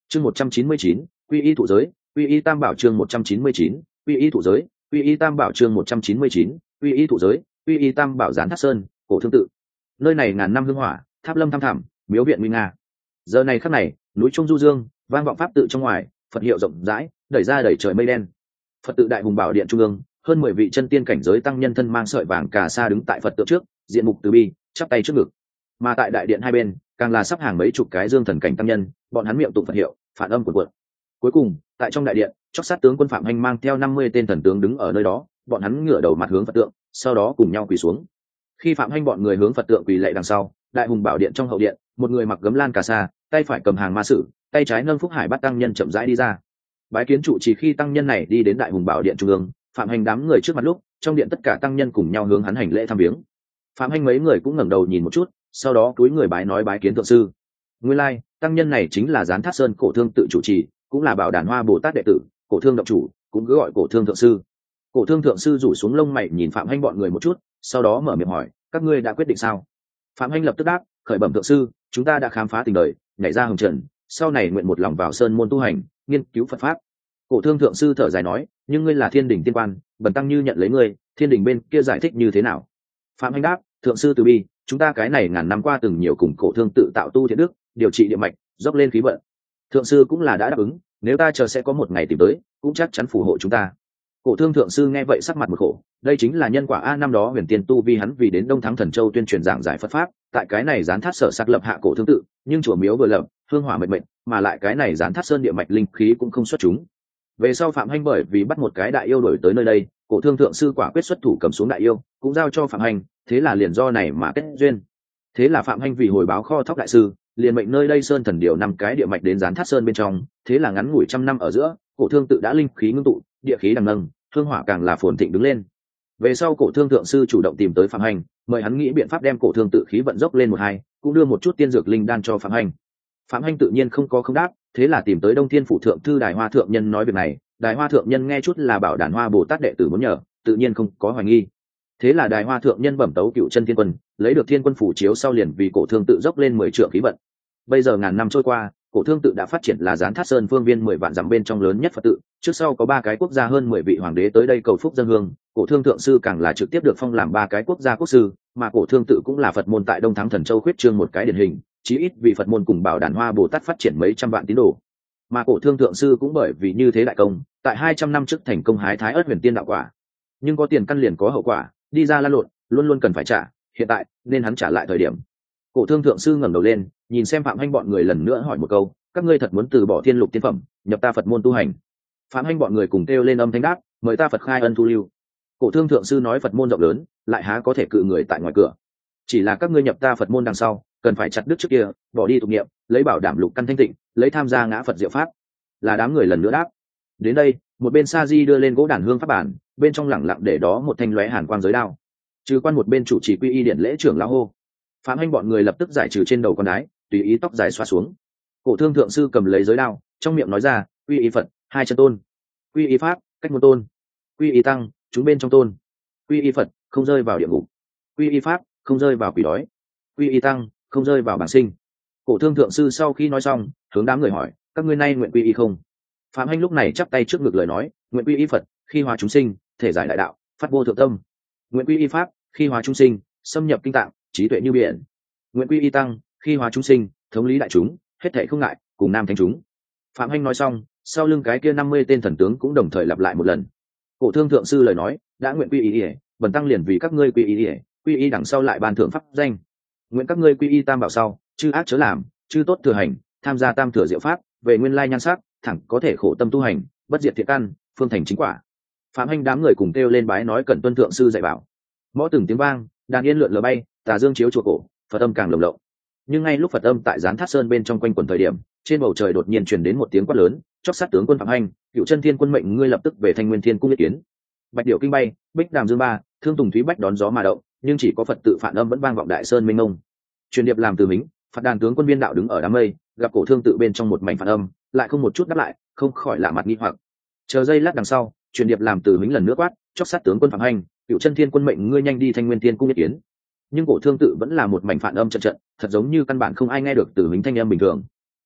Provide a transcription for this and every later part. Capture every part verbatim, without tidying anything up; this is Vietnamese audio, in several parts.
chương một trăm chín mươi chín, quy y thụ giới, quy y tam bảo chương một trăm chín mươi chín, quy y thụ giới, quy y tam bảo chương một trăm chín mươi chín, quy y thụ giới, quy y tam bảo gián thác sơn, cổ thương tự. Nơi này ngàn năm hương hỏa, tháp lâm thăm thẳm, miếu viện nguy nga. Giờ này khắc này, núi trung du dương, vang vọng pháp tự trong ngoài, Phật hiệu rộng rãi, đẩy ra đẩy trời mây đen. Phật tự đại hùng bảo điện trung ương, hơn mười vị chân tiên cảnh giới tăng nhân thân mang sợi vàng cà sa đứng tại Phật tượng trước, diện mục từ bi, chắp tay trước ngực. Mà tại đại điện hai bên, càng là sắp hàng mấy chục cái dương thần cảnh tăng nhân, bọn hắn miệng tụng Phật hiệu, phản âm cuộn cuộn. Cuối cùng, tại trong đại điện, chót sát tướng quân Phạm Hành mang theo năm mươi tên thần tướng đứng ở nơi đó, bọn hắn ngửa đầu mặt hướng Phật tượng, sau đó cùng nhau quỳ xuống. Khi Phạm Hành bọn người hướng Phật tượng quỳ lạy đằng sau, đại hùng bảo điện trong hậu điện, một người mặc gấm lan cà sa, tay phải cầm hàng ma sử, tay trái nâng phúc hải bát tăng nhân chậm rãi đi ra. Bái kiến trụ trì. Khi tăng nhân này đi đến đại hùng bảo điện trung ương, Phạm Hành đám người trước mặt lúc, trong điện tất cả tăng nhân cùng nhau hướng hắn hành lễ thăm viếng. Phạm Hành mấy người cũng ngẩng đầu nhìn một chút, sau đó cúi người bái nói bái kiến thượng sư. Nguyên lai, like, tăng nhân này chính là Gián Thác Sơn cổ thương tự chủ trì, cũng là Bảo Đàn Hoa Bồ Tát đệ tử, cổ thương động chủ, cũng cứ gọi cổ thương thượng sư. Cổ thương thượng sư rủ xuống lông mày nhìn Phạm Hành bọn người một chút, sau đó mở miệng hỏi, các ngươi đã quyết định sao? Phạm Hành lập tức đáp, khởi bẩm thượng sư, chúng ta đã khám phá tình đời, nhảy ra hồng trần, sau này nguyện một lòng vào sơn môn tu hành, nghiên cứu Phật pháp. Cổ thương thượng sư thở dài nói, nhưng ngươi là thiên đình tiên quan, bần tăng như nhận lấy ngươi, thiên đình bên kia giải thích như thế nào? Phạm Hành đáp, thượng sư từ bi, chúng ta cái này ngàn năm qua từng nhiều cùng cổ thương tự tạo tu thiện đức, điều trị địa mạch, dốc lên khí vận. Thượng sư cũng là đã đáp ứng, nếu ta chờ sẽ có một ngày tìm tới, cũng chắc chắn phù hộ chúng ta. Cổ thương thượng sư nghe vậy sắc mặt một khổ, đây chính là nhân quả a. Năm đó huyền tiên tu vi hắn vì đến Đông Thắng Thần Châu tuyên truyền giảng giải Phật pháp, tại cái này Gián Thác sở sắc lập hạ cổ thương tự, nhưng chùa miếu vừa lập, hương hỏa mệnh mệnh, mà lại cái này Gián Thác sơn địa mạch linh khí cũng không xuất chúng. Về sau Phạm Hành bởi vì bắt một cái đại yêu đổi tới nơi đây, cổ thương thượng sư quả quyết xuất thủ cầm xuống đại yêu, cũng giao cho Phạm Hành, thế là liền do này mà kết duyên. Thế là Phạm Hành vì hồi báo kho thóc đại sư, liền mệnh nơi đây sơn thần điều năm cái địa mạch đến Gián Thác sơn bên trong, thế là ngắn ngủi trăm năm ở giữa, cổ thương tự đã linh khí ngưng tụ, địa khí đằng nâng, hương hỏa càng là phồn thịnh đứng lên. Về sau cổ thương thượng sư chủ động tìm tới Phạm Hành, mời hắn nghĩ biện pháp đem cổ thương tự khí vận dốc lên một hai, cũng đưa một chút tiên dược linh đan cho Phạm Hành. Phạm Hành tự nhiên không có không đáp, thế là tìm tới Đông Thiên phủ thượng thư Đài Hoa thượng nhân nói việc này. Đài Hoa thượng nhân nghe chút là Bảo Đàn Hoa Bồ Tát đệ tử muốn nhờ, tự nhiên không có hoài nghi. Thế là Đài Hoa thượng nhân bẩm tấu Cựu Chân Thiên Quân, lấy được Thiên Quân phủ chiếu sau liền vì cổ thương tự dốc lên mười trượng khí vận. Bây giờ ngàn năm trôi qua, cổ thương tự đã phát triển là Gián Thác sơn phương viên mười vạn dặm bên trong lớn nhất Phật tự, trước sau có ba cái quốc gia hơn mười vị hoàng đế tới đây cầu phúc dân hương, cổ thương thượng sư càng là trực tiếp được phong làm ba cái quốc gia quốc sư, mà cổ thương tự cũng là Phật môn tại Đông Thắng Thần Châu khuyết trương một cái điển hình, chí ít vì Phật môn cùng Bảo Đàn Hoa Bồ Tát phát triển mấy trăm vạn tín đồ. Mà cổ thương thượng sư cũng bởi vì như thế đại công, tại hai trăm năm trước thành công hái thái ớt huyền tiên đạo quả. Nhưng có tiền căn liền có hậu quả, đi ra lăn lộn, luôn luôn cần phải trả, hiện tại nên hắn trả lại thời điểm. Cổ thương thượng sư ngẩng đầu lên, nhìn xem Phạm Hành bọn người lần nữa hỏi một câu, các ngươi thật muốn từ bỏ thiên lục tiên phẩm, nhập ta Phật môn tu hành? Phạm Hành bọn người cùng kêu lên âm thanh đáp, mời ta Phật khai ân thu lưu. Cổ thương thượng sư nói Phật môn rộng lớn, lại há có thể cự người tại ngoài cửa. Chỉ là các ngươi nhập ta Phật môn đằng sau, cần phải chặt đứt trước kia, bỏ đi tục niệm, lấy bảo đảm lục căn thanh tịnh, lấy tham gia ngã Phật diệu pháp. Là đám người lần nữa đáp. Đến đây, một bên Sa Di đưa lên gỗ đàn hương pháp bản, bên trong lẳng lặng để đó một thanh lóe hàn quang giới đao. Trừ quan một bên chủ trì quy y điện lễ trưởng lão hô. Phạm Hành bọn người lập tức giải trừ trên đầu con đái, tùy ý tóc dài xoa xuống. Cổ thương thượng sư cầm lấy giới đao, trong miệng nói ra, quy y Phật, hai chân tôn; quy y pháp, cách một tôn; quy y tăng, chúng bên trong tôn; quy y Phật, không rơi vào địa ngục; quy y pháp, không rơi vào quỷ đói; quy y tăng, không rơi vào bảng sinh. Cổ thương thượng sư sau khi nói xong, hướng đám người hỏi, các ngươi nay nguyện quy y không? Phạm Hành lúc này chắp tay trước ngực lời nói, nguyện quy y Phật, khi hóa chúng sinh, thể giải đại đạo, phát vô thượng tâm; nguyện quy y pháp, khi hóa chúng sinh, xâm nhập kinh tạng, trí tuệ như biển; nguyện quy y tăng, khi hóa chúng sinh, thống lý đại chúng, hết thảy không ngại, cùng nam thánh chúng. Phạm Hành nói xong, sau lưng cái kia năm mươi tên thần tướng cũng đồng thời lặp lại một lần. Cổ thương thượng sư lời nói, đã nguyện quy y ỉa, bần tăng liền vì các ngươi quy y ỉa, quy y đằng sau lại ban thưởng pháp danh. Nguyện các ngươi quy y tam bảo sau, chư ác chớ làm, chư tốt thừa hành, tham gia tam thừa diệu pháp, về nguyên lai nhan sắc, thẳng có thể khổ tâm tu hành, bất diệt thiện căn, phương thành chính quả. Phạm Hành đám người cùng kêu lên bái nói cẩn tuân thượng sư dạy bảo. Mõ từng tiếng vang, đàn yên lượn lờ bay, tà dương chiếu chùa cổ, Phật âm càng lồng lộng. Nhưng ngay lúc Phật âm tại Gián Thác sơn bên trong quanh quẩn thời điểm, trên bầu trời đột nhiên truyền đến một tiếng quát lớn, chót sát tướng quân Phạm Hành, Cựu Chân Thiên Quân mệnh ngươi lập tức về Thanh Nguyên Thiên cung ý kiến. Bạch điểu kinh bay, bích đàm dương ba, thương tùng thúy bách đón gió mà động, nhưng chỉ có Phật tự phản âm vẫn vang vọng đại sơn mênh mông. Truyền điệp làm từ mính, Phật đàn tướng quân viên đạo đứng ở đám mây, gặp cổ thương tự bên trong một mảnh phản âm, lại không một chút đáp lại, không khỏi lạ mặt nghi hoặc. Chờ giây lát đằng sau, truyền điệp làm từ mính lần nữa quát, chót sát tướng quân Phạm Hành, Cựu Chân Thiên Quân mệnh ngươi nhanh đi Thanh Nguyên Thiên cung ý kiến. Nhưng cổ thương tự vẫn là một mảnh phản âm trận trận, thật giống như căn bản không ai nghe được từ mính thanh âm bình thường.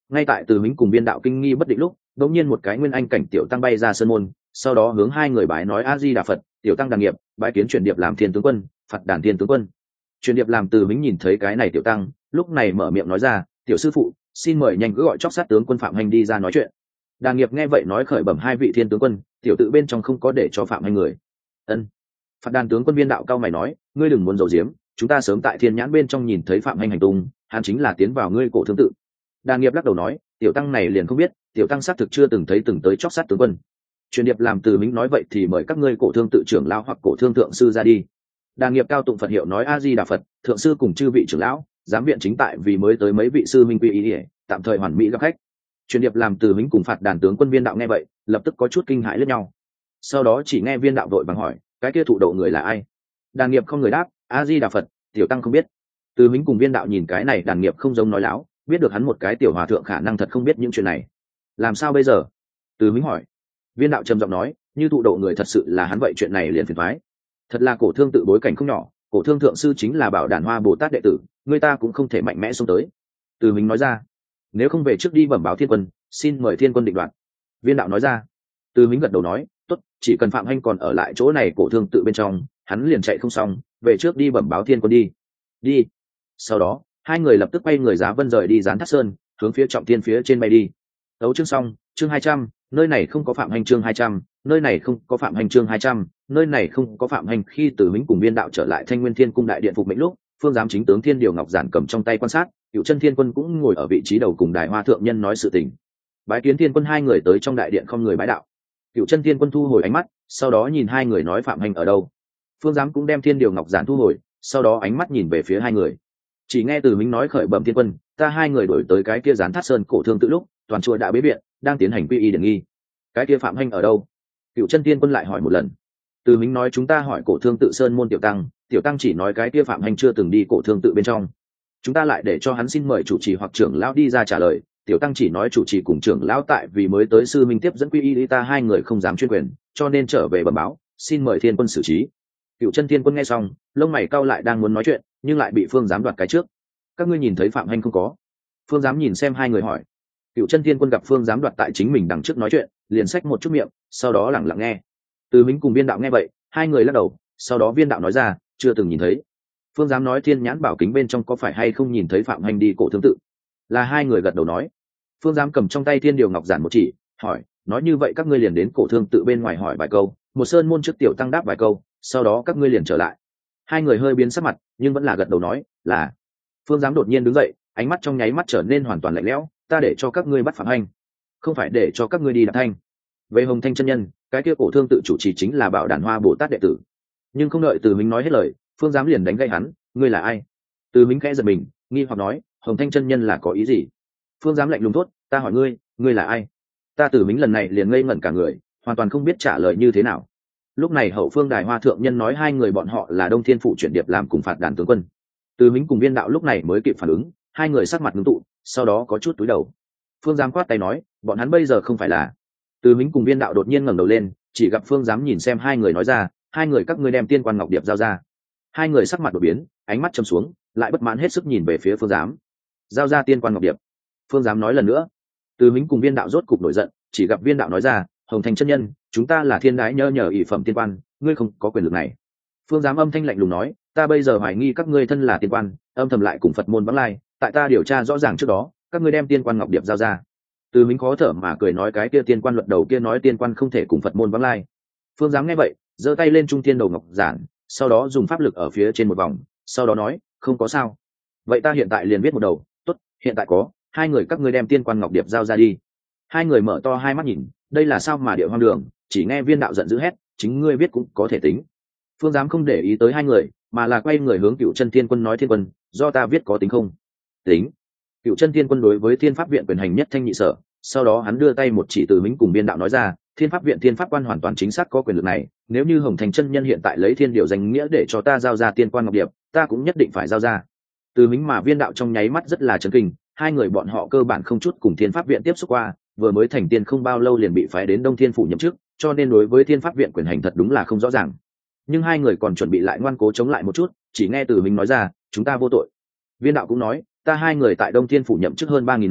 Ngay tại Từ Mính cùng Viên Đạo kinh nghi bất định lúc, đột nhiên một cái nguyên anh cảnh tiểu tăng bay ra sơn môn, sau đó hướng hai người bái nói a di đà Phật. Tiểu tăng Đàn Nghiệp bái kiến Truyền Điệp làm Thiên tướng quân, Phật Đàn Thiên tướng quân. Truyền Điệp làm Từ Mính nhìn thấy cái này tiểu tăng, lúc này mở miệng nói ra, tiểu sư phụ, xin mời nhanh cứ gọi chóc sát tướng quân Phạm Hành đi ra nói chuyện. Đàn Nghiệp nghe vậy nói khởi bẩm hai vị thiên tướng quân, tiểu tự bên trong không có để cho Phạm Hành người. Ân. Phật Đàn tướng quân Viên Đạo cao mày nói, ngươi đừng muốn giấu giếm, chúng ta sớm tại Thiên Nhãn bên trong nhìn thấy Phạm Hành hành tung, hắn chính là tiến vào ngươi cổ thương tự. Đàn Nghiệp lắc đầu nói, tiểu tăng này liền không biết, tiểu tăng xác thực chưa từng thấy từng tới chóc sát tướng quân. Truyền Điệp làm Từ Mính nói vậy thì mời các ngươi cổ thương tự trưởng lão hoặc cổ thương thượng sư ra đi. Đàn Nghiệp cao tụng Phật hiệu nói a di đà Phật, thượng sư cùng chư vị trưởng lão, giám viện chính tại vì mới tới mấy vị sư minh quy ý ỉa, tạm thời hoàn mỹ gặp khách. Truyền Điệp làm Từ Mính cùng Phạt Đàn tướng quân Viên Đạo nghe vậy, lập tức có chút kinh hãi lẫn nhau. Sau đó chỉ nghe Viên Đạo vội vàng hỏi, cái kia thụ độ người là ai? Đàn Nghiệp không người đáp, a di đà Phật, tiểu tăng không biết. Từ Mính cùng Viên Đạo nhìn cái này Đàn Nghiệp không giống nói láo, biết được hắn một cái tiểu hòa thượng khả năng thật không biết những chuyện này. Làm sao bây giờ? Từ Mính hỏi. Viên Đạo trầm giọng nói, như thụ độ người thật sự là hắn vậy chuyện này liền phiền toái. Thật là cổ thương tự bối cảnh không nhỏ, cổ thương thượng sư chính là Bảo Đàn Hoa Bồ Tát đệ tử, người ta cũng không thể mạnh mẽ xông tới. Từ Mính nói ra, nếu không về trước đi bẩm báo thiên quân, xin mời thiên quân định đoạt. Viên Đạo nói ra. Từ Mính gật đầu nói, tốt, chỉ cần Phạm Hành còn ở lại chỗ này cổ thương tự bên trong, hắn liền chạy không xong, về trước đi bẩm báo thiên quân đi. Đi. Sau đó hai người lập tức quay người giá vân rời đi Gián Thác Sơn, hướng phía Trọng Thiên phía trên bay đi. Tấu chương xong, chương hai trăm, nơi này không có Phạm Hành chương hai trăm, nơi này không có Phạm Hành chương hai trăm, nơi này không có Phạm Hành. Khi Từ Mính cùng Viên Đạo trở lại Thanh Nguyên Thiên cung đại điện phục mệnh lúc, Phương giám chính tướng Thiên Điều Ngọc Giản cầm trong tay quan sát, Cựu Chân Thiên Quân cũng ngồi ở vị trí đầu cùng Đài Hoa thượng nhân nói sự tình. Bái kiến Thiên Quân hai người tới trong đại điện không người bái đạo. Cựu Chân Thiên Quân thu hồi ánh mắt, sau đó nhìn hai người nói Phạm Hành ở đâu. Phương giám cũng đem Thiên Điều Ngọc Giản thu hồi, sau đó ánh mắt nhìn về phía hai người. Chỉ nghe Từ Mính nói khởi bẩm Thiên Quân, ta hai người đổi tới cái kia Gián Thác Sơn cổ thương tự lúc, toàn chùa đã bế viện, đang tiến hành quy y điển nghi. Cái kia Phạm Hành ở đâu? Cựu Chân Thiên Quân lại hỏi một lần. Từ Mính nói chúng ta hỏi cổ thương tự sơn môn tiểu tăng, tiểu tăng chỉ nói cái kia Phạm Hành chưa từng đi cổ thương tự bên trong. Chúng ta lại để cho hắn xin mời chủ trì hoặc trưởng lão đi ra trả lời, tiểu tăng chỉ nói chủ trì cùng trưởng lão tại vì mới tới sư minh tiếp dẫn quy y, ta hai người không dám chuyên quyền, cho nên trở về bẩm báo, xin mời Thiên Quân xử trí. Cựu Chân Thiên Quân nghe xong, lông mày cau lại đang muốn nói chuyện, nhưng lại bị Phương giám đoạt cái trước. Các ngươi nhìn thấy Phạm Hành không có? Phương giám nhìn xem hai người hỏi. Cựu Chân Thiên Quân gặp Phương giám đoạt tại chính mình đằng trước nói chuyện, liền xách một chút miệng, sau đó lẳng lặng nghe. Từ Mính cùng Viên Đạo nghe vậy, hai người lắc đầu, sau đó Viên Đạo nói ra, chưa từng nhìn thấy. Phương giám nói Thiên Nhãn bảo kính bên trong có phải hay không nhìn thấy Phạm Hành đi cổ thương tự? Là hai người gật đầu nói. Phương giám cầm trong tay Thiên Điều Ngọc Giản một chỉ, hỏi, nói như vậy các ngươi liền đến cổ thương tự bên ngoài hỏi vài câu, một sơn môn trước tiểu tăng đáp vài câu, sau đó các ngươi liền trở lại. Hai người hơi biến sắc mặt, nhưng vẫn là gật đầu nói, là. Phương giám đột nhiên đứng dậy, ánh mắt trong nháy mắt trở nên hoàn toàn lạnh lẽo, ta để cho các ngươi bắt Phạm Hành, không phải để cho các ngươi đi Đạp Thanh. Về Hồng Thanh chân nhân, cái kia cổ thương tự chủ trì chính là Bảo Đàn Hoa Bồ Tát đệ tử. Nhưng không đợi Từ Mính nói hết lời, Phương giám liền đánh gây hắn, ngươi là ai? Từ Mính khẽ giật mình, nghi hoặc nói, Hồng Thanh chân nhân là có ý gì? Phương giám lạnh lùng thốt, ta hỏi ngươi, ngươi là ai? Ta Từ Mính lần này liền ngây ngẩn cả người, hoàn toàn không biết trả lời như thế nào. Lúc này hậu phương Đài Hoa thượng nhân nói hai người bọn họ là Đông Thiên Phủ Chuyển Điệp làm cùng Phạt Đàn tướng quân. Từ Mính cùng Viên Đạo lúc này mới kịp phản ứng, hai người sắc mặt ngưng tụ, sau đó có chút túi đầu. Phương giám quát tay nói, bọn hắn bây giờ không phải là. Từ Mính cùng Viên Đạo đột nhiên ngẩng đầu lên, chỉ gặp Phương giám nhìn xem hai người nói ra, hai người các ngươi đem Tiên Quan Ngọc Điệp giao ra. Hai người sắc mặt đổi biến, ánh mắt trầm xuống, lại bất mãn hết sức nhìn về phía Phương giám. Giao ra Tiên Quan Ngọc Điệp. Phương giám nói lần nữa. Từ Mính cùng Viên Đạo rốt cục nổi giận, chỉ gặp Viên Đạo nói ra, Hồng Thành chân nhân, chúng ta là thiên đái nhơ nhờ ỷ phẩm tiên quan, ngươi không có quyền lực này. Phương giám âm thanh lạnh lùng nói, ta bây giờ hoài nghi các ngươi thân là tiên quan, âm thầm lại cùng Phật môn vắng lai, tại ta điều tra rõ ràng trước đó, các ngươi đem Tiên Quan Ngọc Điệp giao ra. Từ Mính khó thở mà cười nói, cái kia tiên quan luận đầu kia nói tiên quan không thể cùng Phật môn vắng lai. Phương giám nghe vậy, giơ tay lên trung thiên đầu ngọc giản, sau đó dùng pháp lực ở phía trên một vòng, sau đó nói, không có sao. Vậy ta hiện tại liền viết một đầu, tốt, hiện tại có, hai người các ngươi đem Tiên Quan Ngọc Điệp giao ra đi. Hai người mở to hai mắt nhìn, đây là sao mà địa hoang đường, chỉ nghe Viên Đạo giận dữ hét, chính ngươi viết cũng có thể tính. Phương giám không để ý tới hai người, mà là quay người hướng Cựu Chân Thiên Quân nói, Thiên Quân, do ta viết có tính không? Tính. Cựu Chân Thiên Quân đối với Thiên Pháp Viện quyền hành nhất thanh nhị sở, sau đó hắn đưa tay một chỉ Từ Mính cùng Viên Đạo nói ra, Thiên Pháp Viện Thiên Pháp Quan hoàn toàn chính xác có quyền lực này, nếu như Hồng Thành chân nhân hiện tại lấy thiên điều danh nghĩa để cho ta giao ra Tiên Quan Ngọc Điệp, ta cũng nhất định phải giao ra. Từ Mính mà Viên Đạo trong nháy mắt rất là chấn kinh, hai người bọn họ cơ bản không chút cùng Thiên Pháp Viện tiếp xúc qua, vừa mới thành tiên không bao lâu liền bị phái đến Đông Thiên phủ nhậm chức, cho nên đối với Thiên Pháp Viện quyền hành thật đúng là không rõ ràng. Nhưng hai người còn chuẩn bị lại ngoan cố chống lại một chút, chỉ nghe Từ Mính nói ra, chúng ta vô tội. Viên Đạo cũng nói, ta hai người tại Đông Thiên phủ nhậm chức hơn ba nghìn năm,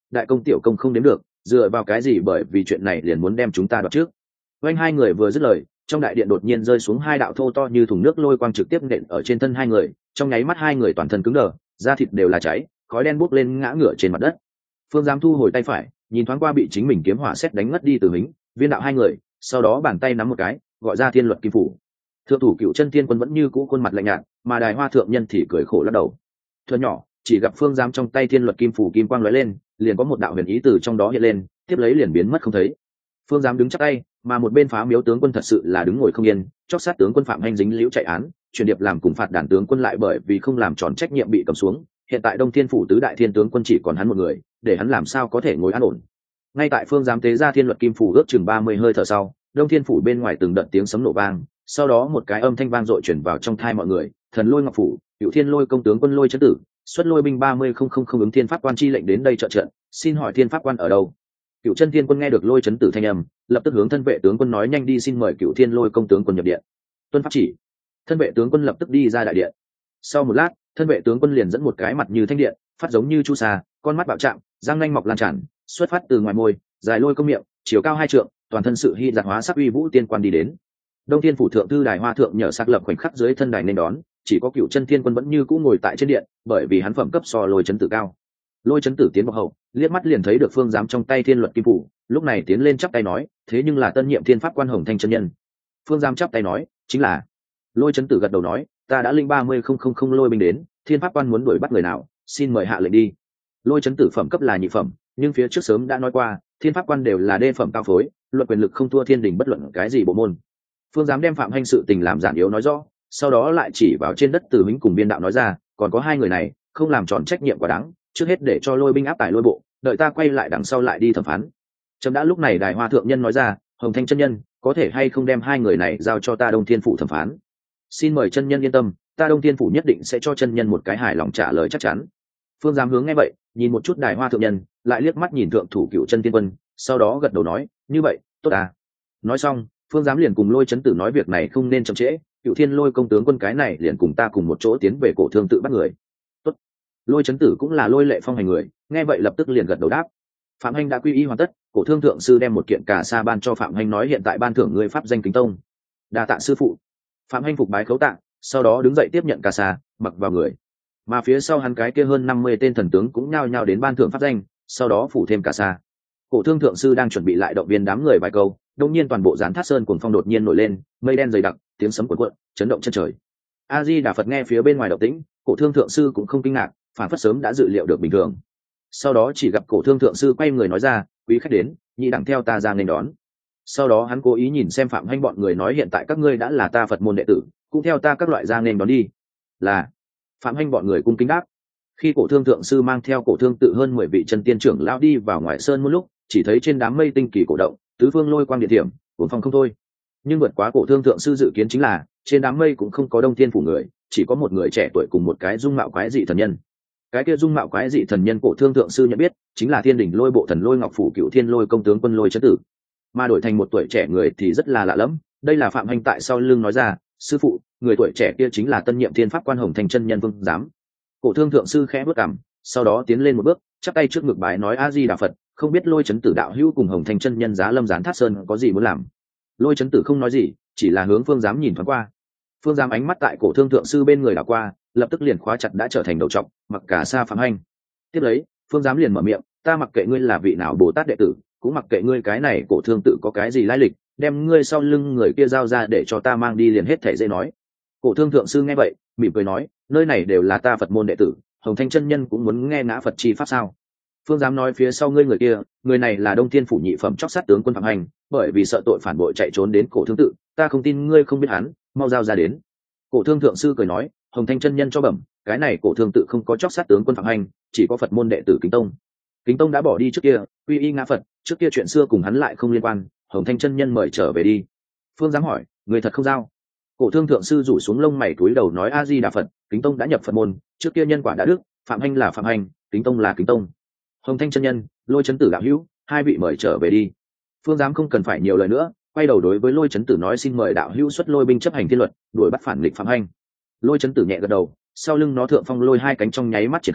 đại công tiểu công không đếm được, dựa vào cái gì bởi vì chuyện này liền muốn đem chúng ta đoạt trước. Oanh hai người vừa dứt lời, trong đại điện đột nhiên rơi xuống hai đạo thô to như thùng nước lôi quang trực tiếp nện ở trên thân hai người, trong nháy mắt hai người toàn thân cứng đờ, da thịt đều là cháy, khói đen bốc lên ngã ngửa trên mặt đất. Phương Giám thu hồi tay phải, nhìn thoáng qua bị chính mình kiếm hỏa xét đánh ngất đi từ hính viên đạo hai người, sau đó bàn tay nắm một cái, gọi ra thiên luật kim phủ. Thượng thủ Cựu Chân Tiên Quân vẫn như cũ khuôn mặt lạnh nhạt, mà Đài Hoa thượng nhân thì cười khổ lắc đầu. Thuần nhỏ, chỉ gặp Phương Giám trong tay thiên luật kim phủ kim quang lóe lên, liền có một đạo huyền ý từ trong đó hiện lên, tiếp lấy liền biến mất không thấy. Phương Giám đứng chắc tay, mà một bên Phá Miếu tướng quân thật sự là đứng ngồi không yên, chót sát tướng quân Phạm Hành dính liễu chạy án, chuyển điệp làm cùng phạt đàn tướng quân lại bởi vì không làm tròn trách nhiệm bị cầm xuống. Hiện tại Đông Thiên phủ tứ đại thiên tướng quân chỉ còn hắn một người, để hắn làm sao có thể ngồi an ổn. Ngay tại Phương Giám tế ra thiên luật kim phủ ước chừng ba mươi hơi thở sau, Đông Thiên phủ bên ngoài từng đợt tiếng sấm nổ vang, sau đó một cái âm thanh vang dội truyền vào trong tai mọi người, Thần Lôi Ngọc phủ, Cựu Thiên Lôi công tướng quân Lôi Chấn Tử, xuất lôi binh ba mươi không không không ứng thiên pháp quan chi lệnh đến đây trợ trận, xin hỏi thiên pháp quan ở đâu? Cựu Chân Thiên Quân nghe được Lôi Chấn Tử thanh âm, lập tức hướng thân vệ tướng quân nói nhanh đi xin mời Cựu Thiên Lôi công tướng quân nhập điện. Tuân pháp chỉ. Thân vệ tướng quân lập tức đi ra đại điện. Sau một lát, thân vệ tướng quân liền dẫn một cái mặt như thanh điện, phát giống như chu sa, con mắt bạo trạng, răng nanh mọc lan tràn, xuất phát từ ngoài môi, dài lôi công miệng, chiều cao hai trượng, toàn thân sự hy giạt hóa sắc uy vũ tiên quan đi đến. Đông Thiên phủ thượng thư Đài Hoa thượng nhờ sắc lập khoảnh khắc dưới thân đài nên đón, chỉ có Cựu Chân Thiên Quân vẫn như cũ ngồi tại trên điện, bởi vì hắn phẩm cấp so Lôi Chấn Tử cao. Lôi Chấn Tử tiến vào hậu, liếc mắt liền thấy được Phương Giám trong tay thiên luật kim phủ, lúc này tiến lên chắp tay nói, thế nhưng là tân nhiệm thiên pháp quan Hồng Thanh chân nhân. Phương Giám chắp tay nói, chính là. Lôi Chấn Tử gật đầu nói, ta đã linh ba mươi không không không lôi binh đến, thiên pháp quan muốn đuổi bắt người nào, xin mời hạ lệnh đi. Lôi Chấn Tử phẩm cấp là nhị phẩm, nhưng phía trước sớm đã nói qua, thiên pháp quan đều là đê phẩm cao phối, luật quyền lực không thua thiên đình bất luận cái gì bộ môn. Phương Giám đem Phạm Hành sự tình làm giản yếu nói rõ, sau đó lại chỉ vào trên đất Từ Hính cùng Biên đạo nói ra, còn có hai người này không làm tròn trách nhiệm quá đáng, trước hết để cho lôi binh áp tải lôi bộ, đợi ta quay lại đằng sau lại đi thẩm phán. Trâm đã lúc này Đài Hoa thượng nhân nói ra, Hồng Thanh chân nhân, có thể hay không đem hai người này giao cho ta Đông Thiên phủ thẩm phán? Xin mời chân nhân yên tâm, ta Đông Thiên phủ nhất định sẽ cho chân nhân một cái hài lòng trả lời chắc chắn. Phương Giám hướng nghe vậy, nhìn một chút Đài Hoa thượng nhân, lại liếc mắt nhìn thượng thủ Cựu Chân Tiên Quân, sau đó gật đầu nói, như vậy, tốt à. Nói xong, Phương Giám liền cùng Lôi Chấn Tử nói việc này không nên chậm trễ, Cựu Thiên Lôi công tướng quân cái này liền cùng ta cùng một chỗ tiến về Cổ Thương tự bắt người. Tốt. Lôi Chấn Tử cũng là Lôi Lệ Phong hành người, nghe vậy lập tức liền gật đầu đáp. Phạm Hành đã quy y hoàn tất, Cổ Thương thượng sư đem một kiện cà sa ban cho Phạm Hành nói hiện tại ban thưởng người pháp danh Kính Tông. Đa tạ sư phụ. Phạm Hành phục bái khấu tạ, sau đó đứng dậy tiếp nhận cà sa, mặc vào người. Mà phía sau hắn cái kia hơn năm mươi tên thần tướng cũng nhao nhao đến ban thưởng pháp danh, sau đó phủ thêm cà sa. Cổ Thương thượng sư đang chuẩn bị lại động viên đám người vài câu, đột nhiên toàn bộ Gián Thát Sơn cuồng phong đột nhiên nổi lên, mây đen dày đặc, tiếng sấm cuộn cuộn, chấn động chân trời. A Di Đà Phật nghe phía bên ngoài động tĩnh, Cổ Thương thượng sư cũng không kinh ngạc, phản phất sớm đã dự liệu được bình thường. Sau đó chỉ gặp Cổ Thương thượng sư quay người nói ra, quý khách đến, nhị đẳng theo ta ra nên đón. Sau đó hắn cố ý nhìn xem Phạm Hành bọn người nói hiện tại các ngươi đã là ta Phật môn đệ tử, cũng theo ta các loại ra nên đón đi. Là. Phạm Hành bọn người cung kính đáp. Khi Cổ Thương thượng sư mang theo Cổ Thương tự hơn mười vị chân tiên trưởng lão đi vào ngoài sơn một lúc, chỉ thấy trên đám mây tinh kỳ cổ động, tứ phương lôi quang địa điểm, cuốn phong không thôi. Nhưng vượt quá Cổ Thương thượng sư dự kiến chính là, trên đám mây cũng không có Đông Thiên phủ người, chỉ có một người trẻ tuổi cùng một cái dung mạo quái dị thần nhân. Cái kia dung mạo quái dị thần nhân Cổ Thương thượng sư nhận biết, chính là Thiên Đình Lôi bộ thần Lôi Ngọc phủ Cựu Thiên Lôi công tướng quân Lôi Chấn Tử. Mà đổi thành một tuổi trẻ người thì rất là lạ lẫm, đây là Phạm Hành tại sau lưng nói ra, sư phụ, người tuổi trẻ kia chính là tân nhiệm thiên pháp quan Hồng Thanh chân nhân Vương Giám. Cổ Thương thượng sư khẽ bước cằm, sau đó tiến lên một bước, chắp tay trước ngực bái nói A Di Đà Phật, không biết Lôi Chấn Tử đạo hữu cùng Hồng Thanh chân nhân Giá Lâm Gián Thát Sơn có gì muốn làm. Lôi Chấn Tử không nói gì, chỉ là hướng Phương Giám nhìn thoáng qua. Phương Giám ánh mắt tại Cổ Thương thượng sư bên người đảo qua, lập tức liền khóa chặt đã trở thành đầu trọc, mặc cả xa Phạm Hành. Tiếp lấy, Phương Giám liền mở miệng, ta mặc kệ ngươi là vị nào Bồ Tát đệ tử, cũng mặc kệ ngươi cái này Cổ Thương tự có cái gì lai lịch, đem ngươi sau lưng người kia giao ra để cho ta mang đi liền hết thảy dễ nói. Cổ Thương thượng sư nghe vậy, mỉm cười nói, nơi này đều là ta Phật môn đệ tử, Hồng Thanh chân nhân cũng muốn nghe ngã Phật chi pháp sao? Phương Giám nói phía sau ngươi người kia, người này là Đông Thiên phủ nhị phẩm chóc sát tướng quân Phạm Hành, bởi vì sợ tội phản bội chạy trốn đến Cổ Thương tự, ta không tin ngươi không biết hắn, mau giao ra đến. Cổ Thương thượng sư cười nói, Hồng Thanh chân nhân cho bẩm, cái này Cổ Thương tự không có chóc sát tướng quân Phạm Hành, chỉ có Phật môn đệ tử Kính Tông. Kính Tông đã bỏ đi trước kia, quy y ngã Phật, trước kia chuyện xưa cùng hắn lại không liên quan, Hồng Thanh chân nhân mời trở về đi. Phương Giám hỏi, người thật không giao? Cổ Thương thượng sư rủ xuống lông mày cúi đầu nói A Di Đà Phật, Kính Tông đã nhập Phật môn, trước kia nhân quả đã đức, Phạm Hành là Phạm Hành, Kính Tông là Kính Tông. Hồng Thanh chân nhân, Lôi Chấn Tử đạo hữu, hai vị mời trở về đi. Phương Giám không cần phải nhiều lời nữa, quay đầu đối với Lôi Chấn Tử nói xin mời đạo hữu xuất lôi binh chấp hành thiên luật, đuổi bắt phản nghịch Phạm Hành. Lôi Chấn Tử nhẹ gật đầu, sau lưng nó thượng phong lôi hai cánh trong nháy mắt triển khai,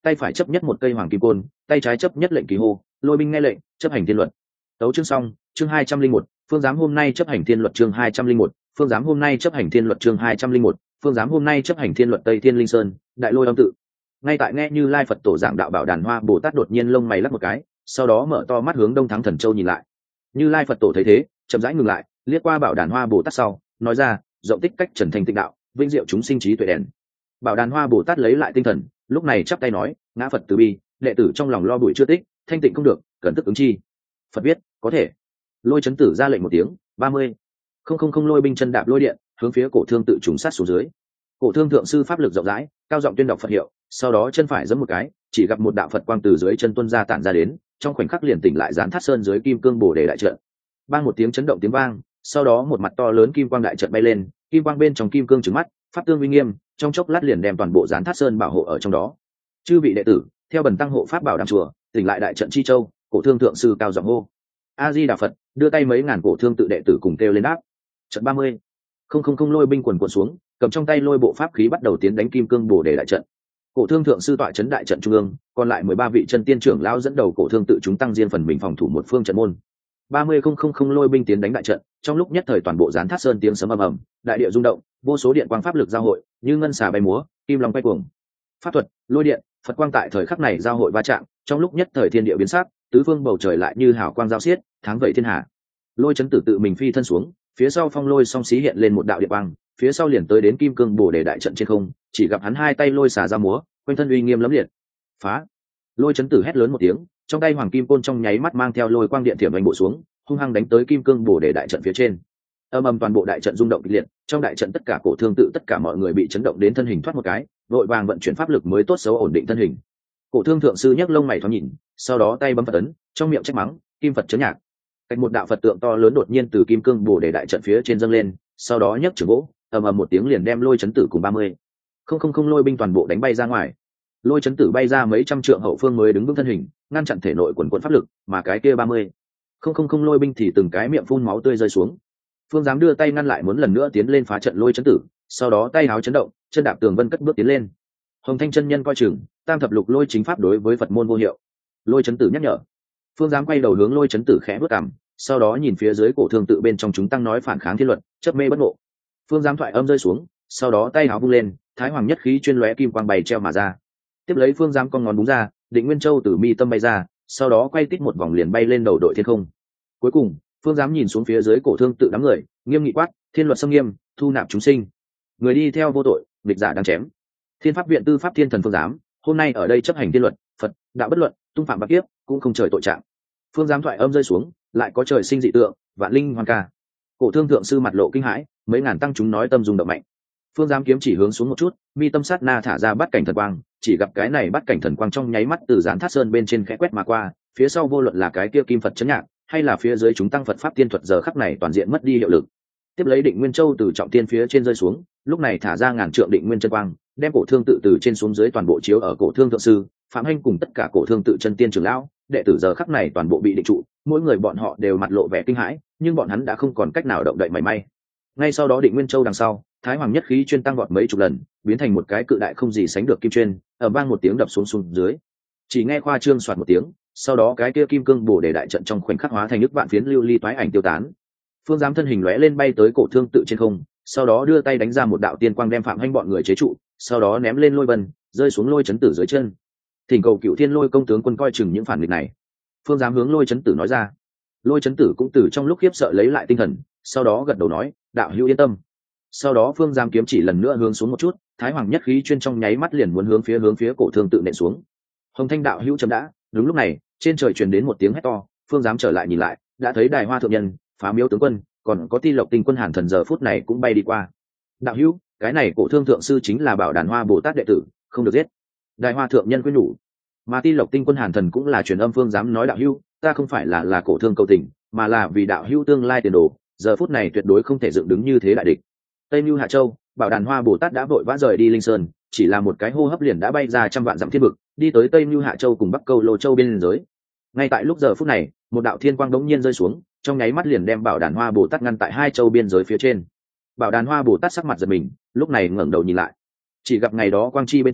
tay phải chấp nhất một cây hoàng kim côn, tay trái chấp nhất lệnh kỳ hô, lôi binh nghe lệnh, chấp hành thiên luật. Tấu chương xong, chương hai trăm linh một, phương giám hôm nay chấp hành thiên luật chương hai trăm linh một, phương giám hôm nay chấp hành thiên luật chương hai trăm linh một, phương giám hôm nay chấp hành thiên luật Tây Thiên Linh Sơn, Đại Lôi âm tự. Ngay tại nghe Như Lai Phật tổ giảng đạo Bảo Đàn Hoa Bồ Tát đột nhiên lông mày lắc một cái, sau đó mở to mắt hướng Đông Thắng Thần Châu nhìn lại. Như Lai Phật tổ thấy thế, chậm rãi ngừng lại, liếc qua Bảo Đàn Hoa Bồ Tát sau, nói ra, rộng tích cách trần thành tịnh đạo, vinh diệu chúng sinh trí tuệ đèn. Bảo Đàn Hoa Bồ Tát lấy lại tinh thần, lúc này chắp tay nói, ngã Phật từ bi, đệ tử trong lòng lo bụi chưa tích, thanh tịnh không được, cần tức ứng chi. Phật biết, có thể. Lôi chấn tử ra lệnh một tiếng, ba mươi. Không không không lôi binh chân đạp lôi điện, hướng phía cổ thương tự trùng sát xuống dưới. Cổ thương thượng sư pháp lực rộng rãi, cao giọng tuyên đọc Phật hiệu, sau đó chân phải giẫm một cái, chỉ gặp một đạo Phật quang từ dưới chân tuôn ra tản ra đến, trong khoảnh khắc liền tỉnh lại Gián Thát Sơn dưới kim cương bồ đề đại trận. Bang một tiếng chấn động tiếng vang, sau đó một mặt to lớn kim quang đại trận bay lên, kim quang bên trong kim cương trừng mắt, pháp tương uy nghiêm, trong chốc lát liền đem toàn bộ Gián Thát Sơn bảo hộ ở trong đó. Chư vị đệ tử, theo bần tăng hộ pháp bảo đảm chùa, tỉnh lại đại trận chi châu, cổ thương thượng sư cao giọng hô. A Di Đà Phật, đưa tay mấy ngàn cổ thương tự đệ tử cùng kêu lên đáp. Trận ba mươi. Không không không lôi binh quần quần xuống, cầm trong tay lôi bộ pháp khí bắt đầu tiến đánh kim cương bồ đề đại trận. Cổ thương thượng sư tọa trấn đại trận trung ương, còn lại mười ba vị chân tiên trưởng lão dẫn đầu cổ thương tự chúng tăng riêng phần mình phòng thủ một phương trận môn. ba mươi không không không lôi binh tiến đánh đại trận, trong lúc nhất thời toàn bộ Gián Thát Sơn tiếng sấm ầm ầm, đại địa rung động, vô số điện quang pháp lực giao hội, như ngân xà bay múa, kim long quay cuồng. Pháp thuật, lôi điện, Phật quang tại thời khắc này giao hội va chạm, trong lúc nhất thời thiên địa biến sắc, tứ phương bầu trời lại như hào quang giao xiết, tháng vậy thiên hạ. Lôi chấn tử tự mình phi thân xuống, phía sau phong lôi song xí hiện lên một đạo điện quang, phía sau liền tới đến kim cương bồ đề đại trận trên không, chỉ gặp hắn hai tay lôi xả ra múa, quanh thân uy nghiêm lẫm liệt. Phá! Lôi chấn tử hét lớn một tiếng, trong tay hoàng kim côn trong nháy mắt mang theo lôi quang điện thiểm đánh bộ xuống, hung hăng đánh tới kim cương bồ đề đại trận phía trên. Âm ầm toàn bộ đại trận rung động kịch liệt, trong đại trận tất cả cổ thương tự tất cả mọi người bị chấn động đến thân hình thoát một cái, vội vàng vận chuyển pháp lực mới tốt xấu ổn định thân hình. Cổ thương thượng sư nhấc lông mày thoáng nhìn, sau đó tay bấm Phật ấn, trong miệng trách mắng, kim Phật chấn nhạc. Cách một đạo Phật tượng to lớn đột nhiên từ kim cương bồ đề đại trận phía trên dâng lên, sau đó nhấc trường gỗ, ầm ầm một tiếng liền đem lôi chấn tử cùng ba mươi. Không không không lôi binh toàn bộ đánh bay ra ngoài. Lôi chấn tử bay ra mấy trăm trượng hậu phương mới đứng vững thân hình, ngăn chặn thể nội quần quần pháp lực, mà cái kia ba mươi. Không không không lôi binh thì từng cái miệng phun máu tươi rơi xuống. Phương dám đưa tay ngăn lại muốn lần nữa tiến lên phá trận lôi chấn tử, sau đó tay háo chấn động, chân đạp tường vân cất bước tiến lên. Hồng Thanh chân nhân coi chừng, tam thập lục lôi chính pháp đối với Phật môn vô hiệu. Lôi chấn tử nhắc nhở. Phương dám quay đầu hướng lôi chấn tử khẽ bước cằm, sau đó nhìn phía dưới cổ thương tự bên trong chúng tăng nói phản kháng thiên luật, chấp mê bất ngộ. Phương dám thoại âm rơi xuống, sau đó tay háo vung lên, thái hoàng nhất khí chuyên lóe kim quang bày treo mà ra. Tiếp lấy Phương dám con ngón đúng ra, Định Nguyên Châu từ mi tâm bay ra, sau đó quay tít một vòng liền bay lên đầu đội thiên không. Cuối cùng, Phương dám nhìn xuống phía dưới cổ thương tự đám người, nghiêm nghị quát, thiên luật xâm nghiêm, thu nạp chúng sinh, người đi theo vô tội, nghịch giả đang chém. Thiên pháp viện tư pháp thiên thần Phương dám, hôm nay ở đây chấp hành thiên luật, Phật đạo bất luận, tung phạm bạc kiếp, cũng không trời tội trạng. Phương dám thoại âm rơi xuống, lại có trời sinh dị tượng, vạn linh hoàn ca. Cổ thương thượng sư mặt lộ kinh hãi, mấy ngàn tăng chúng nói tâm rung động mạnh. Phương dám kiếm chỉ hướng xuống một chút, mi tâm sát na thả ra bắt cảnh thần quang, chỉ gặp cái này bắt cảnh thần quang trong nháy mắt từ Gián Thát Sơn bên trên khẽ quét mà qua, phía sau vô luận là cái kia kim Phật chấn nhạc, hay là phía dưới chúng tăng Phật pháp tiên thuật giờ khắc này toàn diện mất đi hiệu lực. Tiếp lấy Định Nguyên Châu từ trọng tiên phía trên rơi xuống, lúc này thả ra ngàn trượng Định Nguyên chân quang, đem cổ thương tự từ trên xuống dưới toàn bộ chiếu ở cổ thương thượng sư, Phạm Hành cùng tất cả cổ thương tự chân tiên trưởng lão, đệ tử giờ khắc này toàn bộ bị định trụ, mỗi người bọn họ đều mặt lộ vẻ kinh hãi, nhưng bọn hắn đã không còn cách nào động đậy mảy may. Ngay sau đó Định Nguyên Châu đằng sau, thái hoàng nhất khí chuyên tăng vọt mấy chục lần, biến thành một cái cự đại không gì sánh được kim chuyên, ở vang một tiếng đập xuống xuống dưới. Chỉ nghe khoa trương soạt một tiếng, sau đó cái kia kim cương bổ để đại trận trong khoảnh khắc hóa thành nước vạn phiến lưu ly toái ảnh tiêu tán. Phương giám thân hình lóe lên bay tới cổ thương tự trên không, sau đó đưa tay đánh ra một đạo tiên quang đem Phạm Hành bọn người chế trụ, sau đó ném lên lôi vân, rơi xuống lôi chấn tử dưới chân. Thỉnh cầu Cựu Thiên Lôi công tướng quân coi chừng những phản nghịch này. Phương giám hướng lôi chấn tử nói ra. Lôi chấn tử cũng từ trong lúc khiếp sợ lấy lại tinh thần, sau đó gật đầu nói, đạo hữu yên tâm. Sau đó Phương giám kiếm chỉ lần nữa hướng xuống một chút, thái hoàng nhất khí chuyên trong nháy mắt liền muốn hướng phía hướng phía cổ thương tự nện xuống. Hồng Thanh đạo hữu chấm đã. Đúng lúc này, trên trời truyền đến một tiếng hét to, Phương giám trở lại nhìn lại, đã thấy Đài Hoa thượng nhân, Phá Miếu tướng quân, còn có Ti Lộc Tinh quân Hàn Thần giờ phút này cũng bay đi qua. Đạo hữu, cái này cổ thương thượng sư chính là Bảo Đàn Hoa Bồ Tát đệ tử, không được giết. Đài Hoa thượng nhân khuyên nhủ. Mà Ti Lộc Tinh quân Hàn Thần cũng là truyền âm Phương giám nói đạo hữu, ta không phải là là cổ thương cầu tình, mà là vì đạo hữu tương lai tiền đồ, giờ phút này tuyệt đối không thể dựng đứng như thế đại địch. Tây Nưu Hạ Châu, Bảo Đàn Hoa Bồ Tát đã vội vã rời đi Linh Sơn, chỉ là một cái hô hấp liền đã bay ra trăm vạn dặm thiên vực, đi tới Tây Nưu Hạ Châu cùng Bắc Câu Lô Châu biên giới. Ngay tại lúc giờ phút này, một đạo thiên quang đống nhiên rơi xuống, trong nháy mắt liền đem Bảo Đàn Hoa Bồ Tát ngăn tại hai châu biên giới phía trên. Bảo Đàn Hoa Bồ Tát sắc mặt giật mình, lúc này ngẩng đầu nhìn lại, chỉ gặp ngày đó quang chi bên trong,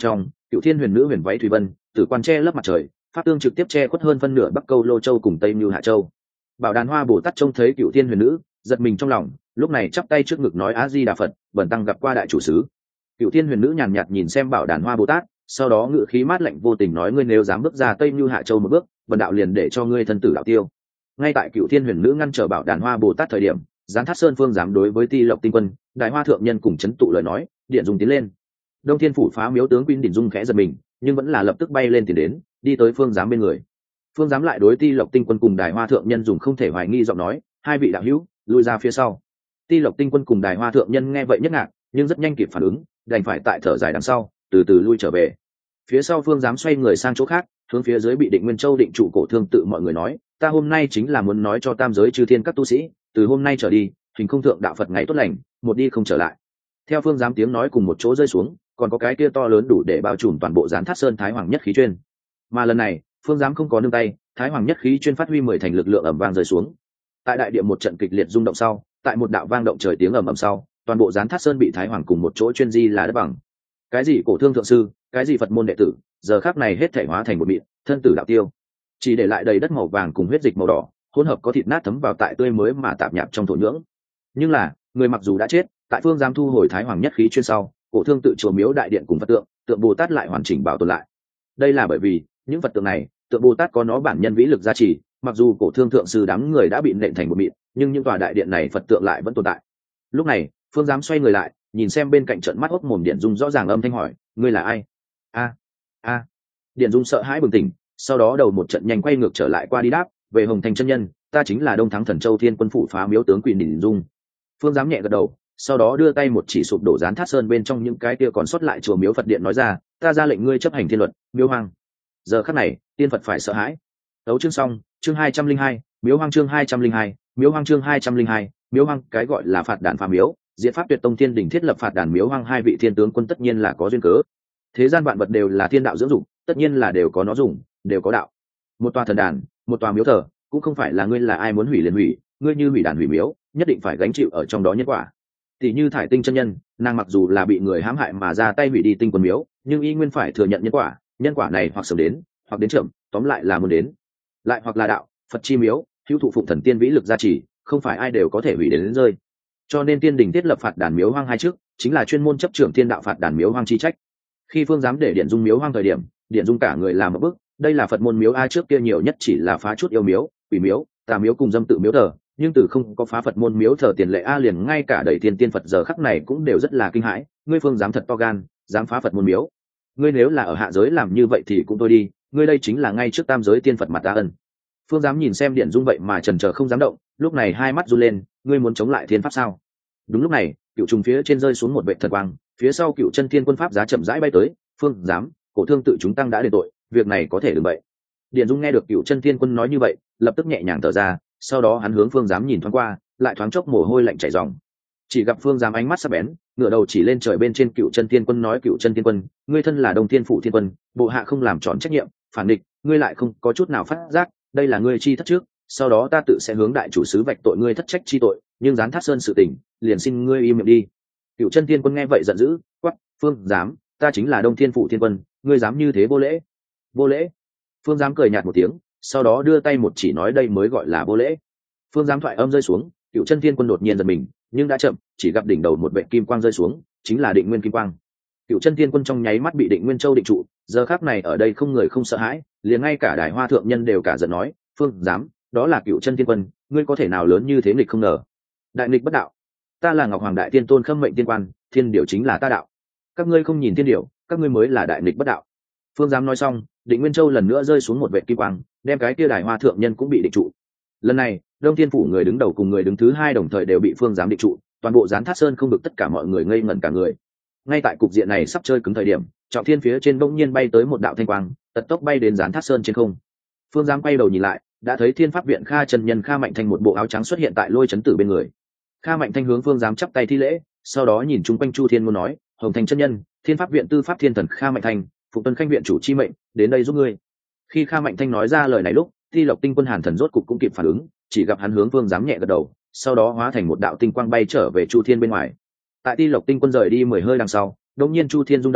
Cựu thiên huyền nữ huyền váy thủy vân, tử quan che lấp mặt trời, pháp tương trực tiếp che khuất hơn phân nửa bắc câu lô châu cùng tây như hạ châu. Bảo đàn hoa bồ tát trông thấy cựu thiên huyền nữ, giật mình trong lòng, lúc này chắp tay trước ngực nói a di đà phật, bần tăng gặp qua đại chủ sứ. Cựu thiên huyền nữ nhàn nhạt nhìn xem bảo đàn hoa bồ tát, sau đó ngự khí mát lạnh vô tình nói ngươi nếu dám bước ra tây như hạ châu một bước, bần đạo liền để cho ngươi thân tử đạo tiêu. Ngay tại cựu thiên huyền nữ ngăn trở bảo đàn hoa bồ tát thời điểm, giáng thát sơn phương dám đối với ti lộc tinh quân, đại hoa thượng nhân cùng chấn tụ lời nói, điện dung tiến lên. Đông thiên phủ phá miếu tướng Quyên Đỉnh Dung khẽ giật mình, nhưng vẫn là lập tức bay lên tiền đến, đi tới phương giám bên người. Phương giám lại đối ti lộc tinh quân cùng đài hoa thượng nhân dùng không thể hoài nghi giọng nói, hai vị đạo hữu lui ra phía sau. Ti lộc tinh quân cùng đài hoa thượng nhân nghe vậy nhất ngạc, nhưng rất nhanh kịp phản ứng, đành phải tại thở dài đằng sau, từ từ lui trở về. Phía sau phương giám xoay người sang chỗ khác, hướng phía dưới bị Định Nguyên Châu định trụ cổ thương tự mọi người nói, ta hôm nay chính là muốn nói cho tam giới chư thiên các tu sĩ, từ hôm nay trở đi, hình không thượng đạo Phật ngày tốt lành, một đi không trở lại. Theo phương giám tiếng nói cùng một chỗ rơi xuống, còn có cái kia to lớn đủ để bao trùm toàn bộ gián thát sơn thái hoàng nhất khí chuyên. Mà lần này phương giám không có nương tay, thái hoàng nhất khí chuyên phát huy mười thành lực lượng ầm vang rơi xuống. Tại đại địa một trận kịch liệt rung động sau, tại một đạo vang động trời tiếng ầm ầm sau, toàn bộ gián thát sơn bị thái hoàng cùng một chỗ chuyên di là đất bằng. Cái gì cổ thương thượng sư, cái gì phật môn đệ tử, giờ khắc này hết thể hóa thành một mịn, thân tử đạo tiêu, chỉ để lại đầy đất màu vàng cùng huyết dịch màu đỏ, hỗn hợp có thịt nát thấm vào tại tươi mới mà tạp nhạp trong thổ nhưỡng. Nhưng là người mặc dù đã chết, tại phương giám thu hồi thái hoàng nhất khí chuyên sau, cổ thương tự chùa miếu đại điện cùng phật tượng, tượng bồ tát lại hoàn chỉnh bảo tồn lại. Đây là bởi vì những phật tượng này, tượng bồ tát có nó bản nhân vĩ lực gia trì, mặc dù cổ thương thượng sư đám người đã bị nện thành một mịn, nhưng những tòa đại điện này phật tượng lại vẫn tồn tại. Lúc này phương giám xoay người lại, nhìn xem bên cạnh trận mắt hốc mồm điện dung rõ ràng âm thanh hỏi, ngươi là ai? A a điện dung sợ hãi bừng tỉnh, sau đó đầu một trận nhanh quay ngược trở lại qua đi đáp, về hồng thành chân nhân, ta chính là đông thắng thần châu thiên quân phủ phá miếu tướng Quyên Đỉnh Dung. Phương giám nhẹ gật đầu, sau đó đưa tay một chỉ sụp đổ gián thát sơn bên trong những cái kia còn sót lại chùa miếu phật điện nói ra, ta ra lệnh ngươi chấp hành thiên luật, miếu hoang. Giờ khắc này tiên phật phải sợ hãi. Đấu chương xong, chương hai trăm linh hai, miếu hoang chương hai trăm linh hai, miếu hoang chương hai trăm linh hai, miếu hoang. Cái gọi là phạt đàn phá miếu, diệt pháp tuyệt tông thiên đỉnh thiết lập phạt đàn miếu hoang, hai vị thiên tướng quân tất nhiên là có duyên cớ. Thế gian vạn vật đều là thiên đạo dưỡng dục, tất nhiên là đều có nó dùng, đều có đạo. Một tòa thần đàn, một tòa miếu thờ, cũng không phải là ngươi là ai muốn hủy liền hủy, ngươi như hủy đàn hủy miếu, nhất định phải gánh chịu ở trong đó nhân quả. Tỷ như Thải Tinh chân nhân, nàng mặc dù là bị người hãm hại mà ra tay hủy đi tinh quân miếu, nhưng y nguyên phải thừa nhận nhân quả, nhân quả này hoặc sớm đến, hoặc đến chậm, tóm lại là muốn đến. Lại hoặc là đạo, Phật chi miếu, hữu thụ phụng thần tiên vĩ lực gia trì, không phải ai đều có thể hủy đến, đến rơi. Cho nên tiên đình thiết lập phạt đàn miếu hoang hai trước, chính là chuyên môn chấp trưởng thiên đạo phạt đàn miếu hoang chi trách. Khi phương dám để điện dung miếu hoang thời điểm, điện dung cả người làm một bức, đây là Phật môn miếu a, trước kia nhiều nhất chỉ là phá chút yêu miếu, quỷ miếu, tà miếu cùng dâm tự miếu thờ, nhưng từ không có phá Phật môn miếu thờ tiền lệ a, liền ngay cả đầy tiên tiên Phật giờ khắc này cũng đều rất là kinh hãi, ngươi phương dám thật to gan, dám phá Phật môn miếu. Ngươi nếu là ở hạ giới làm như vậy thì cũng thôi đi, ngươi đây chính là ngay trước tam giới tiên Phật mặt ta ân. Phương dám nhìn xem điện dung vậy mà chần chờ không dám động, lúc này hai mắt run lên, ngươi muốn chống lại thiên pháp sao? Đúng lúc này cựu trùng phía trên rơi xuống một vệ thật quang, phía sau cựu chân thiên quân pháp giá chậm rãi bay tới, phương dám, cổ thương tự chúng tăng đã đền tội, việc này có thể đừng vậy. Điện dung nghe được cựu chân thiên quân nói như vậy, lập tức nhẹ nhàng thở ra, sau đó hắn hướng phương dám nhìn thoáng qua, lại thoáng chốc mồ hôi lạnh chảy ròng. Chỉ gặp phương dám ánh mắt sắc bén, ngửa đầu chỉ lên trời bên trên cựu chân thiên quân nói, cựu chân thiên quân, ngươi thân là Đông Thiên Phủ thiên quân, bộ hạ không làm tròn trách nhiệm, phản địch, ngươi lại không có chút nào phát giác, đây là ngươi chi thất trước, sau đó ta tự sẽ hướng đại chủ sứ vạch tội ngươi thất trách chi tội, nhưng gián thát sơn sự tình, liền xin ngươi im miệng đi. Cựu chân thiên quân nghe vậy giận dữ, quát, phương dám, ta chính là Đông Thiên Phủ thiên quân, ngươi dám như thế vô lễ? Vô lễ? Phương dám cười nhạt một tiếng, sau đó đưa tay một chỉ nói, đây mới gọi là vô lễ. Phương dám thoại âm rơi xuống, cựu chân thiên quân đột nhiên giật mình, nhưng đã chậm, chỉ gặp đỉnh đầu một vệ kim quang rơi xuống, chính là Định Nguyên kim quang. Cựu chân thiên quân trong nháy mắt bị Định Nguyên Châu định trụ, giờ khắc này ở đây không người không sợ hãi, liền ngay cả Đài Hoa thượng nhân đều cả giận nói, phương dám, đó là cựu chân thiên quân, ngươi có thể nào lớn như thế nghịch không ngờ. Đại nghịch bất đạo, ta là Ngọc Hoàng Đại Tiên Tôn khâm mệnh tiên quan, thiên điều chính là ta đạo, các ngươi không nhìn thiên điều, các ngươi mới là đại nghịch bất đạo. Phương dám nói xong, Định Nguyên Châu lần nữa rơi xuống một vệ kim quang, đem cái kia Đài Hoa thượng nhân cũng bị định trụ. Lần này Đông Thiên Phủ người đứng đầu cùng người đứng thứ hai đồng thời đều bị phương dám định trụ, toàn bộ gián thát sơn không được, tất cả mọi người ngây ngẩn cả người. Ngay tại cục diện này sắp chơi cứng thời điểm, trọng thiên phía trên bỗng nhiên bay tới một đạo thanh quang, tật tốc bay đến gián thát sơn trên không. Phương dám quay đầu nhìn lại, đã thấy Thiên Pháp Viện Kha chân nhân Kha Mạnh Thanh một bộ áo trắng xuất hiện tại Lôi Chấn Tử bên người. Kha Mạnh Thanh hướng phương dám chắp tay thi lễ, sau đó nhìn chung quanh Chu Thiên Ngôn nói, Hồng Thành chân nhân, Thiên Pháp Viện Tư Pháp Thiên Thần Kha Mạnh Thanh, Phụng Tuân Khanh viện chủ chi mệnh, đến đây giúp ngươi. Khi Kha Mạnh Thanh nói ra lời này lúc, Thi Lộc Tinh Quân Hàn Thần rốt cục cũng kịp phản ứng, chỉ gặp hắn hướng phương dám nhẹ gật đầu, sau đó hóa thành một đạo tinh quang bay trở về Chu Thiên bên ngoài. Tại Thi Lộc Tinh Quân rời đi mười hơi đằng sau, đột nhiên Chu Thiên rung động,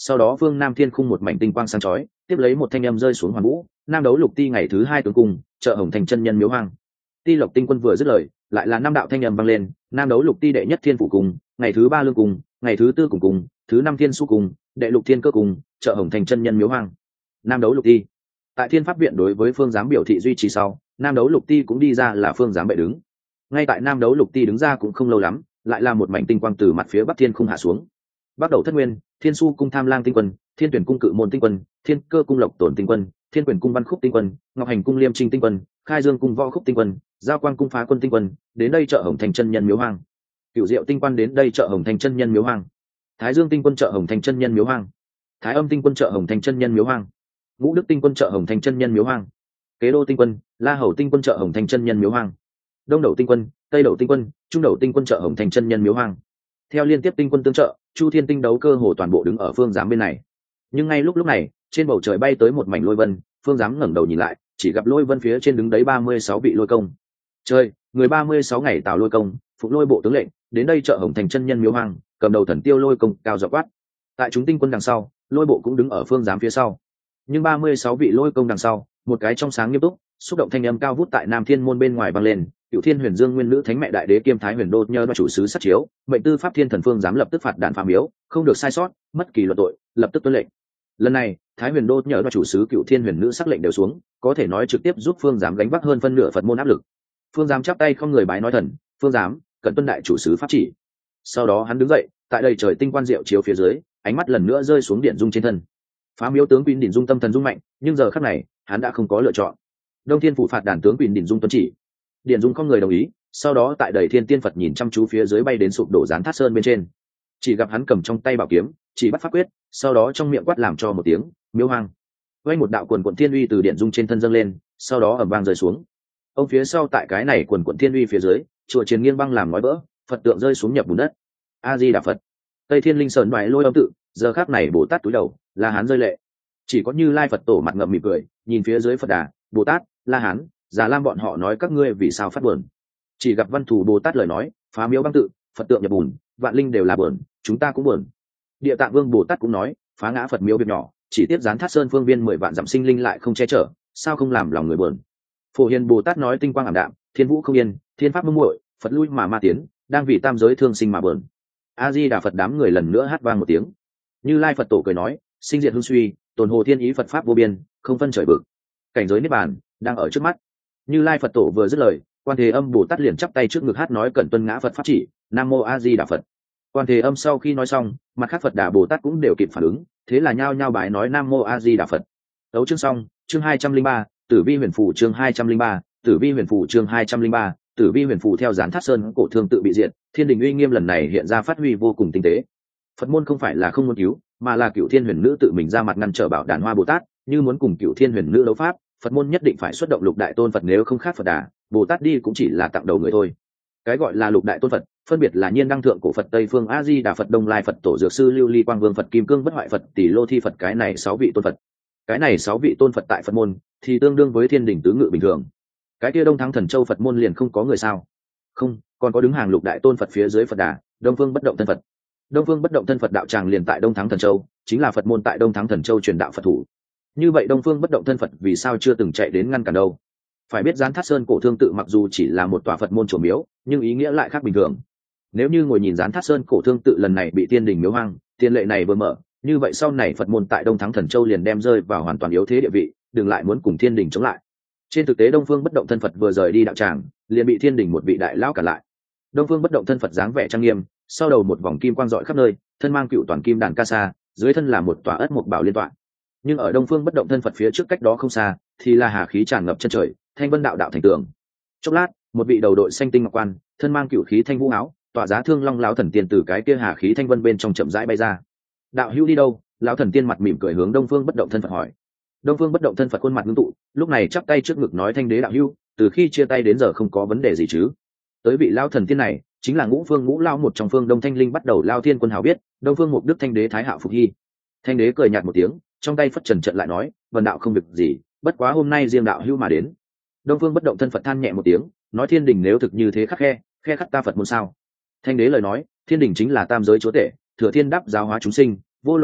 sau đó phương nam thiên khung một mảnh tinh quang sáng chói, tiếp lấy một thanh âm rơi xuống hoàn vũ, nam đấu lục ti ngày thứ hai tướng cung, chợ hồng thành chân nhân miếu hoang. Ti lộc tinh quân vừa dứt lời, lại là năm đạo thanh âm vang lên, nam đấu lục ti đệ nhất thiên phủ cung, ngày thứ ba lương cung, ngày thứ tư cùng cung, thứ năm thiên su cung, đệ lục thiên cơ cung, chợ hồng thành chân nhân miếu hoang. Nam đấu lục ti. Tại thiên pháp viện đối với phương giám biểu thị duy trì sau, nam đấu lục ti cũng đi ra là phương giám bệ đứng. Ngay tại nam đấu lục ti đứng ra cũng không lâu lắm, lại là một mảnh tinh quang từ mặt phía bắc thiên khung hạ xuống. Bắt đầu thất nguyên, thiên su cung tham lang tinh quân, thiên tuyển cung cự môn tinh quân, thiên cơ cung lộc tổn tinh quân, thiên quyền cung văn khúc tinh quân, ngọc hành cung liêm trinh tinh quân, khai dương cung võ khúc tinh quân, giao quang cung phá quân tinh quân, đến đây chợ hồng thành chân nhân miếu hoang. Cựu diệu tinh quân đến đây chợ hồng thành chân nhân miếu hoang. Thái dương tinh quân chợ hồng thành chân nhân miếu hoang. Thái âm tinh quân chợ hồng thành chân nhân miếu hoang. Ngũ đức tinh quân chợ hồng thành chân nhân miếu hoang. Kế đô tinh quân, la hầu tinh quân chợ hồng thành chân nhân miếu hoang. Đông đậu tinh quân, tây đậu tinh quân, trung đậu tinh quân chợ hồng thành chân nhân miếu hoang. Theo liên tiếp tinh quân tương trợ, chu thiên tinh đấu cơ hồ toàn bộ đứng ở phương giám bên này. Nhưng ngay lúc lúc này, trên bầu trời bay tới một mảnh lôi vân, phương giám ngẩng đầu nhìn lại, chỉ gặp lôi vân phía trên đứng đấy ba mươi sáu vị lôi công. Chơi, người ba mươi sáu ngày tạo lôi công, phục lôi bộ tướng lệnh, đến đây chợ hồng thành chân nhân miếu hoang, cầm đầu thần tiêu lôi công cao giọng quát. Tại chúng tinh quân đằng sau, lôi bộ cũng đứng ở phương giám phía sau. Nhưng ba mươi sáu vị lôi công đằng sau, một cái trong sáng nghiêm túc, xúc động thanh âm cao vút tại Nam Thiên môn bên ngoài vang lên, Cửu Thiên Huyền Dương Nguyên Nữ Thánh Mẹ Đại Đế kiêm Thái Huyền Đô nhờ chủ sứ sát chiếu, mệnh tư pháp thiên thần phương giám lập tức phạt đàn phá miếu, không được sai sót, mất kỳ luật tội, lập tức tuân lệnh. Lần này, Thái Huyền Đô nhờ chủ sứ Cửu Thiên Huyền Nữ sắc lệnh đều xuống, có thể nói trực tiếp giúp phương giám gánh vác hơn phân nửa Phật môn áp lực. Phương giám chắp tay không người bái nói thần, phương giám, cẩn tuân đại chủ sứ pháp chỉ. Sau đó hắn đứng dậy, tại đây trời tinh quan diệu chiếu phía dưới, ánh mắt lần nữa rơi xuống điện dung trên thân. Phá miếu tướng Quỳnh Đỉnh Dung tâm thần dung mạnh, nhưng giờ khắc này, hắn đã không có lựa chọn. Đông Thiên phủ phạt đàn tướng Quỳnh Đỉnh Dung tuân chỉ. Điện Dung không người đồng ý, sau đó tại đầy thiên tiên Phật nhìn chăm chú phía dưới bay đến sụp đổ gián thát sơn bên trên. Chỉ gặp hắn cầm trong tay bảo kiếm, chỉ bắt pháp quyết, sau đó trong miệng quát làm cho một tiếng, miếu hoang. Vây một đạo quần quần thiên uy từ Điện Dung trên thân dâng lên, sau đó ầm vang rơi xuống. Ông phía sau tại cái này quần quần thiên uy phía dưới, chùa chiến nghiêng băng làm nói vỡ, Phật tượng rơi xuống nhập bùn đất. A Di Đà Phật. Tây Thiên Linh Sơn đoái lôi âm tự, giờ khắc này Bồ Tát túi đầu, La Hán rơi lệ. Chỉ có Như Lai Phật tổ mặt ngậm mỉm cười, nhìn phía dưới Phật Đà, Bồ Tát, La Hán, Già Lam bọn họ nói các ngươi vì sao phát buồn. Chỉ gặp Văn Thù Bồ Tát lời nói, phá miếu băng tự, Phật tượng nhập bùn, vạn linh đều là buồn, chúng ta cũng buồn. Địa Tạng Vương Bồ Tát cũng nói, phá ngã Phật miếu việc nhỏ, chỉ tiếp gián thát sơn phương viên mười vạn dặm sinh linh lại không che chở, sao không làm lòng người buồn. Phổ Hiền Bồ Tát nói tinh quang ảm đạm, thiên vũ không yên, thiên pháp mông muội, Phật lui mà ma tiến, đang vì tam giới thương sinh mà buồn. A Di Đà Phật đám người lần nữa hát vang một tiếng. Như Lai Phật tổ cười nói, sinh diệt hưng suy, tồn hồ thiên ý Phật pháp vô biên, không phân trời vực, cảnh giới niết bàn đang ở trước mắt. Như Lai Phật tổ vừa dứt lời, Quan Thế Âm Bồ Tát liền chắp tay trước ngực hát nói cẩn tuân ngã Phật pháp chỉ, Nam Mô A Di Đà Phật. Quan Thế Âm sau khi nói xong, mặt khác Phật Đà Bồ Tát cũng đều kịp phản ứng, thế là nhao nhao bái nói Nam Mô A Di Đà Phật. Đấu chương xong, chương hai trăm linh ba, Tử Vi Huyền Phù chương hai trăm linh ba, Tử Vi Huyền Phù chương hai trăm linh ba, Tử Vi Huyền Phù theo gián thát sơn cổ thương tự bị diệt, thiên đình uy nghiêm lần này hiện ra phát huy vô cùng tinh tế. Phật môn không phải là không muốn cứu, mà là Cửu Thiên Huyền Nữ tự mình ra mặt ngăn trở bảo đàn Hoa Bồ Tát, như muốn cùng Cửu Thiên Huyền Nữ đấu pháp, Phật môn nhất định phải xuất động lục đại tôn Phật, nếu không khác Phật Đà, Bồ Tát đi cũng chỉ là tặng đầu người thôi. Cái gọi là lục đại tôn Phật, phân biệt là Nhiên Đăng Thượng Cổ Phật, Tây Phương A Di Đà Phật, Đông Lai Phật Tổ, Dược Sư Lưu Ly Quang Vương Phật, Kim Cương Bất Hoại Phật, Tỷ Lô Thi Phật, cái này sáu vị tôn Phật. Cái này sáu vị tôn Phật tại Phật môn thì tương đương với thiên đình tứ ngự bình thường. Cái kia Đông Thắng Thần Châu Phật môn liền không có người sao? Không, còn có đứng hàng lục đại tôn Phật phía dưới Phật Đà, Đông Phương Bất Động Thân Phật. Đông Phương Bất Động Thân Phật đạo tràng liền tại Đông Thắng Thần Châu, chính là Phật môn tại Đông Thắng Thần Châu truyền đạo Phật thủ. Như vậy Đông Phương Bất Động Thân Phật vì sao chưa từng chạy đến ngăn cản đâu? Phải biết gián thát sơn cổ thương tự mặc dù chỉ là một tòa Phật môn chùa miếu, nhưng ý nghĩa lại khác bình thường. Nếu như ngồi nhìn gián thát sơn cổ thương tự lần này bị tiên đình miếu hoang, tiên lệ này vừa mở, như vậy sau này Phật môn tại Đông Thắng Thần Châu liền đem rơi vào hoàn toàn yếu thế địa vị, đừng lại muốn cùng thiên đình chống lại. Trên thực tế Đông Phương Bất Động Thân Phật vừa rời đi đạo tràng, liền bị thiên đình một vị đại lão cản lại. Đông Phương Bất Động Thân Phật dáng vẻ trang nghiêm, sau đầu một vòng kim quang rọi khắp nơi, thân mang cựu toàn kim đàn ca sa, dưới thân là một tòa ất mục bảo liên tọa. Nhưng ở Đông Phương Bất Động Thân Phật phía trước cách đó không xa, thì là hà khí tràn ngập chân trời, thanh vân đạo đạo thành tường. Chốc lát, một vị đầu đội xanh tinh ngọc quan, thân mang cựu khí thanh vũ áo, tỏa giá thương long lão thần tiên từ cái kia hà khí thanh vân bên trong chậm rãi bay ra. Đạo hữu đi đâu? Lão thần tiên mặt mỉm cười hướng Đông Phương Bất Động Thân Phật hỏi. Đông Phương Bất Động Thân Phật khuôn mặt ngưng tụ, lúc này chắp tay trước ngực nói thanh đế đạo hữu, từ khi chia tay đến giờ không có vấn đề gì chứ? Tới vị lão thần tiên này, chính là ngũ phương ngũ lao một trong phương Đông Thanh Linh bắt đầu Lao Thiên Quân hào biết, Đông Phương Mục Đức Thanh đế Thái Hạo Phục Hy. Thanh đế cười nhạt một tiếng, trong tay phất trần trận lại nói, vần đạo không việc gì, bất quá hôm nay riêng đạo hữu mà đến. Đông Phương Bất Động Thân Phật than nhẹ một tiếng, nói thiên đình nếu thực như thế khắc khe, khe khắc ta Phật môn sao? Thanh đế lời nói, thiên đình chính là tam giới chúa tể, thừa thiên đáp giáo hóa chúng sinh, vô luận Phật đạo,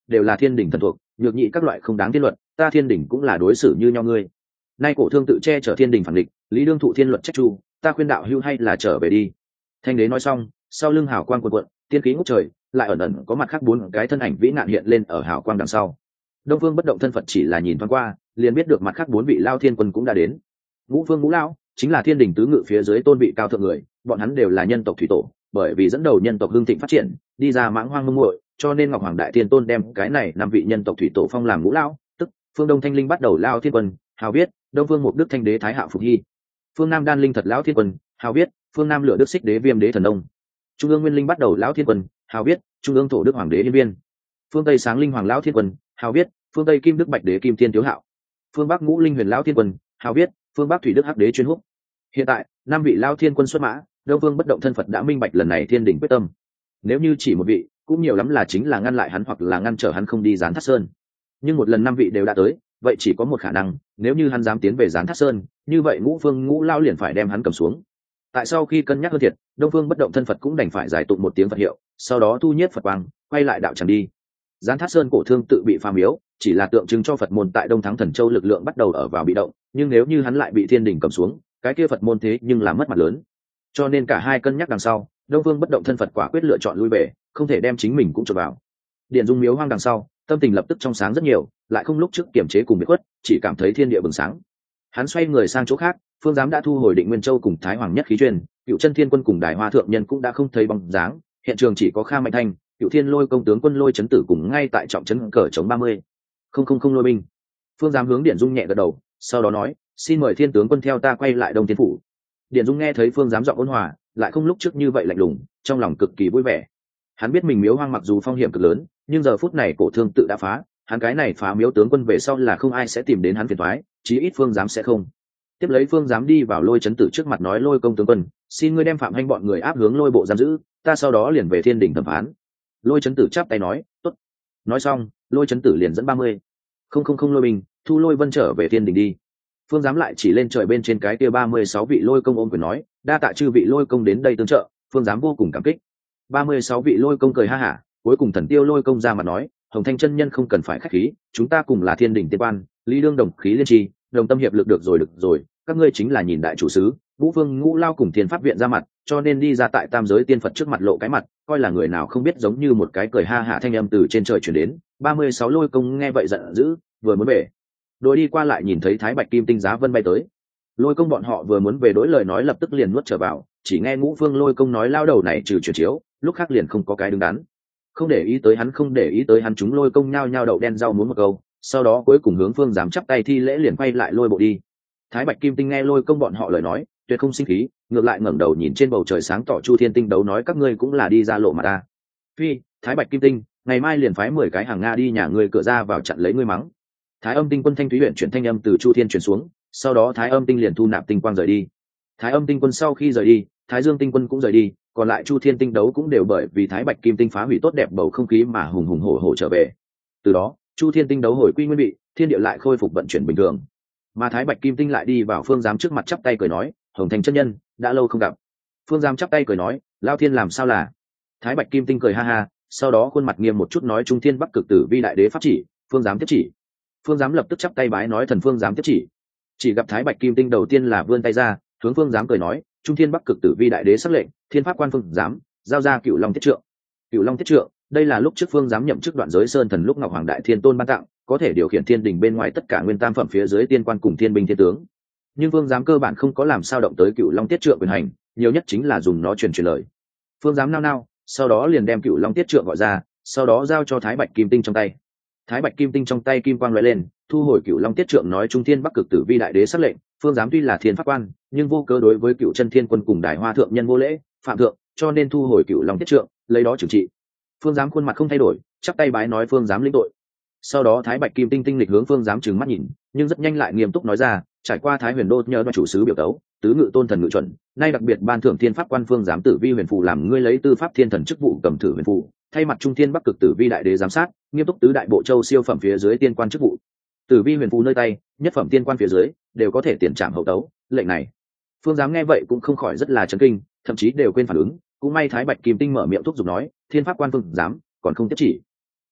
đều là thiên đình thần thuộc, nhược nhị các loại không đáng thiên luật, ta thiên đình cũng là đối xử như nhau ngươi. Nay cổ thương tự che chở thiên đình phản địch, lý đương thụ thiên luật trách chu, ta khuyên đạo hưu hay là trở về đi. Thanh đế nói xong, sau lưng hào quang cuộn cuộn, tiên khí ngút trời, lại ẩn ẩn có mặt khác bốn cái thân ảnh vĩ nạn hiện lên ở hào quang đằng sau. Đông Phương Bất Động thân phận chỉ là nhìn thoáng qua, liền biết được mặt khác bốn vị lao thiên quân cũng đã đến. Ngũ Phương Ngũ lão chính là thiên đình tứ ngự phía dưới tôn vị cao thượng người, bọn hắn đều là nhân tộc thủy tổ, bởi vì dẫn đầu nhân tộc hưng thịnh phát triển, đi ra mãng hoang mông muội, cho nên Ngọc Hoàng Đại Thiên Tôn đem cái này năm vị nhân tộc thủy tổ phong làm ngũ lão, tức Phương Đông Thanh Linh bắt đầu lao thiên quân, hào viết Đông Phương Mục Đức Thanh Đế Thái Hạo Phục Hy, Phương Nam Đan Linh Thật lão thiên quân, hào viết Phương Nam Lửa Đức Xích Đế Viêm Đế Thần Đông, Trung ương Nguyên Linh bắt đầu lão thiên quân, hào viết Trung ương Thổ Đức Hoàng Đế Yên Viên, Phương Tây Sáng Linh Hoàng lão thiên quân, hào viết Phương Tây Kim Đức Bạch Đế Kim Thiên Tiếu Hạo, Phương Bắc Ngũ Linh Huyền lão thiên quân, hào viết Phương Bắc Thủy Đức Hắc Đế Chuyên Húc. Hiện tại năm vị lao thiên quân xuất mã, Đông Phương Bất Động thân Phật đã minh bạch lần này thiên đình quyết tâm. Nếu như chỉ một vị, cũng nhiều lắm là chính là ngăn lại hắn hoặc là ngăn trở hắn không đi Gián Thác Sơn. Nhưng một lần năm vị đều đã tới, vậy chỉ có một khả năng, nếu như hắn dám tiến về Gián Thác Sơn, như vậy Ngũ Phương Ngũ lao liền phải đem hắn cầm xuống. Tại sau khi cân nhắc hơn thiệt, Đông Phương Bất Động thân Phật cũng đành phải giải tụng một tiếng Phật hiệu, sau đó thu nhiếp Phật quang, quay lại đạo tràng đi. Gián Thác Sơn cổ thương tự bị phá miếu, chỉ là tượng trưng cho Phật môn tại Đông Thắng Thần Châu lực lượng bắt đầu ở vào bị động, nhưng nếu như hắn lại bị thiên đình cầm xuống, cái kia Phật môn thế nhưng là mất mặt lớn. Cho nên cả hai cân nhắc đằng sau, Đông Phương Bất Động thân Phật quả quyết lựa chọn lui về, không thể đem chính mình cũng chộp vào. Điện Dung miếu hoang đằng sau, tâm tình lập tức trong sáng rất nhiều, lại không lúc trước kiềm chế cùng biệt khuất, chỉ cảm thấy thiên địa bừng sáng. Hắn xoay người sang chỗ khác, Phương Giám đã thu hồi Định Nguyên Châu cùng Thái Hoàng Nhất khí truyền, Cựu Chân Thiên Quân cùng Đài Hoa thượng nhân cũng đã không thấy bóng dáng, hiện trường chỉ có Kha Mạnh Thanh, Cựu Thiên Lôi công tướng quân Lôi Chấn Tử cùng ngay tại trọng trấn cờ chống ba mươi. Không không không lôi binh. Phương Giám hướng Điện Dung nhẹ gật đầu, sau đó nói, xin mời Thiên tướng quân theo ta quay lại Đông Thiên phủ. Điện Dung nghe thấy Phương Giám giọng ôn hòa, lại không lúc trước như vậy lạnh lùng, trong lòng cực kỳ vui vẻ. Hắn biết mình miếu hoang mặc dù phong hiểm cực lớn, nhưng giờ phút này cổ thương tự đã phá, hắn cái này phá miếu tướng quân về sau là không ai sẽ tìm đến hắn phiền toái, chí ít Phương Giám sẽ không. Tiếp lấy Phương Giám đi vào Lôi Chấn Tử trước mặt nói, Lôi công tướng quân, xin ngươi đem Phạm Hành bọn người áp hướng Lôi bộ giam giữ, ta sau đó liền về Thiên đình thẩm phán. Lôi Chấn Tử chắp tay nói, tốt. Nói xong, Lôi Chấn Tử liền dẫn ba mươi. Không không không lôi binh, thu Lôi Vân trở về Thiên đình đi. Phương Giám lại chỉ lên trời bên trên cái kia ba mươi sáu vị Lôi công ôm quyền nói, đa tạ chư vị Lôi công đến đây tương trợ, Phương Giám vô cùng cảm kích. ba mươi sáu vị Lôi công cười ha hả, cuối cùng Thần Tiêu Lôi công ra mặt nói, Hồng Thanh chân nhân không cần phải khách khí, chúng ta cùng là Thiên đình tiên quan, lý đương đồng khí liên tri, đồng tâm hiệp lực được rồi được rồi, các ngươi chính là nhìn đại chủ sứ, Ngũ Vương Ngũ lao cùng Thiên pháp viện ra mặt, cho nên đi ra tại tam giới tiên Phật trước mặt lộ cái mặt, coi là người nào không biết, giống như một cái cười ha hả thanh âm từ trên trời truyền đến. ba mươi sáu Lôi công nghe vậy giận dữ, vừa muốn về, đối đi qua lại nhìn thấy Thái Bạch Kim Tinh Giá Vân bay tới. Lôi công bọn họ vừa muốn về đối lời nói lập tức liền nuốt trở vào, chỉ nghe Ngũ Phương Lôi công nói, lao đầu này trừ chuyển chiếu, lúc khác liền không có cái đứng đắn. Không để ý tới hắn, không để ý tới hắn, chúng Lôi công nhao nhao đậu đen rau muốn một câu, sau đó cuối cùng hướng Phương Giám chắp tay thi lễ liền quay lại Lôi bộ đi. Thái Bạch Kim Tinh nghe Lôi công bọn họ lời nói, tuyệt không sinh khí, ngược lại ngẩng đầu nhìn trên bầu trời sáng tỏ Chu Thiên Tinh đấu nói, các ngươi cũng là đi ra lộ mà ta. Phi, Thái Bạch Kim Tinh, ngày mai liền phái mười cái hàng Nga đi nhà ngươi cửa ra vào chặn lấy ngươi mắng. Thái Âm Tinh quân Thanh Thúy huyện chuyển thanh âm từ Chu Thiên chuyển xuống, sau đó Thái Âm Tinh liền thu nạp tinh quang rời đi. Thái Âm Tinh quân sau khi rời đi, Thái Dương Tinh quân cũng rời đi, còn lại Chu Thiên Tinh đấu cũng đều bởi vì Thái Bạch Kim Tinh phá hủy tốt đẹp bầu không khí mà hùng hùng hổ hổ trở về. Từ đó, Chu Thiên Tinh đấu hồi quy nguyên vị, thiên địa lại khôi phục vận chuyển bình thường. Mà Thái Bạch Kim Tinh lại đi vào Phương Giám trước mặt chắp tay cười nói, Hồng Thành chân nhân, đã lâu không gặp. Phương Giám chắp tay cười nói, Lao Thiên làm sao là? Thái Bạch Kim Tinh cười ha ha, sau đó khuôn mặt nghiêm một chút nói, Trung Thiên Bắc Cực Tử Vi đại đế pháp chỉ, Phương Giám tiếp chỉ. Phương Giám lập tức chắp tay bái nói, thần Phương Giám tiếp chỉ. Chỉ gặp Thái Bạch Kim Tinh đầu tiên là vươn tay ra, hướng Phương Giám cười nói, Trung Thiên Bắc Cực Tử Vi đại đế sắc lệnh, Thiên pháp quan Phương Giám, giao ra Cựu Long Thiết Trượng. Cựu Long Thiết Trượng, đây là lúc trước Phương Giám nhậm chức Đoạn Giới Sơn thần lúc Ngọc Hoàng Đại Thiên Tôn ban tặng, có thể điều khiển thiên đình bên ngoài tất cả nguyên tam phẩm phía dưới tiên quan cùng thiên binh thiên tướng. Nhưng Phương Giám cơ bản không có làm sao động tới Cựu Long Tiết Trượng quyền hành, nhiều nhất chính là dùng nó truyền truyền lời. Phương Giám nao nao, sau đó liền đem Cựu Long Tiết Trượng gọi ra, sau đó giao cho Thái Bạch Kim Tinh trong tay. Thái Bạch Kim Tinh trong tay kim quang lóe lên, thu hồi Cựu Long Tiết Trượng nói, Trung Thiên Bắc Cực Tử Vi đại đế sắc lệnh, Phương Giám tuy là thiên pháp quan, nhưng vô cớ đối với Cựu Chân Thiên quân cùng Đài Hoa thượng nhân vô lễ, phạm thượng, cho nên thu hồi Cựu Long Tiết Trượng, lấy đó trừng trị. Phương Giám khuôn mặt không thay đổi, chắp tay bái nói, Phương Giám lĩnh tội. Sau đó Thái Bạch Kim Tinh tinh lịch hướng Phương Giám trừng mắt nhìn, nhưng rất nhanh lại nghiêm túc nói ra, trải qua Thái Huyền Đô nhờ chủ sứ biểu tấu, tứ ngự tôn thần ngự chuẩn, nay đặc biệt ban thưởng thiên pháp quan Phương Giám Tử Vi huyền phù làm ngươi lấy tư pháp thiên thần chức vụ cầm thử huyền phù, thay mặt Trung Thiên Bắc Cực Tử Vi đại đế giám sát, nghiêm túc tứ đại bộ châu siêu phẩm phía dưới tiên quan chức vụ. Tử Vi huyền phù nơi tay, nhất phẩm tiên quan phía dưới đều có thể tiền trảm hậu tấu, lệnh này. Phương Giám nghe vậy cũng không khỏi rất là chấn kinh, thậm chí đều quên phản ứng, cũng may Thái Bạch Kim Tinh mở miệng thúc giục nói, thiên pháp quan Phương Giám còn không tiếp chỉ.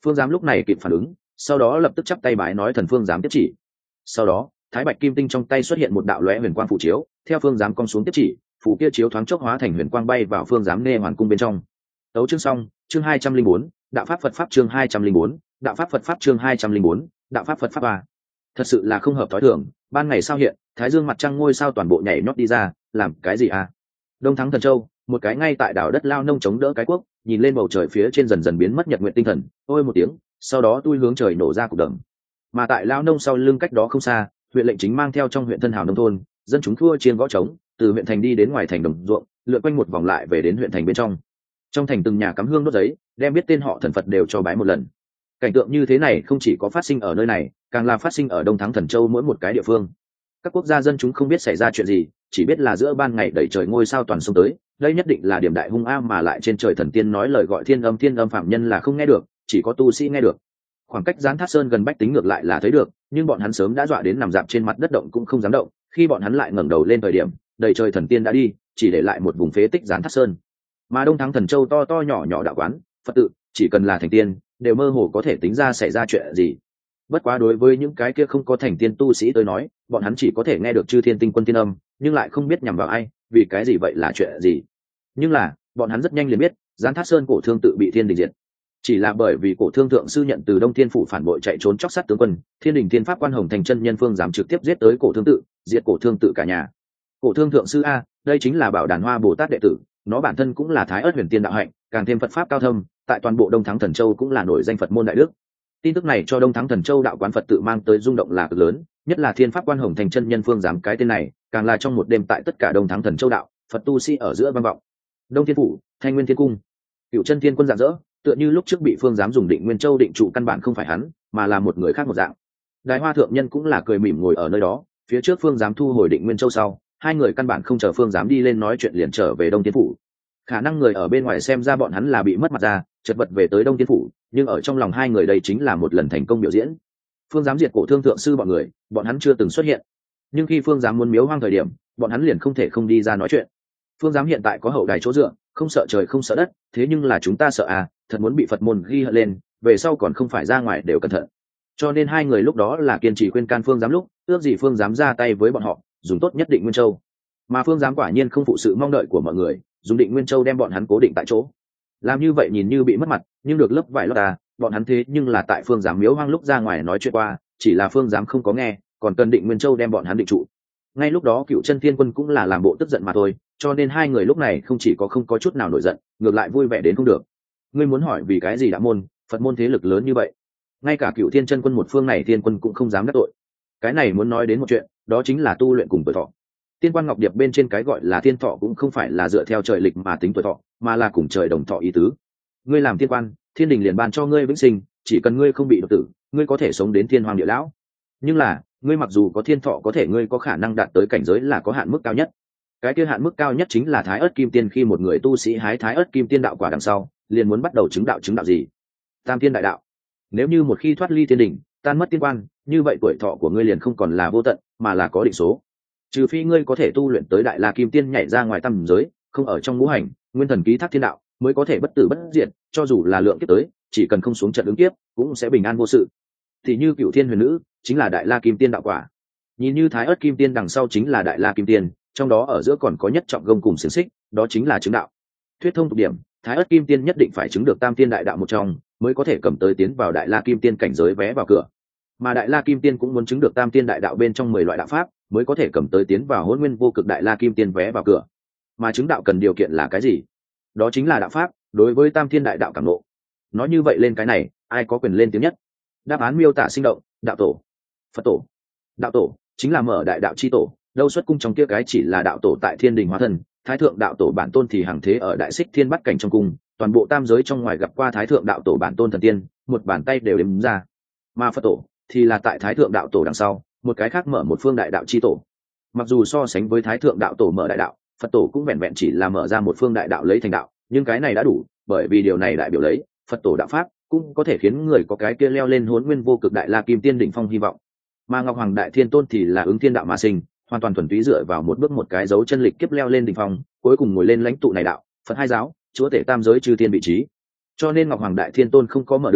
Phương Giám lúc này kịp phản ứng, sau đó lập tức chắp tay bái nói thần Phương Giám tiếp chỉ. Sau đó Thái Bạch Kim Tinh trong tay xuất hiện một đạo lóe huyền quang phù chiếu, theo Phương Giám cong xuống tiếp chỉ, phù kia chiếu thoáng chốc hóa thành huyền quang bay vào Phương Giám nghe hoàn cung bên trong. Tấu chương xong, chương hai trăm linh bốn, đạo pháp Phật pháp chương hai trăm linh bốn, đạo pháp Phật pháp chương hai trăm linh bốn, đạo pháp Phật pháp ba. Thật sự là không hợp thói thường, ban ngày sao hiện, thái dương mặt trăng ngôi sao toàn bộ nhảy nhót đi ra, làm cái gì à? Đông Thắng Thần Châu, một cái ngay tại đảo đất lao nông chống đỡ cái quốc, nhìn lên bầu trời phía trên dần dần biến mất nhật nguyện tinh thần, ôi một tiếng, sau đó tui hướng trời nổ ra cục đầm. Mà tại lao nông sau lưng cách đó không xa, huyện lệnh chính mang theo trong huyện thân hào nông thôn, dân chúng thua chiên gõ trống, từ huyện thành đi đến ngoài thành đồng ruộng, lượn quanh một vòng lại về đến huyện thành bên trong. Trong thành từng nhà cắm hương đốt giấy, đem biết tên họ thần Phật đều cho bái một lần. Cảnh tượng như thế này không chỉ có phát sinh ở nơi này, càng là phát sinh ở Đông Thắng Thần Châu mỗi một cái địa phương. Các quốc gia dân chúng không biết xảy ra chuyện gì, chỉ biết là giữa ban ngày đẩy trời ngôi sao toàn sông tới, đây nhất định là điểm đại hung a, mà lại trên trời thần tiên nói lời gọi thiên âm thiên âm phạm nhân là không nghe được, chỉ có tu sĩ nghe được. Khoảng cách Gián Thác Sơn gần bách tính ngược lại là thấy được, nhưng bọn hắn sớm đã dọa đến nằm dạp trên mặt đất động cũng không dám động, khi bọn hắn lại ngẩng đầu lên thời điểm, đầy trời thần tiên đã đi, chỉ để lại một vùng phế tích Gián Thác Sơn. Mà Đông Thắng Thần Châu to to nhỏ nhỏ đạo quán, Phật tự, chỉ cần là thành tiên, đều mơ hồ có thể tính ra xảy ra chuyện gì. Bất quá đối với những cái kia không có thành tiên tu sĩ tới nói, bọn hắn chỉ có thể nghe được chư thiên tinh quân tiên âm, nhưng lại không biết nhằm vào ai, vì cái gì vậy là chuyện gì. Nhưng là, bọn hắn rất nhanh liền biết, Gián Thác Sơn cổ thương tự bị thiên đình diệt. Chỉ là bởi vì cổ thương thượng sư nhận từ Đông Thiên phủ phản bội chạy trốn chóc sát tướng quân, thiên đình thiên pháp quan Hồng Thành chân nhân Phương dám trực tiếp giết tới cổ thương tự, diệt cổ thương tự cả nhà. Cổ thương thượng sư a, đây chính là Bảo Đàn Hoa Bồ Tát đệ tử, nó bản thân cũng là Thái Ất Huyền Tiên đạo hạnh, càng thêm Phật pháp cao thâm, tại toàn bộ Đông Thắng Thần Châu cũng là nổi danh Phật môn đại đức. Tin tức này cho Đông Thắng Thần Châu đạo quán Phật tự mang tới rung động là cực lớn, nhất là thiên pháp quan Hồng Thành chân nhân Phương dám cái tên này, càng là trong một đêm tại tất cả Đông Thắng Thần Châu đạo, Phật tu sĩ ở giữa vang vọng. Đông Thiên phủ, Thanh Nguyên Thiên cung, Cửu Chân Thiên quân rạng rỡ, tựa như lúc trước bị Phương dám dùng Định Nguyên Châu định trụ căn bản không phải hắn, mà là một người khác một dạng. Đại Hoa thượng nhân cũng là cười mỉm ngồi ở nơi đó, phía trước Phương dám thu hồi Định Nguyên Châu sau, hai người căn bản không chờ Phương dám đi lên nói chuyện liền trở về Đông Thiên phủ. Khả năng người ở bên ngoài xem ra bọn hắn là bị mất mặt ra, chật vật về tới Đông Thiên phủ, nhưng ở trong lòng hai người đây chính là một lần thành công biểu diễn. Phương dám diệt cổ thương thượng sư bọn người, bọn hắn chưa từng xuất hiện. Nhưng khi Phương dám muốn miếu hoang thời điểm, bọn hắn liền không thể không đi ra nói chuyện. Phương dám hiện tại có hậu đài chỗ dựa, không sợ trời không sợ đất, thế nhưng là chúng ta sợ à, thật muốn bị Phật môn ghi hận lên, về sau còn không phải ra ngoài đều cẩn thận. Cho nên hai người lúc đó là kiên trì khuyên can Phương dám lúc, ước gì Phương dám ra tay với bọn họ, dùng tốt nhất Định Nguyên Châu. Mà Phương dám quả nhiên không phụ sự mong đợi của mọi người, dùng Định Nguyên Châu đem bọn hắn cố định tại chỗ. Làm như vậy nhìn như bị mất mặt, nhưng được lớp vải lót à, bọn hắn thế nhưng là tại Phương dám miếu hoang lúc ra ngoài nói chuyện qua, chỉ là Phương dám không có nghe, còn cần Định Nguyên Châu đem bọn hắn định trụ. Ngay lúc đó Cựu Chân Thiên quân cũng là làm bộ tức giận mà thôi, cho nên hai người lúc này không chỉ có không có chút nào nổi giận, ngược lại vui vẻ đến không được. Ngươi muốn hỏi vì cái gì đạo môn, Phật môn thế lực lớn như vậy, ngay cả Cựu Thiên Chân quân một phương này thiên quân cũng không dám đắc tội. Cái này muốn nói đến một chuyện, đó chính là tu luyện cùng tuổi thọ. Tiên quan ngọc điệp bên trên cái gọi là thiên thọ cũng không phải là dựa theo trời lịch mà tính tuổi thọ, mà là cùng trời đồng thọ ý tứ. Ngươi làm tiên quan, thiên đình liền ban cho ngươi vĩnh sinh, chỉ cần ngươi không bị đột tử, ngươi có thể sống đến thiên hoàng địa lão. Nhưng là, ngươi mặc dù có thiên thọ, có thể ngươi có khả năng đạt tới cảnh giới là có hạn mức cao nhất. Cái kia hạn mức cao nhất chính là Thái Ức Kim Tiên, khi một người tu sĩ hái Thái Ức Kim Tiên đạo quả đằng sau, liền muốn bắt đầu chứng đạo. Chứng đạo gì? Tam Tiên đại đạo. Nếu như một khi thoát ly thiên đình, tan mất tiên quan, như vậy tuổi thọ của ngươi liền không còn là vô tận, mà là có định số. Trừ phi ngươi có thể tu luyện tới Đại La Kim Tiên nhảy ra ngoài tam giới, không ở trong ngũ hành, nguyên thần ký thác thiên đạo, mới có thể bất tử bất diệt, cho dù là lượng kiếp tới, chỉ cần không xuống trận ứng kiếp, cũng sẽ bình an vô sự. Thì như Cửu Thiên Huyền Nữ, chính là Đại La Kim Tiên đạo quả. Nhìn như Thái Ức Kim Tiên đằng sau chính là Đại La Kim Tiên, trong đó ở giữa còn có nhất trọng gông cùng xiềng xích, đó chính là chứng đạo. Thuyết thông tục điểm, Thái Ức Kim Tiên nhất định phải chứng được Tam Tiên đại đạo một trong, mới có thể cầm tới tiến vào Đại La Kim Tiên cảnh giới vé vào cửa. Mà Đại La Kim Tiên cũng muốn chứng được Tam Tiên đại đạo bên trong mười loại đạo pháp, mới có thể cầm tới tiến vào Hỗn Nguyên Vô Cực Đại La Kim Tiên vé vào cửa. Mà chứng đạo cần điều kiện là cái gì? Đó chính là đạo pháp, đối với Tam Tiên đại đạo cảm ngộ. Nói như vậy lên cái này, ai có quyền lên tiếng nhất? Đáp án miêu tả sinh động, đạo tổ. Phật tổ. Đạo tổ chính là mở đại đạo chi tổ, đâu xuất cung trong kia cái chỉ là đạo tổ tại thiên đình hóa thân, thái thượng đạo tổ bản tôn thì hàng thế ở đại xích thiên bát cảnh trong cung, toàn bộ tam giới trong ngoài gặp qua thái thượng đạo tổ bản tôn thần tiên, một bàn tay đều đếm ra. Mà Phật tổ thì là tại thái thượng đạo tổ đằng sau, một cái khác mở một phương đại đạo chi tổ. Mặc dù so sánh với thái thượng đạo tổ mở đại đạo, Phật tổ cũng vẹn vẹn chỉ là mở ra một phương đại đạo lấy thành đạo, nhưng cái này đã đủ, bởi vì điều này đại biểu lấy Phật tổ đạo pháp cũng có thể khiến người có cái kia leo lên Hỗn Nguyên Vô Cực Đại La Kim Tiên đỉnh phong hy vọng. Mà Ngọc Hoàng Đại Thiên Tôn thì là ứng thiên đạo mà sinh, hoàn toàn thuần túy dựa vào một bước một cái dấu chân lịch kiếp leo lên đỉnh phong, cuối cùng ngồi lên lãnh tụ này đạo Phật hai giáo, chúa tể tam giới chư thiên vị trí. Cho nên Ngọc Hoàng Đại Thiên Tôn không có mở đường,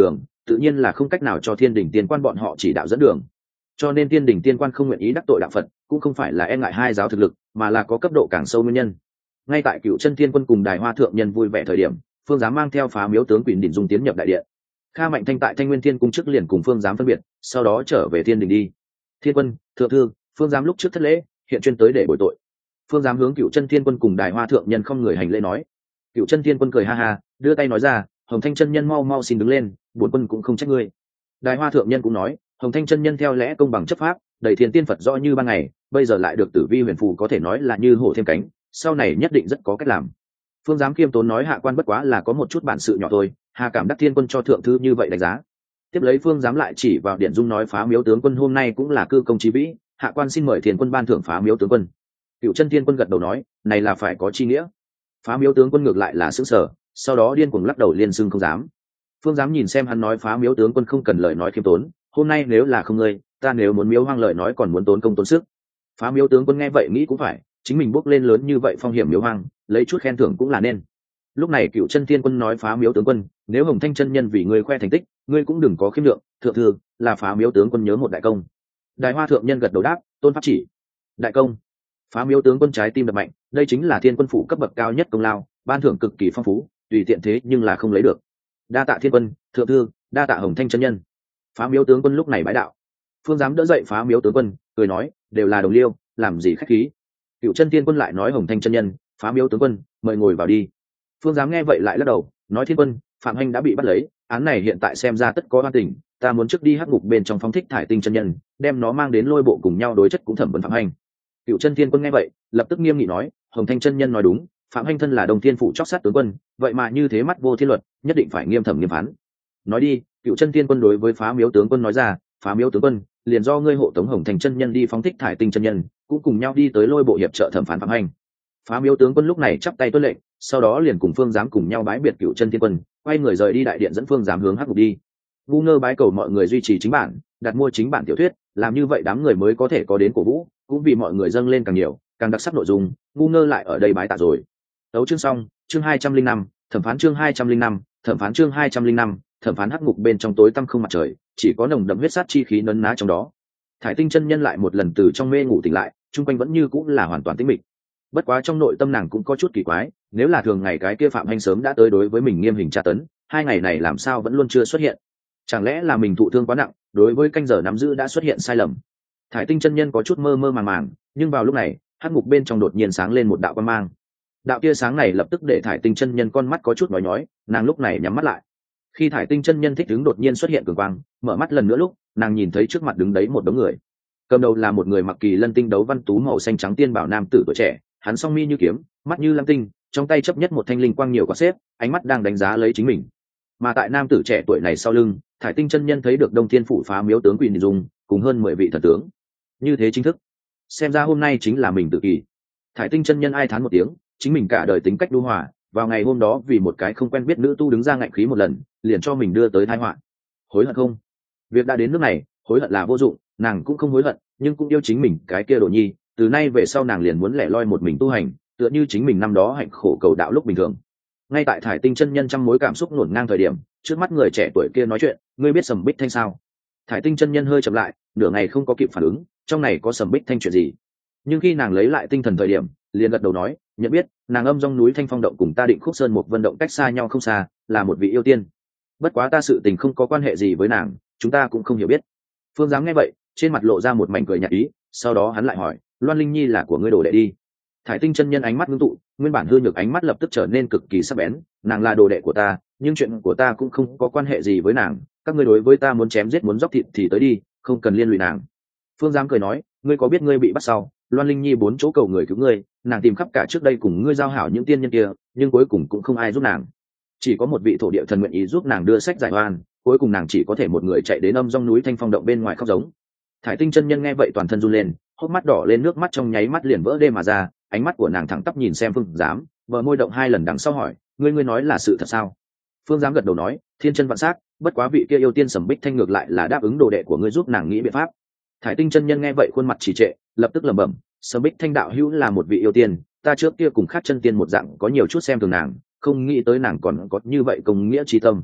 tự nhiên là không cách nào cho thiên đình tiên quan bọn họ chỉ đạo dẫn đường. Cho nên thiên đình tiên quan không nguyện ý đắc tội đạo Phật, cũng không phải là e ngại hai giáo thực lực, mà là có cấp độ càng sâu nguyên nhân. Ngay tại Cựu Chân Thiên Quân cùng Đài Hoa thượng nhân vui vẻ thời điểm, Phương Giám mang theo Phá Miếu tướng Quỷ Đỉnh Dung tiến nhập đại điện. Kha Mạnh Thanh tại Thanh Nguyên Thiên cung trước liền cùng Phương Giám phân biệt, sau đó trở về thiên đình đi. Thiên Quân, thượng thư, Phương Giám lúc trước thất lễ, hiện chuyên tới để bồi tội. Phương Giám hướng Cựu Chân Thiên Quân cùng Đài Hoa thượng nhân không người hành lễ nói. Cựu Chân Thiên Quân cười ha ha, đưa tay nói ra, Hồng Thanh chân nhân mau mau xin đứng lên, bổn quân cũng không trách ngươi. Đài Hoa thượng nhân cũng nói, Hồng Thanh chân nhân theo lẽ công bằng chấp pháp, đầy thiên tiên Phật rõ như ban ngày, bây giờ lại được Tử Vi huyền phù có thể nói là như hổ thêm cánh, sau này nhất định rất có cách làm. Phương Giám khiêm tốn nói, hạ quan bất quá là có một chút bản sự nhỏ thôi, hà cảm đắc Thiên Quân cho thượng thư như vậy đánh giá. Tiếp lấy Phương Giám lại chỉ vào Điện Dung nói, Phá Miếu tướng quân hôm nay cũng là cư công chí vĩ, hạ quan xin mời Thiên Quân ban thưởng Phá Miếu tướng quân. Cựu Chân Thiên Quân gật đầu nói, này là phải có chi nghĩa. Phá Miếu tướng quân ngược lại là sững sờ, sau đó điên cuồng lắc đầu liên xưng không dám. Phương Giám nhìn xem hắn nói, Phá Miếu tướng quân không cần lời nói khiêm tốn, hôm nay nếu là không ngươi, ta nếu muốn miếu hoang lời nói còn muốn tốn công tốn sức. Phá Miếu tướng quân nghe vậy nghĩ cũng phải, chính mình bước lên lớn như vậy phong hiểm miếu hoang, lấy chút khen thưởng cũng là nên. Lúc này Cựu Chân Thiên Quân nói, Phá Miếu tướng quân, nếu Hồng Thanh chân nhân vì ngươi khoe thành tích, ngươi cũng đừng có khiêm lượng, thượng thư, là Phá Miếu tướng quân nhớ một đại công. Đài Hoa thượng nhân gật đầu đáp, tôn pháp chỉ. Đại công. Phá Miếu tướng quân trái tim đập mạnh, đây chính là Thiên Quân phủ cấp bậc cao nhất công lao, ban thưởng cực kỳ phong phú, tùy tiện thế nhưng là không lấy được. Đa tạ Thiên Quân, thượng thư, đa tạ Hồng Thanh chân nhân. Phá Miếu tướng quân lúc này bái đạo. Phương Giám đỡ dậy Phá Miếu tướng quân, cười nói, đều là đồng liêu, làm gì khách khí. Cựu Chân Thiên Quân lại nói, Hồng Thanh chân nhân, Phá Miếu tướng quân, mời ngồi vào đi. Phương Giám nghe vậy lại lắc đầu, nói, Thiên Quân, Phạm Hành đã bị bắt lấy, án này hiện tại xem ra tất có oan tình, ta muốn trước đi hắc ngục bên trong phóng thích Thải Tinh chân nhân, đem nó mang đến lôi bộ cùng nhau đối chất cũng thẩm vấn Phạm Hành. Cựu Chân Thiên Quân nghe vậy, lập tức nghiêm nghị nói, Hồng Thanh chân nhân nói đúng, Phạm Hành thân là Đồng Thiên phủ chóc sát tướng quân, vậy mà như thế mắt vô thiên luật, nhất định phải nghiêm thẩm nghiêm phán. Nói đi, Cựu Chân Thiên Quân đối với Phá Miếu tướng quân nói ra, Phá Miếu tướng quân, liền do ngươi hộ tống Hồng Thanh chân nhân đi phóng thích Thải Tinh chân nhân, cũng cùng nhau đi tới lôi bộ hiệp trợ thẩm phán Phạm Hành. Phá Miếu tướng quân lúc này chắp tay tuân lệnh, sau đó liền cùng Phương Giám cùng nhau bái biệt Cựu Chân Thiên Quân, quay người rời đi đại điện dẫn Phương Giám hướng hắc ngục đi. Ngu ngơ bái cầu mọi người duy trì chính bản, đặt mua chính bản tiểu thuyết, làm như vậy đám người mới có thể có đến cổ vũ, cũng vì mọi người dâng lên càng nhiều, càng đặc sắc nội dung. Ngu ngơ lại ở đây bái tạ rồi. Tấu chương xong, chương hai trăm linh năm, thẩm phán chương hai trăm linh năm, thẩm phán chương hai trăm linh năm, thẩm phán hắc ngục bên trong tối tăm không mặt trời, chỉ có nồng đậm huyết sát chi khí nấn ná trong đó. Thải Tinh chân nhân lại một lần từ trong mê ngủ tỉnh lại, chung quanh vẫn như cũng là hoàn toàn tĩnh mịch. Bất quá trong nội tâm nàng cũng có chút kỳ quái, nếu là thường ngày cái kia Phạm Hành sớm đã tới đối với mình nghiêm hình tra tấn, hai ngày này làm sao vẫn luôn chưa xuất hiện? Chẳng lẽ là mình thụ thương quá nặng, đối với canh giờ nắm giữ đã xuất hiện sai lầm? Thải Tinh chân nhân có chút mơ mơ màng màng, nhưng vào lúc này, hắc ngục bên trong đột nhiên sáng lên một đạo quang mang. Đạo tia sáng này lập tức để Thải Tinh chân nhân con mắt có chút nhói nhói, nàng lúc này nhắm mắt lại. Khi Thải Tinh chân nhân thích đứng đột nhiên xuất hiện cường quang, mở mắt lần nữa lúc, nàng nhìn thấy trước mặt đứng đấy một đống người. Cầm đầu là một người mặc kỳ lân tinh đấu văn tú màu xanh trắng tiên bảo nam tử tuổi trẻ, hắn song mi như kiếm, mắt như lam tinh, trong tay chấp nhất một thanh linh quang nhiều quả xếp, ánh mắt đang đánh giá lấy chính mình. Mà tại nam tử trẻ tuổi này sau lưng, Thải Tinh chân nhân thấy được Đông Thiên phủ Phá Miếu tướng Quỷ Đỉnh Dung cùng hơn mười vị thần tướng. Như thế chính thức, xem ra hôm nay chính là mình tự kỳ. Thải Tinh chân nhân ai thán một tiếng, chính mình cả đời tính cách đu hòa, vào ngày hôm đó vì một cái không quen biết nữ tu đứng ra ngạnh khí một lần, liền cho mình đưa tới tai họa. Hối hận không? Việc đã đến nước này, hối hận là vô dụng, nàng cũng không hối hận, nhưng cũng yêu chính mình cái kia đồ nhi, từ nay về sau nàng liền muốn lẻ loi một mình tu hành, tựa như chính mình năm đó hạnh khổ cầu đạo lúc bình thường. Ngay tại Thải Tinh chân nhân trăm mối cảm xúc ngổn ngang thời điểm, trước mắt người trẻ tuổi kia nói chuyện, ngươi biết Sầm Bích Thanh sao? Thải Tinh chân nhân hơi chậm lại, nửa ngày không có kịp phản ứng, trong này có Sầm Bích Thanh chuyện gì? Nhưng khi nàng lấy lại tinh thần thời điểm, liền gật đầu nói, nhận biết, nàng âm trong núi Thanh Phong động cùng ta Định Khúc Sơn một vân động cách xa nhau không xa, là một vị yêu tiên. Bất quá ta sự tình không có quan hệ gì với nàng, chúng ta cũng không hiểu biết. Phương Giám nghe vậy, trên mặt lộ ra một mảnh cười nhạt ý, sau đó hắn lại hỏi, Loan Linh Nhi là của ngươi đồ đệ đi? Thải Tinh chân nhân ánh mắt ngưng tụ, nguyên bản hư nhược ánh mắt lập tức trở nên cực kỳ sắc bén, nàng là đồ đệ của ta, nhưng chuyện của ta cũng không có quan hệ gì với nàng, các ngươi đối với ta muốn chém giết muốn dốc thịt thì tới đi, không cần liên lụy nàng. Phương Giám cười nói, ngươi có biết ngươi bị bắt sau, Loan Linh Nhi bốn chỗ cầu người cứu ngươi, nàng tìm khắp cả trước đây cùng ngươi giao hảo những tiên nhân kia, nhưng cuối cùng cũng không ai giúp nàng. Chỉ có một vị thổ địa thần nguyện ý giúp nàng đưa sách giải oan, cuối cùng nàng chỉ có thể một người chạy đến âm trong núi Thanh Phong động bên ngoài khóc giống. Thải Tinh chân nhân nghe vậy toàn thân run lên, hốc mắt đỏ lên, nước mắt trong nháy mắt liền vỡ đê mà ra, ánh mắt của nàng thẳng tắp nhìn xem Phương Giám, vợ môi động hai lần đằng sau hỏi, ngươi ngươi nói là sự thật sao? Phương Giám gật đầu nói, thiên chân vạn sắc, bất quá vị kia yêu tiên Sầm Bích Thanh ngược lại là đáp ứng đồ đệ của ngươi giúp nàng nghĩ biện pháp. Thải Tinh chân nhân nghe vậy khuôn mặt trì trệ, lập tức lẩm bẩm, Sầm Bích Thanh đạo hữu là một vị yêu tiên, ta trước kia cùng khác chân tiên một dạng có nhiều chút xem thường nàng, không nghĩ tới nàng còn có như vậy công nghĩa tri tâm.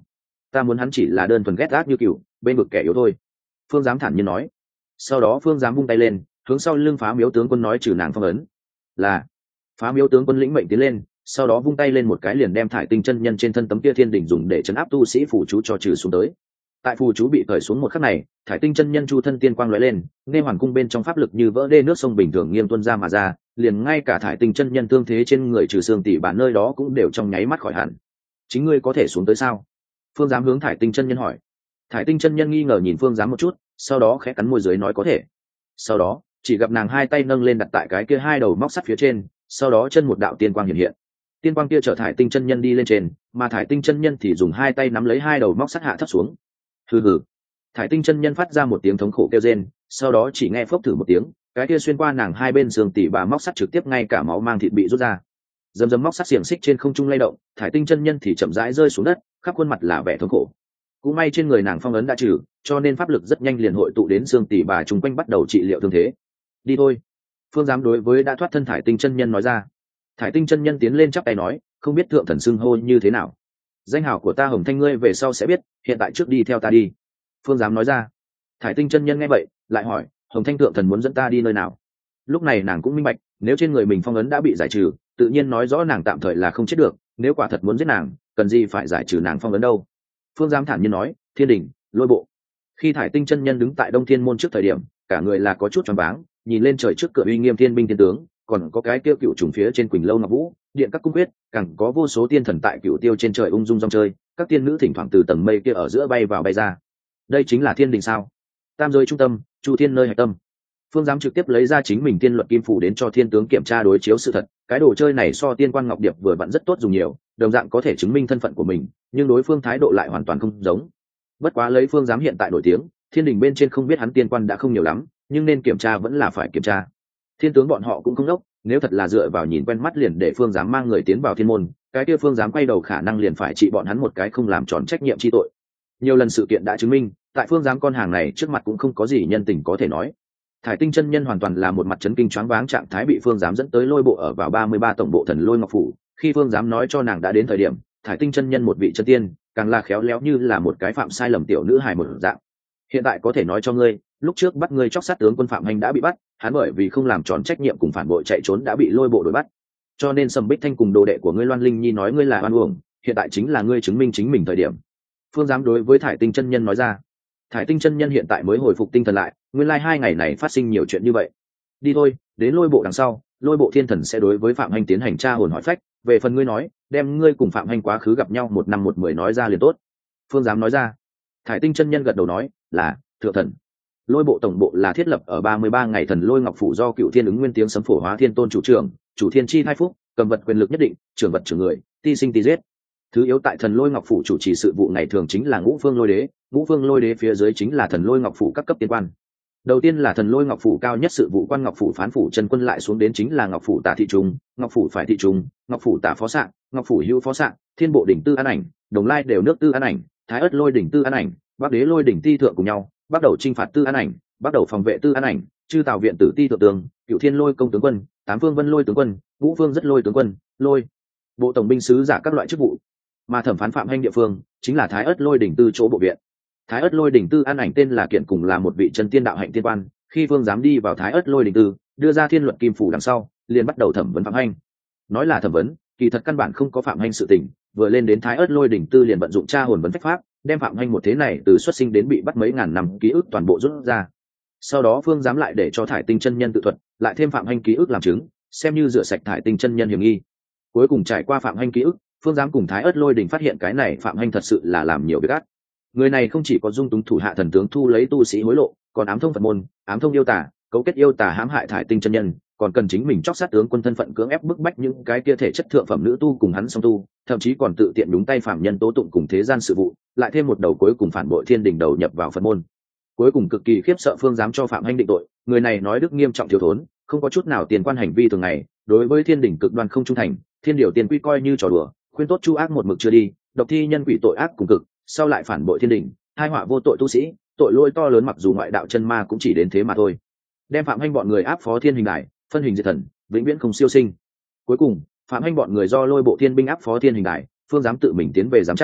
ta muốn hắn chỉ là đơn thuần ghét ác như cựu bên vực kẻ yếu thôi. Phương giám thản nhiên nói. Sau đó phương giám vung tay lên hướng sau lưng phá miếu tướng quân nói trừ nàng phong ấn. Là. Phá miếu tướng quân lĩnh mệnh tiến lên, sau đó vung tay lên một cái liền đem thải tinh chân nhân trên thân tấm kia thiên đỉnh dùng để chấn áp tu sĩ phù chú cho trừ xuống tới. Tại phù chú bị cởi xuống một khắc này, thải tinh chân nhân chu thân tiên quang lóe lên, nghe hoàn cung bên trong pháp lực như vỡ đê nước sông bình thường nghiêm tuôn ra mà ra, liền ngay cả thải tinh chân nhân thương thế trên người trừ xương tỷ bản nơi đó cũng đều trong nháy mắt khỏi hẳn. Chính ngươi có thể xuống tới sao? Phương giám hướng thải tinh chân nhân hỏi. Thải tinh chân nhân nghi ngờ nhìn phương giám một chút, sau đó khẽ cắn môi dưới nói có thể. Sau đó chỉ gặp nàng hai tay nâng lên đặt tại cái kia hai đầu móc sắt phía trên, sau đó chân một đạo tiên quang hiện hiện. Tiên quang kia trở thải tinh chân nhân đi lên trên, mà thải tinh chân nhân thì dùng hai tay nắm lấy hai đầu móc sắt hạ thấp xuống. Hừ hừ. Thải tinh chân nhân phát ra một tiếng thống khổ kêu rên, sau đó chỉ nghe phốc thử một tiếng, cái kia xuyên qua nàng hai bên xương tỉ bà móc sắt trực tiếp ngay cả máu mang thịt bị rút ra. Dầm dầm móc sắt xiềng xích trên không trung lay động, thải tinh chân nhân thì chậm rãi rơi xuống đất, khắp khuôn mặt là vẻ thống khổ. Cũng may trên người nàng phong ấn đã trừ, cho nên pháp lực rất nhanh liền hội tụ đến xương tỉ bà chung quanh bắt đầu trị liệu thương thế. Đi thôi. Phương giám đối với đã thoát thân thải tinh chân nhân nói ra. Thải tinh chân nhân tiến lên chắp tay nói, không biết thượng thần xưng hô như thế nào. Danh hào của ta Hồng Thanh ngươi về sau sẽ biết, hiện tại trước đi theo ta đi. Phương giám nói ra. Thải tinh chân nhân nghe vậy lại hỏi, Hồng Thanh thượng thần muốn dẫn ta đi nơi nào? Lúc này nàng cũng minh bạch, nếu trên người mình phong ấn đã bị giải trừ, tự nhiên nói rõ nàng tạm thời là không chết được, nếu quả thật muốn giết nàng, cần gì phải giải trừ nàng phong ấn đâu. Phương giám thản nhiên nói, thiên đình, lôi bộ. Khi thải tinh chân nhân đứng tại Đông Thiên môn trước thời điểm, cả người là có chút choáng váng, nhìn lên trời trước cửa uy nghiêm thiên binh thiên tướng, còn có cái tiêu cựu trùng phía trên Quỳnh Lâu Ngọc Vũ, điện các cung quyết, càng có vô số tiên thần tại cựu tiêu trên trời ung dung rong chơi, các tiên nữ thỉnh thoảng từ tầng mây kia ở giữa bay vào bay ra. Đây chính là thiên đình sao? Tam giới trung tâm, chu thiên nơi hạch tâm. Phương giám trực tiếp lấy ra chính mình tiên luật kim phủ đến cho thiên tướng kiểm tra đối chiếu sự thật, cái đồ chơi này so tiên quan ngọc điệp vừa vặn rất tốt dùng nhiều, đồng dạng có thể chứng minh thân phận của mình, nhưng đối phương thái độ lại hoàn toàn không giống. Bất quá lấy phương giám hiện tại nổi tiếng, thiên đình bên trên không biết hắn tiên quan đã không nhiều lắm, nhưng nên kiểm tra vẫn là phải kiểm tra. Thiên tướng bọn họ cũng không đốc, nếu thật là dựa vào nhìn quen mắt liền để phương giám mang người tiến vào thiên môn, cái kia phương giám quay đầu khả năng liền phải trị bọn hắn một cái không làm tròn trách nhiệm chi tội. Nhiều lần sự kiện đã chứng minh, tại phương giám con hàng này trước mặt cũng không có gì nhân tình có thể nói. Thải tinh chân nhân hoàn toàn là một mặt chấn kinh choáng váng trạng thái bị phương giám dẫn tới lôi bộ ở vào ba mươi ba tổng bộ thần lôi ngọc phủ. Khi phương giám nói cho nàng đã đến thời điểm, thải tinh chân nhân một vị chân tiên, càng là khéo léo như là một cái phạm sai lầm tiểu nữ hài một dạng. Hiện tại có thể nói cho ngươi, lúc trước bắt ngươi chóc sát tướng quân Phạm Hành đã bị bắt, hắn bởi vì không làm tròn trách nhiệm cùng phản bội chạy trốn đã bị lôi bộ đuổi bắt. Cho nên Sầm Bích Thanh cùng đồ đệ của ngươi Loan Linh Nhi nói ngươi là oan uổng, hiện tại chính là ngươi chứng minh chính mình thời điểm. Phương giám đối với Thải Tinh chân nhân nói ra. Thải Tinh chân nhân hiện tại mới hồi phục tinh thần lại, nguyên lai like hai ngày này phát sinh nhiều chuyện như vậy. Đi thôi, đến lôi bộ đằng sau, lôi bộ thiên thần sẽ đối với Phạm Hành tiến hành tra hồn hỏi phách, về phần ngươi nói, đem ngươi cùng Phạm Hành quá khứ gặp nhau một năm một mười nói ra liền tốt. Phương giám nói ra. Thải Tinh chân nhân gật đầu nói, là thượng thần. Lôi bộ tổng bộ là thiết lập ở ba mươi ba ngày thần lôi ngọc phủ do cựu thiên ứng nguyên tiếng sấm phổ hóa thiên tôn chủ trưởng, chủ thiên chi thai phúc, cầm vật quyền lực nhất định, trưởng vật trưởng người, ti sinh ti giết. Thứ yếu tại thần lôi ngọc phủ chủ trì sự vụ ngày thường chính là ngũ phương lôi đế, ngũ phương lôi đế phía dưới chính là thần lôi ngọc phủ các cấp tiên quan. Đầu tiên là thần lôi ngọc phủ cao nhất sự vụ quan ngọc phủ phán phủ chân quân, lại xuống đến chính là ngọc phủ tả thị trung, ngọc phủ phải thị trung, ngọc phủ tả phó sạng, ngọc phủ hữu phó sạng, thiên bộ đỉnh tư an ảnh, đồng lai đều nước tư an ảnh, thái ất lôi đỉnh tư an ảnh, bắc đế lôi đỉnh ti thượng cùng nhau, bắt đầu chinh phạt tư an ảnh, bắt đầu phòng vệ tư an ảnh, chư tào viện tử ti thượng tướng, cựu thiên lôi công tướng quân, tám phương vân lôi tướng quân, ngũ phương rất lôi tướng quân, lôi bộ tổng binh sứ giả các loại chức vụ. Mà thẩm phán Phạm Hành địa phương chính là thái ất lôi đỉnh tư chỗ bộ viện. Thái ất lôi đỉnh tư an ảnh tên là kiện, cùng là một vị chân tiên đạo hạnh tiên quan. Khi phương dám đi vào thái ất lôi đỉnh tư, đưa ra thiên luật kim phủ đằng sau, liền bắt đầu thẩm vấn Phạm Hành. Nói là thẩm vấn, kỳ thật căn bản không có Phạm Hành sự tình, vừa lên đến thái ất lôi đỉnh tư liền vận dụng tra hồn vấn phách pháp, đem Phạm Hành một thế này từ xuất sinh đến bị bắt mấy ngàn năm ký ức toàn bộ rút ra. Sau đó phương dám lại để cho Thải Tinh chân nhân tự thuật, lại thêm Phạm Hành ký ức làm chứng, xem như rửa sạch Thải Tinh chân nhân hiểm nghi. Cuối cùng trải qua Phạm Hành ký ức, phương giám cùng thái ất lôi đình phát hiện cái này Phạm Hành thật sự là làm nhiều việc ác. Người này không chỉ có dung túng thủ hạ thần tướng thu lấy tu sĩ hối lộ, còn ám thông Phật môn, ám thông yêu tà, cấu kết yêu tà hãm hại Thải Tinh chân nhân, còn cần chính mình chóc sát tướng quân thân phận cưỡng ép bức bách những cái kia thể chất thượng phẩm nữ tu cùng hắn song tu, thậm chí còn tự tiện đúng tay phạm nhân tố tụng cùng thế gian sự vụ, lại thêm một đầu cuối cùng phản bội thiên đình đầu nhập vào Phật môn. Cuối cùng cực kỳ khiếp sợ phương giám cho Phạm Hành định tội, người này nói đức nghiêm trọng thiếu thốn, không có chút nào tiền quan hành vi thường ngày, đối với thiên đình cực đoan không trung thành, thiên điều tiền quy coi như trò đùa, khuyên tốt chu ác một mực chưa đi, độc thi nhân quỷ tội ác cùng cực, sau lại phản bội thiên đình, hai họa vô tội tu sĩ, tội lỗi to lớn, mặc dù ngoại đạo chân ma cũng chỉ đến thế mà thôi. Đem Phạm Hành bọn người áp phó thiên hình đài, phân hình diệt thần, vĩnh viễn không siêu sinh. Cuối cùng Phạm Hành bọn người do lôi bộ thiên binh áp phó thiên hình đài, phương giám tự mình tiến về giám trạm,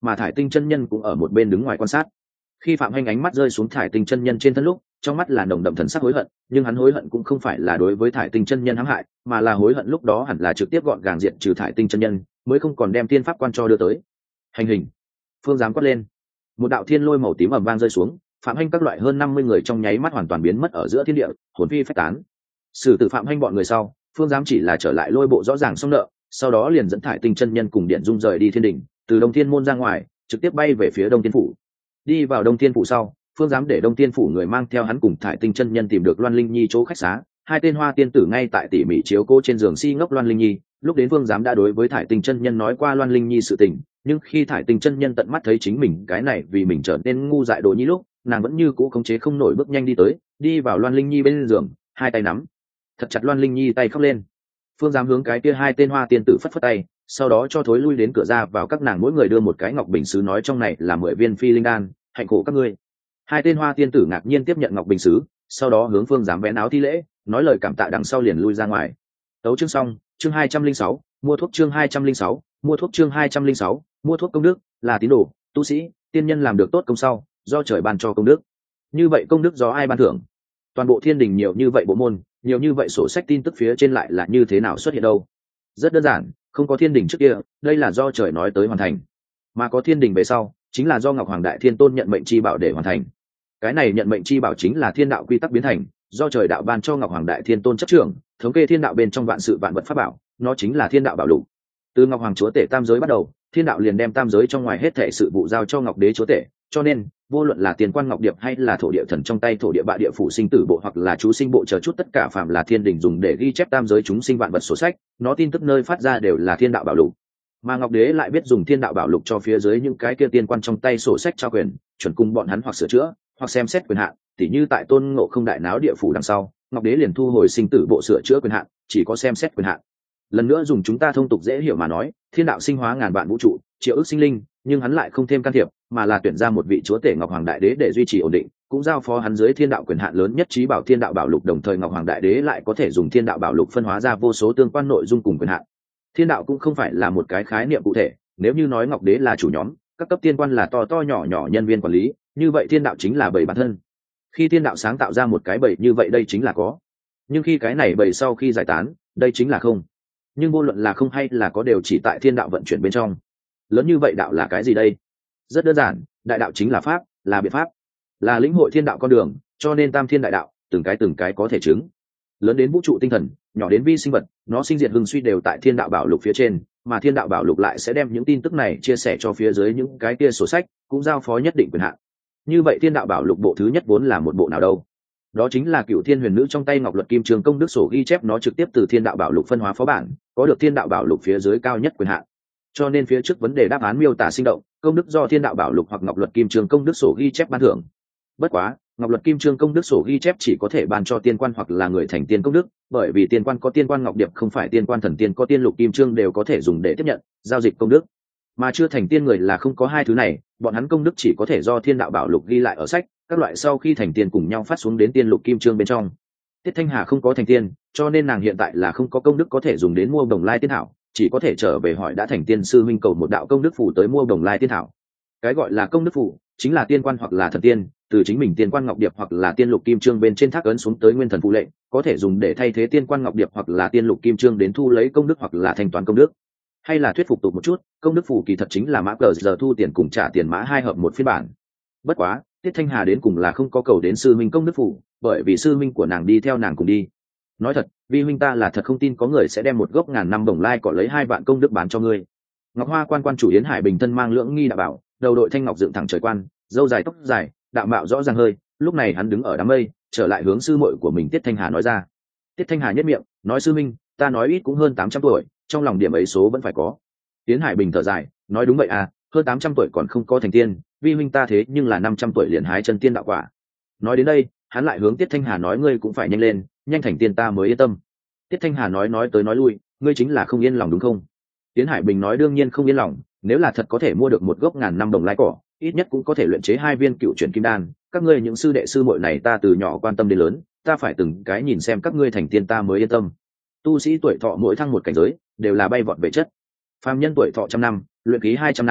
mà thải tinh chân nhân cũng ở một bên đứng ngoài quan sát. Khi Phạm Hành ánh mắt rơi xuống thải tinh chân nhân trên thân lúc, trong mắt là nồng đậm thần sắc hối hận, nhưng hắn hối hận cũng không phải là đối với thải tinh chân nhân hãm hại, mà là hối hận lúc đó hẳn là trực tiếp gọn gàng diện trừ thải tinh chân nhân, mới không còn đem tiên pháp quan cho đưa tới. Hành hình, phương giám quát lên. Một đạo thiên lôi màu tím ầm vang rơi xuống, Phạm Hành các loại hơn năm mươi người trong nháy mắt hoàn toàn biến mất ở giữa thiên địa, hồn phi phách tán. Xử tử Phạm Hành bọn người sau, phương giám chỉ là trở lại lôi bộ rõ ràng xong nợ, sau đó liền dẫn thải tinh chân nhân cùng điện dung rời đi thiên đỉnh, từ Đông Thiên môn ra ngoài, trực tiếp bay về phía Đông Thiên phủ. Đi vào Đông Thiên phủ sau, phương giám để Đông Thiên phủ người mang theo hắn cùng thải tinh chân nhân tìm được Loan Linh Nhi chỗ khách xá, hai tên hoa tiên tử ngay tại tỉ mỉ chiếu cố trên giường si ngốc Loan Linh Nhi. Lúc đến phương giám đã đối với thải tinh chân nhân nói qua Loan Linh Nhi sự tình, nhưng khi thải tinh chân nhân tận mắt thấy chính mình cái này vì mình trở nên ngu dại đồ nhi lúc, nàng vẫn như cũ khống chế không nổi, bước nhanh đi tới, đi vào Loan Linh Nhi bên giường, hai tay nắm thật chặt Loan Linh Nhi tay khóc lên. Phương giám hướng cái kia hai tên hoa tiên tử phất phất tay, sau đó cho thối lui đến cửa ra vào, các nàng mỗi người đưa một cái ngọc bình sứ, nói trong này là mười viên phi linh đan, hạnh khổ các ngươi. Hai tên hoa tiên tử ngạc nhiên tiếp nhận ngọc bình sứ, sau đó hướng phương giám vén áo thi lễ, nói lời cảm tạ, đằng sau liền lui ra ngoài. Tấu chương xong. Chương hai trăm linh sáu, mua thuốc. Chương hai trăm linh sáu, mua thuốc. Chương hai trăm linh sáu, mua thuốc. Công đức là tín đồ, tu sĩ, tiên nhân làm được tốt công sau, do trời ban cho công đức. Như vậy công đức do ai ban thưởng? Toàn bộ thiên đình nhiều như vậy bộ môn, nhiều như vậy sổ sách tin tức phía trên lại là như thế nào xuất hiện đâu? Rất đơn giản, không có thiên đình trước kia, đây là do trời nói tới hoàn thành, mà có thiên đình về sau, chính là do Ngọc Hoàng Đại Thiên Tôn nhận mệnh chi bảo để hoàn thành. Cái này nhận mệnh chi bảo chính là thiên đạo quy tắc biến thành, do trời đạo ban cho Ngọc Hoàng Đại Thiên Tôn chấp trưởng, thống kê thiên đạo bên trong vạn sự vạn vật pháp bảo, nó chính là thiên đạo bảo lục. Từ Ngọc Hoàng chúa tể tam giới bắt đầu, thiên đạo liền đem tam giới trong ngoài hết thảy sự vụ giao cho Ngọc Đế chúa tể, cho nên vô luận là tiền quan ngọc điệp hay là thổ địa thần trong tay thổ địa bạ địa phủ sinh tử bộ hoặc là chú sinh bộ chờ chút, tất cả phạm là thiên đình dùng để ghi chép tam giới chúng sinh vạn vật sổ sách, nó tin tức nơi phát ra đều là thiên đạo bảo lục. Mà Ngọc Đế lại biết dùng thiên đạo bảo lục cho phía dưới những cái kia tiên quan trong tay sổ sách trao quyền, chuẩn cung bọn hắn hoặc sửa chữa hoặc xem xét quyền hạn. Tỉ như tại Tôn Ngộ Không đại náo địa phủ đằng sau, Ngọc Đế liền thu hồi sinh tử bộ sửa chữa quyền hạn, chỉ có xem xét quyền hạn. Lần nữa dùng chúng ta thông tục dễ hiểu mà nói, thiên đạo sinh hóa ngàn vạn vũ trụ, triệu ức sinh linh, nhưng hắn lại không thêm can thiệp, mà là tuyển ra một vị chúa tể Ngọc Hoàng Đại Đế để duy trì ổn định, cũng giao phó hắn dưới thiên đạo quyền hạn lớn nhất trí bảo thiên đạo bảo lục, đồng thời Ngọc Hoàng Đại Đế lại có thể dùng thiên đạo bảo lục phân hóa ra vô số tương quan nội dung cùng quyền hạn. Thiên đạo cũng không phải là một cái khái niệm cụ thể, nếu như nói Ngọc Đế là chủ nhóm, các cấp tiên quan là to to nhỏ nhỏ nhân viên quản lý, như vậy thiên đạo chính là bầy bản thân. Khi thiên đạo sáng tạo ra một cái bầy như vậy, đây chính là có, nhưng khi cái này bầy sau khi giải tán, đây chính là không. Nhưng vô luận là không hay là có, đều chỉ tại thiên đạo vận chuyển bên trong. Lớn như vậy đạo là cái gì đây? Rất đơn giản, đại đạo chính là pháp, là biện pháp, là lĩnh hội thiên đạo con đường, cho nên tam thiên đại đạo từng cái từng cái có thể chứng. Lớn đến vũ trụ tinh thần, nhỏ đến vi sinh vật, nó sinh diệt hưng suy đều tại thiên đạo bảo lục phía trên, mà thiên đạo bảo lục lại sẽ đem những tin tức này chia sẻ cho phía dưới những cái kia sổ sách, cũng giao phó nhất định quyền hạn. Như vậy thiên đạo bảo lục bộ thứ nhất vốn là một bộ nào đâu? Đó chính là Cửu Thiên Huyền Nữ trong tay Ngọc Luật Kim Trường công đức sổ ghi chép, nó trực tiếp từ thiên đạo bảo lục phân hóa phó bản, có được thiên đạo bảo lục phía dưới cao nhất quyền hạn. Cho nên phía trước vấn đề đáp án miêu tả sinh động, công đức do thiên đạo bảo lục hoặc Ngọc Luật Kim Trường công đức sổ ghi chép ban thưởng. Bất quá, Ngọc Luật Kim Trường công đức sổ ghi chép chỉ có thể ban cho tiên quan hoặc là người thành tiên công đức, bởi vì tiên quan có tiên quan ngọc điệp, không phải tiên quan thần tiên có tiên lục kim trương đều có thể dùng để tiếp nhận giao dịch công đức, mà chưa thành tiên người là không có hai thứ này, bọn hắn công đức chỉ có thể do thiên đạo bảo lục ghi lại ở sách, các loại sau khi thành tiên cùng nhau phát xuống đến tiên lục kim trương bên trong. Tiết Thanh Hà không có thành tiên, cho nên nàng hiện tại là không có công đức có thể dùng đến mua Đồng Lai tiên thảo, chỉ có thể trở về hỏi đã thành tiên sư minh cầu một đạo công đức phù tới mua Đồng Lai tiên thảo. Cái gọi là công đức phù chính là tiên quan hoặc là thần tiên từ chính mình tiên quan ngọc điệp hoặc là tiên lục kim trương bên trên thác ấn xuống tới nguyên thần phù lệnh, có thể dùng để thay thế tiên quan ngọc điệp hoặc là tiên lục kim trương đến thu lấy công đức hoặc là thanh toán công đức. Hay là thuyết phục tục một chút, công đức phù kỳ thật chính là mã cờ giờ thu tiền cùng trả tiền mã hai hợp một phiên bản. Bất quá, Tiết Thanh Hà đến cùng là không có cầu đến sư minh công đức phù, bởi vì sư minh của nàng đi theo nàng cùng đi. Nói thật, vi huynh ta là thật không tin có người sẽ đem một gốc ngàn năm Đồng Lai cọ lấy hai vạn công đức bán cho ngươi. Ngọc Hoa quan quan chủ Yến Hải Bình thân mang lưỡng nghi đạo bảo, đầu đội thanh ngọc dựng thẳng trời quan, râu dài tóc dài, đạo mạo rõ ràng hơi, lúc này hắn đứng ở đám mây, trở lại hướng sư muội của mình Tiết Thanh Hà nói ra. Tiết Thanh Hà nhất miệng nói, sư minh, ta nói ít cũng hơn tám trăm tuổi, trong lòng điểm ấy số vẫn phải có. Yến Hải Bình thở dài nói, đúng vậy à, hơn tám trăm tuổi còn không có thành tiên, vi huynh ta thế nhưng là năm trăm tuổi liền hái chân tiên đạo quả. Nói đến đây, hắn lại hướng Tiết Thanh Hà nói, ngươi cũng phải nhanh lên, nhanh thành tiên ta mới yên tâm. Tiết Thanh Hà nói nói tới nói lui, ngươi chính là không yên lòng đúng không? Yến Hải Bình nói, đương nhiên không yên lòng, nếu là thật có thể mua được một gốc ngàn năm Đồng Lai cỏ, ít nhất cũng có thể luyện chế hai viên cựu chuyển kim đan, các ngươi những sư đệ sư muội này ta từ nhỏ quan tâm đến lớn, ta phải từng cái nhìn xem các ngươi thành tiên ta mới yên tâm. Tu sĩ tuổi thọ mỗi thăng một cảnh giới đều là bay vọt về chất, phàm nhân tuổi thọ trăm năm, luyện khí hai trăm năm,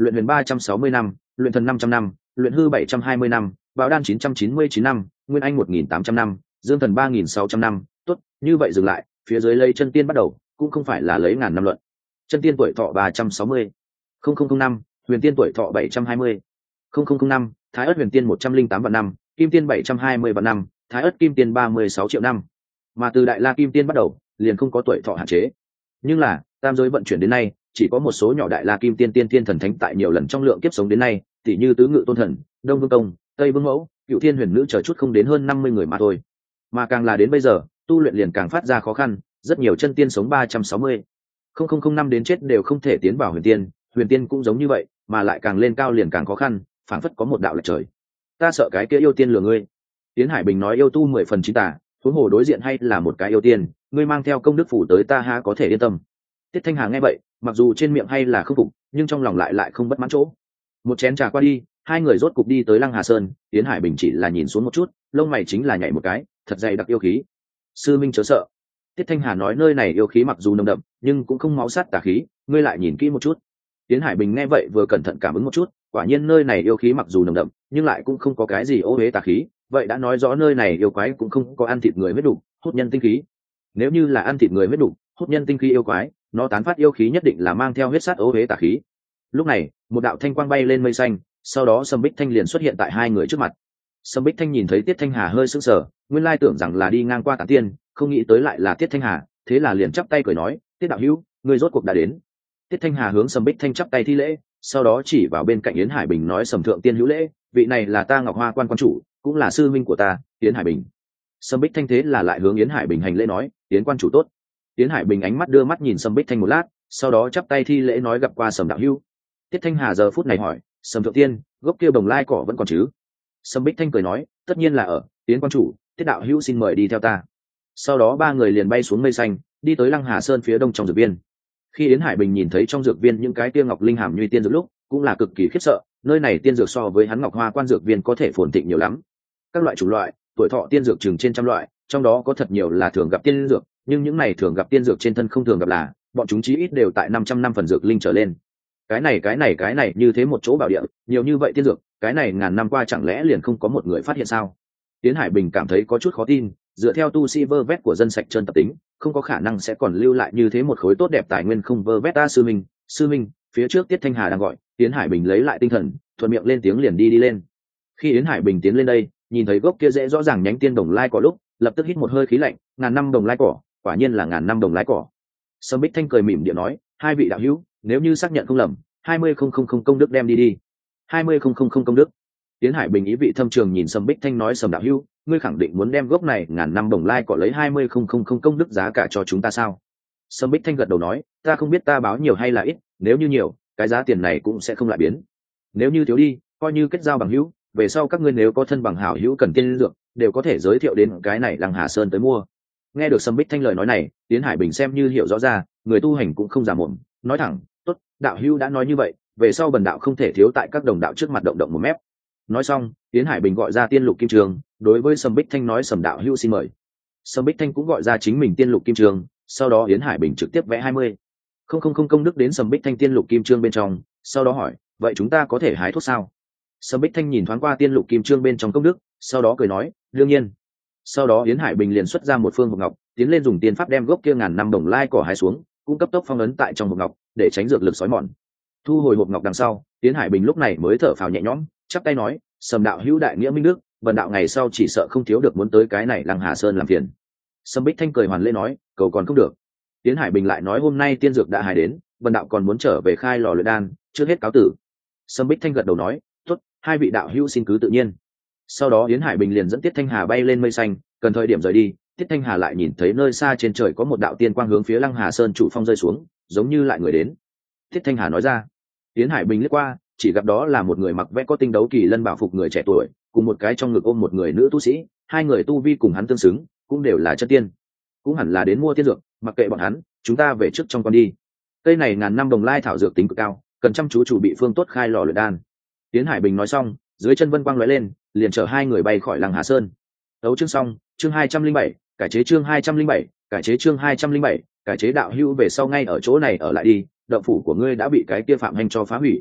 luyện huyền ba trăm sáu mươi năm, luyện thần năm trăm năm, luyện hư bảy trăm hai mươi năm, bảo đan chín trăm chín mươi chín năm, nguyên anh một nghìn tám trăm năm, dương thần ba nghìn sáu trăm năm. Tốt, như vậy dừng lại, phía dưới lấy chân tiên bắt đầu, cũng không phải là lấy ngàn năm luận. Chân tiên tuổi thọ ba trăm sáu mươi, không không không năm, huyền tiên tuổi thọ bảy trăm hai mươi, không không không năm, thái ất huyền tiên một trăm linh tám vạn năm, kim tiên bảy trăm hai mươi vạn năm, thái ất kim tiên ba mươi sáu triệu năm. Mà từ đại la kim tiên bắt đầu, liền không có tuổi thọ hạn chế. Nhưng là, tam giới vận chuyển đến nay, chỉ có một số nhỏ đại la kim tiên tiên tiên thần thánh tại nhiều lần trong lượng kiếp sống đến nay, tỷ như tứ ngự tôn thần, đông vương công, tây vương mẫu, cựu thiên huyền nữ chờ chút không đến hơn năm mươi người mà thôi. Mà càng là đến bây giờ, tu luyện liền càng phát ra khó khăn, rất nhiều chân tiên sống ba trăm sáu mươi, không không không năm đến chết đều không thể tiến vào huyền tiên, huyền tiên cũng giống như vậy, mà lại càng lên cao liền càng khó khăn, phảng phất có một đạo lệch trời. Ta sợ cái kia yêu tiên lừa ngươi. Tiến Hải Bình nói yêu tu mười phần chín tà, huống hồ đối diện hay là một cái yêu tiên, ngươi mang theo công đức phủ tới ta há có thể yên tâm. Tiết Thanh Hà nghe vậy, mặc dù trên miệng hay là không phục, nhưng trong lòng lại lại không bất mãn chỗ. Một chén trà qua đi, hai người rốt cục đi tới Lăng Hà Sơn. Tiến Hải Bình chỉ là nhìn xuống một chút, lông mày chính là nhảy một cái, thật dày đặc yêu khí. Sư minh chớ sợ. Tiết Thanh Hà nói nơi này yêu khí mặc dù nồng đậm, nhưng cũng không máu sát tà khí, ngươi lại nhìn kỹ một chút. Tiến Hải Bình nghe vậy vừa cẩn thận cảm ứng một chút, quả nhiên nơi này yêu khí mặc dù nồng đậm, nhưng lại cũng không có cái gì ô uế tà khí, vậy đã nói rõ nơi này yêu quái cũng không có ăn thịt người huyết đủ, hút nhân tinh khí. Nếu như là ăn thịt người huyết đủ, hút nhân tinh khí yêu quái, nó tán phát yêu khí nhất định là mang theo huyết sát ô uế tà khí. Lúc này, một đạo thanh quang bay lên mây xanh, sau đó Sâm Bích Thanh liền xuất hiện tại hai người trước mặt. Sâm Bích Thanh nhìn thấy Tiết Thanh Hà hơi sững sờ, nguyên lai tưởng rằng là đi ngang qua Tản Tiên, không nghĩ tới lại là Tiết Thanh Hà, thế là liền chắp tay cười nói, Tiết đạo hữu, ngươi rốt cuộc đã đến. Tiết Thanh Hà hướng Sâm Bích Thanh chắp tay thi lễ, sau đó chỉ vào bên cạnh Yến Hải Bình nói, Sầm thượng tiên hữu lễ, vị này là ta Ngọc Hoa quan quan chủ, cũng là sư minh của ta, Yến Hải Bình. Sâm Bích Thanh thế là lại hướng Yến Hải Bình hành lễ nói, Yến quan chủ tốt. Yến Hải Bình ánh mắt đưa mắt nhìn Sâm Bích Thanh một lát, sau đó chắp tay thi lễ nói, gặp qua Sầm đạo hữu. Tiết Thanh Hà giờ phút này hỏi, Sầm thượng tiên, gốc kia bồng lai cỏ vẫn còn chứ? Sâm Bích Thanh cười nói, tất nhiên là ở, Yến quan chủ, Tiết đạo hữu xin mời đi theo ta. Sau đó ba người liền bay xuống mây xanh, đi tới Lăng Hà Sơn phía đông trong dược viên. Khi Yến Hải Bình nhìn thấy trong dược viên những cái tiên ngọc linh hàm như tiên dược lúc, cũng là cực kỳ khiếp sợ, nơi này tiên dược so với hắn Ngọc Hoa quan dược viên có thể phồn thịnh nhiều lắm. Các loại chủng loại, tuổi thọ tiên dược chừng trên trăm loại, trong đó có thật nhiều là thường gặp tiên dược, nhưng những này thường gặp tiên dược trên thân không thường gặp là, bọn chúng chí ít đều tại năm trăm năm phần dược linh trở lên. Cái này cái này cái này như thế một chỗ bảo địa, nhiều như vậy tiên dược, cái này ngàn năm qua chẳng lẽ liền không có một người phát hiện sao? Yến Hải Bình cảm thấy có chút khó tin, dựa theo tu sĩ vơ vét của dân sạch trơn tập tính, không có khả năng sẽ còn lưu lại như thế một khối tốt đẹp tài nguyên không vơ vét. Ta sư minh, sư minh, phía trước Tiết Thanh Hà đang gọi. Yến Hải Bình lấy lại tinh thần, thuận miệng lên tiếng liền đi đi lên. Khi Yến Hải Bình tiến lên đây, nhìn thấy gốc kia dễ rõ ràng nhánh tiên đồng lai cỏ lúc, lập tức hít một hơi khí lạnh, ngàn năm đồng lai cỏ, quả nhiên là ngàn năm đồng lai cỏ. Sâm Bích Thanh cười mỉm điện nói, hai vị đạo hữu, nếu như xác nhận không lầm, hai mươi không không không công đức đem đi đi. hai mươi không không không công đức. Yến Hải Bình ý vị thâm trường nhìn Sâm Bích Thanh nói, Sâm đạo hữu, ngươi khẳng định muốn đem gốc này ngàn năm đồng lai cỏ lấy hai mươi không không không công đức giá cả cho chúng ta sao? Sâm Bích Thanh gật đầu nói, ta không biết ta báo nhiều hay là ít, nếu như nhiều, cái giá tiền này cũng sẽ không lại biến. Nếu như thiếu đi, coi như kết giao bằng hữu, về sau các ngươi nếu có thân bằng hảo hữu cần tiên dược, đều có thể giới thiệu đến cái này Lăng Hà Sơn tới mua. Nghe được Sâm Bích Thanh lời nói này, Yến Hải Bình xem như hiểu rõ ra, người tu hành cũng không giả mồm, nói thẳng, tốt, đạo hữu đã nói như vậy, về sau bần đạo không thể thiếu tại các đồng đạo trước mặt động động một mép. Nói xong, Yến Hải Bình gọi ra tiên lục kim trường, đối với Sâm Bích Thanh nói, Sâm đạo hữu xin mời. Sâm Bích Thanh cũng gọi ra chính mình tiên lục kim trường, sau đó Yến Hải Bình trực tiếp vẽ hai mươi không không không công đức đến Sâm Bích Thanh tiên lục kim trương bên trong, sau đó hỏi, vậy chúng ta có thể hái thuốc sao? Sâm Bích Thanh nhìn thoáng qua tiên lục kim trương bên trong công đức, sau đó cười nói, đương nhiên. Sau đó Yến Hải Bình liền xuất ra một phương hộp ngọc, tiến lên dùng tiên pháp đem gốc kia ngàn năm đồng lai cỏ hái xuống, cũng cấp tốc phong ấn tại trong hộp ngọc, để tránh dược lực xói mòn. Thu hồi hộp ngọc đằng sau, Yến Hải Bình lúc này mới thở phào nhẹ nhõm, chắp tay nói, Sâm đạo hữu đại nghĩa minh đức, bần đạo ngày sau chỉ sợ không thiếu được muốn tới cái này Lăng Hà Sơn làm phiền. Sâm Bích Thanh cười hoàn lễ nói, cầu còn không được. Yến Hải Bình lại nói, hôm nay tiên dược đã hái đến, bần đạo còn muốn trở về khai lò luyện đan, trước hết cáo tử. Sâm Bích Thanh gật đầu nói, tốt, hai vị đạo hữu xin cứ tự nhiên. Sau đó Yến Hải Bình liền dẫn Tiết Thanh Hà bay lên mây xanh, cần thời điểm rời đi, Tiết Thanh Hà lại nhìn thấy nơi xa trên trời có một đạo tiên quang hướng phía Lăng Hà Sơn chủ phong rơi xuống, giống như lại người đến. Tiết Thanh Hà nói ra. Yến Hải Bình liếc qua, chỉ gặp đó là một người mặc vẽ có tinh đấu kỳ lân bảo phục người trẻ tuổi, cùng một cái trong ngực ôm một người nữ tu sĩ, hai người tu vi cùng hắn tương xứng, cũng đều là chất tiên, cũng hẳn là đến mua tiên dược, mặc kệ bọn hắn, chúng ta về trước trong con đi. Cây này ngàn năm đồng lai thảo dược tính cực cao, cần chăm chú chủ bị phương tốt khai lò luyện đan. Yến Hải Bình nói xong, dưới chân vân quang lóe lên, liền chở hai người bay khỏi Lăng Hà Sơn. Đấu chương xong, chương hai trăm linh bảy, cải chế chương hai trăm linh bảy, cải chế chương hai trăm linh bảy, cải chế đạo hữu về sau ngay ở chỗ này ở lại đi, động phủ của ngươi đã bị cái kia phạm hành cho phá hủy.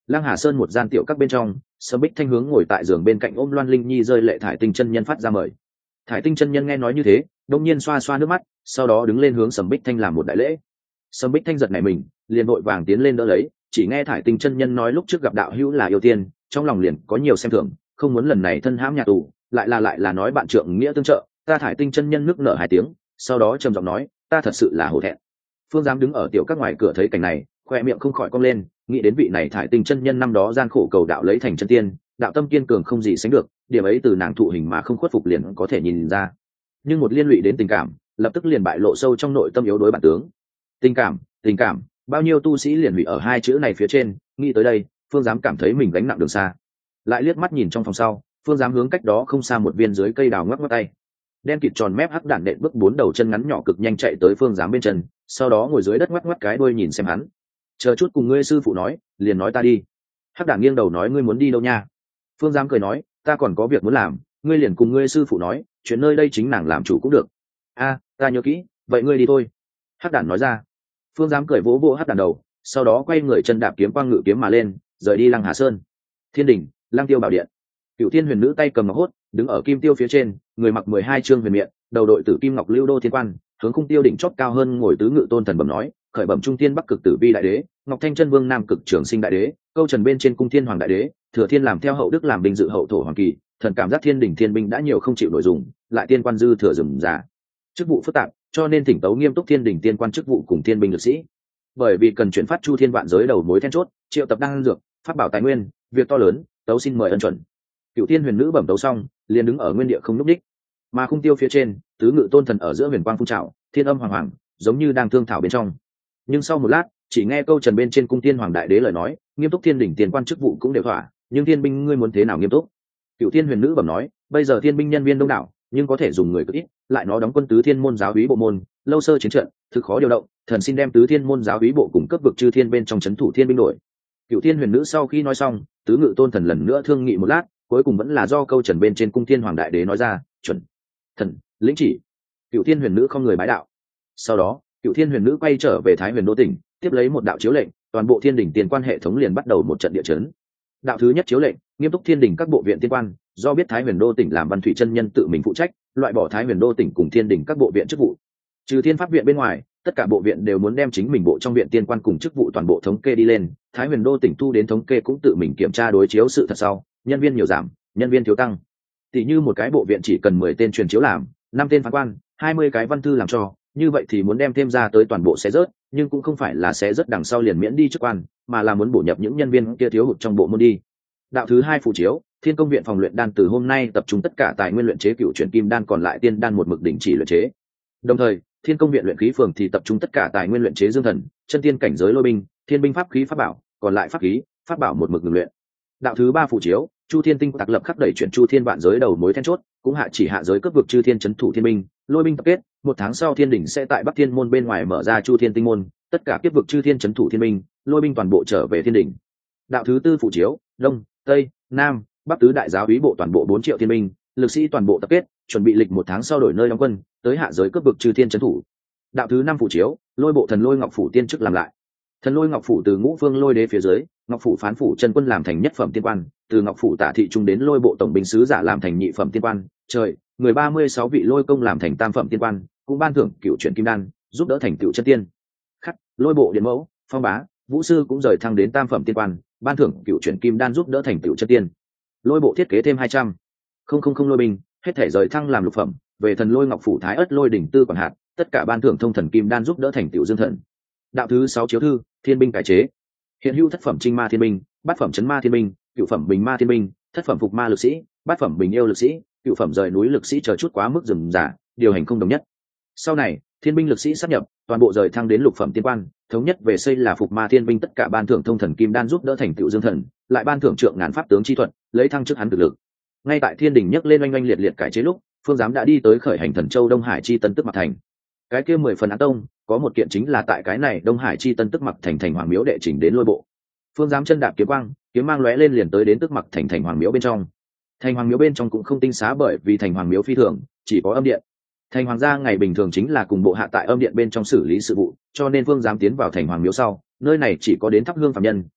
Lăng Hà Sơn một gian tiểu các bên trong, Sâm Bích Thanh hướng ngồi tại giường bên cạnh ôm Loan Linh Nhi rơi lệ Thải Tinh chân nhân phát ra mời. Thải Tinh chân nhân nghe nói như thế, đông nhiên xoa xoa nước mắt, sau đó đứng lên hướng Sâm Bích Thanh làm một đại lễ. Sâm Bích Thanh giật nảy mình, liền vội vàng tiến lên đỡ lấy, chỉ nghe Thải Tinh chân nhân nói lúc trước gặp đạo hữu là yêu tiên, trong lòng liền có nhiều xem thường, không muốn lần này thân hãm nhà tù, lại là lại là nói bạn trượng nghĩa tương trợ, ta Thải Tinh chân nhân nước nở hai tiếng, sau đó trầm giọng nói, ta thật sự là hổ thẹn. Phương Giám đứng ở tiểu các ngoài cửa thấy cảnh này, khoe miệng không khỏi cong lên, nghĩ đến vị này Thải Tinh chân nhân năm đó gian khổ cầu đạo lấy thành chân tiên, đạo tâm kiên cường không gì sánh được, điểm ấy từ nàng thụ hình mà không khuất phục liền có thể nhìn ra. Nhưng một liên lụy đến tình cảm, lập tức liền bại lộ sâu trong nội tâm yếu đối bản tướng. Tình cảm, tình cảm, bao nhiêu tu sĩ liền hủy ở hai chữ này phía trên, nghĩ tới đây, Phương Giám cảm thấy mình gánh nặng đường xa. Lại liếc mắt nhìn trong phòng sau, Phương Giám hướng cách đó không xa một viên dưới cây đào ngoắc ngoắc tay. Đen kịt tròn mép hắc đản đệm bước bốn đầu chân ngắn nhỏ cực nhanh chạy tới Phương Giám bên chân, sau đó ngồi dưới đất ngoắc ngoắc cái đuôi nhìn xem hắn. Chờ chút cùng ngươi sư phụ nói, liền nói ta đi. Hắc đản nghiêng đầu nói ngươi muốn đi đâu nha? Phương Giám cười nói, ta còn có việc muốn làm, ngươi liền cùng ngươi sư phụ nói, chuyện nơi đây chính nàng làm chủ cũng được. A, ta nhớ kỹ, vậy ngươi đi thôi. Hắc đản nói ra. Phương Giám cười vỗ vỗ hắc đản đầu, sau đó quay người chân đạp kiếm quang ngự kiếm mà lên, rời đi Lăng Hà Sơn. Thiên đỉnh, Lăng Tiêu bảo điện. Cựu Thiên Huyền Nữ tay cầm ngọc hốt, đứng ở kim tiêu phía trên, người mặc mười hai chương huyền miện, đầu đội tử kim ngọc lưu đô thiên quan, hướng khung tiêu đỉnh chót cao hơn ngồi tứ ngự tôn thần bẩm nói, khởi bẩm trung tiên bắc cực tử vi đại đế, ngọc thanh chân vương nam cực trường sinh đại đế, câu trần bên trên cung thiên hoàng đại đế, thừa thiên làm theo hậu đức làm binh dự hậu thổ hoàng kỳ, thần cảm giác thiên đỉnh thiên binh đã nhiều không chịu nội dùng, lại tiên quan dư thừa rườm rà, chức vụ phức tạp, cho nên thỉnh tấu nghiêm túc thiên đỉnh tiên quan chức vụ cùng thiên binh lực sĩ. Bởi vì cần chuyển phát chu thiên vạn giới đầu mối then chốt, triệu tập đăng dược, phát bảo tài nguyên, việc to lớn, tấu xin mời ân chuẩn. Cựu Thiên Huyền Nữ bẩm tấu xong, liền đứng ở nguyên địa không núp đích, mà khung tiêu phía trên, tứ ngự tôn thần ở giữa huyền quang phun trào, thiên âm hoàng hoàng, giống như đang thương thảo bên trong. Nhưng sau một lát, chỉ nghe câu trần bên trên cung thiên hoàng đại đế lời nói, nghiêm túc thiên đỉnh tiền quan chức vụ cũng đều thỏa, nhưng thiên binh ngươi muốn thế nào nghiêm túc? Cựu Thiên Huyền Nữ bẩm nói, bây giờ thiên binh nhân viên đông đảo, nhưng có thể dùng người cực ít, lại nó đóng quân tứ thiên môn giáo úy bộ môn, lâu sơ chiến trận, thực khó điều động, thần xin đem tứ thiên môn giáo úy bộ cùng cấp vực chư thiên bên trong trấn thủ thiên binh đổi. Cựu Thiên Huyền Nữ sau khi nói xong, tứ ngự tôn thần lần nữa thương nghị một lát, cuối cùng vẫn là do câu trần bên trên cung thiên hoàng đại đế nói ra, chuẩn. Thần, lĩnh chỉ. Cựu Thiên Huyền Nữ không người bái đạo. Sau đó, Cựu Thiên Huyền Nữ quay trở về Thái Huyền Đô tỉnh, tiếp lấy một đạo chiếu lệnh, toàn bộ thiên đỉnh tiền quan hệ thống liền bắt đầu một trận địa chấn. Đạo thứ nhất chiếu lệnh, nghiêm túc thiên đỉnh các bộ viện tiên quan, do biết Thái Huyền Đô tỉnh làm Văn Thủy chân nhân tự mình phụ trách, loại bỏ Thái Huyền Đô tỉnh cùng thiên đỉnh các bộ viện chức vụ. Trừ Thiên Pháp viện bên ngoài, tất cả bộ viện đều muốn đem chính mình bộ trong viện tiên quan cùng chức vụ toàn bộ thống kê đi lên, Thái Huyền Đô tỉnh thu đến thống kê cũng tự mình kiểm tra đối chiếu sự thật sau, nhân viên nhiều giảm, nhân viên thiếu tăng. Tỷ như một cái bộ viện chỉ cần mười tên truyền chiếu làm, năm tên phán quan, hai mươi cái văn thư làm cho, như vậy thì muốn đem thêm ra tới toàn bộ sẽ rớt, nhưng cũng không phải là sẽ rớt đằng sau liền miễn đi chức quan, mà là muốn bổ nhập những nhân viên kia thiếu hụt trong bộ môn đi. Đạo thứ hai phụ chiếu, Thiên Công viện phòng luyện đan từ hôm nay tập trung tất cả tài nguyên luyện chế cựu chuyển kim đan, còn lại tiên đan một mực đình chỉ luyện chế. Đồng thời, Thiên Công viện luyện khí phường thì tập trung tất cả tài nguyên luyện chế dương thần, chân tiên cảnh giới lôi binh, thiên binh pháp khí pháp bảo, còn lại pháp khí, pháp bảo một mực ngừng luyện. Đạo thứ ba phụ chiếu, Chu Thiên Tinh tạc lập khắc đẩy chuyển Chu Thiên vạn giới đầu mối then chốt, cũng hạ chỉ hạ giới cấp vực chư thiên trấn thủ thiên binh, lôi binh tập kết, một tháng sau thiên đỉnh sẽ tại Bắc Thiên môn bên ngoài mở ra Chu Thiên Tinh môn, tất cả kiếp vực chư thiên trấn thủ thiên binh, lôi binh toàn bộ trở về thiên đỉnh. Đạo thứ tư phụ chiếu, Đông, Tây, Nam, Bắc tứ đại giáo úy bộ toàn bộ bốn triệu thiên binh, lực sĩ toàn bộ tập kết, chuẩn bị lịch một tháng sau đổi nơi đóng quân, tới hạ giới cấp vực chư thiên trấn thủ. Đạo thứ năm phụ chiếu, lôi bộ thần lôi ngọc phủ tiên chức làm lại. Thần lôi ngọc phủ từ ngũ phương lôi đế phía dưới, ngọc phủ phán phủ chân quân làm thành nhất phẩm tiên quan, từ ngọc phủ tả thị trung đến lôi bộ tổng binh sứ giả làm thành nhị phẩm tiên quan, trời, người ba mươi sáu vị lôi công làm thành tam phẩm tiên quan, cũng ban thưởng cựu chuyển kim đan, giúp đỡ thành cựu chân tiên. Khắc, lôi bộ điện mẫu, phong bá, vũ sư cũng rời thăng đến tam phẩm tiên quan, ban thưởng cựu chuyển kim đan giúp đỡ thành cựu chân tiên. Lôi bộ thiết kế thêm hai trăm không không không lôi binh, hết thể rời thăng làm lục phẩm, về thần lôi ngọc phủ thái ất lôi đỉnh tư quản hạt, tất cả ban thưởng thông thần kim đan giúp đỡ thành cựu dương thần. Đạo thứ sáu chiếu thư, thiên binh cải chế. Hiện hữu thất phẩm trinh ma thiên binh, bát phẩm chấn ma thiên binh, cựu phẩm bình ma thiên binh, thất phẩm phục ma lực sĩ, bát phẩm bình yêu lực sĩ, cựu phẩm rời núi lực sĩ chờ chút quá mức rườm rà, điều hành không đồng nhất. Sau này, thiên binh lực sĩ sát nhập, toàn bộ rời thăng đến lục phẩm tiên quan, thống nhất về xây là phục ma thiên binh, tất cả ban thưởng thông thần kim đan giúp đỡ thành tựu dương thần, lại ban thưởng trượng ngàn pháp tướng chi thuật, lấy thăng chức hắn thực lực. Ngay tại thiên đình nhấc lên oanh oanh liệt liệt cải chế lúc, Phương Giám đã đi tới khởi hành thần châu Đông Hải chi tân tức mặt thành. Cái kia mười phần án tông, có một kiện chính là tại cái này Đông Hải chi tân tức mặc thành thành hoàng miếu đệ chỉnh đến lôi bộ. Phương Giám chân đạp kiếm quang, kiếm mang lóe lên liền tới đến tức mặc thành thành hoàng miếu bên trong. Thành hoàng miếu bên trong cũng không tinh xá, bởi vì thành hoàng miếu phi thường, chỉ có âm điện. Thành hoàng gia ngày bình thường chính là cùng bộ hạ tại âm điện bên trong xử lý sự vụ, cho nên Phương Giám tiến vào thành hoàng miếu sau, nơi này chỉ có đến thắp hương phạm nhân,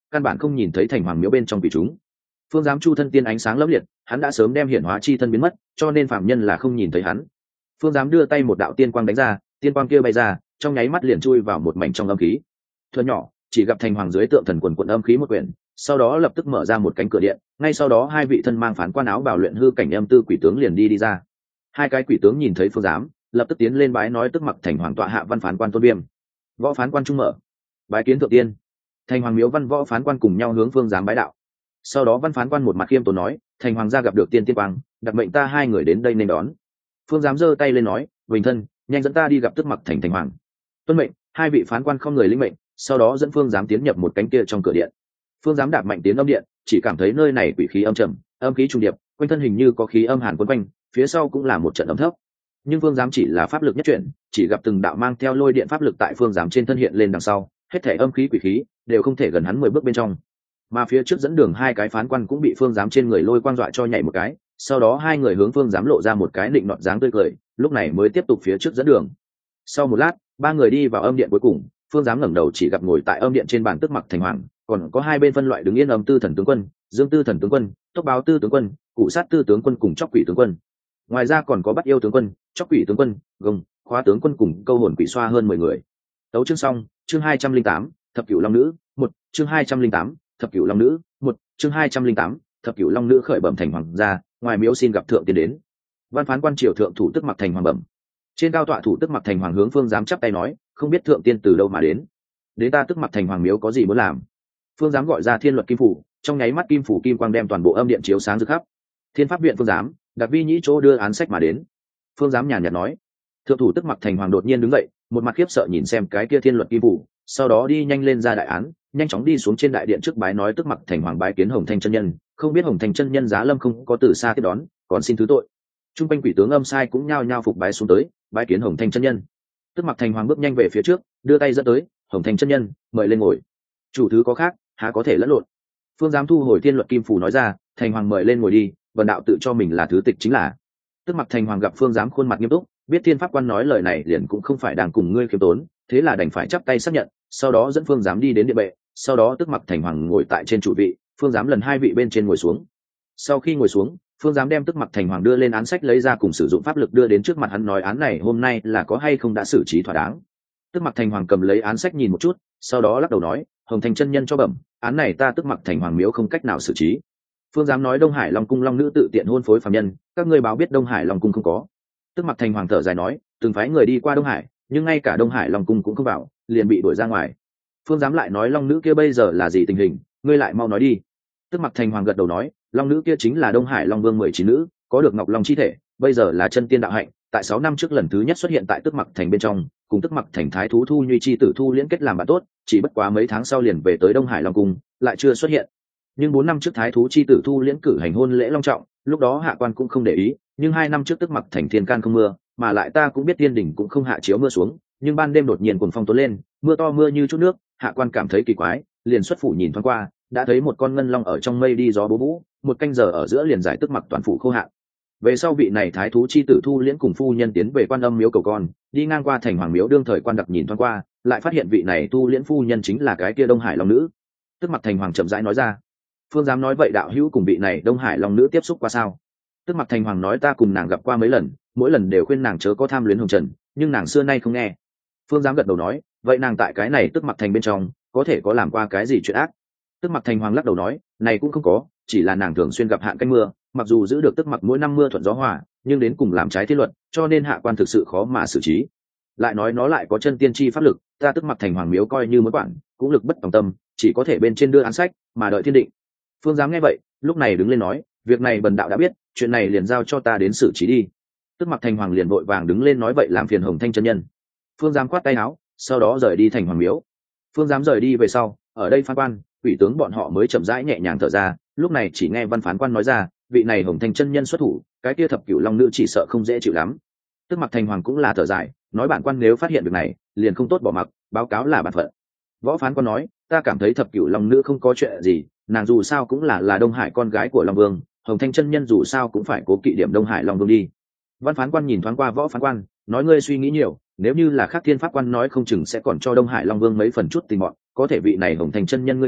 căn bản không nhìn thấy thành hoàng miếu bên trong quỷ chúng. Phương giám chu thân tiên ánh sáng lẫm liệt, hắn đã sớm đem hiển hóa chi thân biến mất, cho nên phạm nhân là không nhìn thấy hắn. Phương giám đưa tay một đạo tiên quang đánh ra, tiên quang kia bay ra, trong nháy mắt liền chui vào một mảnh trong âm khí. Thuở nhỏ, chỉ gặp thành hoàng dưới tượng thần quần quần âm khí một quyển, sau đó lập tức mở ra một cánh cửa điện, ngay sau đó hai vị thân mang phán quan áo bào luyện hư cảnh âm tư quỷ tướng liền đi đi ra. Hai cái quỷ tướng nhìn thấy Phương giám, lập tức tiến lên bái nói tức mặc thành hoàng tọa hạ văn phán quan tôn viêm. Võ phán quan trung mở, bái kiến thượng tiên. Thành hoàng miếu văn võ phán quan cùng nhau hướng Phương giám bái đạo. Sau đó văn phán quan một mặt khiêm tốn nói, thành hoàng gia gặp được tiên tiên quang, đặc mệnh ta hai người đến đây nên đón. Phương giám giơ tay lên nói, bình thân, nhanh dẫn ta đi gặp tức mặc thành thành hoàng. Tuân mệnh. Hai vị phán quan không người linh mệnh, sau đó dẫn Phương giám tiến nhập một cánh kia trong cửa điện. Phương giám đạp mạnh tiến âm điện, chỉ cảm thấy nơi này quỷ khí âm trầm, âm khí trùng điệp, quanh thân hình như có khí âm hàn quấn quanh, phía sau cũng là một trận ấm thấp. Nhưng Phương giám chỉ là pháp lực nhất chuyển, chỉ gặp từng đạo mang theo lôi điện pháp lực tại Phương giám trên thân hiện lên đằng sau, hết thể âm khí quỷ khí đều không thể gần hắn mười bước bên trong. Mà phía trước dẫn đường hai cái phán quan cũng bị Phương giám trên người lôi quang dọa cho nhảy một cái, sau đó hai người hướng Phương giám lộ ra một cái định nọt dáng tươi cười, lúc này mới tiếp tục phía trước dẫn đường. Sau một lát, ba người đi vào âm điện cuối cùng, Phương giám ngẩng đầu chỉ gặp ngồi tại âm điện trên bàn tức mặc thành hoàng, còn có hai bên phân loại đứng yên âm tư thần tướng quân, dương tư thần tướng quân, tốc báo tư tướng quân, cụ sát tư tướng quân cùng chóc quỷ tướng quân. Ngoài ra còn có bắt yêu tướng quân, chóc quỷ tướng quân, gồng khóa tướng quân cùng câu hồn quỷ xoa hơn mười người. Tấu chương xong. Chương hai trăm linh tám, thập cửu long nữ một. Chương hai trăm linh tám, thập cửu long nữ một. Chương hai trăm linh tám, thập cửu long nữ khởi bẩm thành hoàng gia, ngoài miếu xin gặp thượng tiên đến. Văn phán quan triều thượng thủ tức mặc thành hoàng bẩm. Trên cao tọa thủ tức mặc thành hoàng hướng Phương giám chắp tay nói, không biết thượng tiên từ đâu mà đến. Đến ta tức mặc thành hoàng miếu có gì muốn làm? Phương giám gọi ra thiên luật kim phủ, trong nháy mắt kim phủ kim quang đem toàn bộ âm điện chiếu sáng rực khắp. Thiên pháp viện Phương giám, đặc vi nhĩ chỗ đưa án sách mà đến. Phương giám nhàn nhạt nói. Thượng thủ tức mặc thành hoàng đột nhiên đứng dậy, một mặt khiếp sợ nhìn xem cái kia thiên luật kim phủ, sau đó đi nhanh lên ra đại án, nhanh chóng đi xuống trên đại điện trước bái nói tức mặc thành hoàng bái kiến Hồng Thanh chân nhân, không biết Hồng Thanh chân nhân giá lâm không có từ xa tiếp đón, còn xin thứ tội. Trung quanh quỷ tướng âm sai cũng nhao nhao phục bái xuống tới, bái kiến Hồng Thanh chân nhân. Tức mặc thành hoàng bước nhanh về phía trước, đưa tay dẫn tới, Hồng Thanh chân nhân, mời lên ngồi. Chủ thứ có khác, há có thể lẫn lộn. Phương giám thu hồi thiên luật kim phủ nói ra, thành hoàng mời lên ngồi đi, vần đạo tự cho mình là thứ tịch chính là. Tức mặc thành hoàng gặp Phương giám khuôn mặt nghiêm túc, biết thiên pháp quan nói lời này liền cũng không phải đang cùng ngươi khiêm tốn, thế là đành phải chắp tay xác nhận, sau đó dẫn Phương giám đi đến địa bệ, sau đó tức mặc thành hoàng ngồi tại trên chủ vị, Phương giám lần hai vị bên trên ngồi xuống. Sau khi ngồi xuống, Phương giám đem tức mặc thành hoàng đưa lên án sách lấy ra cùng sử dụng pháp lực đưa đến trước mặt hắn nói án này hôm nay là có hay không đã xử trí thỏa đáng. Tức mặc thành hoàng cầm lấy án sách nhìn một chút, sau đó lắc đầu nói, Hồng Thành chân nhân cho bẩm, án này ta tức mặc thành hoàng miếu không cách nào xử trí. Phương giám nói Đông Hải Long cung long nữ tự tiện hôn phối phàm nhân, các ngươi báo biết Đông Hải Long cung không có. Tức mặc thành hoàng thở dài nói, từng phái người đi qua Đông Hải, nhưng ngay cả Đông Hải Long cung cũng không vào, liền bị đuổi ra ngoài. Phương giám lại nói long nữ kia bây giờ là gì tình hình, ngươi lại mau nói đi. Tức mặc thành hoàng gật đầu nói, long nữ kia chính là Đông Hải Long vương mười chín nữ, có được ngọc long chi thể, bây giờ là chân tiên đạo hạnh, tại sáu năm trước lần thứ nhất xuất hiện tại Tức mặc thành bên trong, cùng Tức mặc thành thái thú Thu Nhuy chi tử Thu Liễn kết làm bạn tốt, chỉ bất quá mấy tháng sau liền về tới Đông Hải Long cung, lại chưa xuất hiện. Nhưng bốn năm trước thái thú chi tử Thu Liễn cử hành hôn lễ long trọng, lúc đó hạ quan cũng không để ý, nhưng hai năm trước Tức mặc thành thiên can không mưa, mà lại ta cũng biết tiên đỉnh cũng không hạ chiếu mưa xuống, nhưng ban đêm đột nhiên cuồng phong tố lên, mưa to mưa như chút nước, hạ quan cảm thấy kỳ quái, liền xuất phủ nhìn thoáng qua, đã thấy một con ngân long ở trong mây đi gió bố vũ, một canh giờ ở giữa liền giải Tức mặc toàn phủ khô hạn. Về sau vị này thái thú chi tử Thu Liễn cùng phu nhân tiến về Quan Âm miếu cầu con, đi ngang qua thành hoàng miếu đương thời quan đặc nhìn thoáng qua, lại phát hiện vị này Thu Liễn phu nhân chính là cái kia Đông Hải Long nữ. Tức mặc thành hoàng chậm rãi nói ra. Phương giám nói vậy đạo hữu cùng vị này Đông Hải Long nữ tiếp xúc qua sao? Tức mặc thành hoàng nói ta cùng nàng gặp qua mấy lần, mỗi lần đều khuyên nàng chớ có tham luyến hồng trần, nhưng nàng xưa nay không nghe. Phương giám gật đầu nói, vậy nàng tại cái này Tức mặc thành bên trong có thể có làm qua cái gì chuyện ác? Tức mặc thành hoàng lắc đầu nói, này cũng không có, chỉ là nàng thường xuyên gặp hạn canh mưa, mặc dù giữ được Tức mặc mỗi năm mưa thuận gió hòa, nhưng đến cùng làm trái thiết luật, cho nên hạ quan thực sự khó mà xử trí. Lại nói nó lại có chân tiên tri pháp lực, ta Tức mặc thành hoàng miếu coi như muốn quản, cũng lực bất tòng tâm, chỉ có thể bên trên đưa án sách mà đợi thiên định. Phương giám nghe vậy, lúc này đứng lên nói, việc này bần đạo đã biết, chuyện này liền giao cho ta đến xử trí đi. Tức mặc thành hoàng liền vội vàng đứng lên nói vậy làm phiền Hồng Thanh chân nhân. Phương giám khoát tay áo, sau đó rời đi thành hoàng miếu. Phương giám rời đi về sau, ở đây phán quan, ủy tướng bọn họ mới chậm rãi nhẹ nhàng thở ra, lúc này chỉ nghe văn phán quan nói ra, vị này Hồng Thanh chân nhân xuất thủ, cái kia thập cửu long nữ chỉ sợ không dễ chịu lắm. Tức mặc thành hoàng cũng là thở dài, nói bản quan nếu phát hiện việc này, liền không tốt bỏ mặc, báo cáo là bản phận. Võ phán quan nói, ta cảm thấy thập cửu long nữ không có chuyện gì, nàng dù sao cũng là là Đông Hải con gái của Long Vương, Hồng Thanh chân nhân dù sao cũng phải cố kỵ điểm Đông Hải Long Vương đi. Văn phán quan nhìn thoáng qua võ phán quan, nói ngươi suy nghĩ nhiều, nếu như là khác thiên pháp quan nói không chừng sẽ còn cho Đông Hải Long Vương mấy phần chút tình mọn, có thể vị này Hồng Thanh chân nhân ngươi quên,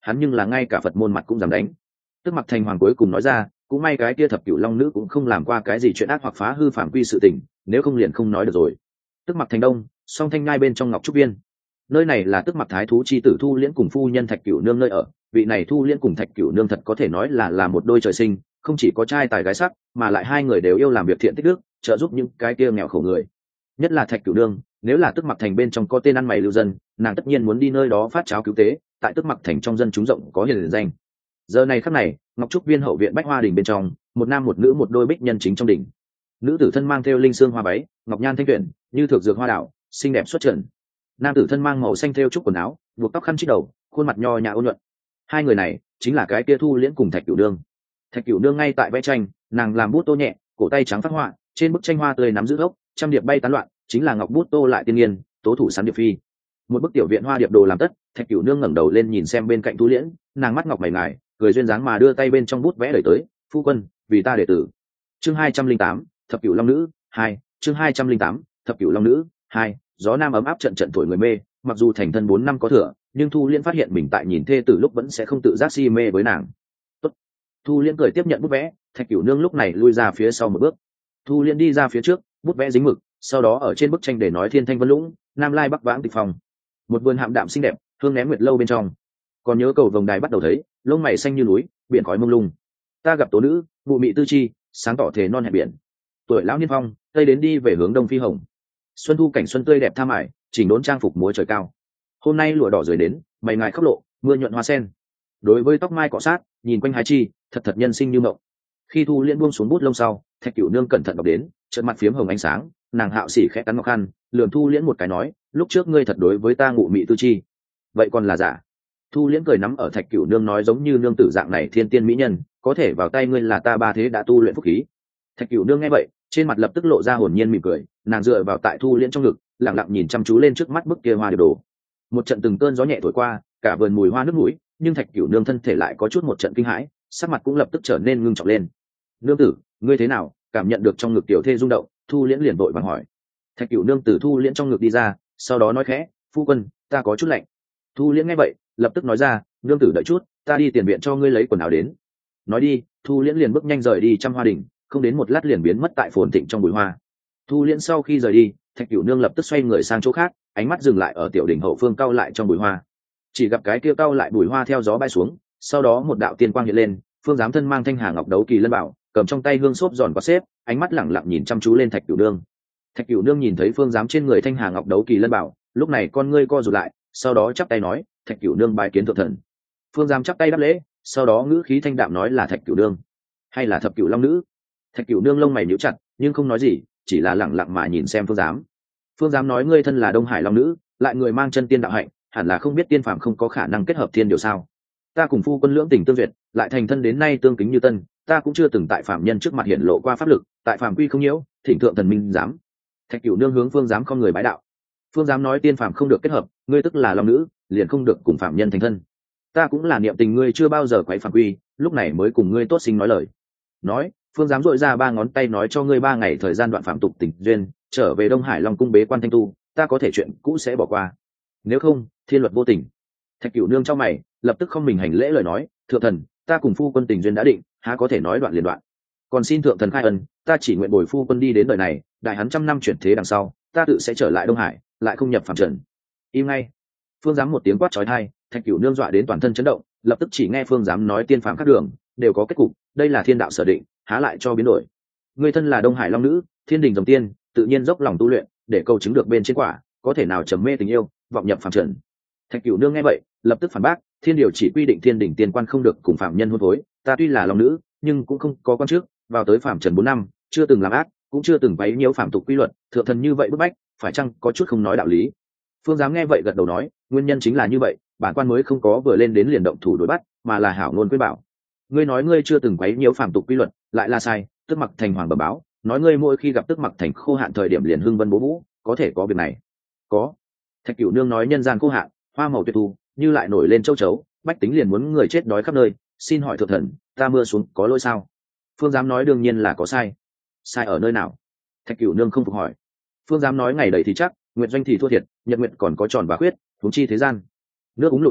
hắn nhưng là ngay cả Phật môn mặt cũng dám đánh. Tức Mặc Thành Hoàng cuối cùng nói ra, cũng may cái kia thập cửu long nữ cũng không làm qua cái gì chuyện ác hoặc phá hư phạm quy sự tình, nếu không liền không nói được rồi. Tức Mặc Thành Đông, song thanh nhai bên trong Ngọc Trúc Viên. Nơi này là Tức Mặc Thái thú chi tử Thu Liễn cùng phu nhân Thạch Cửu Nương nơi ở, vị này Thu Liễn cùng Thạch Cửu Nương thật có thể nói là là một đôi trời sinh, không chỉ có trai tài gái sắc, mà lại hai người đều yêu làm việc thiện tích đức, trợ giúp những cái kia nghèo khổ người. Nhất là Thạch Cửu Nương, nếu là Tức Mặc Thành bên trong có tên ăn mày lưu dân, nàng tất nhiên muốn đi nơi đó phát cháo cứu tế, tại Tức Mặc Thành trong dân chúng rộng có hiền danh. Giờ này khắc này, Ngọc Trúc Viên hậu viện Bách Hoa Đình bên trong, một nam một nữ một đôi bích nhân chính trong đỉnh. Nữ tử thân mang theo linh xương hoa váy, ngọc nhan thanh tuyển, như thược dược hoa đảo, xinh đẹp xuất trần. Nam tử thân mang màu xanh thêu trúc quần áo, buộc tóc khăn chít đầu, khuôn mặt nho nhã ôn nhuận. Hai người này chính là cái kia Thu Liễn cùng Thạch Cửu Nương. Thạch Cửu Nương ngay tại vẽ tranh, nàng làm bút tô nhẹ, cổ tay trắng phát họa, trên bức tranh hoa tươi nắm giữ gốc, trăm điệp bay tán loạn, chính là ngọc bút tô lại tiên nghiên, tố thủ sán điệp phi. Một bức tiểu viện hoa điệp đồ làm tất, Thạch Cửu Nương ngẩng đầu lên nhìn xem bên cạnh Thu Liễn, nàng mắt ngọc mày ngài, cười duyên dáng mà đưa tay bên trong bút vẽ đẩy tới, phu quân, vì ta đệ tử. Chương hai trăm linh tám, thập cửu long nữ hai. Chương hai trăm linh tám, thập cửu long nữ hai. Gió nam ấm áp trận trận thổi người mê, mặc dù thành thân bốn năm có thừa, nhưng Thu Liễn phát hiện mình tại nhìn thê tử lúc vẫn sẽ không tự giác si mê với nàng. Tốt. Thu Liễn cười tiếp nhận bút vẽ, Thạch Cửu Nương lúc này lui ra phía sau một bước. Thu Liễn đi ra phía trước, bút vẽ dính mực, sau đó ở trên bức tranh để nói thiên thanh vân lũng, nam lai bắc vãng tịch phòng. Một vườn hạm đạm xinh đẹp, hương ném nguyệt lâu bên trong. Còn nhớ cầu vồng đài bắt đầu thấy, lông mày xanh như núi, biển khói mông lung. Ta gặp tố nữ, vụ mị tư chi, sáng tỏ thể non hẹp biển. Tuổi lão niên phong, tây đến đi về hướng đông phi hồng. Xuân thu cảnh xuân tươi đẹp tha mải, chỉnh đốn trang phục múa trời cao. Hôm nay lụa đỏ rời đến, mày ngài khóc lộ, mưa nhuận hoa sen. Đối với tóc mai cọ sát, nhìn quanh hái chi, thật thật nhân sinh như mộng. Khi Thu Liễn buông xuống bút lông sau, Thạch Cửu Nương cẩn thận đọc đến, trợn mặt phiếm hồng ánh sáng, nàng hạo sỉ khẽ cắn ngọc khăn, lườm Thu Liễn một cái nói, lúc trước ngươi thật đối với ta ngụ mị tư chi, vậy còn là giả. Thu Liễn cười nắm ở Thạch Cửu Nương nói, giống như nương tử dạng này thiên tiên mỹ nhân, có thể vào tay ngươi là ta ba thế đã tu luyện phúc khí. Thạch Cửu Nương nghe vậy, trên mặt lập tức lộ ra hồn nhiên mỉm cười, nàng dựa vào tại Thu Liễn trong ngực, lặng lặng nhìn chăm chú lên trước mắt bức kia hoa điệp đồ. Một trận từng cơn gió nhẹ thổi qua, cả vườn mùi hoa nước mũi, nhưng Thạch Cửu Nương thân thể lại có chút một trận kinh hãi, sắc mặt cũng lập tức trở nên ngưng trọng lên. Nương tử, ngươi thế nào? Cảm nhận được trong ngực tiểu thê rung động, Thu Liễn liền vội vàng hỏi. Thạch Cửu Nương từ Thu Liễn trong ngực đi ra, sau đó nói khẽ, phu quân, ta có chút lạnh. Thu Liễn nghe vậy, lập tức nói ra, nương tử đợi chút, ta đi tiền viện cho ngươi lấy quần áo đến. Nói đi, Thu Liễn liền bước nhanh rời đi trăm hoa đỉnh, không đến một lát liền biến mất tại phồn thịnh trong bụi hoa. Thu Liễn sau khi rời đi, Thạch Cửu Nương lập tức xoay người sang chỗ khác, ánh mắt dừng lại ở tiểu đỉnh hậu phương cau lại trong bụi hoa. Chỉ gặp cái kia cau lại bụi hoa theo gió bay xuống, sau đó một đạo tiên quang hiện lên, Phương Giám thân mang thanh hà ngọc đấu kỳ lân bảo, cầm trong tay hương xốp giòn có xếp, ánh mắt lẳng lặng nhìn chăm chú lên Thạch Cửu Nương. Thạch Cửu Nương nhìn thấy Phương Giám trên người thanh hà ngọc đấu kỳ lân bảo, lúc này con ngươi co rụt lại, sau đó chắp tay nói, Thạch Cửu Nương bái kiến thượng thần. Phương Giám chắp tay đáp lễ, sau đó ngữ khí thanh đạm nói, là Thạch Cửu Nương hay là thập cửu long nữ? Thạch Cửu Nương lông mày nhíu chặt, nhưng không nói gì, chỉ là lẳng lặng mà nhìn xem Phương Giám. Phương Giám nói, ngươi thân là Đông Hải long nữ, lại người mang chân tiên đạo hạnh, hẳn là không biết tiên phàm không có khả năng kết hợp thiên điều sao? Ta cùng phu quân lưỡng tình tương duyệt, lại thành thân đến nay tương kính như tân, ta cũng chưa từng tại phạm nhân trước mặt hiển lộ qua pháp lực, tại phàm quy không nhiễu, thỉnh thượng thần minh giám. Thạch Cửu Nương hướng Phương Giám không người bái đạo. Phương Giám nói, tiên phàm không được kết hợp, ngươi tức là long nữ, liền không được cùng phạm nhân thành thân. Ta cũng là niệm tình ngươi chưa bao giờ quấy phàm quy, lúc này mới cùng ngươi tốt sinh nói lời. Nói, Phương Giám dội ra ba ngón tay nói, cho ngươi ba ngày thời gian đoạn phạm tục tình duyên, trở về Đông Hải Long cung bế quan thanh tu, ta có thể chuyện cũ sẽ bỏ qua. Nếu không, thiên luật vô tình. Thạch Cửu Nương trong mày, lập tức không mình hành lễ lời nói, thượng thần, ta cùng phu quân tình duyên đã định, há có thể nói đoạn liền đoạn. Còn xin thượng thần khai ân, ta chỉ nguyện bồi phu quân đi đến đời này, đại hắn trăm năm chuyển thế đằng sau, ta tự sẽ trở lại Đông Hải, lại không nhập phàm trần. Im ngay. Phương Giám một tiếng quát chói tai, Thạch Cửu Nương dọa đến toàn thân chấn động, lập tức chỉ nghe Phương Giám nói, tiên phàm các đường đều có kết cục, đây là thiên đạo sở định, há lại cho biến đổi. Ngươi thân là Đông Hải long nữ, thiên đình rồng tiên, tự nhiên dốc lòng tu luyện, để cầu chứng được bên trên quả, có thể nào trầm mê tình yêu, vọng nhập phàm trần. Thạch Cửu Nương nghe vậy, lập tức phản bác, thiên điều chỉ quy định thiên đình tiên quan không được cùng phạm nhân hôn phối, ta tuy là long nữ, nhưng cũng không có con trước, vào tới phàm trần bốn năm, chưa từng làm ác, cũng chưa từng bấy nhiêu phạm tục quy luật, thượng thần như vậy bức bách, phải chăng có chút không nói đạo lý. Phương Giám nghe vậy gật đầu nói, nguyên nhân chính là như vậy, bản quan mới không có vừa lên đến liền động thủ đối bắt, mà là hảo ngôn quyết bảo. Ngươi nói ngươi chưa từng quấy nhiễu phạm tục quy luật, lại là sai. Tức Mặc Thành hoàng bẩm báo, nói ngươi mỗi khi gặp Tức Mặc Thành khô hạn thời điểm liền hưng vân bố vũ, có thể có việc này? Có. Thạch Cửu Nương nói, nhân gian khô hạn, hoa màu tuyệt thu, như lại nổi lên châu chấu, bách tính liền muốn người chết đói khắp nơi, xin hỏi thượng thần, ta mưa xuống có lỗi sao? Phương Giám nói, đương nhiên là có sai. Sai ở nơi nào? Thạch Cửu Nương không phục hỏi. Phương Giám nói, ngày đầy thì chắc, nguyện doanh thì thua thiệt, nhật nguyện còn có tròn và khuyết, huống chi thế gian. Nước uống lụt khô hạn,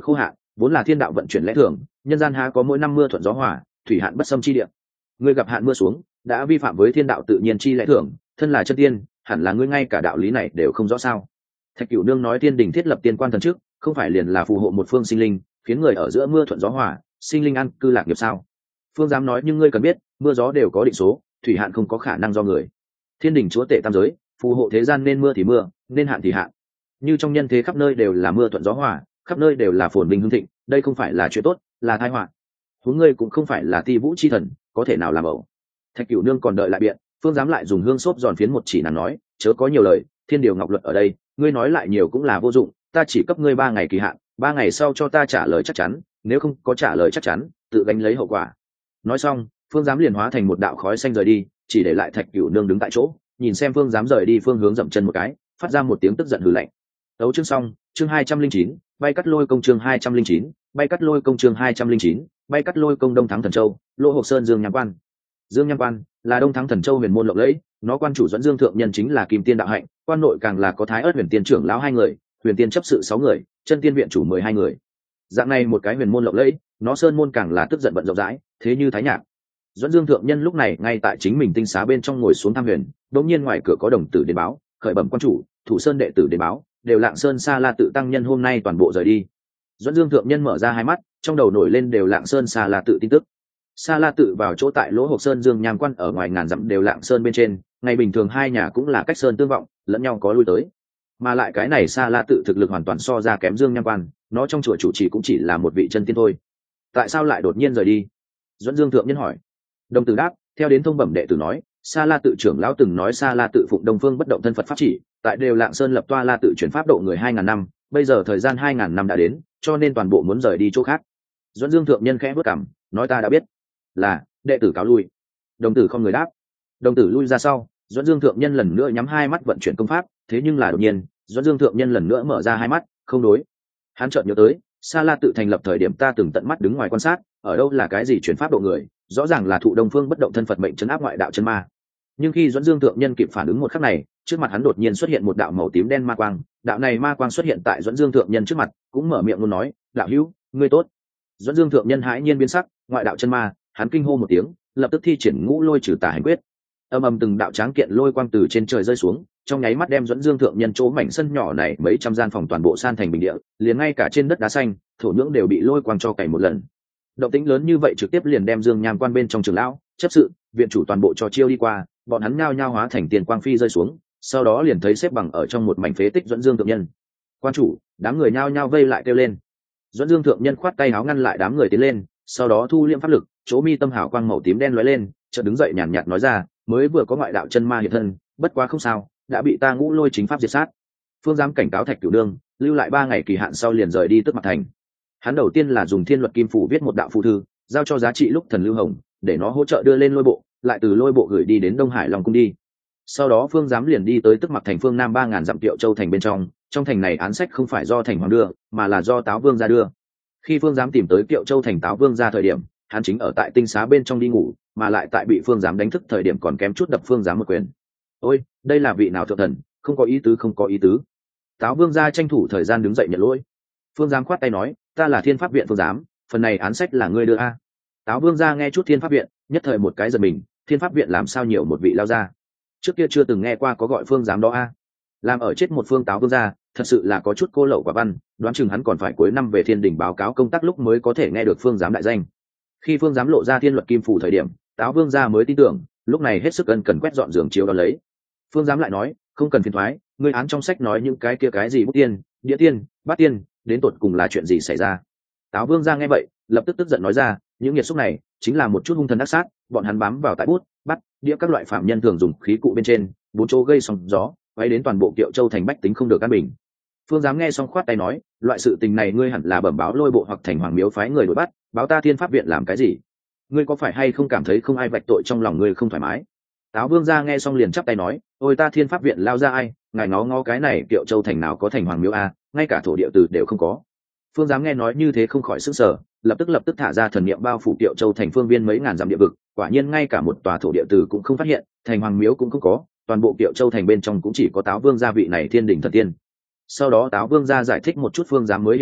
vốn là thiên đạo vận chuyển lẽ thường, nhân gian há có mỗi năm mưa thuận gió hòa, thủy hạn bất xâm chi địa. Ngươi gặp hạn mưa xuống, đã vi phạm với thiên đạo tự nhiên chi lẽ thường, thân là chân tiên, hẳn là ngươi ngay cả đạo lý này đều không rõ sao? Thạch Cửu Nương nói tiên đình thiết lập tiên quan thần trước, không phải liền là phù hộ một phương sinh linh, khiến người ở giữa mưa thuận gió hòa, sinh linh ăn cư lạc nghiệp sao? Phương dám nói, nhưng ngươi cần biết, mưa gió đều có định số, thủy hạn không có khả năng do người. Thiên đình chúa tể tam giới, phù hộ thế gian, nên mưa thì mưa, nên hạn thì hạn. Như trong nhân thế khắp nơi đều là mưa thuận gió hòa, khắp nơi đều là phồn vinh hưng thịnh, đây không phải là chuyện tốt, là tai họa. Huống ngươi cũng không phải là ti vũ chi thần, có thể nào làm ẩu? Thạch Cửu Nương còn đợi lại biện, Phương dám lại dùng hương xốp giòn phiến một chỉ nàng nói, chớ có nhiều lời, thiên điều ngọc luật ở đây, ngươi nói lại nhiều cũng là vô dụng, ta chỉ cấp ngươi ba ngày kỳ hạn, ba ngày sau cho ta trả lời chắc chắn, nếu không có trả lời chắc chắn, tự gánh lấy hậu quả. Nói xong, Phương dám liền hóa thành một đạo khói xanh rời đi, chỉ để lại Thạch Cửu Nương đứng tại chỗ, nhìn xem Phương dám rời đi phương hướng dậm chân một cái, phát ra một tiếng tức giận hừ lạnh. Đấu chương xong, chương hai trăm linh chín, bay cắt lôi công chương hai trăm linh chín, bay cắt lôi công chương hai trăm linh chín, bay cắt lôi công Đông Thắng Thần Châu, Lỗ Hộc Sơn Dương Nham Quan. Dương Nham Quan là Đông Thắng Thần Châu huyền môn lộng lẫy, nó quan chủ dẫn Dương thượng nhân chính là Kim Tiên đạo hạnh, quan nội càng là có Thái Ức huyền tiên trưởng lão hai người, huyền tiên chấp sự sáu người, chân tiên viện chủ mười hai người. Dạng này một cái huyền môn lộng lẫy, nó sơn môn càng là tức giận vận rộng rãi, thế như thái nhạc. Dẫn Dương thượng nhân lúc này ngay tại chính mình tinh xá bên trong ngồi xuống thăm huyền, đột nhiên ngoài cửa có đồng tử đến báo, khởi bẩm quan chủ, thủ sơn đệ tử đến báo, đều Lạng Sơn Sa La tự tăng nhân hôm nay toàn bộ rời đi. Dẫn Dương thượng nhân mở ra hai mắt, trong đầu nổi lên đều Lạng Sơn Sa La tự tin tức. Sa La tự vào chỗ tại Lỗ Hộc Sơn Dương Nham Quan ở ngoài ngàn dặm đều Lạng Sơn bên trên, ngày bình thường hai nhà cũng là cách sơn tương vọng, lẫn nhau có lui tới. Mà lại cái này Sa La tự thực lực hoàn toàn so ra kém Dương Nham Quan, nó trong chùa chủ trì cũng chỉ là một vị chân tiên thôi. Tại sao lại đột nhiên rời đi? Dẫn Dương thượng nhân hỏi. Đồng tử đáp, theo đến thông bẩm đệ tử nói, Sa La tự trưởng lão từng nói Sa La tự phụng Đông Phương bất động thân Phật pháp chỉ, tại đều Lạng Sơn lập toa La tự chuyển pháp độ người hai ngàn năm, bây giờ thời gian hai ngàn năm đã đến, cho nên toàn bộ muốn rời đi chỗ khác. Dẫn Dương thượng nhân khẽ bước cằm, nói ta đã biết. Là, đệ tử cáo lui. Đồng tử không người đáp. Đồng tử lui ra sau, Dẫn Dương thượng nhân lần nữa nhắm hai mắt vận chuyển công pháp, thế nhưng là đột nhiên, Dẫn Dương thượng nhân lần nữa mở ra hai mắt, không đối. Hắn chợt nhớ tới, Sa La tự thành lập thời điểm ta từng tận mắt đứng ngoài quan sát, ở đâu là cái gì chuyển pháp độ người, rõ ràng là thụ Đông Phương bất động thân Phật mệnh trấn áp ngoại đạo chân ma. Nhưng khi Dẫn Dương thượng nhân kịp phản ứng một khắc này, trước mặt hắn đột nhiên xuất hiện một đạo màu tím đen ma quang, đạo này ma quang xuất hiện tại Dẫn Dương thượng nhân trước mặt, cũng mở miệng luôn nói, đạo hữu, ngươi tốt. Dẫn Dương thượng nhân hãi nhiên biến sắc, ngoại đạo chân ma, hắn kinh hô một tiếng, lập tức thi triển ngũ lôi trừ tà hành quyết. Âm âm từng đạo tráng kiện lôi quang từ trên trời rơi xuống, trong nháy mắt đem Dẫn Dương thượng nhân chỗ mảnh sân nhỏ này mấy trăm gian phòng toàn bộ san thành bình địa, liền ngay cả trên đất đá xanh, thổ nhưỡng đều bị lôi quang cho cày một lần. Động tĩnh lớn như vậy trực tiếp liền đem Dương Nham Quan bên trong trưởng lão, chấp sự, viện chủ toàn bộ cho chiêu đi qua, bọn hắn nhao nhao hóa thành tiền quang phi rơi xuống, sau đó liền thấy xếp bằng ở trong một mảnh phế tích Dẫn Dương thượng nhân. Quan chủ, đám người nhao nhao vây lại kêu lên. Dẫn Dương thượng nhân khoát tay áo ngăn lại đám người tiến lên, sau đó thu liễm pháp lực, chỗ mi tâm hào quang màu tím đen lóe lên, chợt đứng dậy nhàn nhạt nói ra, mới vừa có ngoại đạo chân ma hiện thân, bất quá không sao, đã bị ta ngũ lôi chính pháp diệt sát. Phương dám cảnh cáo Thạch Cửu Nương, lưu lại ba ngày kỳ hạn sau liền rời đi Tức Mặc thành. Hắn đầu tiên là dùng thiên luật kim phủ viết một đạo phù thư, giao cho giá trị lúc thần lưu hồng, để nó hỗ trợ đưa lên lôi bộ, lại từ lôi bộ gửi đi đến Đông Hải Long cung đi. Sau đó Phương dám liền đi tới Tức Mặc thành phương nam ba ngàn dặm Tiệu Châu thành bên trong, trong thành này án sách không phải do thành hoàng đưa, mà là do Táo Vương ra đưa. Khi Phương dám tìm tới Tiệu Châu thành Táo Vương ra thời điểm, hắn chính ở tại tinh xá bên trong đi ngủ, mà lại tại bị Phương dám đánh thức thời điểm còn kém chút đập Phương dám một quyền. Ôi, đây là vị nào thượng thần, không có ý tứ không có ý tứ. Táo Vương ra tranh thủ thời gian đứng dậy nhận lỗi. Phương dám khoát tay nói, ta là Thiên Pháp viện Phương dám, phần này án sách là ngươi đưa a. Táo Vương ra nghe chút Thiên Pháp viện, nhất thời một cái giật mình, Thiên Pháp viện làm sao nhiều một vị lao ra, trước kia chưa từng nghe qua có gọi Phương dám đó a. Làm ở chết một Phương Táo Vương ra, thật sự là có chút cô lậu quả văn, đoán chừng hắn còn phải cuối năm về Thiên đình báo cáo công tác lúc mới có thể nghe được Phương dám đại danh. Khi Phương dám lộ ra thiên luật kim phủ thời điểm, Táo Vương ra mới tin tưởng, lúc này hết sức ân cần quét dọn giường chiếu đón lấy. Phương dám lại nói, không cần phiền thoái, ngươi án trong sách nói những cái kia cái gì bút tiên, đĩa tiên, bát tiên, đến tột cùng là chuyện gì xảy ra. Táo Vương ra nghe vậy, lập tức tức giận nói ra, những nghiệt xúc này chính là một chút hung thần ác sát, bọn hắn bám vào tại bút, bắt, đĩa các loại phạm nhân thường dùng khí cụ bên trên, bốn chỗ gây sóng gió, quay đến toàn bộ Kiệu Châu thành bách tính không được an bình. Phương dám nghe xong khoát tay nói, loại sự tình này ngươi hẳn là bẩm báo lôi bộ hoặc thành hoàng miếu phái người đuổi bắt, báo ta Thiên Pháp viện làm cái gì? Ngươi có phải hay không cảm thấy không ai vạch tội trong lòng ngươi không thoải mái? Táo Vương ra nghe xong liền chắp tay nói, ôi ta Thiên Pháp viện lao ra ai, ngài ngó ngó cái này Kiệu Châu thành nào có thành hoàng miếu a, ngay cả thổ địa từ đều không có. Phương dám nghe nói như thế không khỏi sức sở, lập tức lập tức thả ra thần niệm bao phủ Kiệu Châu thành phương viên mấy ngàn dặm địa vực, quả nhiên ngay cả một tòa thổ địa từ cũng không phát hiện, thành hoàng miếu cũng không có, toàn bộ Kiệu Châu thành bên trong cũng chỉ có Táo Vương gia vị này thiên đình thần tiên. Sau đó Táo Vương gia giải thích một chút Phương dám mới hiểu được,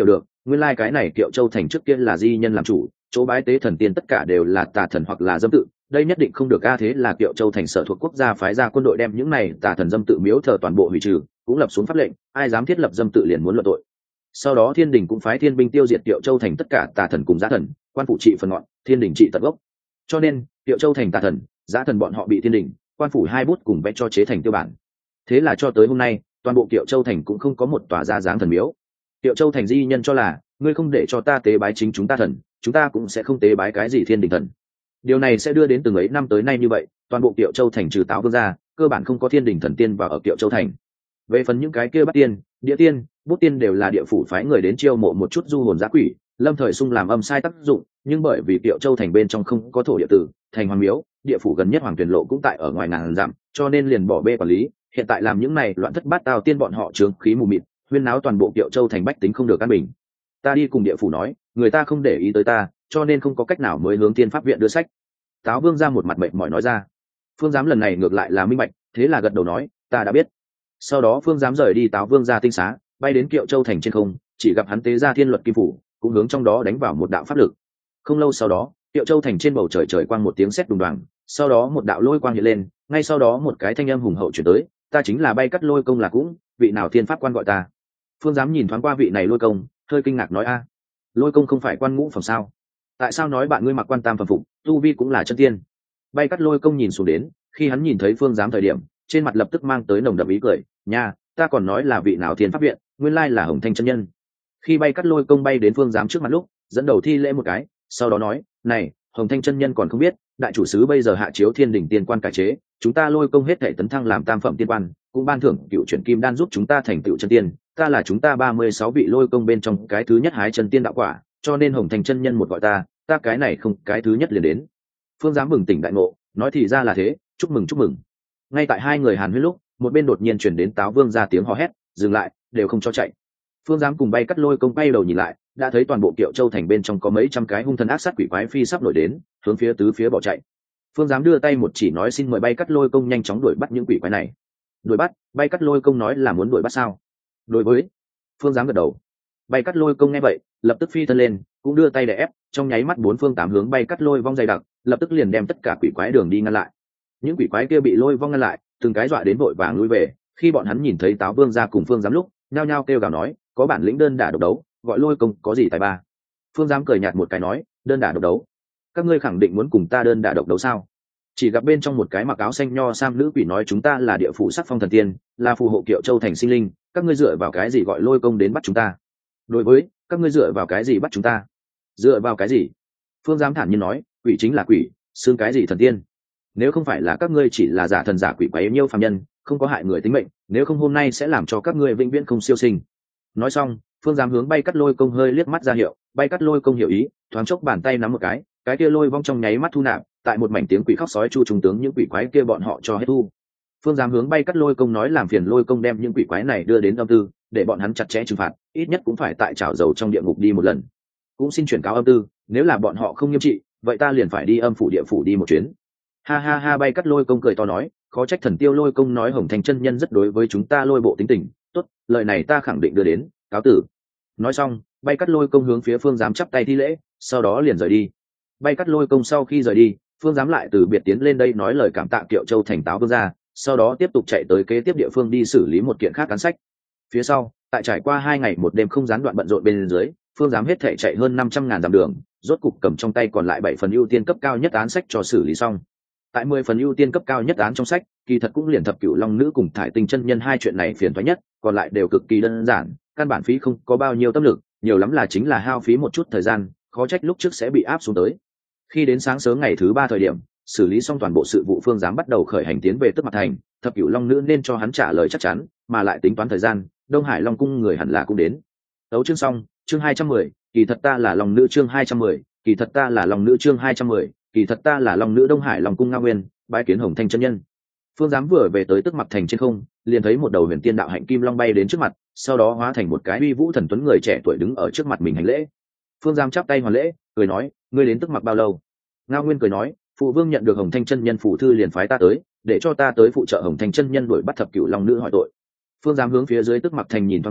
nguyên lai cái này Kiệu Châu thành trước kia là di nhân làm chủ, chỗ bái tế thần tiên tất cả đều là tà thần hoặc là dâm tự, đây nhất định không được a. Thế là Kiệu Châu thành sở thuộc quốc gia phái ra quân đội đem những này tà thần dâm tự miếu thờ toàn bộ hủy trừ, cũng lập xuống pháp lệnh, ai dám thiết lập dâm tự liền muốn luận tội. Sau đó Thiên Đình cũng phái thiên binh tiêu diệt Kiệu Châu thành tất cả tà thần cùng dã thần, quan phủ trị phần ngọn, Thiên Đình trị tận gốc. Cho nên Kiệu Châu thành tà thần, dã thần bọn họ bị Thiên Đình, quan phủ hai bút cùng vẽ cho chế thành tiêu bản. Thế là cho tới hôm nay, toàn bộ Kiệu Châu thành cũng không có một tòa ra dáng thần miếu. Kiệu Châu thành di nhân cho là, ngươi không để cho ta tế bái chính chúng ta thần, chúng ta cũng sẽ không tế bái cái gì Thiên Đình thần. Điều này sẽ đưa đến từng ấy năm tới nay như vậy, toàn bộ Kiệu Châu thành trừ Táo Vương ra, cơ bản không có Thiên Đình thần tiên vào ở Kiệu Châu thành. Về phần những cái kia Bát tiên, Địa tiên, Bút tiên đều là địa phủ phái người đến chiêu mộ một chút du hồn dã quỷ, lâm thời xung làm âm sai tác dụng, nhưng bởi vì Kiệu Châu thành bên trong không có thổ địa tử, thành hoàng miếu, địa phủ gần nhất Hoàng Tuyền Lộ cũng tại ở ngoài ngàn dặm, cho nên liền bỏ bê quản lý, hiện tại làm những này loạn thất bát tao tiên bọn họ chướng khí mù mịt, huyên náo toàn bộ Kiệu Châu thành bách tính không được an bình. Ta đi cùng địa phủ nói, người ta không để ý tới ta, cho nên không có cách nào mới hướng Tiên Pháp viện đưa sách. Táo Vương ra một mặt mệt mỏi nói ra. Phương Giám lần này ngược lại là minh bạch, thế là gật đầu nói, ta đã biết. Sau đó Phương Giám rời đi Táo Vương ra tinh xá, bay đến Kiệu Châu thành trên không, chỉ gặp hắn tế ra thiên luật kim phủ, cũng hướng trong đó đánh vào một đạo pháp lực. Không lâu sau đó, Kiệu Châu thành trên bầu trời trời quang một tiếng sét đùng đoàng, sau đó một đạo lôi quang hiện lên, ngay sau đó một cái thanh âm hùng hậu truyền tới, ta chính là Bay Cắt Lôi Công là cũng, vị nào thiên pháp quan gọi ta. Phương Giám nhìn thoáng qua vị này Lôi Công, hơi kinh ngạc nói a, Lôi Công không phải quan ngũ phẩm sao? Tại sao nói bạn ngươi mặc quan tam phẩm phục, tu vi cũng là chân tiên? Bay Cắt Lôi Công nhìn xuống đến, khi hắn nhìn thấy Phương Giám thời điểm, trên mặt lập tức mang tới nồng đậm ý cười, nha, ta còn nói là vị nào thiên pháp viện, nguyên lai là Hồng Thanh chân nhân. Khi Bay Cắt Lôi Công bay đến Phương Giám trước mặt lúc, dẫn đầu thi lễ một cái, sau đó nói, này, Hồng Thanh chân nhân còn không biết, đại chủ sứ bây giờ hạ chiếu Thiên Đình tiên quan cải chế, chúng ta Lôi Công hết thảy tấn thăng làm tam phẩm tiên quan, cũng ban thưởng cựu chuyển kim đan giúp chúng ta thành tựu chân tiên, ta là chúng ta ba mươi sáu vị Lôi Công bên trong cái thứ nhất hái chân tiên đạo quả, cho nên Hồng Thanh chân nhân một gọi ta, ta cái này không cái thứ nhất liền đến. Phương Giám bừng tỉnh đại ngộ, nói thì ra là thế, chúc mừng chúc mừng. Ngay tại hai người hàn huyết lúc, một bên đột nhiên chuyển đến Táo Vương ra tiếng hò hét, dừng lại, đều không cho chạy. Phương Giám cùng Bay Cắt Lôi Công bay đầu nhìn lại, đã thấy toàn bộ Kiệu Châu thành bên trong có mấy trăm cái hung thần ác sát quỷ quái phi sắp nổi đến, hướng phía tứ phía bỏ chạy. Phương Giám đưa tay một chỉ nói xin mời Bay Cắt Lôi Công nhanh chóng đuổi bắt những quỷ quái này. Đuổi bắt? Bay Cắt Lôi Công nói là muốn đuổi bắt sao? Đối với. Phương Giám gật đầu. Bay Cắt Lôi Công nghe vậy, lập tức phi thân lên, cũng đưa tay để ép, trong nháy mắt bốn phương tám hướng Bay Cắt Lôi vong dày đặc, lập tức liền đem tất cả quỷ quái đường đi ngăn lại. Những quỷ quái kia bị lôi vong ngăn lại, từng cái dọa đến vội vàng lui về. Khi bọn hắn nhìn thấy Táo Vương ra cùng Phương Giám lúc, nhao nhao kêu gào nói, có bản lĩnh đơn đả độc đấu, gọi Lôi Công có gì tài ba. Phương Giám cười nhạt một cái nói, đơn đả độc đấu, các ngươi khẳng định muốn cùng ta đơn đả độc đấu sao? Chỉ gặp bên trong một cái mặc áo xanh nho sam nữ quỷ nói chúng ta là địa phủ sắc phong thần tiên, là phù hộ Kiệu Châu thành sinh linh, các ngươi dựa vào cái gì gọi Lôi Công đến bắt chúng ta? Đối với, các ngươi dựa vào cái gì bắt chúng ta? Dựa vào cái gì? Phương Giám thản nhiên nói, quỷ chính là quỷ, xương cái gì thần tiên? Nếu không phải là các ngươi chỉ là giả thần giả quỷ quái nhiêu phàm nhân, không có hại người tính mệnh, nếu không hôm nay sẽ làm cho các ngươi vĩnh viễn không siêu sinh. Nói xong, Phương Giám hướng Bay Cắt Lôi Công hơi liếc mắt ra hiệu, Bay Cắt Lôi Công hiểu ý, thoáng chốc bàn tay nắm một cái, cái kia lôi vong trong nháy mắt thu nạp, tại một mảnh tiếng quỷ khóc sói chu trung tướng những quỷ quái kia bọn họ cho hết thu. Phương Giám hướng Bay Cắt Lôi Công nói làm phiền Lôi Công đem những quỷ quái này đưa đến âm tư, để bọn hắn chặt chẽ trừng phạt, ít nhất cũng phải tại chảo dầu trong địa ngục đi một lần. Cũng xin chuyển cáo âm tư, nếu là bọn họ không nghiêm trị, vậy ta liền phải đi âm phủ địa phủ đi một chuyến. Ha ha ha, Bay Cắt Lôi Công cười to nói, khó trách Thần Tiêu Lôi Công nói Hồng Thanh chân nhân rất đối với chúng ta Lôi bộ tính tình, tốt, lời này ta khẳng định đưa đến, cáo tử. Nói xong, Bay Cắt Lôi Công hướng phía Phương Giám chắp tay thi lễ, sau đó liền rời đi. Bay Cắt Lôi Công sau khi rời đi, Phương Giám lại từ biệt tiến lên đây nói lời cảm tạ Kiệu Châu thành Táo Vương ra, sau đó tiếp tục chạy tới kế tiếp địa phương đi xử lý một kiện khác án sách. Phía sau, tại trải qua hai ngày một đêm không gián đoạn bận rộn bên dưới, Phương Giám hết thể chạy hơn năm trăm ngàn dặm đường, rốt cục cầm trong tay còn lại bảy phần ưu tiên cấp cao nhất án sách cho xử lý xong. Tại mười phần ưu tiên cấp cao nhất án trong sách, kỳ thật cũng liền thập cửu long nữ cùng thải tinh chân nhân hai chuyện này phiền toái nhất, còn lại đều cực kỳ đơn giản, căn bản phí không có bao nhiêu tâm lực, nhiều lắm là chính là hao phí một chút thời gian, khó trách lúc trước sẽ bị áp xuống tới. Khi đến sáng sớm ngày thứ ba thời điểm, xử lý xong toàn bộ sự vụ, Phương Giám bắt đầu khởi hành tiến về Tức Mặc thành, thập cửu long nữ nên cho hắn trả lời chắc chắn, mà lại tính toán thời gian, Đông Hải Long cung người hẳn là cũng đến. Đấu chương xong, chương hai trăm mười, kỳ thật ta là long nữ chương hai trăm mười, kỳ thật ta là long nữ chương hai trăm mười, kỳ thật ta là long nữ. Đông Hải Long cung Ngao Nguyên, bái kiến Hồng Thanh chân nhân. Phương Giám vừa về tới Tức Mặc thành trên không, liền thấy một đầu huyền tiên đạo hạnh kim long bay đến trước mặt, sau đó hóa thành một cái uy vũ thần tuấn người trẻ tuổi đứng ở trước mặt mình hành lễ. Phương Giám chắp tay hoàn lễ, cười nói, ngươi đến Tức Mặc bao lâu? Ngao Nguyên cười nói, phụ vương nhận được Hồng Thanh chân nhân phủ thư liền phái ta tới, để cho ta tới phụ trợ Hồng Thanh chân nhân đuổi bắt thập cửu long nữ hỏi tội. Phương Giám hướng phía dưới Tức Mặc thành nhìn thoáng qua,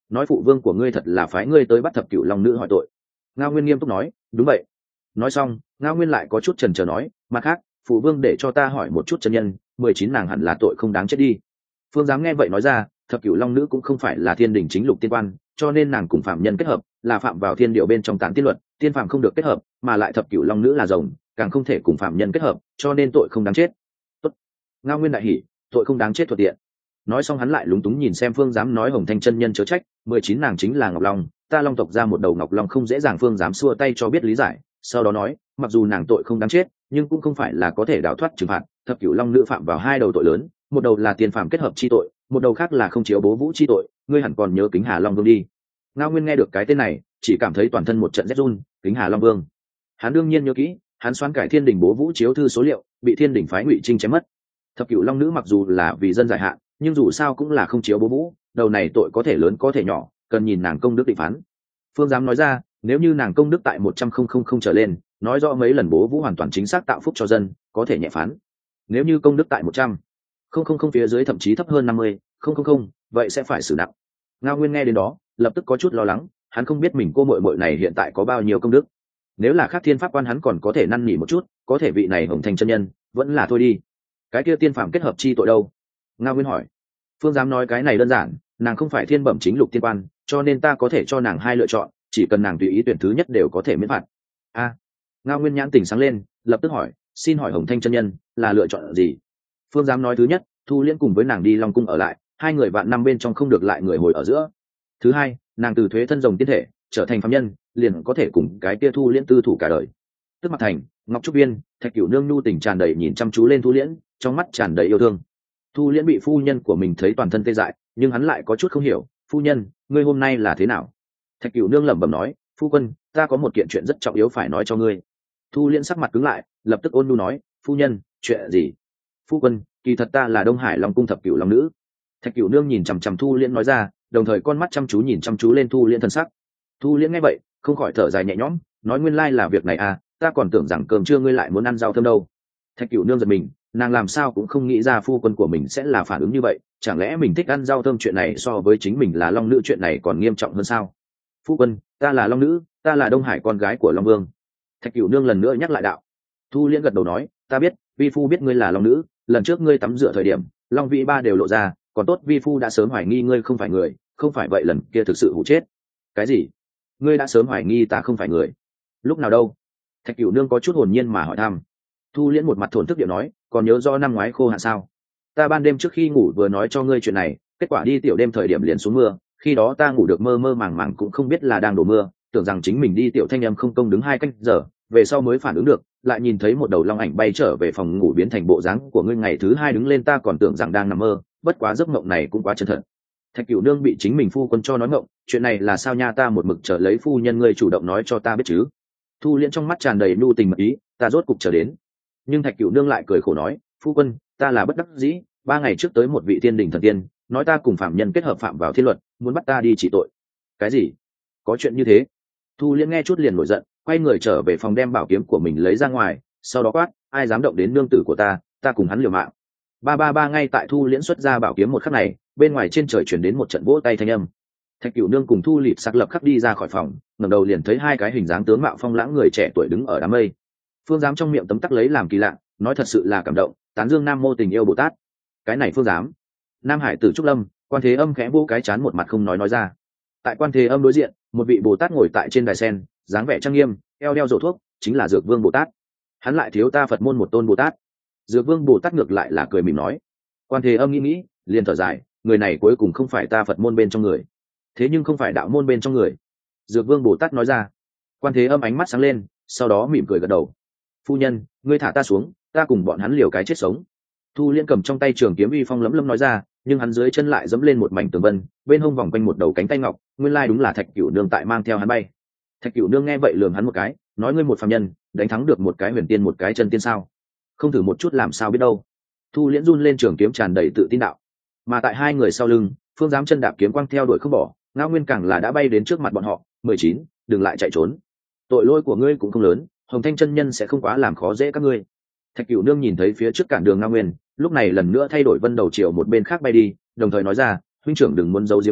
nói phụ vương của ngươi thật là phái ngươi tới bắt thập cửu long nữ hỏi tội. Ngao Nguyên nghiêm túc nói, đúng vậy. Nói xong Ngao Nguyên lại có chút chần chờ nói, mặt khác phụ vương để cho ta hỏi một chút chân nhân, mười chín nàng hẳn là tội không đáng chết đi. Phương Giám nghe vậy nói ra, thập cửu long nữ cũng không phải là thiên đình chính lục tiên quan, cho nên nàng cùng phạm nhân kết hợp là phạm vào thiên điệu bên trong tán tiên luật, tiên phạm không được kết hợp, mà lại thập cửu long nữ là rồng, càng không thể cùng phạm nhân kết hợp, cho nên tội không đáng chết. Tốt. Ngao Nguyên đại hỉ, tội không đáng chết thuận tiện. Nói xong hắn lại lúng túng nhìn xem Phương Giám nói, Hồng Thanh chân nhân chớ trách, mười chín nàng chính là ngọc long, ta long tộc ra một đầu ngọc long không dễ dàng. Phương Giám xua tay cho biết lý giải, sau đó nói, mặc dù nàng tội không đáng chết, nhưng cũng không phải là có thể đào thoát trừng phạt. Thập cửu long nữ phạm vào hai đầu tội lớn, một đầu là tiên phạm kết hợp chi tội, một đầu khác là không chiếu bố vũ chi tội, ngươi hẳn còn nhớ Kính Hà Long Vương đi. Ngao Nguyên nghe được cái tên này chỉ cảm thấy toàn thân một trận rét run. Kính Hà Long Vương, hắn đương nhiên nhớ kỹ, hắn xoán cải thiên đình bố vũ chiếu thư số liệu, bị thiên đình phái Ngụy Trinh chém mất. Thập cửu long nữ mặc dù là vì dân giải hạn, nhưng dù sao cũng là không chiếu bố vũ, đầu này tội có thể lớn có thể nhỏ, cần nhìn nàng công đức định phán. Phương Giám nói ra, nếu như nàng công đức tại một trăm không không không trở lên, nói rõ mấy lần bố vũ hoàn toàn chính xác tạo phúc cho dân, có thể nhẹ phán. Nếu như công đức tại một trăm không không không phía dưới, thậm chí thấp hơn năm mươi không không không, vậy sẽ phải xử nặng. Ngao Nguyên nghe đến đó lập tức có chút lo lắng, hắn không biết mình cô muội muội này hiện tại có bao nhiêu công đức. Nếu là khác thiên pháp quan hắn còn có thể năn nỉ một chút, có thể vị này Hồng Thanh chân nhân vẫn là thôi đi. Cái kia tiên phạm kết hợp chi tội đâu? Ngao Nguyên hỏi. Phương Giám nói, cái này đơn giản, nàng không phải thiên bẩm chính lục tiên quan, cho nên ta có thể cho nàng hai lựa chọn, chỉ cần nàng tùy ý tuyển thứ nhất đều có thể miễn phạt. A. À, Ngao Nguyên nhãn tỉnh sáng lên, lập tức hỏi, xin hỏi Hồng Thanh chân nhân là lựa chọn gì? Phương Giám nói, thứ nhất, Thu Liễn cùng với nàng đi Long Cung ở lại, hai người vạn năm bên trong không được lại người hồi ở giữa. Thứ hai, nàng từ thuế thân rồng tiên thể trở thành phàm nhân, liền có thể cùng cái kia Thu Liễn tư thủ cả đời. Tức Mặc Thành, Ngọc Trúc Viên, Thạch Cửu Nương nhu tình tràn đầy nhìn chăm chú lên Thu Liễn, trong mắt tràn đầy yêu thương. Thu Liễn bị phu nhân của mình thấy toàn thân tê dại, nhưng hắn lại có chút không hiểu, phu nhân, ngươi hôm nay là thế nào? Thạch Cửu Nương lẩm bẩm nói, phu quân, ta có một kiện chuyện rất trọng yếu phải nói cho ngươi. Thu Liễn sắc mặt cứng lại, lập tức ôn nhu nói, phu nhân, chuyện gì? Phu quân, kỳ thật ta là Đông Hải Long Cung thập cửu long nữ. Thạch Cửu Nương nhìn chằm chằm Thu Liễn nói ra, đồng thời con mắt chăm chú nhìn chăm chú lên Thu Liễn thân sắc. Thu Liễn nghe vậy không khỏi thở dài nhẹ nhõm, nói, nguyên lai là việc này à, ta còn tưởng rằng cơm trưa ngươi lại muốn ăn rau thơm đâu. Thạch Cửu Nương giật mình, nàng làm sao cũng không nghĩ ra phu quân của mình sẽ là phản ứng như vậy, chẳng lẽ mình thích ăn rau thơm chuyện này so với chính mình là long nữ chuyện này còn nghiêm trọng hơn sao? Phu quân, ta là long nữ, ta là Đông Hải con gái của Long Vương. Thạch Cửu Nương lần nữa nhắc lại đạo. Thu Liễn gật đầu nói, ta biết, vi phu biết ngươi là long nữ, lần trước ngươi tắm rửa thời điểm long vĩ ba đều lộ ra, còn tốt vi phu đã sớm hoài nghi ngươi không phải người, không phải vậy lần kia thực sự hụ chết. Cái gì? Ngươi đã sớm hoài nghi ta không phải người? Lúc nào đâu? Thạch Cửu Nương có chút hồn nhiên mà hỏi thăm. Thu Liễn một mặt thổn thức điệu nói, còn nhớ do năm ngoái khô hạn sao? Ta ban đêm trước khi ngủ vừa nói cho ngươi chuyện này, kết quả đi tiểu đêm thời điểm liền xuống mưa, khi đó ta ngủ được mơ mơ màng màng cũng không biết là đang đổ mưa, tưởng rằng chính mình đi tiểu thanh âm không công đứng hai canh giờ, về sau mới phản ứng được, lại nhìn thấy một đầu long ảnh bay trở về phòng ngủ biến thành bộ dáng của ngươi, ngày thứ hai đứng lên ta còn tưởng rằng đang nằm mơ, bất quá giấc mộng này cũng quá chân thật. Thạch Cửu Nương bị chính mình phu quân cho nói mộng, chuyện này là sao nha, ta một mực chờ lấy phu nhân ngươi chủ động nói cho ta biết chứ. Thu Liễn trong mắt tràn đầy nhu tình mật ý, ta rốt cục chờ đến. Nhưng Thạch Cửu Nương lại cười khổ nói, phu quân, ta là bất đắc dĩ, ba ngày trước tới một vị tiên đình thần tiên, nói ta cùng phạm nhân kết hợp phạm vào thiên luật, muốn bắt ta đi trị tội. Cái gì? Có chuyện như thế? Thu Liễn nghe chút liền nổi giận, quay người trở về phòng đem bảo kiếm của mình lấy ra ngoài, sau đó quát, ai dám động đến nương tử của ta, ta cùng hắn liều mạng. Ba ba ba ngay tại Thu Liễn xuất ra bảo kiếm một khắc này, bên ngoài trên trời chuyển đến một trận vỗ tay thanh âm. Thạch Cửu Nương cùng Thu Lịp Sặc lập khắc đi ra khỏi phòng, ngẩng đầu liền thấy hai cái hình dáng tướng mạo phong lãng người trẻ tuổi đứng ở đám mây. Phương Giám trong miệng tấm tắc lấy làm kỳ lạ, nói thật sự là cảm động, tán dương Nam Mô tình yêu Bồ Tát. Cái này Phương Giám. Nam Hải Tử Trúc Lâm, Quan Thế Âm khẽ vỗ cái chán một mặt không nói nói ra. Tại Quan Thế Âm đối diện, một vị Bồ Tát ngồi tại trên đài sen, dáng vẻ trang nghiêm, eo đeo rổ thuốc, chính là Dược Vương Bồ Tát. Hắn lại thiếu ta Phật môn một tôn Bồ Tát. Dược Vương Bồ Tát ngược lại là cười mỉm nói. Quan Thế Âm nghĩ nghĩ, liền thở dài, người này cuối cùng không phải ta Phật môn bên trong người, thế nhưng không phải đạo môn bên trong người. Dược Vương Bồ Tát nói ra. Quan Thế Âm ánh mắt sáng lên, sau đó mỉm cười gật đầu. Phu nhân, ngươi thả ta xuống, ta cùng bọn hắn liều cái chết sống. Thu Liễn cầm trong tay trường kiếm uy phong lấm lấm nói ra, nhưng hắn dưới chân lại dẫm lên một mảnh tường vân, bên hông vòng quanh một đầu cánh tay ngọc, nguyên lai đúng là Thạch Cửu Nương tại mang theo hắn bay. Thạch Cửu Nương nghe vậy lườm hắn một cái, nói, ngươi một phàm nhân đánh thắng được một cái huyền tiên một cái chân tiên sao? Không thử một chút làm sao biết đâu. Thu Liễn run lên trường kiếm tràn đầy tự tin đạo. Mà tại hai người sau lưng, Phương Giám chân đạp kiếm quang theo đuổi không bỏ, Ngao Nguyên càng là đã bay đến trước mặt bọn họ. Mười chín, đừng lại chạy trốn, tội lỗi của ngươi cũng không lớn, Hồng Thanh chân nhân sẽ không quá làm khó dễ các ngươi. Thạch Cửu Nương nhìn thấy phía trước cản đường Ngao Nguyên, lúc này lần nữa thay đổi vân đầu chiều một bên khác bay đi, đồng thời nói ra, huynh trưởng đừng muốn giấu giếm ta,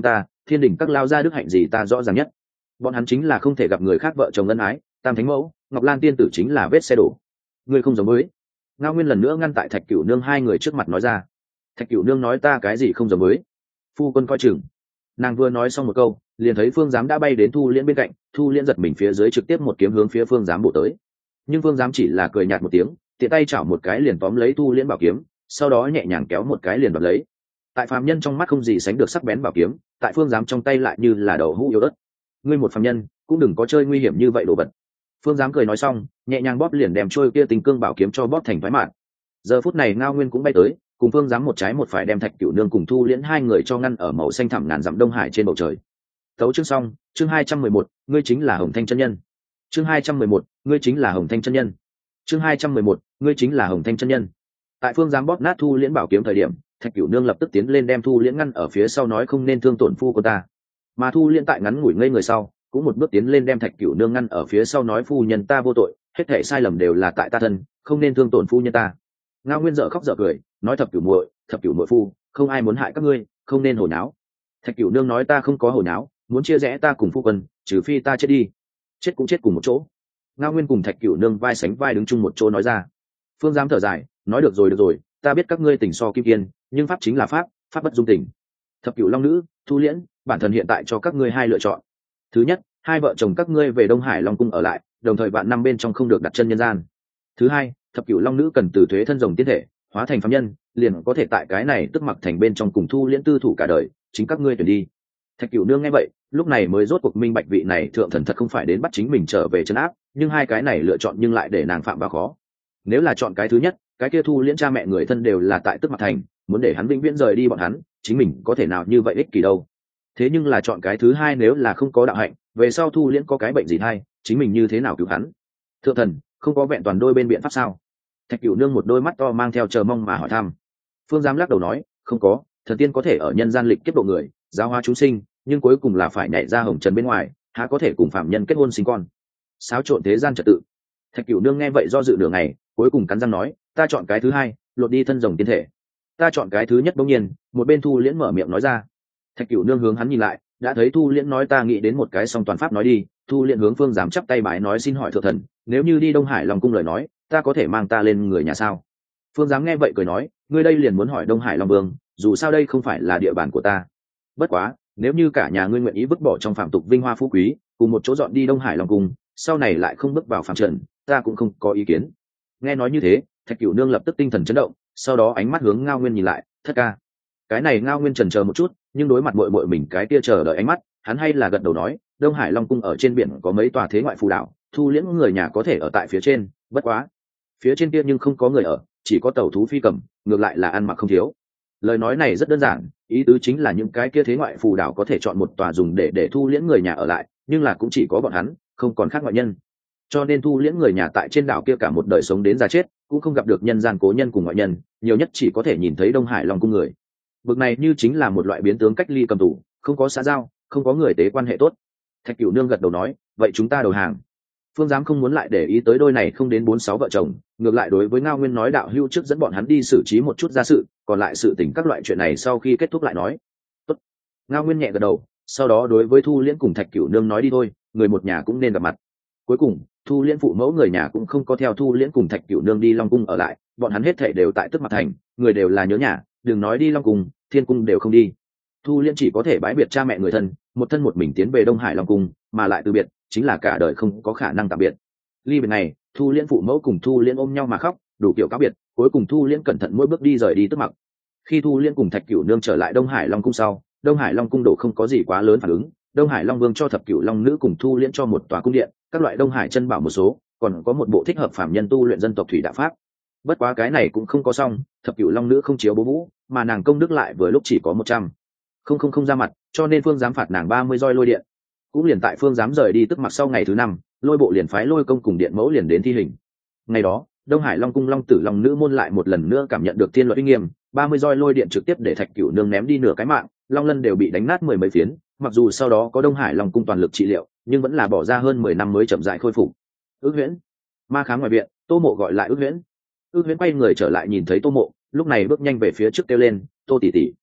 thiên đình các lao gia đức hạnh gì ta rõ ràng nhất. Bọn hắn chính là không thể gặp người khác vợ chồng ân ái, tam thánh mẫu ngọc lan tiên tử chính là vết xe đổ. Ngươi không giống với. Ngao Nguyên lần nữa ngăn tại Thạch Cửu Nương hai người trước mặt nói ra. Thạch Cửu Nương nói ta cái gì không giống với. Phu quân coi chừng. Nàng vừa nói xong một câu, liền thấy Phương Giám đã bay đến Thu Liễn bên cạnh, Thu Liễn giật mình phía dưới trực tiếp một kiếm hướng phía Phương Giám bổ tới. Nhưng Phương Giám chỉ là cười nhạt một tiếng, tiện tay chảo một cái liền tóm lấy Thu Liễn bảo kiếm, sau đó nhẹ nhàng kéo một cái liền đoạt lấy. Tại phàm nhân trong mắt không gì sánh được sắc bén bảo kiếm, tại Phương Giám trong tay lại như là đầu hũ yếu ớt. Ngươi một phàm nhân, cũng đừng có chơi nguy hiểm như vậy đồ vật. Phương Giám cười nói xong, nhẹ nhàng bóp liền đem trôi kia tình cương bảo kiếm cho bóp thành phái mạn. Giờ phút này Ngao Nguyên cũng bay tới, cùng Phương Giám một trái một phải đem Thạch Cửu Nương cùng Thu Liễn hai người cho ngăn ở màu xanh thẳm ngàn dặm Đông Hải trên bầu trời. Tấu chương xong, chương hai trăm mười một, ngươi chính là Hồng Thanh chân nhân. Chương hai trăm mười một, ngươi chính là Hồng Thanh chân nhân. Chương hai trăm mười một, ngươi chính là Hồng Thanh chân nhân. Tại Phương Giám bóp nát Thu Liễn bảo kiếm thời điểm, Thạch Cửu Nương lập tức tiến lên đem Thu Liễn ngăn ở phía sau nói không nên thương tổn phu của ta. Mà Thu Liễn tại ngắn ngủi ngây người sau, cũng một bước tiến lên đem Thạch Cửu Nương ngăn ở phía sau nói phu nhân ta vô tội, hết thảy sai lầm đều là tại ta thân, không nên thương tổn phu nhân ta. Ngao Nguyên dở khóc dở cười, nói thập cửu muội, thập cửu muội phu, không ai muốn hại các ngươi, không nên hồ náo. Thạch Cửu Nương nói ta không có hồ náo, muốn chia rẽ ta cùng phu quân, trừ phi ta chết đi, chết cũng chết cùng một chỗ. Ngao Nguyên cùng Thạch Cửu Nương vai sánh vai đứng chung một chỗ nói ra. Phương Giám thở dài, nói được rồi được rồi, ta biết các ngươi tình so kim kiên, nhưng pháp chính là pháp, pháp bất dung tình. Thập cửu long nữ, Thu Liễn, bản thân hiện tại cho các ngươi hai lựa chọn. Thứ nhất, hai vợ chồng các ngươi về Đông Hải Long cung ở lại, đồng thời vạn năm bên trong không được đặt chân nhân gian. Thứ hai, thập cửu long nữ cần từ thuế thân rồng tiên thể, hóa thành phàm nhân, liền có thể tại cái này tức mặc thành bên trong cùng Thu Liễn tư thủ cả đời, chính các ngươi tuyển đi. Thạch Cửu Nương nghe vậy, lúc này mới rốt cuộc minh bạch vị này thượng thần thật không phải đến bắt chính mình trở về trấn áp, nhưng hai cái này lựa chọn nhưng lại để nàng phạm vào khó. Nếu là chọn cái thứ nhất, cái kia Thu Liễn cha mẹ người thân đều là tại tức mặc thành, muốn để hắn vĩnh viễn rời đi bọn hắn, chính mình có thể nào như vậy ích kỷ đâu. Thế nhưng là chọn cái thứ hai, nếu là không có đạo hạnh, về sau Thu Liễn có cái bệnh gì hay, chính mình như thế nào cứu hắn? Thượng thần, không có vẹn toàn đôi bên biện pháp sao? Thạch Cửu Nương một đôi mắt to mang theo chờ mong mà hỏi thăm. Phương Giám lắc đầu nói, không có, thần tiên có thể ở nhân gian lịch kiếp độ người, giáo hóa chúng sinh, nhưng cuối cùng là phải nhảy ra hồng trần bên ngoài, há có thể cùng phạm nhân kết hôn sinh con? Xáo trộn thế gian trật tự. Thạch Cửu Nương nghe vậy do dự nửa ngày, cuối cùng cắn răng nói, ta chọn cái thứ hai, lột đi thân rồng tiên thể. Ta chọn cái thứ nhất. Bỗng nhiên, một bên Thu Liễn mở miệng nói ra. Thạch Cửu Nương hướng hắn nhìn lại, đã thấy Thu Liễn nói ta nghĩ đến một cái song toàn pháp nói đi. Thu Liễn hướng Phương Giám chắp tay bái nói xin hỏi thượng thần, nếu như đi Đông Hải Long cung lời nói, ta có thể mang ta lên người nhà sao? Phương Giám nghe vậy cười nói, ngươi đây liền muốn hỏi Đông Hải Long Vương, dù sao đây không phải là địa bàn của ta. Bất quá, nếu như cả nhà ngươi nguyện ý vứt bỏ trong phạm tục vinh hoa phú quý, cùng một chỗ dọn đi Đông Hải Long cung, sau này lại không bước vào phạm trần, ta cũng không có ý kiến. Nghe nói như thế, Thạch Cửu Nương lập tức tinh thần chấn động, sau đó ánh mắt hướng Ngao Nguyên nhìn lại, thất ca. Cái này Ngao Nguyên chần chờ một chút, nhưng đối mặt muội muội mình cái kia chờ đợi ánh mắt, hắn hay là gật đầu nói, Đông Hải Long cung ở trên biển có mấy tòa thế ngoại phù đảo, Thu Liễn người nhà có thể ở tại phía trên, bất quá, phía trên kia nhưng không có người ở, chỉ có tàu thú phi cầm, ngược lại là ăn mặc không thiếu. Lời nói này rất đơn giản, ý tứ chính là những cái kia thế ngoại phù đảo có thể chọn một tòa dùng để để Thu Liễn người nhà ở lại, nhưng là cũng chỉ có bọn hắn, không còn khác ngoại nhân. Cho nên Thu Liễn người nhà tại trên đảo kia cả một đời sống đến già chết, cũng không gặp được nhân gian cố nhân cùng ngoại nhân, nhiều nhất chỉ có thể nhìn thấy Đông Hải Long cung người. Bực này như chính là một loại biến tướng cách ly cầm tù, không có xã giao, không có người tế quan hệ tốt. Thạch Cửu Nương gật đầu nói, vậy chúng ta đầu hàng. Phương Giám không muốn lại để ý tới đôi này không đến bốn sáu vợ chồng, ngược lại đối với Ngao Nguyên nói đạo hữu trước dẫn bọn hắn đi xử trí một chút gia sự, còn lại sự tình các loại chuyện này sau khi kết thúc lại nói. Tốt. Ngao Nguyên nhẹ gật đầu, sau đó đối với Thu Liễn cùng Thạch Cửu Nương nói đi thôi, người một nhà cũng nên gặp mặt. Cuối cùng, Thu Liễn phụ mẫu người nhà cũng không có theo Thu Liễn cùng Thạch Cửu Nương đi Long cung ở lại, bọn hắn hết thảy đều tại Tức Mặc thành, người đều là nhớ nhà, đừng nói đi Long cung, Thiên cung đều không đi. Thu Liễn chỉ có thể bái biệt cha mẹ người thân, một thân một mình tiến về Đông Hải Long cung, mà lại từ biệt, chính là cả đời không có khả năng tạm biệt. Ly biệt này, Thu Liễn phụ mẫu cùng Thu Liễn ôm nhau mà khóc, đủ kiểu cáo biệt, cuối cùng Thu Liễn cẩn thận mỗi bước đi rời đi Tức Mặc. Khi Thu Liễn cùng Thạch Cửu Nương trở lại Đông Hải Long cung sau, Đông Hải Long cung đổ không có gì quá lớn phản ứng, Đông Hải Long Vương cho Thập Cửu Long nữ cùng Thu Liễn cho một tòa cung điện, các loại Đông Hải chân bảo một số, còn có một bộ thích hợp phạm nhân tu luyện dân tộc thủy đạo pháp. Bất quá cái này cũng không có xong, Thập Cửu Long nữ không chiếu bố vũ, mà nàng công đức lại vừa lúc chỉ có một trăm. Không không không ra mặt, cho nên Phương Giám phạt nàng ba mươi roi lôi điện. Cũng liền tại Phương Giám rời đi Tức Mặc sau ngày thứ năm, lôi bộ liền phái lôi công cùng điện mẫu liền đến thi hình. Ngày đó, Đông Hải Long cung Long tử Long nữ môn lại một lần nữa cảm nhận được thiên luật uy nghiêm, ba mươi roi lôi điện trực tiếp để Thạch Cửu Nương ném đi nửa cái mạng, Long lân đều bị đánh nát mười mấy phiến, mặc dù sau đó có Đông Hải Long cung toàn lực trị liệu, nhưng vẫn là bỏ ra hơn mười năm mới chậm rãi khôi phục. Ước Huyễn, ma khám ngoài viện, Tô Mộ gọi lại Ước Huyễn. Ước Huyễn quay người trở lại nhìn thấy Tô Mộ, lúc này bước nhanh về phía trước kêu lên, "Tô tỷ tỷ."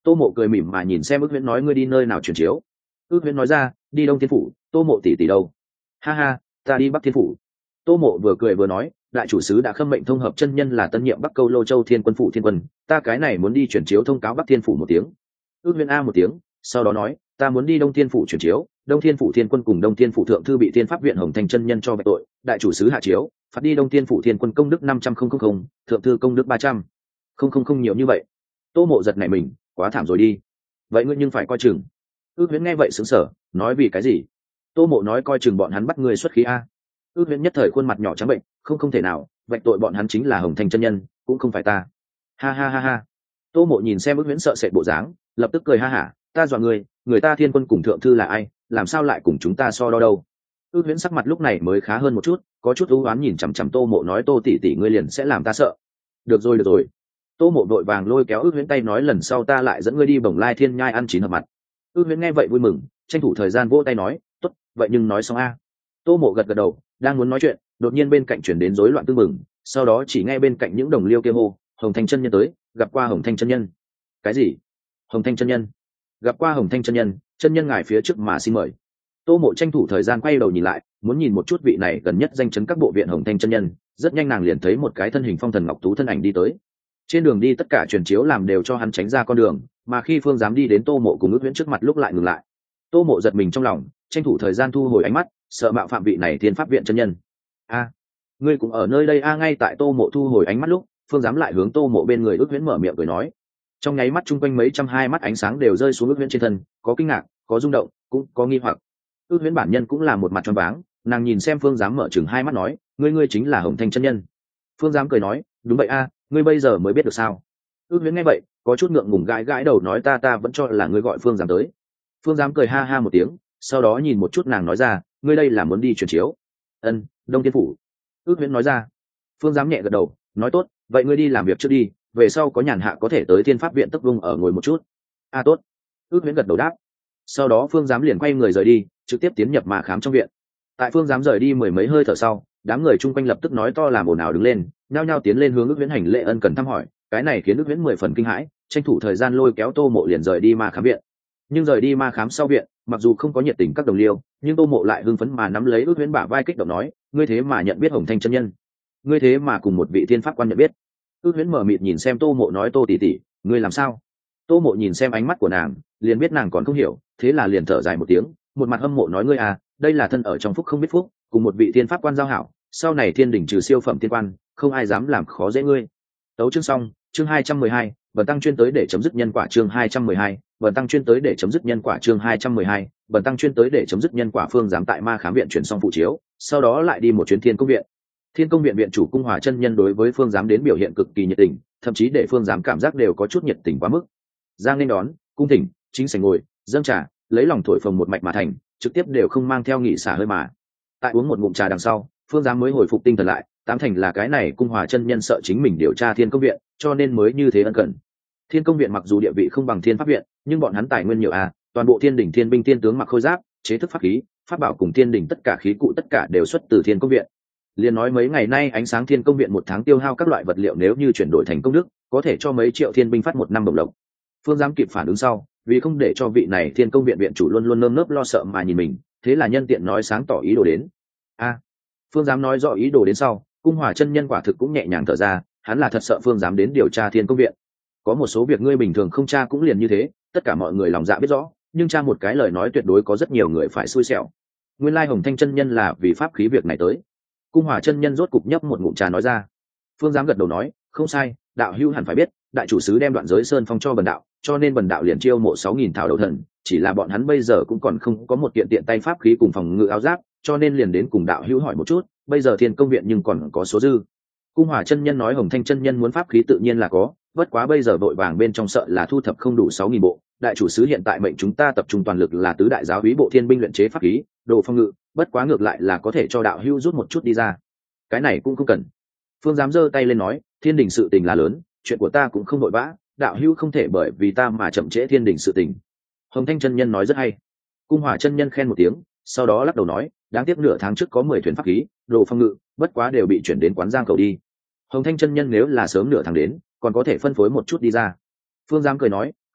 Tô Mộ cười mỉm mà nhìn xem ước huyễn nói ngươi đi nơi nào chuyển chiếu. Ước huyễn nói ra đi Đông Thiên phủ. Tô Mộ tỷ tỷ đâu? Ha ha, ta đi Bắc Thiên phủ. Tô Mộ vừa cười vừa nói đại chủ sứ đã khâm mệnh thông hợp chân nhân là tân nhiệm Bắc Câu Lô Châu Thiên Quân phủ thiên quân, ta cái này muốn đi chuyển chiếu thông cáo Bắc Thiên phủ một tiếng. Ước huyễn a một tiếng, sau đó nói ta muốn đi Đông Thiên phủ chuyển chiếu, Đông Thiên phủ thiên quân cùng Đông Thiên phủ thượng thư bị Thiên pháp viện Hồng Thành chân nhân cho bạch tội, đại chủ sứ hạ chiếu phạt đi Đông Thiên phủ thiên quân công đức năm trăm không không không, thượng thư công đức ba trăm không không không, nhiều như vậy. Tô Mộ giật nảy mình, quá thảm rồi đi. Vậy ngươi nhưng phải coi chừng. Ước huyễn nghe vậy sững sờ, nói vì cái gì? Tô Mộ nói coi chừng bọn hắn bắt ngươi xuất khí a. Ước huyễn nhất thời khuôn mặt nhỏ trắng bệnh, không không thể nào, vạch tội bọn hắn chính là Hồng Thành chân nhân, cũng không phải ta. Ha ha ha ha. Tô Mộ nhìn xem ước huyễn sợ sệt bộ dáng, lập tức cười ha hả, ta dọa ngươi, người ta thiên quân cùng thượng thư là ai, làm sao lại cùng chúng ta so đo đâu. Ước huyễn sắc mặt lúc này mới khá hơn một chút, có chút ưu oán nhìn chằm chằm Tô Mộ nói Tô tỷ tỷ ngươi liền sẽ làm ta sợ. Được rồi được rồi. Tô Mộ vội vàng lôi kéo ước huyễn tay nói lần sau ta lại dẫn ngươi đi Bồng Lai Thiên Nhai ăn chín hợp mặt. Ước huyễn nghe vậy vui mừng, tranh thủ thời gian vỗ tay nói tốt, vậy nhưng nói xong a. Tô Mộ gật gật đầu, đang muốn nói chuyện, đột nhiên bên cạnh chuyển đến rối loạn tương mừng, sau đó chỉ nghe bên cạnh những đồng liêu kêu hô Hồng Thanh chân nhân tới, gặp qua Hồng Thanh chân nhân. Cái gì? Hồng Thanh chân nhân? Gặp qua Hồng Thanh chân nhân, chân nhân ngài phía trước mà xin mời. Tô Mộ tranh thủ thời gian quay đầu nhìn lại, muốn nhìn một chút vị này gần nhất danh chấn các bộ viện Hồng Thanh chân nhân, rất nhanh nàng liền thấy một cái thân hình phong thần ngọc tú thân ảnh đi tới. Trên đường đi tất cả truyền chiếu làm đều cho hắn tránh ra con đường, mà khi Phương dám đi đến Tô Mộ cùng ước huyễn trước mặt lúc lại ngừng lại. Tô Mộ giật mình trong lòng, tranh thủ thời gian thu hồi ánh mắt, sợ mạo phạm vị này Thiên pháp viện chân nhân. A, ngươi cũng ở nơi đây a? Ngay tại Tô Mộ thu hồi ánh mắt lúc, Phương dám lại hướng Tô Mộ bên người ước huyễn mở miệng cười nói. Trong nháy mắt chung quanh mấy trăm hai mắt ánh sáng đều rơi xuống ước huyễn trên thân, có kinh ngạc, có rung động, cũng có nghi hoặc. Ước huyễn bản nhân cũng là một mặt choáng váng, nàng nhìn xem Phương dám mở chừng hai mắt nói ngươi ngươi chính là Hồng Thanh chân nhân. Phương dám cười nói đúng vậy a, ngươi bây giờ mới biết được sao? Ước huyễn nghe vậy có chút ngượng ngùng gãi gãi đầu nói ta ta vẫn cho là ngươi gọi Phương dám tới. Phương dám cười ha ha một tiếng, sau đó nhìn một chút nàng nói ra ngươi đây là muốn đi chuyển chiếu? Ân, Đông Thiên phủ. Ước huyễn nói ra. Phương dám nhẹ gật đầu nói tốt, vậy ngươi đi làm việc trước đi, về sau có nhàn hạ có thể tới Thiên pháp viện Tấc Vung ở ngồi một chút. A tốt. Ước huyễn gật đầu đáp. Sau đó Phương dám liền quay người rời đi, trực tiếp tiến nhập mà khám trong viện. Tại Phương dám rời đi mười mấy hơi thở sau, đám người chung quanh lập tức nói to làm ồn ào đứng lên, nhao nhao tiến lên hướng ước huyễn hành lễ ân cần thăm hỏi, cái này khiến ước huyễn mười phần kinh hãi, tranh thủ thời gian lôi kéo Tô Mộ liền rời đi ma khám viện. Nhưng rời đi ma khám sau viện, mặc dù không có nhiệt tình các đồng liêu, nhưng Tô Mộ lại hưng phấn mà nắm lấy ước huyễn bả vai kích động nói ngươi thế mà nhận biết Hồng Thanh chân nhân, ngươi thế mà cùng một vị thiên pháp quan nhận biết. Ước huyễn mở mịt nhìn xem Tô Mộ nói Tô tỷ tỷ ngươi làm sao? Tô Mộ nhìn xem ánh mắt của nàng, liền biết nàng còn không hiểu, thế là liền thở dài một tiếng, một mặt hâm mộ nói ngươi à, đây là thân ở trong phúc không biết phúc, cùng một vị thiên pháp quan giao hảo, sau này thiên đỉnh trừ siêu phẩm thiên quan, không ai dám làm khó dễ ngươi. Tấu chương xong, chương hai trăm mười hai, bần tăng chuyên tới để chấm dứt nhân quả chương hai trăm mười hai, bần tăng chuyên tới để chấm dứt nhân quả chương hai trăm mười hai, bần tăng chuyên tới để chấm dứt nhân quả. Phương dám tại ma khám viện chuyển xong phụ chiếu, sau đó lại đi một chuyến Thiên Công viện. Thiên Công viện viện chủ Cung Hòa chân nhân đối với Phương dám đến biểu hiện cực kỳ nhiệt tình, thậm chí để Phương dám cảm giác đều có chút nhiệt tình quá mức. Giang nên đón, cung thỉnh, chính sảnh ngồi, dâng trà, lấy lòng thổi phồng một mạch mà thành, trực tiếp đều không mang theo nghỉ xả hơi mà. Tại uống một ngụm trà đằng sau, Phương dám mới hồi phục tinh thần lại, tám thành là cái này Cung Hòa chân nhân sợ chính mình điều tra Thiên Công viện, cho nên mới như thế ân cần. Thiên Công viện mặc dù địa vị không bằng Thiên Pháp viện, nhưng bọn hắn tài nguyên nhiều à, toàn bộ Thiên đỉnh Thiên binh Thiên tướng mặc khôi giáp, chế thức pháp khí, pháp bảo cùng Thiên đỉnh tất cả khí cụ tất cả đều xuất từ Thiên Công viện. Liên nói mấy ngày nay ánh sáng Thiên Công viện một tháng tiêu hao các loại vật liệu nếu như chuyển đổi thành công đức, có thể cho mấy triệu thiên binh phát một năm đồng lộc. Phương dám kịp phản ứng sau, vì không để cho vị này Thiên Công viện viện chủ luôn luôn nơm nớp lo sợ mà nhìn mình, thế là nhân tiện nói sáng tỏ ý đồ đến. A, à, Phương dám nói rõ ý đồ đến sau, Cung Hòa chân nhân quả thực cũng nhẹ nhàng thở ra, hắn là thật sợ Phương dám đến điều tra Thiên Công viện. Có một số việc ngươi bình thường không tra cũng liền như thế, tất cả mọi người lòng dạ biết rõ, nhưng tra một cái lời nói tuyệt đối có rất nhiều người phải xui xẻo. Nguyên lai Hồng Thanh chân nhân là vì pháp khí việc này tới. Cung Hòa chân nhân rốt cục nhấp một ngụm trà nói ra. Phương dám gật đầu nói, không sai, đạo hữu hẳn phải biết, đại chủ sứ đem Đoạn Giới Sơn phong cho bần đạo, cho nên bần đạo liền chiêu mộ sáu nghìn thảo đầu thần, chỉ là bọn hắn bây giờ cũng còn không có một kiện tiện tay pháp khí cùng phòng ngự áo giáp, cho nên liền đến cùng đạo hữu hỏi một chút, bây giờ Thiên Công viện nhưng còn có số dư. Cung Hòa chân nhân nói Hồng Thanh chân nhân muốn pháp khí tự nhiên là có, bất quá bây giờ vội vàng bên trong sợ là thu thập không đủ sáu nghìn bộ, đại chủ sứ hiện tại mệnh chúng ta tập trung toàn lực là tứ đại giáo úy bộ thiên binh luyện chế pháp khí, đồ phong ngự, bất quá ngược lại là có thể cho đạo hữu rút một chút đi ra. Cái này cũng không cần. Phương dám giơ tay lên nói, thiên đình sự tình là lớn, chuyện của ta cũng không vội vã, đạo hữu không thể bởi vì ta mà chậm trễ thiên đình sự tình. Hồng Thanh chân nhân nói rất hay. Cung Hòa chân nhân khen một tiếng, sau đó lắc đầu nói, đáng tiếc nửa tháng trước có mười thuyền pháp khí, đồ phong ngự, bất quá đều bị chuyển đến quán giang cầu đi. Hồng Thanh chân nhân nếu là sớm nửa tháng đến, còn có thể phân phối một chút đi ra. Phương dám cười nói,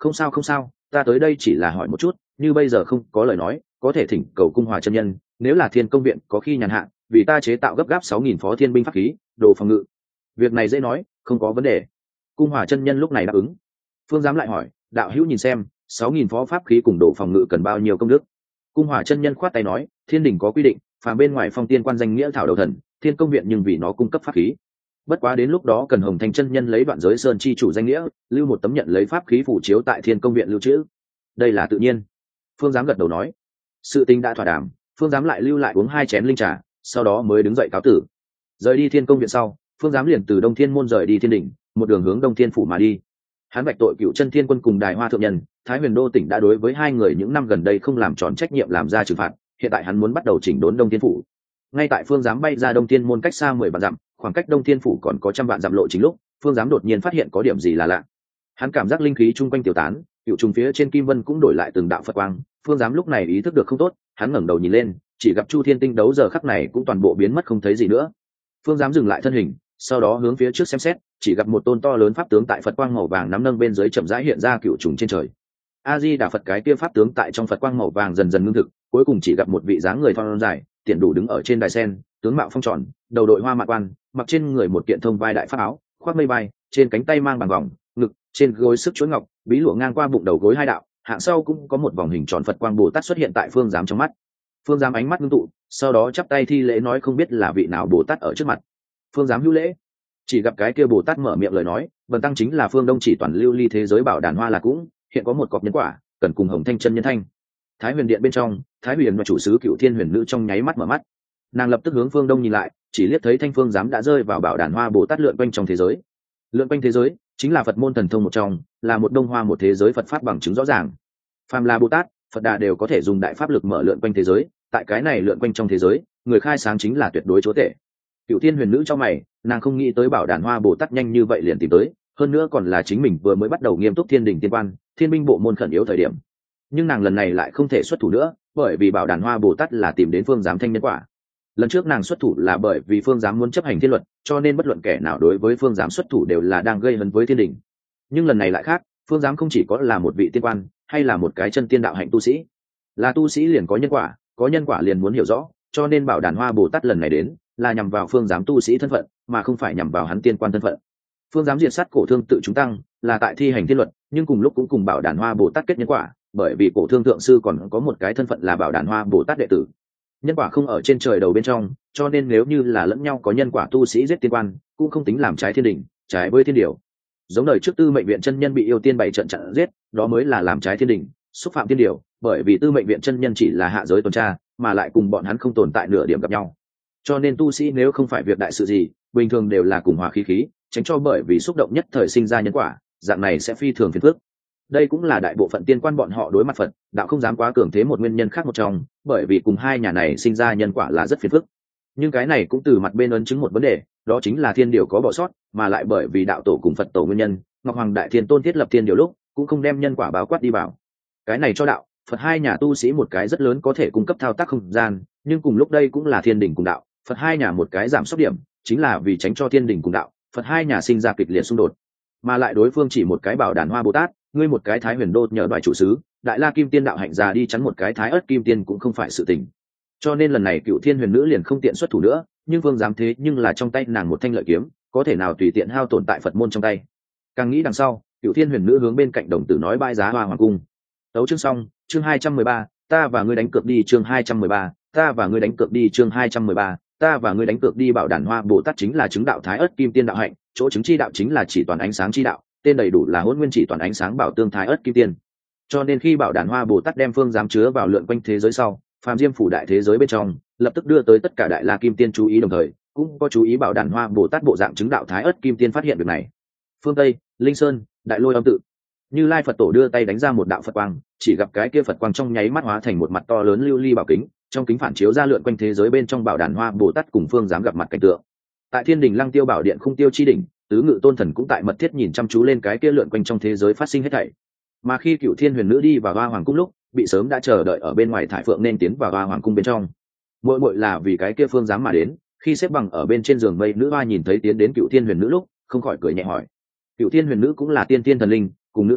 Không sao không sao, ta tới đây chỉ là hỏi một chút, như bây giờ không có lời nói, có thể thỉnh cầu cung hòa chân nhân, nếu là thiên công viện có khi nhàn hạ, vì ta chế tạo gấp gáp sáu nghìn phó thiên binh pháp khí, đồ phòng ngự. Việc này dễ nói, không có vấn đề. Cung hòa chân nhân lúc này đáp ứng. Phương Giám lại hỏi, đạo hữu nhìn xem, sáu nghìn phó pháp khí cùng đồ phòng ngự cần bao nhiêu công đức? Cung hòa chân nhân khoát tay nói, thiên đình có quy định, phàm bên ngoài phong tiên quan danh nghĩa thảo đầu thần, thiên công viện nhưng vì nó cung cấp pháp khí. Bất quá đến lúc đó cần Hồng Thành chân nhân lấy Đoạn Giới Sơn chi chủ danh nghĩa, lưu một tấm nhận lấy pháp khí phủ chiếu tại thiên công viện lưu trữ. Đây là tự nhiên. Phương Giám gật đầu nói. Sự tình đã thỏa đàm, Phương Giám lại lưu lại uống hai chén linh trà, sau đó mới đứng dậy cáo tử. Rời đi thiên công viện sau, Phương Giám liền từ Đông Thiên môn rời đi thiên đỉnh, một đường hướng Đông Thiên phủ mà đi. Hắn bạch tội Cựu Chân Thiên Quân cùng Đài Hoa thượng nhân, Thái Huyền Đô tỉnh đã đối với hai người những năm gần đây không làm tròn trách nhiệm làm ra trừng phạt, hiện tại hắn muốn bắt đầu chỉnh đốn Đông Thiên phủ. Ngay tại Phương Giám bay ra Đông Thiên môn cách xa mười vạn dặm, khoảng cách Đông Thiên phủ còn có trăm vạn dặm lộ chính lúc, Phương Giám đột nhiên phát hiện có điểm gì là lạ. Hắn cảm giác linh khí chung quanh tiêu tán, cựu trùng phía trên kim vân cũng đổi lại từng đạo Phật quang. Phương Giám lúc này ý thức được không tốt, hắn ngẩng đầu nhìn lên, chỉ gặp Chu Thiên tinh đấu giờ khắc này cũng toàn bộ biến mất không thấy gì nữa. Phương Giám dừng lại thân hình, sau đó hướng phía trước xem xét, chỉ gặp một tôn to lớn pháp tướng tại Phật quang màu vàng nắm nâng bên dưới chậm rãi hiện ra cựu trùng trên trời. A Di Đà Phật, cái kia pháp tướng tại trong Phật quang màu vàng dần dần ngưng thực, cuối cùng chỉ gặp một vị dáng người thon dài, tiện đủ đứng ở trên đài sen, tướng mạo phong tròn, đầu đội hoa mạ quan, mặc trên người một kiện thông vai đại pháp áo, khoác mây bay, trên cánh tay mang bằng vòng, ngực, trên gối sức chuỗi ngọc, bí lụa ngang qua bụng đầu gối hai đạo, hạng sau cũng có một vòng hình tròn Phật quang Bồ Tát xuất hiện tại Phương Giám trong mắt. Phương Giám ánh mắt ngưng tụ, sau đó chắp tay thi lễ nói không biết là vị nào Bồ Tát ở trước mặt. Phương Giám hữu lễ. Chỉ gặp cái kia Bồ Tát mở miệng lời nói, vần tăng chính là Phương Đông chỉ toàn lưu ly thế giới bảo đàn hoa là cũng, hiện có một cọc nhân quả, cần cùng Hồng Thanh chân nhân thanh. Thái Huyền điện bên trong, Thái Huyền và chủ sứ Cựu Thiên Huyền nữ trong nháy mắt mở mắt. Nàng lập tức hướng phương Đông nhìn lại, chỉ liếc thấy Thanh Phương Giám đã rơi vào bảo đàn hoa Bồ Tát lượn quanh trong thế giới. Lượn quanh thế giới chính là Phật môn thần thông một trong, là một đông hoa một thế giới Phật pháp bằng chứng rõ ràng. Phàm là Bồ Tát, Phật Đà đều có thể dùng đại pháp lực mở lượn quanh thế giới, tại cái này lượn quanh trong thế giới, người khai sáng chính là tuyệt đối chúa tể. Cựu Thiên Huyền nữ trong mày, nàng không nghĩ tới bảo đàn hoa Bồ Tát nhanh như vậy liền tìm tới, hơn nữa còn là chính mình vừa mới bắt đầu nghiêm túc thiên đình tiên quan, thiên binh bộ môn khẩn yếu thời điểm. Nhưng nàng lần này lại không thể xuất thủ nữa, bởi vì bảo đàn hoa Bồ Tát là tìm đến Phương Giám thanh nhân quả. Lần trước nàng xuất thủ là bởi vì Phương Giám muốn chấp hành thiên luật, cho nên bất luận kẻ nào đối với Phương Giám xuất thủ đều là đang gây hấn với thiên đình. Nhưng lần này lại khác, Phương Giám không chỉ có là một vị tiên quan, hay là một cái chân tiên đạo hạnh tu sĩ. Là tu sĩ liền có nhân quả, có nhân quả liền muốn hiểu rõ, cho nên bảo đàn hoa Bồ Tát lần này đến là nhằm vào Phương Giám tu sĩ thân phận, mà không phải nhằm vào hắn tiên quan thân phận. Phương Giám diệt sát cổ thương tự chúng tăng là tại thi hành thiên luật, nhưng cùng lúc cũng cùng bảo đàn hoa Bồ Tát kết nhân quả, bởi vì cổ thương thượng sư còn có một cái thân phận là bảo đàn hoa Bồ Tát đệ tử. Nhân quả không ở trên trời đầu bên trong, cho nên nếu như là lẫn nhau có nhân quả tu sĩ giết tiên quan, cũng không tính làm trái thiên đình, trái với thiên điều. Giống đời trước Tư Mệnh Viện chân nhân bị yêu tiên bảy trận chặn giết, đó mới là làm trái thiên đình, xúc phạm thiên điều, bởi vì Tư Mệnh Viện chân nhân chỉ là hạ giới tuần tra, mà lại cùng bọn hắn không tồn tại nửa điểm gặp nhau. Cho nên tu sĩ nếu không phải việc đại sự gì, bình thường đều là cùng hòa khí khí, tránh cho bởi vì xúc động nhất thời sinh ra nhân quả, dạng này sẽ phi thường phiền phức. Đây cũng là đại bộ phận tiên quan bọn họ đối mặt Phật đạo không dám quá cường thế một nguyên nhân khác một trong, bởi vì cùng hai nhà này sinh ra nhân quả là rất phiền phức. Nhưng cái này cũng từ mặt bên ấn chứng một vấn đề, đó chính là thiên điều có bỏ sót, mà lại bởi vì đạo tổ cùng Phật tổ nguyên nhân, Ngọc Hoàng Đại Thiên Tôn thiết lập thiên điều lúc cũng không đem nhân quả báo quát đi vào. Cái này cho đạo Phật hai nhà tu sĩ một cái rất lớn có thể cung cấp thao tác không gian, nhưng cùng lúc đây cũng là thiên đình cùng đạo Phật hai nhà một cái giảm sốc điểm, chính là vì tránh cho thiên đình cùng đạo Phật hai nhà sinh ra kịch liệt xung đột. Mà lại đối phương chỉ một cái bảo đàn hoa Bồ Tát, ngươi một cái Thái Huyền Đô nhờ đoại chủ sứ, Đại La Kim Tiên đạo hạnh già đi chắn một cái Thái Ất Kim Tiên cũng không phải sự tình. Cho nên lần này Cựu Thiên Huyền nữ liền không tiện xuất thủ nữa, nhưng Vương Giám thế nhưng là trong tay nàng một thanh lợi kiếm, có thể nào tùy tiện hao tổn tại Phật môn trong tay. Càng nghĩ đằng sau, Cựu Thiên Huyền nữ hướng bên cạnh đồng tử nói bãi giá Hoa Hoàng cung. Tấu chương xong, chương hai trăm mười ba, ta và ngươi đánh cược đi chương hai trăm mười ba, ta và ngươi đánh cược đi chương hai trăm mười ba, ta và ngươi đánh cược đi. Bảo đàn hoa Bồ Tát chính là chứng đạo Thái Ất Kim Tiên đạo hạnh, chỗ chứng chi đạo chính là chỉ toàn ánh sáng chi đạo, tên đầy đủ là Hỗn Nguyên Chỉ Toàn Ánh Sáng Bảo Tương Thái Ất Kim Tiên. Cho nên khi bảo đàn hoa Bồ Tát đem Phương Giám chứa vào lượn quanh thế giới sau, phàm diêm phủ đại thế giới bên trong lập tức đưa tới tất cả Đại La Kim Tiên chú ý, đồng thời cũng có chú ý bảo đàn hoa Bồ Tát bộ dạng chứng đạo Thái Ất Kim Tiên phát hiện việc này. Phương Tây, Linh Sơn, Đại Lôi Âm tự, Như Lai Phật Tổ đưa tay đánh ra một đạo Phật quang, chỉ gặp cái kia Phật quang trong nháy mắt hóa thành một mặt to lớn lưu ly bảo kính, trong kính phản chiếu ra lượn quanh thế giới bên trong bảo đàn hoa Bồ Tát cùng Phương Giám gặp mặt cảnh tượng. Tại Thiên Đình Lăng Tiêu Bảo Điện Khung Tiêu chi đỉnh, Tứ Ngự Tôn Thần cũng tại mật thiết nhìn chăm chú lên cái kia lượn quanh trong thế giới phát sinh hết thảy. Mà khi Cựu Thiên Huyền nữ đi vào Hoa Hoàng cung lúc, bị sớm đã chờ đợi ở bên ngoài Thải Phượng nên tiến vào Hoa Hoàng cung bên trong. Muội muội là vì cái kia Phương Giám mà đến. Khi xếp bằng ở bên trên giường mây nữ hoa nhìn thấy tiến đến Cựu Thiên Huyền nữ lúc, không khỏi cười nhẹ hỏi. Cựu Thiên Huyền nữ cũng là tiên tiên thần linh, cùng nữ hoa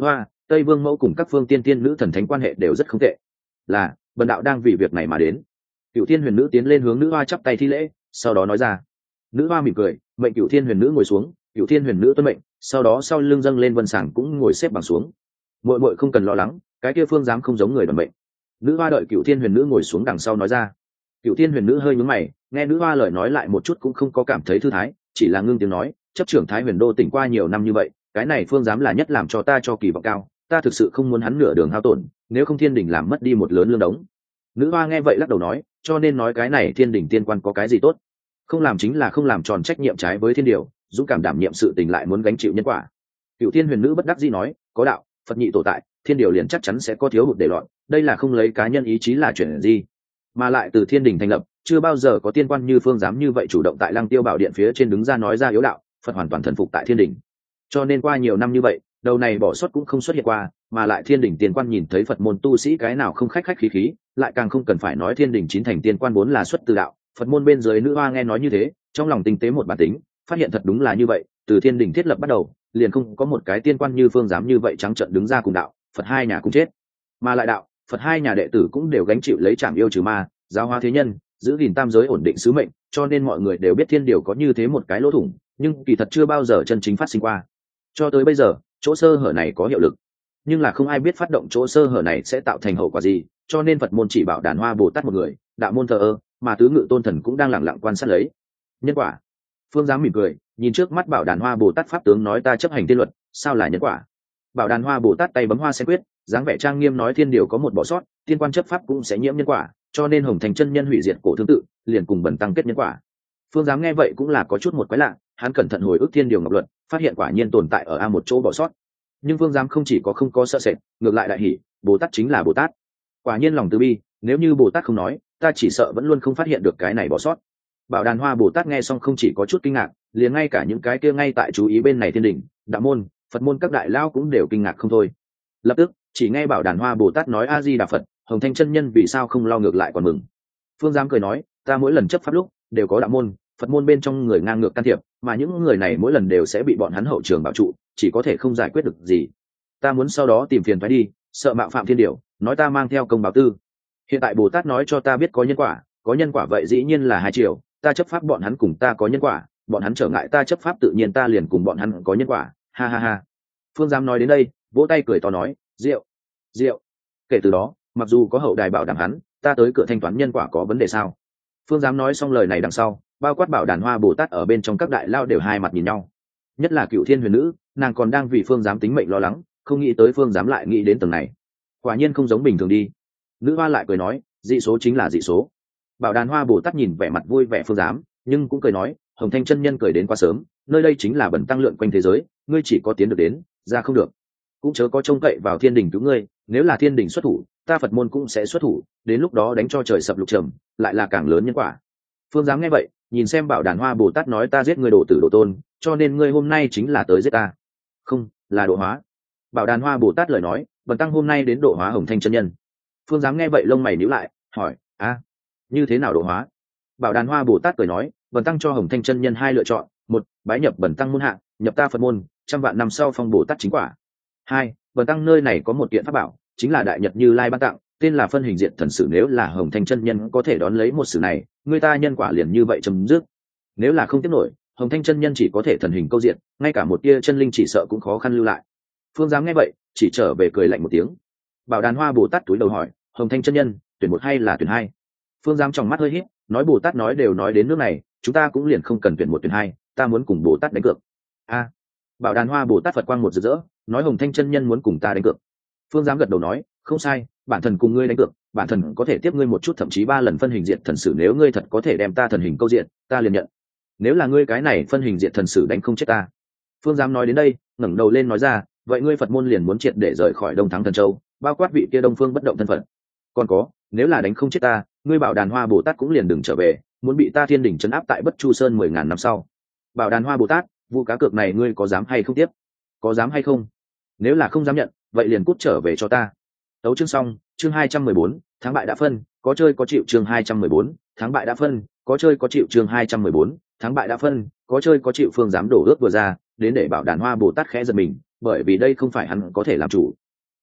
Tây Vương Mẫu cùng các phương tiên tiên nữ thần thánh quan hệ đều rất không tệ. Là, bần đạo đang vì việc này mà đến. Cửu Thiên Huyền Nữ tiến lên hướng nữ hoa chắp tay thi lễ, sau đó nói ra. Nữ hoa mỉm cười, mệnh Cửu Thiên Huyền Nữ ngồi xuống. Cửu Thiên Huyền Nữ tuân mệnh, sau đó sau lưng dâng lên vân sàng cũng ngồi xếp bằng xuống. Muội muội không cần lo lắng, cái kia phương dám không giống người đoàn mệnh. Nữ hoa đợi Cửu Thiên Huyền Nữ ngồi xuống đằng sau nói ra. Cửu Thiên Huyền Nữ hơi nhướng mày, nghe nữ hoa lời nói lại một chút cũng không có cảm thấy thư thái, chỉ là ngưng tiếng nói, chấp trưởng Thái Huyền Đô tỉnh qua nhiều năm như vậy, cái này phương dám là nhất làm cho ta cho kỳ vọng cao, ta thực sự không muốn hắn nửa đường hao tổn, nếu không Thiên Đình làm mất đi một lớn lương đống. Nữ hoa nghe vậy lắc đầu nói, cho nên nói cái này Thiên Đình tiên quan có cái gì tốt? Không làm chính là không làm tròn trách nhiệm trái với thiên điều, dũng cảm đảm nhiệm sự tình lại muốn gánh chịu nhân quả. Cửu Thiên Huyền Nữ bất đắc dĩ nói, có đạo, Phật nhị tổ tại, thiên điều liền chắc chắn sẽ có thiếu hụt để loạn, đây là không lấy cá nhân ý chí là chuyện gì. Mà lại từ Thiên Đình thành lập, chưa bao giờ có tiên quan như phương dám như vậy chủ động tại Lăng Tiêu Bảo Điện phía trên đứng ra nói ra yếu đạo, Phật hoàn toàn thần phục tại Thiên Đình. Cho nên qua nhiều năm như vậy, đầu này bỏ sót cũng không xuất hiện qua, mà lại Thiên Đình tiên quan nhìn thấy Phật môn tu sĩ cái nào không khách khách khí khí, lại càng không cần phải nói Thiên Đình chín thành tiên quan vốn là xuất từ đạo. Phật môn bên dưới nữ hoa nghe nói như thế, trong lòng tinh tế một bản tính, phát hiện thật đúng là như vậy, từ Thiên Đình thiết lập bắt đầu, liền không có một cái tiên quan như phương dám như vậy trắng trợn đứng ra cùng đạo, Phật hai nhà cũng chết. Mà lại đạo, Phật hai nhà đệ tử cũng đều gánh chịu lấy trảm yêu trừ ma, giáo hóa thế nhân, giữ gìn tam giới ổn định sứ mệnh, cho nên mọi người đều biết thiên điều có như thế một cái lỗ thủng, nhưng kỳ thật chưa bao giờ chân chính phát sinh qua. Cho tới bây giờ, chỗ sơ hở này có hiệu lực, nhưng là không ai biết phát động chỗ sơ hở này sẽ tạo thành hậu quả gì, cho nên Phật môn chỉ bảo Đàn Hoa Bồ Tát một người, đạo môn thờ ơ, mà tứ ngự tôn thần cũng đang lặng lặng quan sát lấy. Nhân quả. Phương Giám mỉm cười, nhìn trước mắt Bảo Đàn Hoa Bồ Tát pháp tướng nói ta chấp hành tiên luật, sao là nhân quả? Bảo Đàn Hoa Bồ Tát tay bấm hoa sen quyết, dáng vẻ trang nghiêm nói thiên điều có một bỏ sót, tiên quan chấp pháp cũng sẽ nhiễm nhân quả, cho nên Hồng Thành chân nhân hủy diệt cổ thương tự, liền cùng bần tăng kết nhân quả. Phương Giám nghe vậy cũng là có chút một quái lạ, hắn cẩn thận hồi ức thiên điều ngọc luật, phát hiện quả nhiên tồn tại ở a một chỗ bỏ sót. Nhưng Phương Giám không chỉ có không có sợ sệt, ngược lại đại hỉ, Bồ Tát chính là Bồ Tát. Quả nhiên lòng từ bi, nếu như Bồ Tát không nói, ta chỉ sợ vẫn luôn không phát hiện được cái này bỏ sót. Bảo Đàn Hoa Bồ Tát nghe xong không chỉ có chút kinh ngạc, liền ngay cả những cái kia ngay tại chú ý bên này thiên đình, đạo môn, Phật môn các đại lao cũng đều kinh ngạc không thôi. Lập tức, chỉ nghe Bảo Đàn Hoa Bồ Tát nói A Di Đà Phật, Hồng Thanh chân nhân vì sao không lo ngược lại còn mừng. Phương Giám cười nói, ta mỗi lần chấp pháp lúc đều có đạo môn, Phật môn bên trong người ngang ngược can thiệp, mà những người này mỗi lần đều sẽ bị bọn hắn hậu trường bảo trụ, chỉ có thể không giải quyết được gì. Ta muốn sau đó tìm phiền phải đi, sợ mạo phạm thiên điều, nói ta mang theo công báo tư. Hiện tại Bồ Tát nói cho ta biết có nhân quả, có nhân quả vậy dĩ nhiên là hai chiều, ta chấp pháp bọn hắn cùng ta có nhân quả, bọn hắn trở ngại ta chấp pháp tự nhiên ta liền cùng bọn hắn có nhân quả, ha ha ha. Phương Giám nói đến đây, vỗ tay cười to nói, rượu, rượu. Kể từ đó, mặc dù có hậu đài bảo đảm hắn, ta tới cửa thanh toán nhân quả có vấn đề sao? Phương Giám nói xong lời này đằng sau, bao quát Bảo Đàn Hoa Bồ Tát ở bên trong các đại lao đều hai mặt nhìn nhau. Nhất là Cửu Thiên Huyền Nữ, nàng còn đang vì Phương Giám tính mệnh lo lắng, không nghĩ tới Phương Giám lại nghĩ đến tầng này. Quả nhiên không giống bình thường đi. Nữ hoa lại cười nói, dị số chính là dị số. Bảo Đàn Hoa Bồ Tát nhìn vẻ mặt vui vẻ Phương Giám, nhưng cũng cười nói, Hồng Thanh chân nhân cười đến quá sớm, nơi đây chính là bẩn tăng lượn quanh thế giới, ngươi chỉ có tiến được đến, ra không được. Cũng chớ có trông cậy vào Thiên Đình cứu ngươi, nếu là Thiên Đình xuất thủ, ta Phật môn cũng sẽ xuất thủ, đến lúc đó đánh cho trời sập lục trầm, lại là càng lớn nhân quả. Phương Giám nghe vậy, nhìn xem Bảo Đàn Hoa Bồ Tát nói ta giết ngươi đồ tử đồ tôn, cho nên ngươi hôm nay chính là tới giết ta. Không, là độ hóa. Bảo Đàn Hoa Bồ Tát lời nói, bần tăng hôm nay đến độ hóa Hồng Thanh chân nhân. Phương Giám nghe vậy lông mày nhíu lại, hỏi, a, như thế nào độ hóa? Bảo Đàn Hoa Bồ Tát cười nói, bần tăng cho Hồng Thanh chân nhân hai lựa chọn, một, bái nhập bần tăng môn hạ, nhập ta Phật môn, trăm vạn năm sau phong Bồ Tát chính quả. Hai, bần tăng nơi này có một kiện pháp bảo, chính là Đại Nhật Như Lai ban tặng, tên là phân hình diện thần sử, nếu là Hồng Thanh chân nhân có thể đón lấy một sử này, người ta nhân quả liền như vậy chấm dứt. Nếu là không tiếp nổi, Hồng Thanh chân nhân chỉ có thể thần hình câu diện, ngay cả một tia chân linh chỉ sợ cũng khó khăn lưu lại. Phương Giám nghe vậy, chỉ trở về cười lạnh một tiếng. Bảo Đàn Hoa Bồ Tát túi đầu hỏi, Hồng Thanh chân nhân, tuyển một hay là tuyển hai? Phương Giám trong mắt hơi híp, nói Bồ Tát nói đều nói đến nước này, chúng ta cũng liền không cần tuyển một tuyển hai, ta muốn cùng Bồ Tát đánh cược. A. Bảo Đàn Hoa Bồ Tát Phật quang một rực rỡ, nói Hồng Thanh chân nhân muốn cùng ta đánh cược. Phương Giám gật đầu nói, không sai, bản thần cùng ngươi đánh cược, bản thần có thể tiếp ngươi một chút thậm chí ba lần phân hình diện thần sử, nếu ngươi thật có thể đem ta thần hình câu diện, ta liền nhận. Nếu là ngươi cái này phân hình diện thần sử đánh không chết ta. Phương Giám nói đến đây, ngẩng đầu lên nói ra, vậy ngươi Phật môn liền muốn triệt để rời khỏi Đông Thắng Thần Châu, bao quát vị kia Đông Phương bất động thân phận. Còn có, nếu là đánh không chết ta, ngươi Bảo Đàn Hoa Bồ Tát cũng liền đừng trở về, muốn bị ta Thiên Đình trấn áp tại Bất Chu Sơn mười ngàn năm sau. Bảo Đàn Hoa Bồ Tát, vụ cá cược này ngươi có dám hay không tiếp? Có dám hay không? Nếu là không dám nhận, vậy liền cút trở về cho ta. Tấu chương xong, chương hai trăm mười bốn, tháng bại đã phân, có chơi có chịu, chương hai trăm mười bốn, tháng bại đã phân, có chơi có chịu, chương hai trăm mười bốn, tháng bại đã phân, có chơi có chịu. Phương Giám đổ ước vừa ra, đến để Bảo Đàn Hoa Bồ Tát khẽ giật mình, bởi vì đây không phải hắn có thể làm chủ.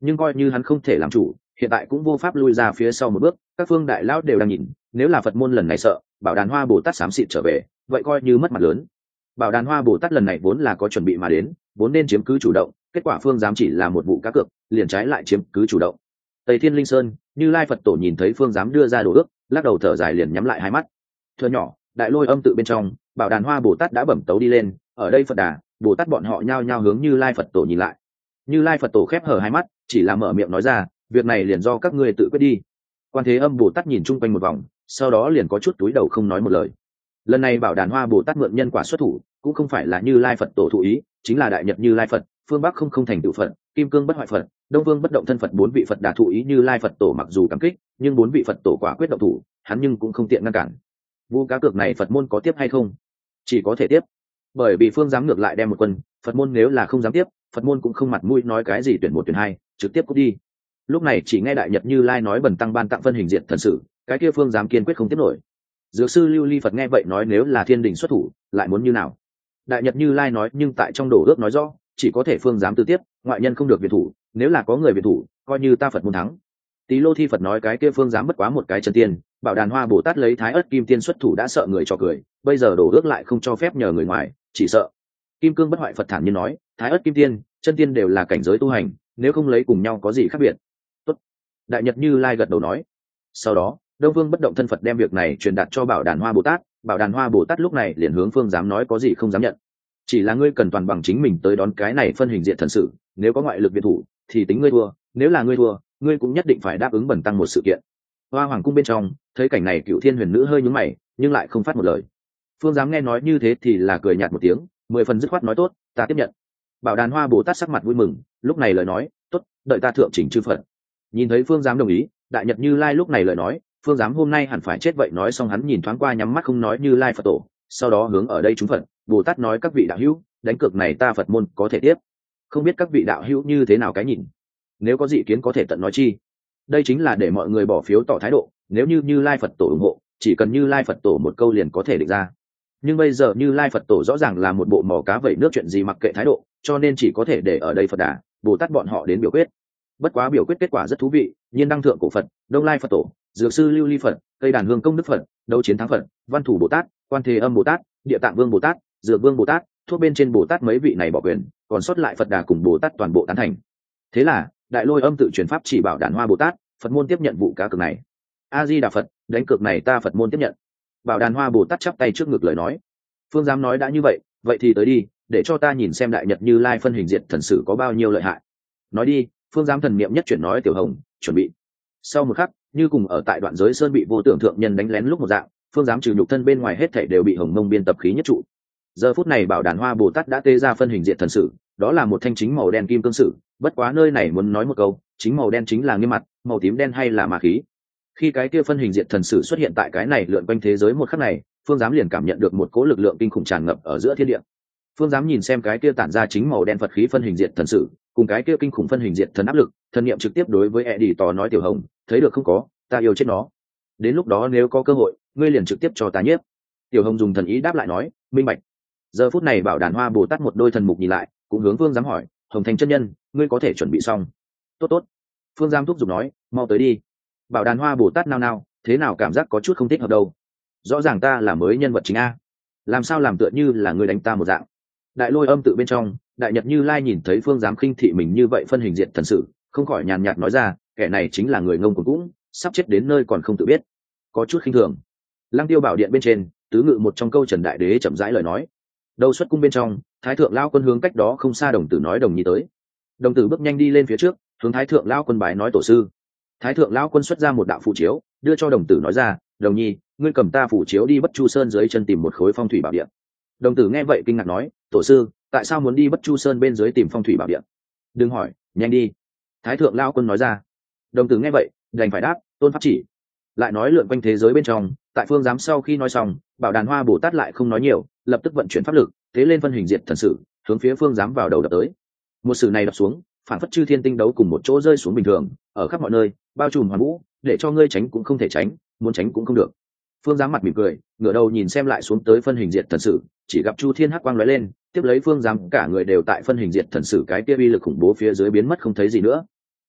nhưng coi như hắn không thể làm chủ, hiện tại cũng vô pháp lui ra phía sau một bước, các phương đại lão đều đang nhìn, nếu là Phật môn lần này sợ Bảo Đàn Hoa Bồ Tát xám xịt trở về, vậy coi như mất mặt lớn. Bảo Đàn Hoa Bồ Tát lần này vốn là có chuẩn bị mà đến, vốn nên chiếm cứ chủ động, kết quả phương giám chỉ là một vụ cá cược, liền trái lại chiếm cứ chủ động. Tây Thiên Linh Sơn, Như Lai Phật Tổ nhìn thấy phương giám đưa ra đồ ước, lắc đầu thở dài liền nhắm lại hai mắt. Thưa nhỏ, Đại Lôi Âm tự bên trong, Bảo Đàn Hoa Bồ Tát đã bẩm tấu đi lên, ở đây Phật Đà, Bồ Tát bọn họ nhao nhao hướng Như Lai Phật Tổ nhìn lại. Như Lai Phật Tổ khép hờ hai mắt, chỉ là mở miệng nói ra, việc này liền do các ngươi tự quyết đi. Quan Thế Âm Bồ Tát nhìn chung quanh một vòng, sau đó liền có chút túi đầu không nói một lời. Lần này Bảo Đàn Hoa Bồ Tát mượn nhân quả xuất thủ, cũng không phải là Như Lai Phật Tổ thụ ý, chính là Đại Nhật Như Lai Phật, phương Bắc không không thành tựu Phật, Kim Cương bất hoại Phật, Đông Vương bất động thân Phật, bốn vị Phật đà thụ ý Như Lai Phật Tổ mặc dù cảm kích, nhưng bốn vị Phật Tổ quả quyết động thủ, hắn nhưng cũng không tiện ngăn cản. Vu cá cược này Phật môn có tiếp hay không? Chỉ có thể tiếp, bởi vì phương giám ngược lại đem một quân, Phật môn nếu là không dám tiếp, Phật môn cũng không mặt mũi nói cái gì tuyển một tuyển hai, trực tiếp cút đi. Lúc này chỉ nghe Đại Nhật Như Lai nói bần tăng ban tặng phân hình diện thần sự, cái kia phương giám kiên quyết không tiếp nổi. Dược sư Lưu Ly Phật nghe vậy nói nếu là thiên đình xuất thủ, lại muốn như nào? Đại Nhật Như Lai nói nhưng tại trong đổ ước nói rõ, chỉ có thể phương giám tư tiếp, ngoại nhân không được viện thủ, nếu là có người viện thủ, coi như ta Phật môn thắng. Tý Lô Thi Phật nói cái kia phương giám bất quá một cái chân tiên, Bảo Đàn Hoa Bồ Tát lấy Thái Ức Kim Tiên xuất thủ đã sợ người cho cười, bây giờ đổ ước lại không cho phép nhờ người ngoài, chỉ sợ. Kim Cương bất hoại Phật thản nhiên nói, Thái Ức Kim Tiên, chân tiên đều là cảnh giới tu hành, nếu không lấy cùng nhau có gì khác biệt? Tốt. Đại Nhật Như Lai gật đầu nói. Sau đó, Đông Vương bất động thân Phật đem việc này truyền đạt cho Bảo Đàn Hoa Bồ Tát, Bảo Đàn Hoa Bồ Tát lúc này liền hướng phương giám nói có gì không dám nhận. Chỉ là ngươi cần toàn bằng chính mình tới đón cái này phân hình diện thần sự, nếu có ngoại lực viện thủ, thì tính ngươi thua, nếu là ngươi thua, ngươi cũng nhất định phải đáp ứng bần tăng một sự kiện. Hoa Hoàng cung bên trong, thấy cảnh này Cựu Thiên Huyền Nữ hơi nhướng mày, nhưng lại không phát một lời. Phương giám nghe nói như thế thì là cười nhạt một tiếng, mười phần dứt khoát nói tốt, ta tiếp nhận. Bảo Đàn Hoa Bồ Tát sắc mặt vui mừng, lúc này lời nói, tốt, đợi ta thượng chỉnh chư Phật. Nhìn thấy phương giám đồng ý, Đại Nhật Như Lai lúc này lời nói, phương giám hôm nay hẳn phải chết vậy nói xong hắn nhìn thoáng qua nhắm mắt không nói Như Lai Phật Tổ, sau đó hướng ở đây chúng Phật, Bồ Tát nói các vị đạo hữu, đánh cược này ta Phật môn có thể tiếp, không biết các vị đạo hữu như thế nào cái nhìn, nếu có dị kiến có thể tận nói chi. Đây chính là để mọi người bỏ phiếu tỏ thái độ, nếu như Như Lai Phật Tổ ủng hộ, chỉ cần Như Lai Phật Tổ một câu liền có thể định ra. Nhưng bây giờ Như Lai Phật Tổ rõ ràng là một bộ mò cá vẩy nước chuyện gì mặc kệ thái độ, cho nên chỉ có thể để ở đây Phật Đà, Bồ Tát bọn họ đến biểu quyết. Bất quá biểu quyết kết quả rất thú vị, Nhiên Đăng Thượng Cổ Phật, Đông Lai Phật Tổ, Dược sư Lưu Ly Phật, Cây Đàn Hương Công Đức Phật, Đấu Chiến Thắng Phật, Văn Thủ Bồ Tát, Quan Thế Âm Bồ Tát, Địa Tạng Vương Bồ Tát, Dược Vương Bồ Tát, thuốc bên trên Bồ Tát mấy vị này bỏ quyền, còn sót lại Phật Đà cùng Bồ Tát toàn bộ tán thành. Thế là Đại Lôi Âm tự truyền pháp chỉ Bảo Đàn Hoa Bồ Tát, Phật môn tiếp nhận vụ cá cược này. A Di Đà Phật, đánh cược này ta Phật môn tiếp nhận. Bảo Đàn Hoa Bồ Tát chắp tay trước ngực lời nói, phương giám nói đã như vậy, vậy thì tới đi, để cho ta nhìn xem Đại Nhật Như Lai phân hình diện thần sử có bao nhiêu lợi hại. Nói đi, phương giám thần niệm nhất chuyển nói Tiểu Hồng, chuẩn bị. Sau một khắc, như cùng ở tại đoạn giới sơn bị vô tưởng thượng nhân đánh lén lúc một dạng, phương giám trừ nhục thân bên ngoài hết thảy đều bị hồng mông biên tập khí nhất trụ. Giờ phút này Bảo Đàn Hoa Bồ Tát đã tê ra phân hình diện thần sử, đó là một thanh chính màu đen kim cương sử, bất quá nơi này muốn nói một câu, chính màu đen chính là nghiêm mặt, màu tím đen hay là ma khí. Khi cái kia phân hình diện thần sử xuất hiện tại cái này lượn quanh thế giới một khắc này, phương giám liền cảm nhận được một cỗ lực lượng kinh khủng tràn ngập ở giữa thiên địa. Phương giám nhìn xem cái kia tản ra chính màu đen Phật khí phân hình diện thần sử, cùng cái kia kinh khủng phân hình diện thần áp lực, thần niệm trực tiếp đối với e đi tò nói Tiểu Hồng, thấy được không có, ta yêu chết nó. Đến lúc đó nếu có cơ hội, ngươi liền trực tiếp cho ta nhiếp. Tiểu Hồng dùng thần ý đáp lại nói, minh bạch. Giờ phút này Bảo Đàn Hoa Bồ Tát một đôi thần mục nhìn lại, cũng hướng phương giám hỏi, Hồng Thành chân nhân, ngươi có thể chuẩn bị xong? Tốt tốt. Phương giám thúc giục nói, mau tới đi. Bảo Đàn Hoa Bồ Tát nao nao, thế nào cảm giác có chút không thích hợp đâu. Rõ ràng ta là mới nhân vật chính a, làm sao làm tựa như là người đánh ta một dạng. Đại Lôi Âm tự bên trong, Đại Nhật Như Lai nhìn thấy phương giám khinh thị mình như vậy phân hình diện thần sự, không khỏi nhàn nhạt nói ra, kẻ này chính là người ngông cuồng cũng sắp chết đến nơi còn không tự biết, có chút khinh thường. Lăng Tiêu Bảo Điện bên trên, tứ ngự một trong câu Trần Đại Đế chậm rãi lời nói. Đầu xuất cung bên trong, Thái thượng lão quân hướng cách đó không xa Đồng Tử nói Đồng Nhi tới. Đồng Tử bước nhanh đi lên phía trước, hướng Thái thượng lão quân bái nói tổ sư. Thái thượng lão quân xuất ra một đạo phù chiếu, đưa cho Đồng Tử nói ra, Đồng Nhi, ngươi cầm ta phù chiếu đi Bất Chu Sơn dưới chân tìm một khối phong thủy bảo địa. Đồng Tử nghe vậy kinh ngạc nói, tổ sư, tại sao muốn đi Bất Chu Sơn bên dưới tìm phong thủy bảo địa? Đừng hỏi, nhanh đi. Thái thượng lão quân nói ra. Đồng Tử nghe vậy, đành phải đáp, tôn pháp chỉ. Lại nói lượn quanh thế giới bên trong, tại phương giám sau khi nói xong, Bảo Đàn Hoa Bồ Tát lại không nói nhiều, lập tức vận chuyển pháp lực, thế lên phân hình diệt thần sử, hướng phía phương giám vào đầu đập tới. Một sử này đập xuống, phản phất chư thiên tinh đấu cùng một chỗ rơi xuống bình thường, ở khắp mọi nơi, bao trùm hoàn vũ, để cho ngươi tránh cũng không thể tránh, muốn tránh cũng không được. Phương giám mặt mỉm cười, ngửa đầu nhìn xem lại xuống tới phân hình diệt thần sử, chỉ gặp chu thiên hắc quang lóe lên, tiếp lấy phương giám cả người đều tại phân hình diệt thần sử cái kia uy lực khủng bố phía dưới biến mất không thấy gì nữa.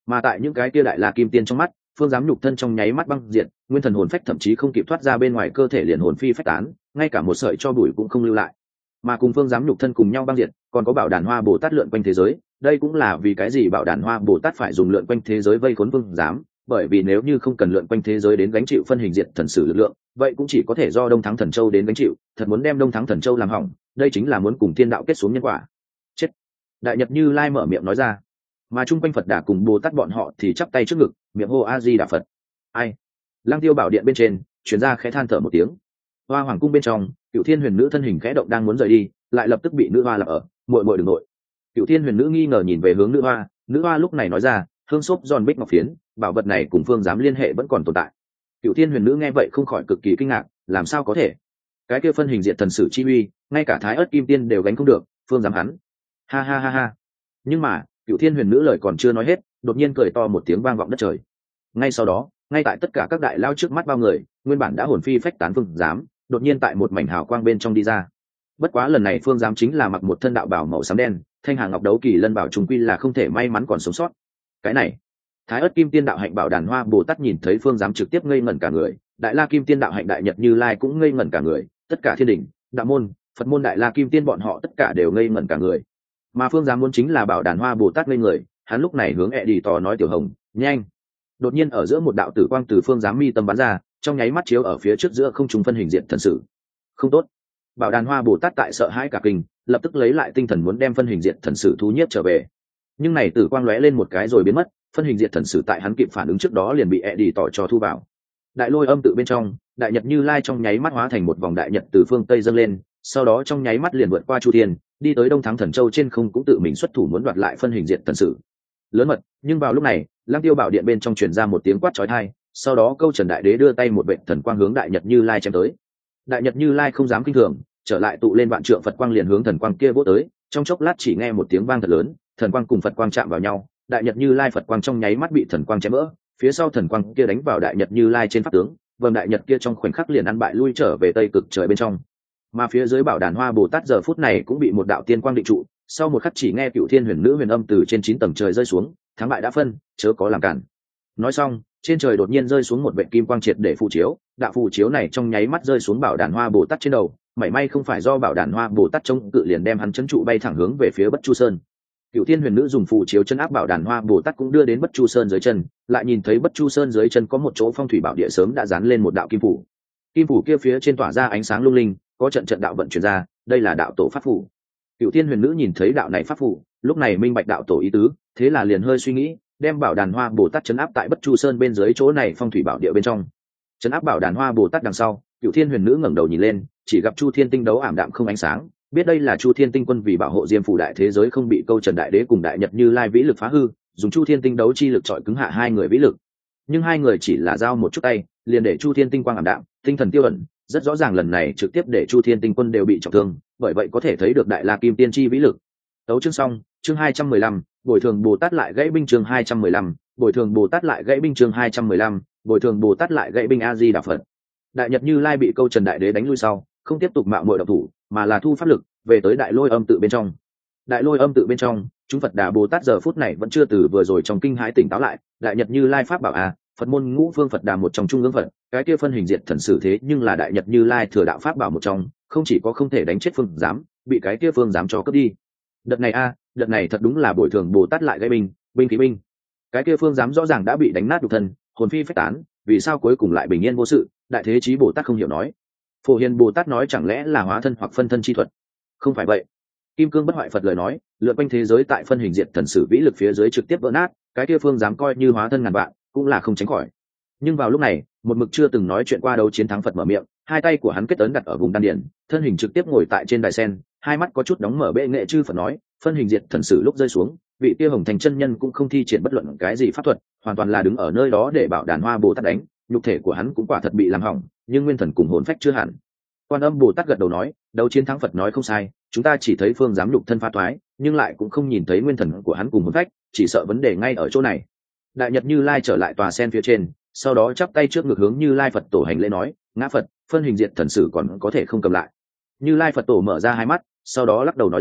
Mà tại những cái kia đại la kim tiên trong mắt, phương giám nhục thân trong nháy mắt băng diệt, nguyên thần hồn phách thậm chí không kịp thoát ra bên ngoài cơ thể liền hồn phi phách tán, ngay cả một sợi cho bụi cũng không lưu lại. Mà cùng phương giám nhục thân cùng nhau băng diệt, còn có bảo đàn hoa bồ tát lượn quanh thế giới. Đây cũng là vì cái gì bảo đàn hoa bồ tát phải dùng lượn quanh thế giới vây khốn phương giám, bởi vì nếu như không cần lượn quanh thế giới đến gánh chịu phân hình diệt thần sử lực lượng, vậy cũng chỉ có thể do đông thắng thần châu đến gánh chịu. Thật muốn đem đông thắng thần châu làm hỏng, đây chính là muốn cùng thiên đạo kết xuống nhân quả. Chết! Đại Nhật Như Lai mở miệng nói ra, mà chung quanh Phật Đà cùng Bồ Tát bọn họ thì chắp tay trước ngực, miệng hô A Di Đà Phật. Ai? Lăng Tiêu bảo điện bên trên truyền ra khẽ than thở một tiếng. Hoa hoàng cung bên trong, Cửu Thiên Huyền Nữ thân hình khẽ động đang muốn rời đi, lại lập tức bị nữ hoa lập ở, muội muội đừng nội. Cửu Thiên Huyền Nữ nghi ngờ nhìn về hướng nữ hoa, nữ hoa lúc này nói ra, hương xốp giòn bích ngọc phiến, bảo vật này cùng phương giám liên hệ vẫn còn tồn tại. Cửu Thiên Huyền Nữ nghe vậy không khỏi cực kỳ kinh ngạc, làm sao có thể? Cái kia phân hình diệt thần sử chi uy, ngay cả Thái Ức Kim Tiên đều gánh không được, phương giám hắn. Ha ha ha ha. Nhưng mà, Cửu Thiên Huyền Nữ lời còn chưa nói hết, đột nhiên cười to một tiếng vang vọng đất trời. Ngay sau đó, ngay tại tất cả các đại lao trước mắt bao người, nguyên bản đã hồn phi phách tán phương giám, đột nhiên tại một mảnh hào quang bên trong đi ra. Bất quá lần này phương giám chính là mặc một thân đạo bào màu xám đen, thanh hàng ngọc đấu kỳ lân bảo trùng quy là không thể may mắn còn sống sót. Cái này, Thái Ức Kim Tiên đạo hạnh bảo đàn hoa Bồ Tát nhìn thấy phương giám trực tiếp ngây ngẩn cả người, Đại La Kim Tiên đạo hạnh đại Nhật Như Lai cũng ngây ngẩn cả người, tất cả thiên đình, đạo môn, Phật môn Đại La Kim Tiên bọn họ tất cả đều ngây ngẩn cả người. Mà phương giám muốn chính là bảo đàn hoa Bồ Tát ngây người, hắn lúc này hướng ẹ đi tò nói Tiểu Hồng, nhanh. Đột nhiên ở giữa một đạo tử quang từ phương giám mi tâm bắn ra, trong nháy mắt chiếu ở phía trước giữa không trung phân hình diện thần sử. Không tốt. Bảo đàn hoa Bồ Tát tại sợ hãi cả kinh, lập tức lấy lại tinh thần muốn đem phân hình diện thần sử thu nhiếp trở về. Nhưng này tử quang lóe lên một cái rồi biến mất, phân hình diện thần sử tại hắn kịp phản ứng trước đó liền bị ẹ đi tỏ cho thu vào. Đại lôi âm tự bên trong, đại nhật Như Lai trong nháy mắt hóa thành một vòng đại nhật từ phương tây dâng lên, sau đó trong nháy mắt liền vượt qua chu thiên, đi tới đông thắng thần châu trên không cũng tự mình xuất thủ muốn đoạt lại phân hình diện thần sử. Lớn mật, nhưng vào lúc này, Lăng Tiêu bảo điện bên trong truyền ra một tiếng quát chói tai, sau đó câu Trần Đại Đế đưa tay một vệt thần quang hướng đại nhật Như Lai chém tới. Đại nhật Như Lai không dám kinh thường, trở lại tụ lên vạn trượng Phật quang liền hướng thần quang kia vỗ tới, trong chốc lát chỉ nghe một tiếng vang thật lớn, thần quang cùng Phật quang chạm vào nhau, đại nhật Như Lai Phật quang trong nháy mắt bị thần quang chém vỡ, phía sau thần quang kia đánh vào đại nhật Như Lai trên pháp tướng, vầng đại nhật kia trong khoảnh khắc liền ăn bại lui trở về tây cực trời bên trong. Mà phía dưới bảo đàn hoa Bồ Tát giờ phút này cũng bị một đạo tiên quang định trụ, sau một khắc chỉ nghe Cửu Thiên Huyền Nữ huyền âm từ trên chín tầng trời rơi xuống, thắng bại đã phân, chớ có làm cản. Nói xong, trên trời đột nhiên rơi xuống một vệt kim quang triệt để phù chiếu, đạo phù chiếu này trong nháy mắt rơi xuống bảo đàn hoa Bồ Tát trên đầu, may may không phải do bảo đàn hoa Bồ Tát chống cự liền đem hắn chấn trụ bay thẳng hướng về phía Bất Chu Sơn. Cửu Thiên Huyền Nữ dùng phù chiếu chân áp bảo đàn hoa Bồ Tát cũng đưa đến Bất Chu Sơn dưới chân, lại nhìn thấy Bất Chu Sơn dưới chân có một chỗ phong thủy bảo địa sớm đã dán lên một đạo kim phủ. Kim phủ kia phía trên tỏa ra ánh sáng lung linh, có trận trận đạo vận chuyển ra, đây là đạo tổ pháp phù. Cửu Thiên Huyền Nữ nhìn thấy đạo này pháp phù, lúc này minh bạch đạo tổ ý tứ, thế là liền hơi suy nghĩ, đem bảo đàn hoa Bồ Tát trấn áp tại Bất Chu Sơn bên dưới chỗ này phong thủy bảo địa bên trong. Trấn áp bảo đàn hoa Bồ Tát đằng sau, Cửu Thiên Huyền Nữ ngẩng đầu nhìn lên, chỉ gặp Chu Thiên Tinh đấu ảm đạm không ánh sáng, biết đây là Chu Thiên Tinh quân vì bảo hộ Diêm phủ đại thế giới không bị câu Trần Đại Đế cùng đại nhật Như Lai vĩ lực phá hư, dùng Chu Thiên Tinh đấu chi lực chọi cứng hạ hai người vĩ lực. Nhưng hai người chỉ là giao một chút tay, liền để Chu Thiên Tinh quang ảm đạm, tinh thần tiêu ẩn, rất rõ ràng lần này trực tiếp để Chu Thiên Tinh quân đều bị trọng thương, bởi vậy có thể thấy được đại La Kim Tiên chi vĩ lực. Tấu chương xong, chương hai trăm mười lăm, bồi thường Bồ Tát lại gãy binh chương hai trăm mười lăm, bồi thường Bồ Tát lại gãy binh chương hai trăm mười lăm, bồi thường Bồ Tát lại gãy binh A Di Đà Phật. Đại nhật Như Lai bị câu Trần Đại Đế đánh lui sau, không tiếp tục mạo muội động thủ, mà là thu pháp lực về tới đại lôi âm tự bên trong. Đại lôi âm tự bên trong, chúng Phật Đà Bồ Tát giờ phút này vẫn chưa từ vừa rồi trong kinh hãi tỉnh táo lại, đại nhật Như Lai pháp bảo a, Phật môn ngũ phương Phật Đà một trong trung ương Phật, cái kia phân hình diệt thần sử thế nhưng là đại nhật Như Lai thừa đạo pháp bảo một trong, không chỉ có không thể đánh chết phương dám, bị cái kia phương dám cho cướp đi. Đợt này a, đợt này thật đúng là bồi thường Bồ Tát lại gãy binh, binh khí binh. Cái kia phương dám rõ ràng đã bị đánh nát nhục thân, hồn phi phách tán, vì sao cuối cùng lại bình yên vô sự? Đại thế chí Bồ Tát không hiểu nói. Phổ Hiền Bồ Tát nói chẳng lẽ là hóa thân hoặc phân thân chi thuật? Không phải vậy. Kim Cương Bất Hoại Phật lời nói, lượn quanh thế giới tại phân hình diệt thần sử vĩ lực phía dưới trực tiếp vỡ nát, cái kia phương dám coi như hóa thân ngàn vạn, cũng là không tránh khỏi. Nhưng vào lúc này, một mực chưa từng nói chuyện qua đấu chiến thắng Phật mở miệng, hai tay của hắn kết ấn đặt ở vùng đan điền, thân hình trực tiếp ngồi tại trên đài sen, hai mắt có chút đóng mở bệ nghệ chư Phật nói, phân hình diệt thần sử lúc rơi xuống, vị kia Hồng Thành chân nhân cũng không thi triển bất luận cái gì pháp thuật, hoàn toàn là đứng ở nơi đó để bảo đàn hoa Bồ Tát đánh, nhục thể của hắn cũng quả thật bị làm hỏng, nhưng nguyên thần cùng hồn phách chưa hẳn. Quan Âm Bồ Tát gật đầu nói, đấu chiến thắng Phật nói không sai, chúng ta chỉ thấy phương dám nhục thân phá thoái, nhưng lại cũng không nhìn thấy nguyên thần của hắn cùng hồn phách, chỉ sợ vấn đề ngay ở chỗ này. Đại nhật Như Lai trở lại tòa sen phía trên, sau đó chắp tay trước ngực hướng Như Lai Phật tổ hành lễ nói, ngã Phật, phân hình diệt thần sử còn có thể không cầm lại. Như Lai Phật tổ mở ra hai mắt, sau đó lắc đầu nói ra,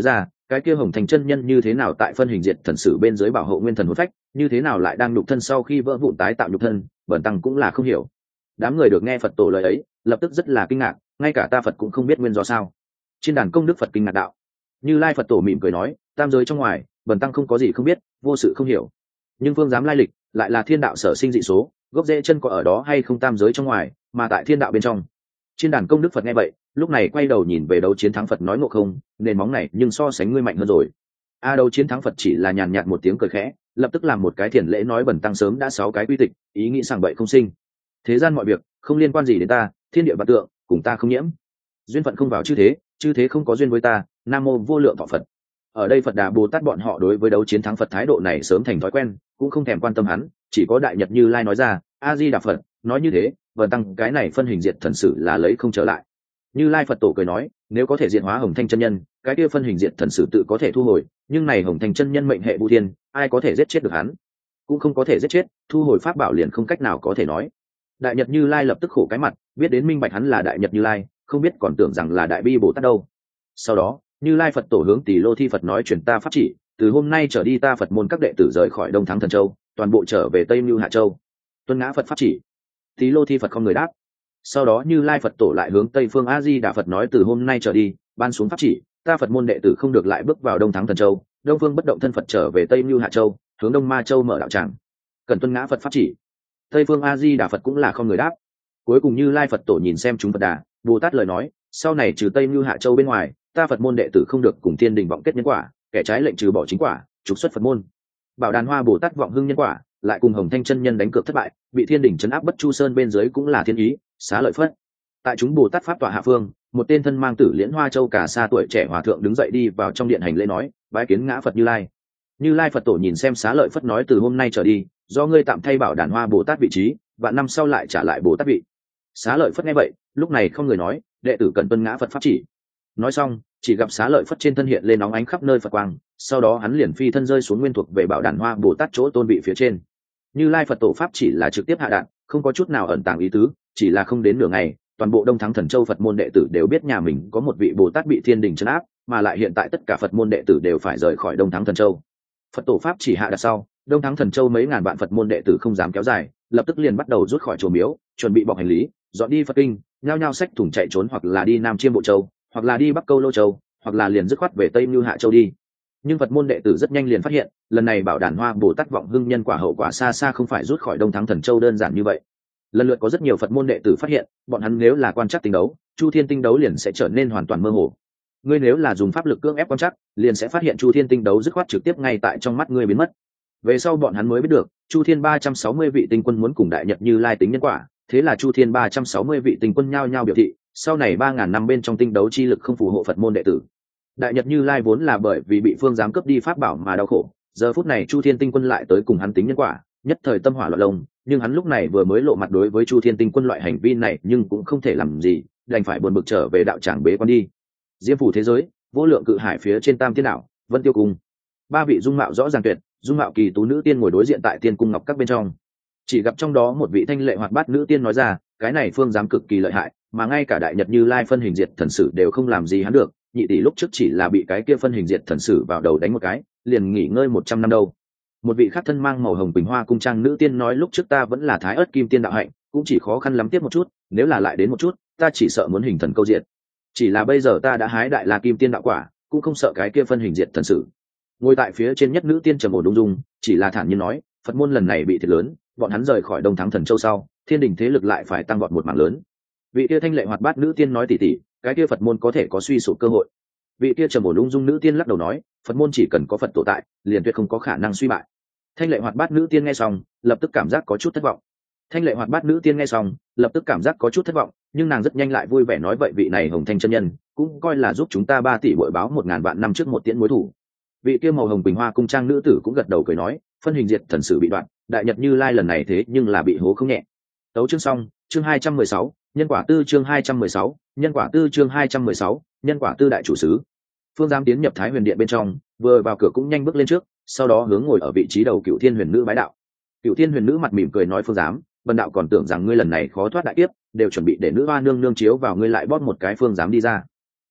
cái kia hồng thành chân nhân như thế nào tại phân hình diệt thần sử bên dưới bảo hộ nguyên thần hồn phách, như thế nào lại đang nhục thân sau khi vỡ vụn tái tạo nhục thân, bần tăng cũng là không hiểu. Đám người được nghe Phật tổ lời ấy lập tức rất là kinh ngạc, ngay cả ta Phật cũng không biết nguyên do sao. Trên đàn công đức Phật kinh ngạc đạo. Như Lai Phật tổ mỉm cười nói, tam giới trong ngoài bần tăng không có gì không biết, vô sự không hiểu. Nhưng phương giám lai lịch lại là thiên đạo sở sinh dị số, gốc rễ chân có ở đó hay không tam giới trong ngoài, mà tại thiên đạo bên trong. Trên đàn công đức Phật nghe vậy lúc này quay đầu nhìn về đấu chiến thắng Phật nói, ngộ không, nền móng này nhưng so sánh ngươi mạnh hơn rồi. A à, đấu chiến thắng Phật chỉ là nhàn nhạt một tiếng cười khẽ, lập tức làm một cái thiền lễ nói, bần tăng sớm đã sáu cái quy tịch, ý nghĩ sảng bậy không sinh. Thế gian mọi việc không liên quan gì đến ta, thiên địa vạn tượng cùng ta không nhiễm, duyên phận không vào chư thế, chư thế không có duyên với ta, nam mô vô lượng thọ Phật. Ở đây Phật Đà Bồ Tát bọn họ đối với đấu chiến thắng Phật thái độ này sớm thành thói quen, cũng không thèm quan tâm hắn, chỉ có Đại Nhật Như Lai nói ra, A Di Đà Phật, nói như thế vần tăng cái này phân hình diệt thần sử là lấy không trở lại. Như Lai Phật tổ cười nói, nếu có thể diện hóa Hồng Thanh chân nhân, cái kia phân hình diệt thần sử tự có thể thu hồi, nhưng này Hồng Thanh chân nhân mệnh hệ vũ thiên, ai có thể giết chết được hắn? Cũng không có thể giết chết, thu hồi pháp bảo liền không cách nào có thể nói. Đại Nhật Như Lai lập tức khổ cái mặt, biết đến minh bạch hắn là Đại Nhật Như Lai, không biết còn tưởng rằng là Đại Bi Bồ Tát đâu. Sau đó Như Lai Phật tổ hướng Tỳ Lô Thi Phật nói, chuyển ta pháp chỉ, từ hôm nay trở đi ta Phật môn các đệ tử rời khỏi Đông Thắng Thần Châu, toàn bộ trở về Tây Mưu Hạ Châu. Tuân ngã Phật pháp chỉ. Tỳ Lô Thi Phật không người đáp. Sau đó Như Lai Phật tổ lại hướng Tây Phương A Di Đà Phật nói, từ hôm nay trở đi ban xuống pháp chỉ, ta Phật môn đệ tử không được lại bước vào Đông Thắng Thần Châu, Đông Phương bất động thân Phật trở về Tây Mưu Hạ Châu, hướng Đông Ma Châu mở đạo tràng. Cần tuân ngã Phật pháp chỉ. Tây Phương A Di Đà Phật cũng là không người đáp. Cuối cùng Như Lai Phật tổ nhìn xem chúng Phật Đà Bồ Tát lời nói, sau này trừ Tây Mưu Hạ Châu bên ngoài, ta Phật môn đệ tử không được cùng thiên đình vọng kết nhân quả, kẻ trái lệnh trừ bỏ chính quả, trục xuất Phật môn. Bảo Đàn Hoa Bồ Tát vọng hưng nhân quả, lại cùng Hồng Thanh chân nhân đánh cược thất bại, bị thiên đình trấn áp Bất Chu Sơn bên dưới cũng là thiên ý, xá lợi phất. Tại chúng Bồ Tát pháp tọa hạ phương, một tên thân mang tử liễn hoa châu cả xa tuổi trẻ hòa thượng đứng dậy đi vào trong điện hành lễ nói, bái kiến ngã Phật Như Lai. Như Lai Phật tổ nhìn xem xá lợi phất nói, từ hôm nay trở đi, do ngươi tạm thay Bảo Đàn Hoa Bồ Tát vị trí, và năm sau lại trả lại Bồ Tát vị. Xá lợi phất nghe vậy lúc này không người nói, đệ tử cần tuân ngã Phật pháp chỉ. Nói xong chỉ gặp xá lợi phất trên thân hiện lên nóng ánh khắp nơi Phật quang, sau đó hắn liền phi thân rơi xuống nguyên thuộc về Bảo Đàn Hoa Bồ Tát chỗ tôn vị phía trên. Như Lai Phật tổ pháp chỉ là trực tiếp hạ đạn, không có chút nào ẩn tàng ý tứ, chỉ là không đến nửa ngày, toàn bộ Đông Thắng Thần Châu Phật môn đệ tử đều biết nhà mình có một vị Bồ Tát bị thiên đình trấn áp, mà lại hiện tại tất cả Phật môn đệ tử đều phải rời khỏi Đông Thắng Thần Châu. Phật tổ pháp chỉ hạ đạt sau, Đông Thắng Thần Châu mấy ngàn vạn Phật môn đệ tử không dám kéo dài, lập tức liền bắt đầu rút khỏi chùa miếu, chuẩn bị bọc hành lý, dọn đi Phật kinh, nhao nhao xách thùng chạy trốn, hoặc là đi Nam Chiêm Bộ Châu, hoặc là đi Bắc Câu Lô Châu, hoặc là liền dứt khoát về Tây Mưu Hạ Châu đi. Nhưng Phật môn đệ tử rất nhanh liền phát hiện, lần này Bảo Đàn Hoa Bồ Tát vọng hưng nhân quả hậu quả xa xa không phải rút khỏi Đông Thắng Thần Châu đơn giản như vậy. Lần lượt có rất nhiều Phật môn đệ tử phát hiện, bọn hắn nếu là quan trắc tinh đấu, Chu Thiên tinh đấu liền sẽ trở nên hoàn toàn mơ hồ. Ngươi nếu là dùng pháp lực cưỡng ép quan trắc, liền sẽ phát hiện Chu Thiên tinh đấu dứt khoát trực tiếp ngay tại trong mắt ngươi biến mất. Về sau bọn hắn mới biết được, Chu Thiên ba trăm sáu mươi vị tinh quân muốn cùng Đại Nhật Như Lai tính nhân quả, thế là Chu Thiên ba trăm sáu mươi vị tinh quân nhao nhao biểu thị, sau này ba ngàn năm bên trong tinh đấu chi lực không phù hộ Phật môn đệ tử. Đại Nhật Như Lai vốn là bởi vì bị phương giám cướp đi pháp bảo mà đau khổ, giờ phút này Chu Thiên tinh quân lại tới cùng hắn tính nhân quả, nhất thời tâm hỏa loạn lông, nhưng hắn lúc này vừa mới lộ mặt đối với Chu Thiên tinh quân loại hành vi này nhưng cũng không thể làm gì, đành phải buồn bực trở về đạo tràng bế quan đi. Diêm phủ thế giới, vô lượng cự hải phía trên Tam Thiên Đảo, Vân Tiêu Cung, ba vị dung mạo rõ ràng tuyệt, dung mạo kỳ tú nữ tiên ngồi đối diện tại tiên cung ngọc các bên trong. Chỉ gặp trong đó một vị thanh lệ hoạt bát nữ tiên nói ra, cái này phương giám cực kỳ lợi hại, mà ngay cả Đại Nhật Như Lai phân hình diệt thần sử đều không làm gì hắn được, nhị tỷ lúc trước chỉ là bị cái kia phân hình diệt thần sử vào đầu đánh một cái, liền nghỉ ngơi một trăm năm đâu. Một vị khác thân mang màu hồng bình hoa cung trang nữ tiên nói, lúc trước ta vẫn là thái ớt kim tiên đạo hạnh, cũng chỉ khó khăn lắm tiếp một chút, nếu là lại đến một chút, ta chỉ sợ muốn hình thần câu diệt. Chỉ là bây giờ ta đã hái đại la kim tiên đạo quả, cũng không sợ cái kia phân hình diệt thần sử. Ngồi tại phía trên nhất nữ tiên trầm ổn ung dung, chỉ là thản nhiên nói, Phật môn lần này bị thiệt lớn, bọn hắn rời khỏi Đông Thắng Thần Châu sau, thiên đình thế lực lại phải tăng vọt một mảng lớn. Vị kia thanh lệ hoạt bát nữ tiên nói, tỷ tỷ, cái kia Phật môn có thể có suy sụp cơ hội. Vị kia trầm ổn ung dung nữ tiên lắc đầu nói, Phật môn chỉ cần có Phật tổ tại, liền tuyệt không có khả năng suy bại. Thanh lệ hoạt bát nữ tiên nghe xong, lập tức cảm giác có chút thất vọng. Thanh lệ hoạt bát nữ tiên nghe xong, lập tức cảm giác có chút thất vọng, nhưng nàng rất nhanh lại vui vẻ nói, vậy vị này Hồng Thanh chân nhân, cũng coi là giúp chúng ta ba tỷ bội báo một ngàn vạn năm trước một tiễn mối thủ. Vị kia màu hồng bình hoa cung trang nữ tử cũng gật đầu cười nói, phân hình diệt thần sử bị đoạn, Đại Nhật Như Lai lần này thế nhưng là bị hố không nhẹ. Tấu chương xong, chương hai trăm mười sáu, nhân quả tư chương hai trăm mười sáu, nhân quả tư chương hai trăm mười sáu, nhân quả tư đại chủ sứ. Phương giám tiến nhập Thái Huyền Điện bên trong, vừa vào cửa cũng nhanh bước lên trước, sau đó hướng ngồi ở vị trí đầu Cửu Thiên Huyền Nữ bái đạo. Cửu Thiên Huyền Nữ mặt mỉm cười nói, Phương giám, bần đạo còn tưởng rằng ngươi lần này khó thoát đại kiếp, đều chuẩn bị để nữ hoa nương nương chiếu vào ngươi lại bóp một cái phương giám đi ra.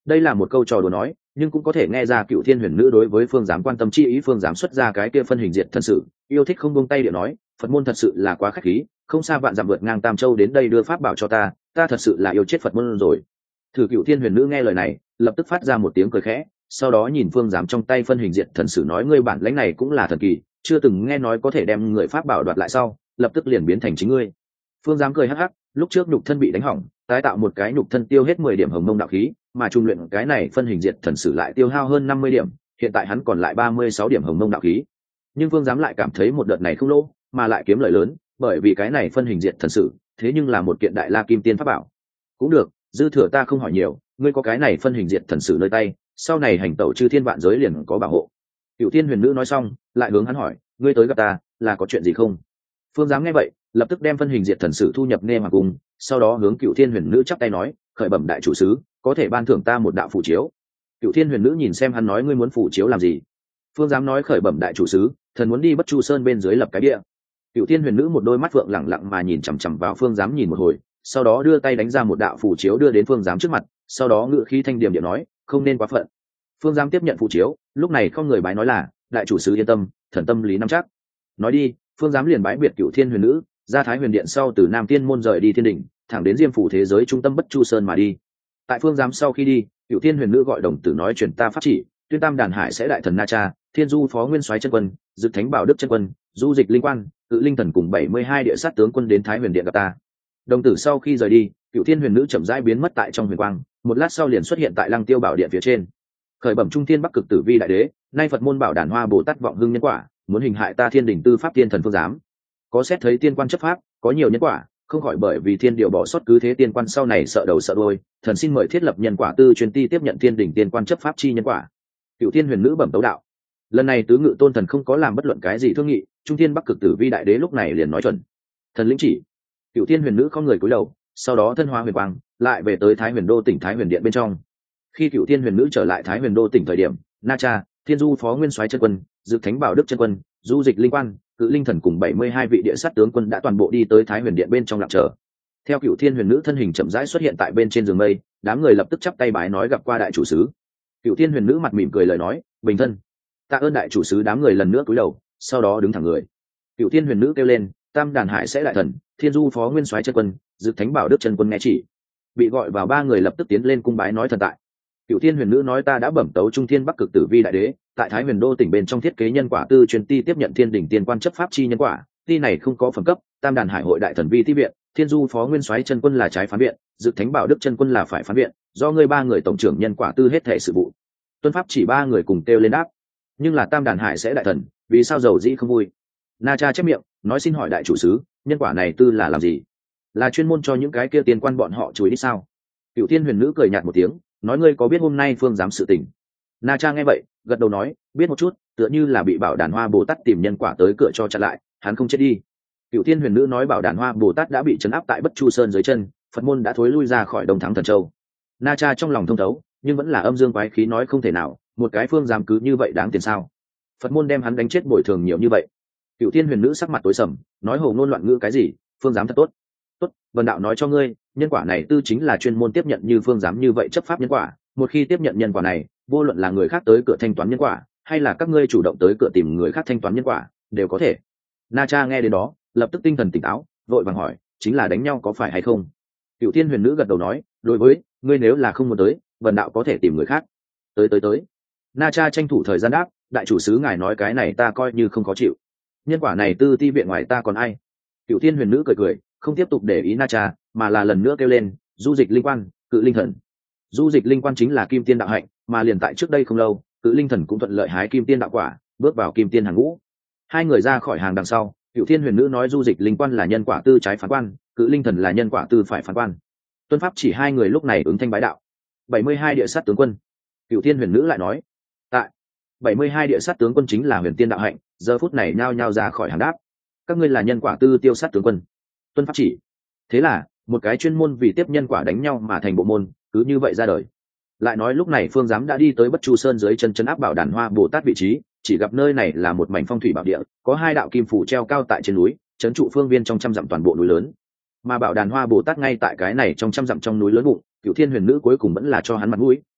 đây là một câu trò đùa nói, nhưng cũng có thể nghe ra cựu thiên huyền nữ đối với phương giám quan tâm chi ý. Phương giám xuất ra cái kia phân hình diệt thân sự, yêu thích không buông tay điện nói, Phật môn thật sự là quá khách khí, không xa vạn dặm vượt ngang Tam Châu đến đây đưa pháp bảo cho ta, ta thật sự là yêu chết Phật môn rồi. Thử cựu thiên huyền nữ nghe lời này, lập tức phát ra một tiếng cười khẽ, sau đó nhìn phương giám trong tay phân hình diệt thần sử nói, ngươi bản lãnh này cũng là thần kỳ, chưa từng nghe nói có thể đem người pháp bảo đoạt lại sau lập tức liền biến thành chính ngươi. Phương giám cười hắc hắc, lúc trước nhục thân bị đánh hỏng, tái tạo một cái nhục thân tiêu hết mười điểm hồng mông đạo khí, mà trung luyện cái này phân hình diệt thần sử lại tiêu hao hơn năm mươi điểm, hiện tại hắn còn lại ba mươi sáu điểm hồng mông đạo khí. Nhưng Phương giám lại cảm thấy một đợt này không lỗ, mà lại kiếm lợi lớn, bởi vì cái này phân hình diệt thần sử thế nhưng là một kiện đại la kim tiên pháp bảo. Cũng được, dư thừa ta không hỏi nhiều, ngươi có cái này phân hình diệt thần sử nơi tay, sau này hành tẩu chư thiên vạn giới liền có bảo hộ. Cựu thiên huyền nữ nói xong, lại hướng hắn hỏi, ngươi tới gặp ta là có chuyện gì không? Phương giám nghe vậy, lập tức đem phân hình diệt thần sử thu nhập nghe hoàng cung, sau đó hướng cựu thiên huyền nữ chắp tay nói, khởi bẩm đại chủ sứ, có thể ban thưởng ta một đạo phù chiếu. Cựu thiên huyền nữ nhìn xem hắn nói, ngươi muốn phù chiếu làm gì? Phương giám nói, khởi bẩm đại chủ sứ, thần muốn đi Bất Chu Sơn bên dưới lập cái địa. Cựu thiên huyền nữ một đôi mắt phượng lẳng lặng mà nhìn chằm chằm vào phương giám nhìn một hồi, sau đó đưa tay đánh ra một đạo phù chiếu đưa đến phương giám trước mặt, sau đó ngự khí thanh điềm điệu nói, không nên quá phận. Phương giám tiếp nhận phù chiếu, lúc này không người bái nói là, đại chủ sứ yên tâm, thần tâm lý nắm chắc. Nói đi, phương giám liền bái biệt cựu thiên huyền nữ, ra Thái Huyền Điện sau từ Nam Tiên môn rời đi thiên đỉnh, thẳng đến Diêm phủ thế giới trung tâm Bất Chu Sơn mà đi. Tại phương giám sau khi đi, cựu thiên huyền nữ gọi đồng tử nói, truyền ta pháp chỉ, tuyên tam đàn hải sẽ đại thần Na Cha, thiên du phó nguyên soái chân quân, dự thánh bảo đức chân quân, du dịch linh quan, cự linh thần cùng bảy mươi hai địa sát tướng quân đến Thái Huyền Điện gặp ta. Đồng tử sau khi rời đi, cựu thiên huyền nữ chậm rãi biến mất tại trong huyền quang, một lát sau liền xuất hiện tại Lăng Tiêu Bảo Điện phía trên. Khởi bẩm trung thiên bắc cực tử vi đại đế, nay Phật môn bảo đàn hoa bồ tát vọng hưng nhân quả, muốn hình hại ta thiên đỉnh tư pháp tiên thần phương giám. Có xét thấy tiên quan chấp pháp, có nhiều nhân quả, không khỏi bởi vì thiên điều bỏ sót cứ thế tiên quan sau này sợ đầu sợ đuôi, thần xin mời thiết lập nhân quả tư chuyên ti tiếp nhận thiên đỉnh tiên quan chấp pháp chi nhân quả. Cựu thiên huyền nữ bẩm tấu đạo. Lần này tứ ngự tôn thần không có làm bất luận cái gì thương nghị, trung thiên bắc cực tử vi đại đế lúc này liền nói chuẩn. Thần lĩnh chỉ. Cựu thiên huyền nữ không người cúi đầu, sau đó thân hóa huyền quang, lại về tới Thái Huyền Đô tỉnh Thái Huyền Điện bên trong. Khi cựu thiên huyền nữ trở lại Thái Huyền Đô tỉnh thời điểm, Na Cha, thiên du phó nguyên soái chân quân, dự thánh bảo đức chân quân, du dịch linh quan, cự linh thần cùng bảy mươi hai vị địa sát tướng quân đã toàn bộ đi tới Thái Huyền Điện bên trong lặng chờ. Theo cựu thiên huyền nữ thân hình chậm rãi xuất hiện tại bên trên giường mây, đám người lập tức chắp tay bái nói, gặp qua đại chủ sứ. Cựu thiên huyền nữ mặt mỉm cười lời nói, bình thân. Tạ ơn đại chủ sứ. Đám người lần nữa cúi đầu, sau đó đứng thẳng người. Cựu thiên huyền nữ kêu lên, tam đàn hải sẽ đại thần, thiên du phó nguyên soái chân quân, dự thánh bảo đức chân quân nghe chỉ. Bị gọi vào ba người lập tức tiến lên cung bái nói, thần tại. Cựu thiên huyền nữ nói, ta đã bẩm tấu trung thiên bắc cực tử vi đại đế, tại Thái Huyền Đô tỉnh bên trong thiết kế nhân quả tư truyền ti tiếp nhận thiên đỉnh tiên quan chấp pháp chi nhân quả, ti này không có phẩm cấp, tam đàn hải hội đại thần vi ti viện, thiên du phó nguyên soái chân quân là trái phán viện, dự thánh bảo đức chân quân là phải phán viện, do ngươi ba người tổng trưởng nhân quả tư hết thể sự vụ. Tuân pháp chỉ ba người cùng kêu lên đáp. Nhưng là tam đàn hải sẽ đại thần, vì sao dầu dĩ không vui? Na Cha chép miệng nói, xin hỏi đại chủ sứ, nhân quả này tư là làm gì? Là chuyên môn cho những cái kia tiên quan bọn họ chùi đi sao? Cựu thiên huyền nữ cười nhạt một tiếng, nói, ngươi có biết hôm nay phương giám sự tình? Na Cha nghe vậy gật đầu nói, biết một chút, tựa như là bị bảo đàn hoa bồ tát tìm nhân quả tới cửa cho chặn lại, hắn không chết đi. Cựu thiên huyền nữ nói, bảo đàn hoa bồ tát đã bị trấn áp tại Bất Chu Sơn dưới chân, Phật môn đã thối lui ra khỏi Đông Thắng Thần Châu. Na Cha trong lòng thông thấu, nhưng vẫn là âm dương quái khí nói, không thể nào, một cái phương giám cứ như vậy đáng tiền sao? Phật môn đem hắn đánh chết bồi thường nhiều như vậy. Cựu thiên huyền nữ sắc mặt tối sầm, nói, hồ ngôn loạn ngữ cái gì, phương giám thật tốt. Tốt, vần đạo nói cho ngươi, nhân quả này tư chính là chuyên môn tiếp nhận như phương giám như vậy chấp pháp nhân quả, một khi tiếp nhận nhân quả này, vô luận là người khác tới cửa thanh toán nhân quả, hay là các ngươi chủ động tới cửa tìm người khác thanh toán nhân quả, đều có thể. Na Cha nghe đến đó, lập tức tinh thần tỉnh táo, vội vàng hỏi, chính là đánh nhau có phải hay không? Cựu thiên huyền nữ gật đầu nói, đối với ngươi nếu là không muốn tới, vần đạo có thể tìm người khác. Tới tới tới. Na Cha tranh thủ thời gian đáp, đại chủ sứ ngài nói cái này ta coi như không khó chịu. Nhân quả này tư ti viện ngoài ta còn ai? Cựu thiên huyền nữ cười cười, không tiếp tục để ý Na Cha, mà là lần nữa kêu lên, du dịch linh quan, cự linh thần. Du dịch linh quan chính là kim tiên đạo hạnh, mà liền tại trước đây không lâu, cự linh thần cũng thuận lợi hái kim tiên đạo quả, bước vào kim tiên hàng ngũ. Hai người ra khỏi hàng đằng sau, Cựu thiên huyền nữ nói, du dịch linh quan là nhân quả tư trái phán quan, cự linh thần là nhân quả tư phải phán quan. Tuân pháp chỉ hai người lúc này ứng thanh bái đạo. bảy mươi hai địa sát tướng quân. Cựu thiên huyền nữ lại nói, tại bảy mươi hai địa sát tướng quân chính là huyền tiên đạo hạnh, giờ phút này nhao nhao ra khỏi hàng đáp, các ngươi là nhân quả tư tiêu sát tướng quân. Tuân pháp chỉ. Thế là một cái chuyên môn vì tiếp nhân quả đánh nhau mà thành bộ môn, cứ như vậy ra đời. Lại nói lúc này phương giám đã đi tới Bất Chu Sơn dưới chân chân áp bảo đàn hoa bồ tát vị trí, chỉ gặp nơi này là một mảnh phong thủy bảo địa, có hai đạo kim phủ treo cao tại trên núi, trấn trụ phương viên trong trăm dặm toàn bộ núi lớn. Mà bảo đàn hoa bồ tát ngay tại cái này trong trăm dặm trong núi lớn bụng, Cựu thiên huyền nữ cuối cùng vẫn là cho hắn mặt mũi,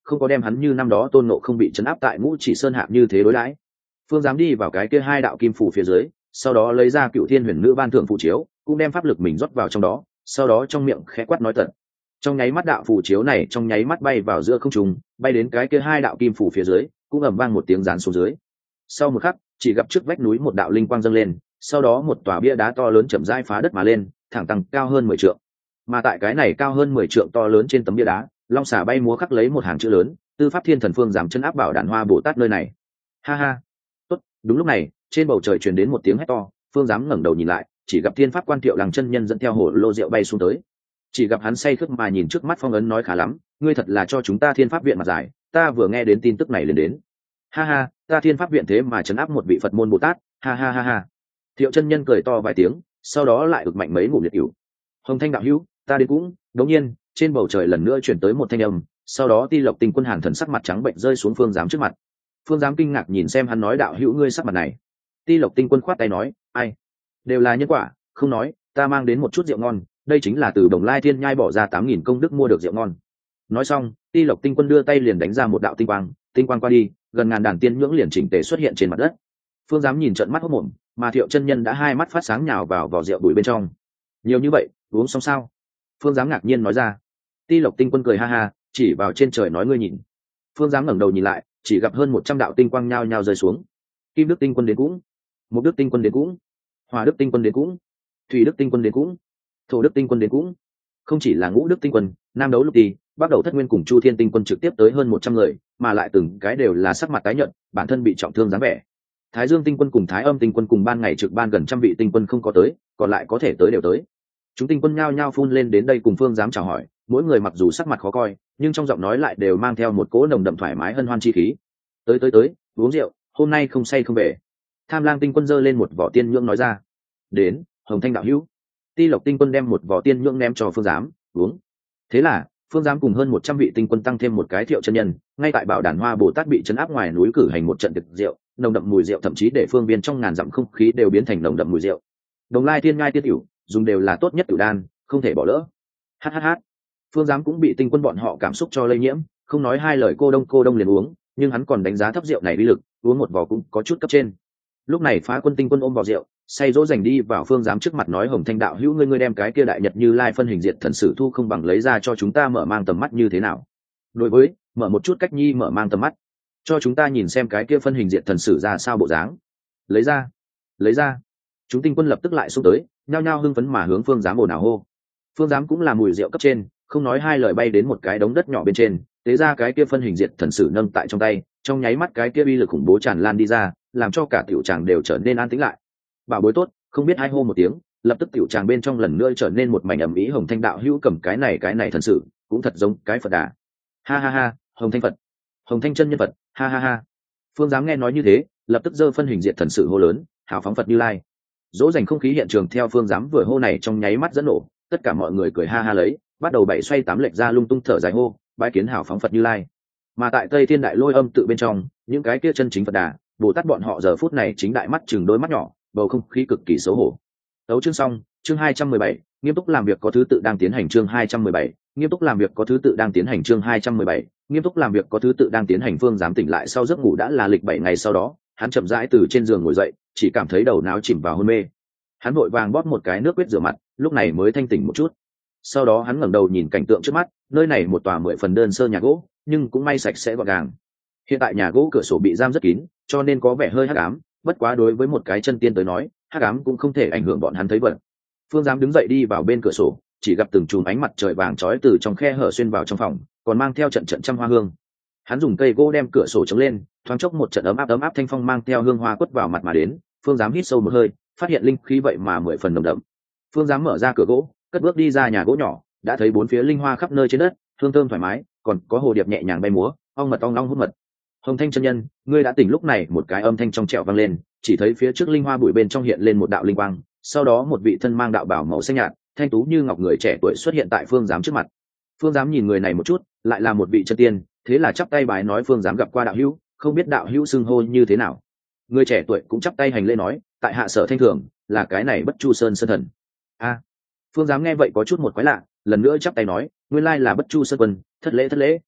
không có đem hắn như năm đó tôn nộ không bị chấn áp tại ngũ chỉ sơn hạng như thế đối đãi. Phương Giám đi vào cái kia hai đạo kim phủ phía dưới, sau đó lấy ra cựu thiên huyền nữ ban thượng phù chiếu, cũng đem pháp lực mình rót vào trong đó, sau đó trong miệng khẽ quát nói tận. Trong nháy mắt đạo phù chiếu này trong nháy mắt bay vào giữa không trung, bay đến cái kia hai đạo kim phủ phía dưới, cũng ầm vang một tiếng giáng xuống dưới. Sau một khắc, chỉ gặp trước vách núi một đạo linh quang dâng lên, sau đó một tòa bia đá to lớn chậm rãi phá đất mà lên, thẳng tăng cao hơn mười trượng. Mà tại cái này cao hơn mười trượng to lớn trên tấm bia đá, long xà bay múa khắc lấy một hàng chữ lớn, tư pháp thiên thần phương giảm chân áp bảo đàn hoa bồ tát nơi này. Ha ha. Tốt, đúng lúc này, trên bầu trời truyền đến một tiếng hét to, phương giám ngẩng đầu nhìn lại, chỉ gặp thiên pháp quan Thiệu Lăng chân nhân dẫn theo hồ lô rượu bay xuống tới. Chỉ gặp hắn say khướt mà nhìn trước mắt phong ấn nói khá lắm, ngươi thật là cho chúng ta thiên pháp viện mặt dài, ta vừa nghe đến tin tức này liền đến. Ha ha, ta thiên pháp viện thế mà chấn áp một vị Phật môn Bồ Tát, ha ha ha ha. Thiệu chân nhân cười to vài tiếng, sau đó lại ực mạnh mấy ngụm liệt cửu. Hồng Thanh đạo hữu, ta đến cũng. Đống nhiên, trên bầu trời lần nữa chuyển tới một thanh âm, sau đó Ti Lộc Tinh Quân Hàn thần sắc mặt trắng bệnh rơi xuống phương giám trước mặt. Phương giám kinh ngạc nhìn xem hắn nói đạo hữu ngươi sắc mặt này. Ti Lộc Tinh Quân khoát tay nói, ai, đều là nhân quả, không nói, ta mang đến một chút rượu ngon, đây chính là từ Đồng Lai Thiên Nhai bỏ ra tám nghìn công đức mua được rượu ngon. Nói xong, Ti Lộc Tinh Quân đưa tay liền đánh ra một đạo tinh quang, tinh quang qua đi, gần ngàn đàn tiên nhưỡng liền chỉnh tề xuất hiện trên mặt đất. Phương giám nhìn trận mắt hốt mồm, mà Thiệu chân nhân đã hai mắt phát sáng nhào vào vỏ rượu bụi bên trong. Nhiều như vậy, uống xong sao? Phương giám ngạc nhiên nói ra. Ti Lộc Tinh Quân cười ha ha, chỉ vào trên trời nói ngươi nhìn. Phương giám ngẩng đầu nhìn lại, chỉ gặp hơn một trăm đạo tinh quang nhao nhao rơi xuống. Kim Đức Tinh Quân đến cũng, Mộc Đức Tinh Quân đến cũng, Hỏa Đức Tinh Quân đến cũng, Thủy Đức Tinh Quân đến cũng, Thổ Đức Tinh Quân đến cũng. Không chỉ là Ngũ Đức Tinh Quân, Nam Đấu Lục Tỳ, Bắc Đầu Thất Nguyên cùng Chu Thiên Tinh Quân trực tiếp tới hơn một trăm người, mà lại từng cái đều là sắc mặt tái nhợt, bản thân bị trọng thương dáng vẻ. Thái Dương Tinh Quân cùng Thái Âm Tinh Quân cùng ban ngày trực ban gần trăm vị tinh quân không có tới, còn lại có thể tới đều tới. Chúng tinh quân nhao nhao phun lên đến đây cùng Phương giám chào hỏi, mỗi người mặc dù sắc mặt khó coi, nhưng trong giọng nói lại đều mang theo một cỗ nồng đậm thoải mái hân hoan chi khí. Tới tới tới, uống rượu, hôm nay không say không về. Tham Lang Tinh Quân giơ lên một vỏ tiên nhưỡng nói ra. Đến, Hồng Thanh đạo hữu. Ti Lộc Tinh Quân đem một vỏ tiên nhưỡng ném cho Phương giám, uống. Thế là, Phương giám cùng hơn một trăm vị tinh quân tăng thêm một cái Thiệu chân nhân, ngay tại Bảo Đàn Hoa Bồ Tát bị trấn áp ngoài núi cử hành một trận tiệc rượu, nồng đậm mùi rượu thậm chí để phương viên trong ngàn dặm không khí đều biến thành nồng đậm mùi rượu. Đồng Lai Thiên Ngai Tiết Tiểu, dùng đều là tốt nhất tiểu đan, không thể bỏ lỡ. Hhh. Phương giám cũng bị tinh quân bọn họ cảm xúc cho lây nhiễm, không nói hai lời cô đông cô đông liền uống, nhưng hắn còn đánh giá thấp rượu này uy lực, uống một vò cũng có chút cấp trên. Lúc này Phá Quân Tinh Quân ôm vò rượu, say dỗ dành đi vào Phương giám trước mặt nói Hồng Thanh đạo hữu ngươi ngươi đem cái kia đại nhật Như Lai phân hình diệt thần sử thu không bằng lấy ra cho chúng ta mở mang tầm mắt như thế nào? Đối với, mở một chút cách nhi mở mang tầm mắt, cho chúng ta nhìn xem cái kia phân hình diệt thần sử ra sao bộ dáng. Lấy ra, lấy ra. Chúng tinh quân lập tức lại xông tới, nhao nhao hưng phấn mà hướng Phương giám ồn ào hô. Phương giám cũng là mùi rượu cấp trên, không nói hai lời bay đến một cái đống đất nhỏ bên trên, tế ra cái kia phân hình diệt thần sử nâng tại trong tay, trong nháy mắt cái kia uy lực khủng bố tràn lan đi ra, làm cho cả tiểu tràng đều trở nên an tĩnh lại. Bảo bối tốt, không biết hai hô một tiếng, lập tức tiểu tràng bên trong lần nữa trở nên một mảnh ầm ĩ. Hồng Thanh đạo hữu cầm cái này cái này thần sử, cũng thật giống cái Phật đà. Ha ha ha, Hồng Thanh Phật, Hồng Thanh chân nhân Phật, ha ha ha. Phương giám nghe nói như thế, lập tức giơ phân hình diệt thần sử hô lớn, hào phóng Phật Như Lai. Dỗ dành không khí hiện trường theo Phương giám vừa hô này trong nháy mắt dẫn nổ, tất cả mọi người cười ha ha lấy, bắt đầu bảy xoay tám lệch ra lung tung thở dài hô, bái kiến hào phóng Phật Như Lai. Mà tại Tây Thiên Đại Lôi Âm tự bên trong, những cái kia chân chính Phật đà, Bồ Tát bọn họ giờ phút này chính đại mắt chừng đôi mắt nhỏ, bầu không khí cực kỳ xấu hổ. Tấu chương xong, chương hai trăm mười bảy, nghiêm túc làm việc có thứ tự đang tiến hành chương hai trăm mười bảy, nghiêm túc làm việc có thứ tự đang tiến hành chương hai trăm mười bảy, nghiêm túc làm việc có thứ tự đang tiến hành. Phương giám tỉnh lại sau giấc ngủ đã là lịch bảy ngày sau đó, hắn chậm rãi từ trên giường ngồi dậy, chỉ cảm thấy đầu não chìm vào hôn mê. Hắn vội vàng bóp một cái nước quyết rửa mặt, lúc này mới thanh tỉnh một chút. Sau đó hắn ngẩng đầu nhìn cảnh tượng trước mắt, nơi này một tòa mười phần đơn sơ nhà gỗ, nhưng cũng may sạch sẽ gọn gàng. Hiện tại nhà gỗ cửa sổ bị giam rất kín, cho nên có vẻ hơi hắc ám, bất quá đối với một cái chân tiên tới nói, hắc ám cũng không thể ảnh hưởng bọn hắn thấy vật. Phương giám đứng dậy đi vào bên cửa sổ, chỉ gặp từng chùm ánh mặt trời vàng chói từ trong khe hở xuyên vào trong phòng, còn mang theo trận trận trăm hoa hương. Hắn dùng cây gỗ đem cửa sổ chống lên, thoáng chốc một trận ấm áp ấm áp thanh phong mang theo hương hoa quất vào mặt mà đến. Phương giám hít sâu một hơi, phát hiện linh khí vậy mà mười phần nồng đậm. Phương giám mở ra cửa gỗ, cất bước đi ra nhà gỗ nhỏ, đã thấy bốn phía linh hoa khắp nơi trên đất, hương thơm thoải mái, còn có hồ điệp nhẹ nhàng bay múa, ong mật ong ong hút mật. Hồng Thanh chân nhân, ngươi đã tỉnh. Lúc này một cái âm thanh trong trẻo vang lên, chỉ thấy phía trước linh hoa bụi bên trong hiện lên một đạo linh quang, sau đó một vị thân mang đạo bào màu xanh nhạt, thanh tú như ngọc người trẻ tuổi xuất hiện tại Phương giám trước mặt. Phương giám nhìn người này một chút, lại là một vị chân tiên, thế là chắp tay bái nói Phương giám gặp qua đạo hữu, không biết đạo hữu xưng hô như thế nào. Người trẻ tuổi cũng chắp tay hành lễ nói, tại hạ Sở Thanh Thường, là cái này Bất Chu Sơn Sơn Thần. A. Phương giám nghe vậy có chút một quái lạ, lần nữa chắp tay nói, nguyên lai là Bất Chu Sơn Quân, thất lễ thất lễ.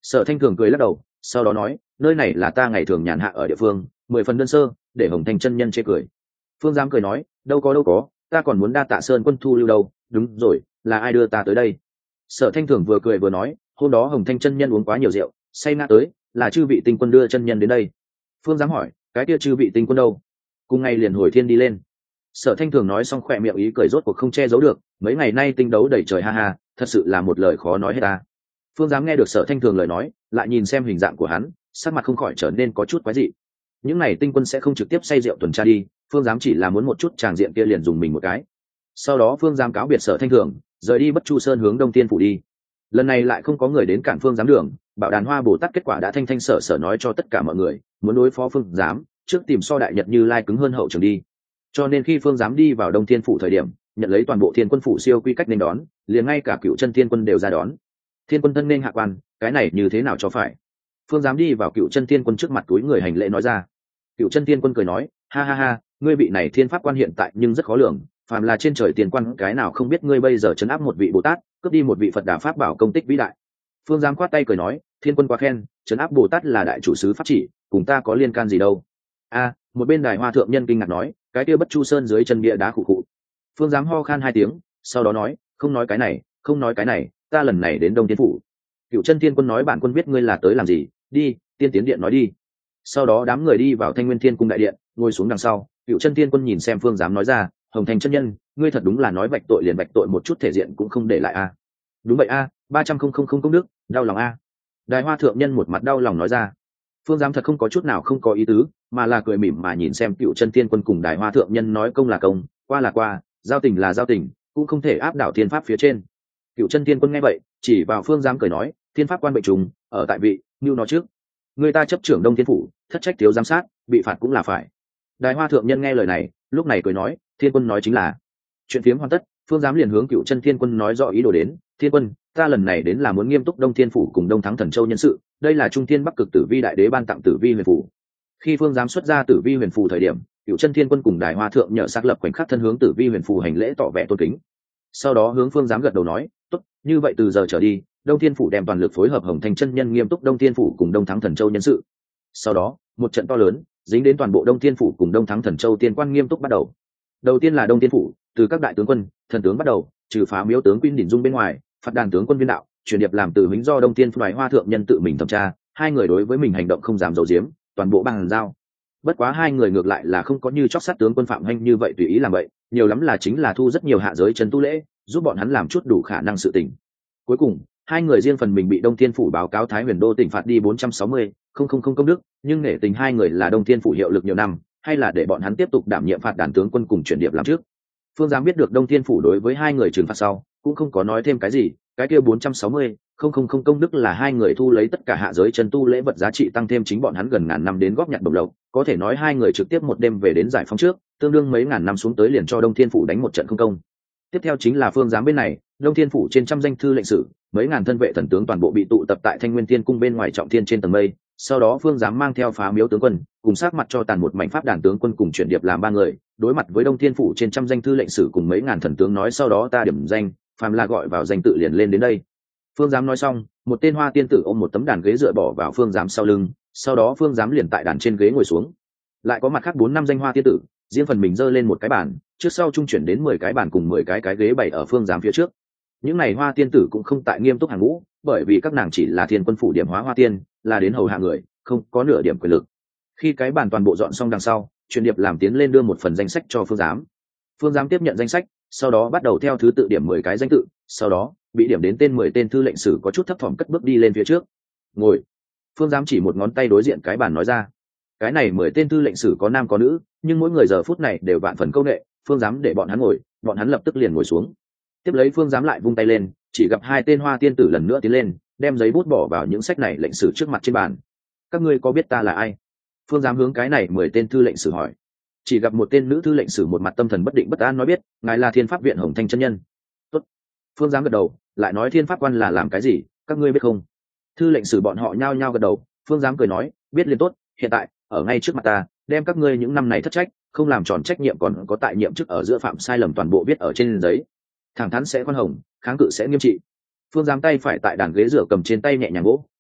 Sở Thanh Thường cười lắc đầu, sau đó nói, nơi này là ta ngày thường nhàn hạ ở địa phương, mười phần đơn sơ, để Hồng Thanh chân nhân chê cười. Phương Giám cười nói, đâu có đâu có, ta còn muốn đa tạ Sơn quân thu lưu đâu, đúng rồi, là ai đưa ta tới đây? Sở Thanh Thường vừa cười vừa nói, hôm đó Hồng Thanh chân nhân uống quá nhiều rượu, say ngã tới, là chư vị tinh quân đưa chân nhân đến đây. Phương Giám hỏi, cái kia chư vị tinh quân đâu? Cùng ngày liền hồi thiên đi lên. Sở Thanh Thường nói xong khỏe miệng ý cười rốt cuộc không che giấu được, mấy ngày nay tinh đấu đầy trời ha ha, thật sự là một lời khó nói hết ta. Phương Giám nghe được Sở Thanh Thường lời nói, lại nhìn xem hình dạng của hắn, sắc mặt không khỏi trở nên có chút quái dị. Những này tinh quân sẽ không trực tiếp say rượu tuần tra đi, Phương Giám chỉ là muốn một chút tràng diện kia liền dùng mình một cái. Sau đó Phương Giám cáo biệt Sở Thanh Thường, rời đi Bất Chu Sơn hướng Đông Tiên phủ đi. Lần này lại không có người đến cản Phương Giám đường, Bảo Đàn Hoa Bồ Tát kết quả đã thanh thanh sở sở nói cho tất cả mọi người, muốn đối phó Phương Giám, trước tìm so đại nhật Như Lai cứng hơn hậu trường đi. Cho nên khi Phương Giám đi vào Đông Thiên phủ thời điểm, nhận lấy toàn bộ Thiên Quân phủ siêu quy cách nên đón, liền ngay cả Cựu Chân Thiên Quân đều ra đón. Thiên Quân thân nên hạ quan, cái này như thế nào cho phải? Phương Giám đi vào Cựu Chân Thiên Quân trước mặt túi người hành lễ nói ra. Cựu Chân Thiên Quân cười nói, ha ha ha, ngươi vị này thiên pháp quan hiện tại nhưng rất khó lường, phàm là trên trời tiền quan cái nào không biết ngươi bây giờ trấn áp một vị Bồ Tát, cướp đi một vị Phật Đà pháp bảo công tích vĩ đại. Phương Giám khoát tay cười nói, Thiên Quân quá khen, trấn áp Bồ Tát là đại chủ sứ pháp chỉ, cùng ta có liên can gì đâu. A, một bên Đài Hoa thượng nhân kinh ngạc nói, cái kia Bất Chu Sơn dưới chân bia đá khụ khụ. Phương Giám ho khan hai tiếng, sau đó nói, không nói cái này, không nói cái này, ta lần này đến Đông Thiên phủ. Cựu Chân Thiên Quân nói, bản quân biết ngươi là tới làm gì, đi, tiên tiến điện nói đi. Sau đó đám người đi vào Thanh Nguyên Thiên cung đại điện, ngồi xuống đằng sau. Cựu Chân Thiên Quân nhìn xem Phương Giám nói ra, Hồng Thành chân nhân, ngươi thật đúng là nói vạch tội liền vạch tội, một chút thể diện cũng không để lại a. Đúng vậy a, ba trăm không không không công đức, đau lòng a. Đài Hoa thượng nhân một mặt đau lòng nói ra. Phương Giám thật không có chút nào không có ý tứ, mà là cười mỉm mà nhìn xem Cựu Chân Thiên Quân cùng Đài Hoa thượng nhân nói, công là công, qua là qua, giao tình là giao tình, cũng không thể áp đảo thiên pháp phía trên. Cựu Chân Thiên Quân nghe vậy, chỉ vào Phương Giám cười nói, thiên pháp quan bệnh trùng, ở tại vị, như nó trước. Người ta chấp trưởng Đông Thiên phủ, thất trách thiếu giám sát, bị phạt cũng là phải. Đài Hoa thượng nhân nghe lời này, lúc này cười nói, Thiên Quân nói chính là. Chuyện phiếm hoàn tất, Phương Giám liền hướng Cựu Chân Thiên Quân nói rõ ý đồ đến, Thiên Quân, ta lần này đến là muốn nghiêm túc Đông Thiên phủ cùng Đông Thắng Thần Châu nhân sự, đây là Trung Thiên Bắc Cực Tử Vi đại đế ban tặng Tử Vi huyền phủ. Khi Phương Giám xuất ra Tử Vi huyền phủ thời điểm, Cựu Chân Thiên Quân cùng Đài Hoa thượng nhờ xác lập khoảnh khắc thân hướng Tử Vi huyền phủ hành lễ tỏ vẻ tôn kính. Sau đó hướng Phương Giám gật đầu nói, tốt, như vậy từ giờ trở đi, Đông Thiên phủ đem toàn lực phối hợp Hồng Thành chân nhân nghiêm túc Đông Thiên phủ cùng Đông Thắng Thần Châu nhân sự. Sau đó, một trận to lớn, dính đến toàn bộ Đông Thiên phủ cùng Đông Thắng Thần Châu tiên quan nghiêm túc bắt đầu. Đầu tiên là Đông Thiên phủ, từ các đại tướng quân, thần tướng bắt đầu, trừ phá miếu tướng Quyên Đỉnh Dung bên ngoài, phạt đàn tướng quân viên đạo, truyền điệp làm từ hính do Đông Thiên Phái Hoa thượng nhân tự mình thẩm tra, hai người đối với mình hành động không dám giấu giếm, toàn bộ bằng giao. Bất quá hai người ngược lại là không có như chót sát tướng quân Phạm Hành như vậy tùy ý làm vậy, nhiều lắm là chính là thu rất nhiều hạ giới trấn tu lễ, giúp bọn hắn làm chút đủ khả năng sự tình. Cuối cùng, hai người riêng phần mình bị Đông Thiên phủ báo cáo Thái Huyền Đô tỉnh phạt đi bốn trăm sáu mươi không không không công đức, nhưng nể tình hai người là Đông Thiên phủ hiệu lực nhiều năm, hay là để bọn hắn tiếp tục đảm nhiệm phạt đàn tướng quân cùng chuyển điệp làm trước. Phương Giám biết được Đông Thiên phủ đối với hai người trừng phạt sau, cũng không có nói thêm cái gì, cái kia bốn trăm sáu mươi không không không công đức là hai người thu lấy tất cả hạ giới chân tu lễ vật giá trị tăng thêm chính bọn hắn gần ngàn năm đến góp nhặt bổng lộc, có thể nói hai người trực tiếp một đêm về đến giải phóng trước, tương đương mấy ngàn năm xuống tới liền cho Đông Thiên phủ đánh một trận không công. Tiếp theo chính là Phương Giám bên này, Đông Thiên phủ trên trăm danh thư lệnh sử, mấy ngàn thân vệ thần tướng toàn bộ bị tụ tập tại Thanh Nguyên Thiên cung bên ngoài trọng thiên trên tầng mây. Sau đó Phương Giám mang theo phá miếu tướng quân, cùng sát mặt cho tàn một mảnh pháp đàn tướng quân cùng chuyển điệp làm ba người, đối mặt với Đông Thiên phủ trên trăm danh thư lệnh sử cùng mấy ngàn thần tướng nói, sau đó ta điểm danh, phàm là gọi vào danh tự liền lên đến đây. Phương Giám nói xong, một tên hoa tiên tử ôm một tấm đàn ghế dựa bỏ vào Phương Giám sau lưng, sau đó Phương Giám liền tại đàn trên ghế ngồi xuống. Lại có mặt khác bốn năm danh hoa tiên tử, riêng phần mình giơ lên một cái bàn, trước sau trung chuyển đến mười cái bàn cùng mười cái cái ghế bày ở Phương Giám phía trước. Những này hoa tiên tử cũng không tại nghiêm túc hàng ngũ, bởi vì các nàng chỉ là Thiên Quân phủ điểm hóa hoa tiên, là đến hầu hạ người, không có nửa điểm quyền lực. Khi cái bàn toàn bộ dọn xong đằng sau, truyền điệp làm tiến lên đưa một phần danh sách cho Phương Giám. Phương Giám tiếp nhận danh sách, sau đó bắt đầu theo thứ tự điểm mười cái danh tự, sau đó bị điểm đến tên mười tên thư lệnh sử có chút thấp thỏm cất bước đi lên phía trước. Ngồi. Phương Giám chỉ một ngón tay đối diện cái bàn nói ra. Cái này mười tên thư lệnh sử có nam có nữ, nhưng mỗi người giờ phút này đều vạn phần câu nệ, Phương Giám để bọn hắn ngồi, bọn hắn lập tức liền ngồi xuống. Tiếp lấy Phương Giám lại vung tay lên, chỉ gặp hai tên hoa tiên tử lần nữa tiến lên, đem giấy bút bỏ vào những sách này lệnh sử trước mặt trên bàn. Các ngươi có biết ta là ai? Phương Giám hướng cái này mười tên thư lệnh sử hỏi. Chỉ gặp một tên nữ thư lệnh sử một mặt tâm thần bất định bất an nói, biết, ngài là Thiên Pháp viện Hồng Thanh chân nhân. Tốt. Phương Giám gật đầu, lại nói Thiên Pháp quan là làm cái gì, các ngươi biết không? Thư lệnh sử bọn họ nhao nhao gật đầu. Phương Giám cười nói, biết liền tốt, hiện tại ở ngay trước mặt ta, đem các ngươi những năm này thất trách, không làm tròn trách nhiệm còn có tại nhiệm chức ở giữa phạm sai lầm toàn bộ viết ở trên giấy. Thẳng thắn sẽ khoan hồng, kháng cự sẽ nghiêm trị. Phương Giám tay phải tại đàn ghế rửa cầm trên tay nhẹ nhàng gỗ,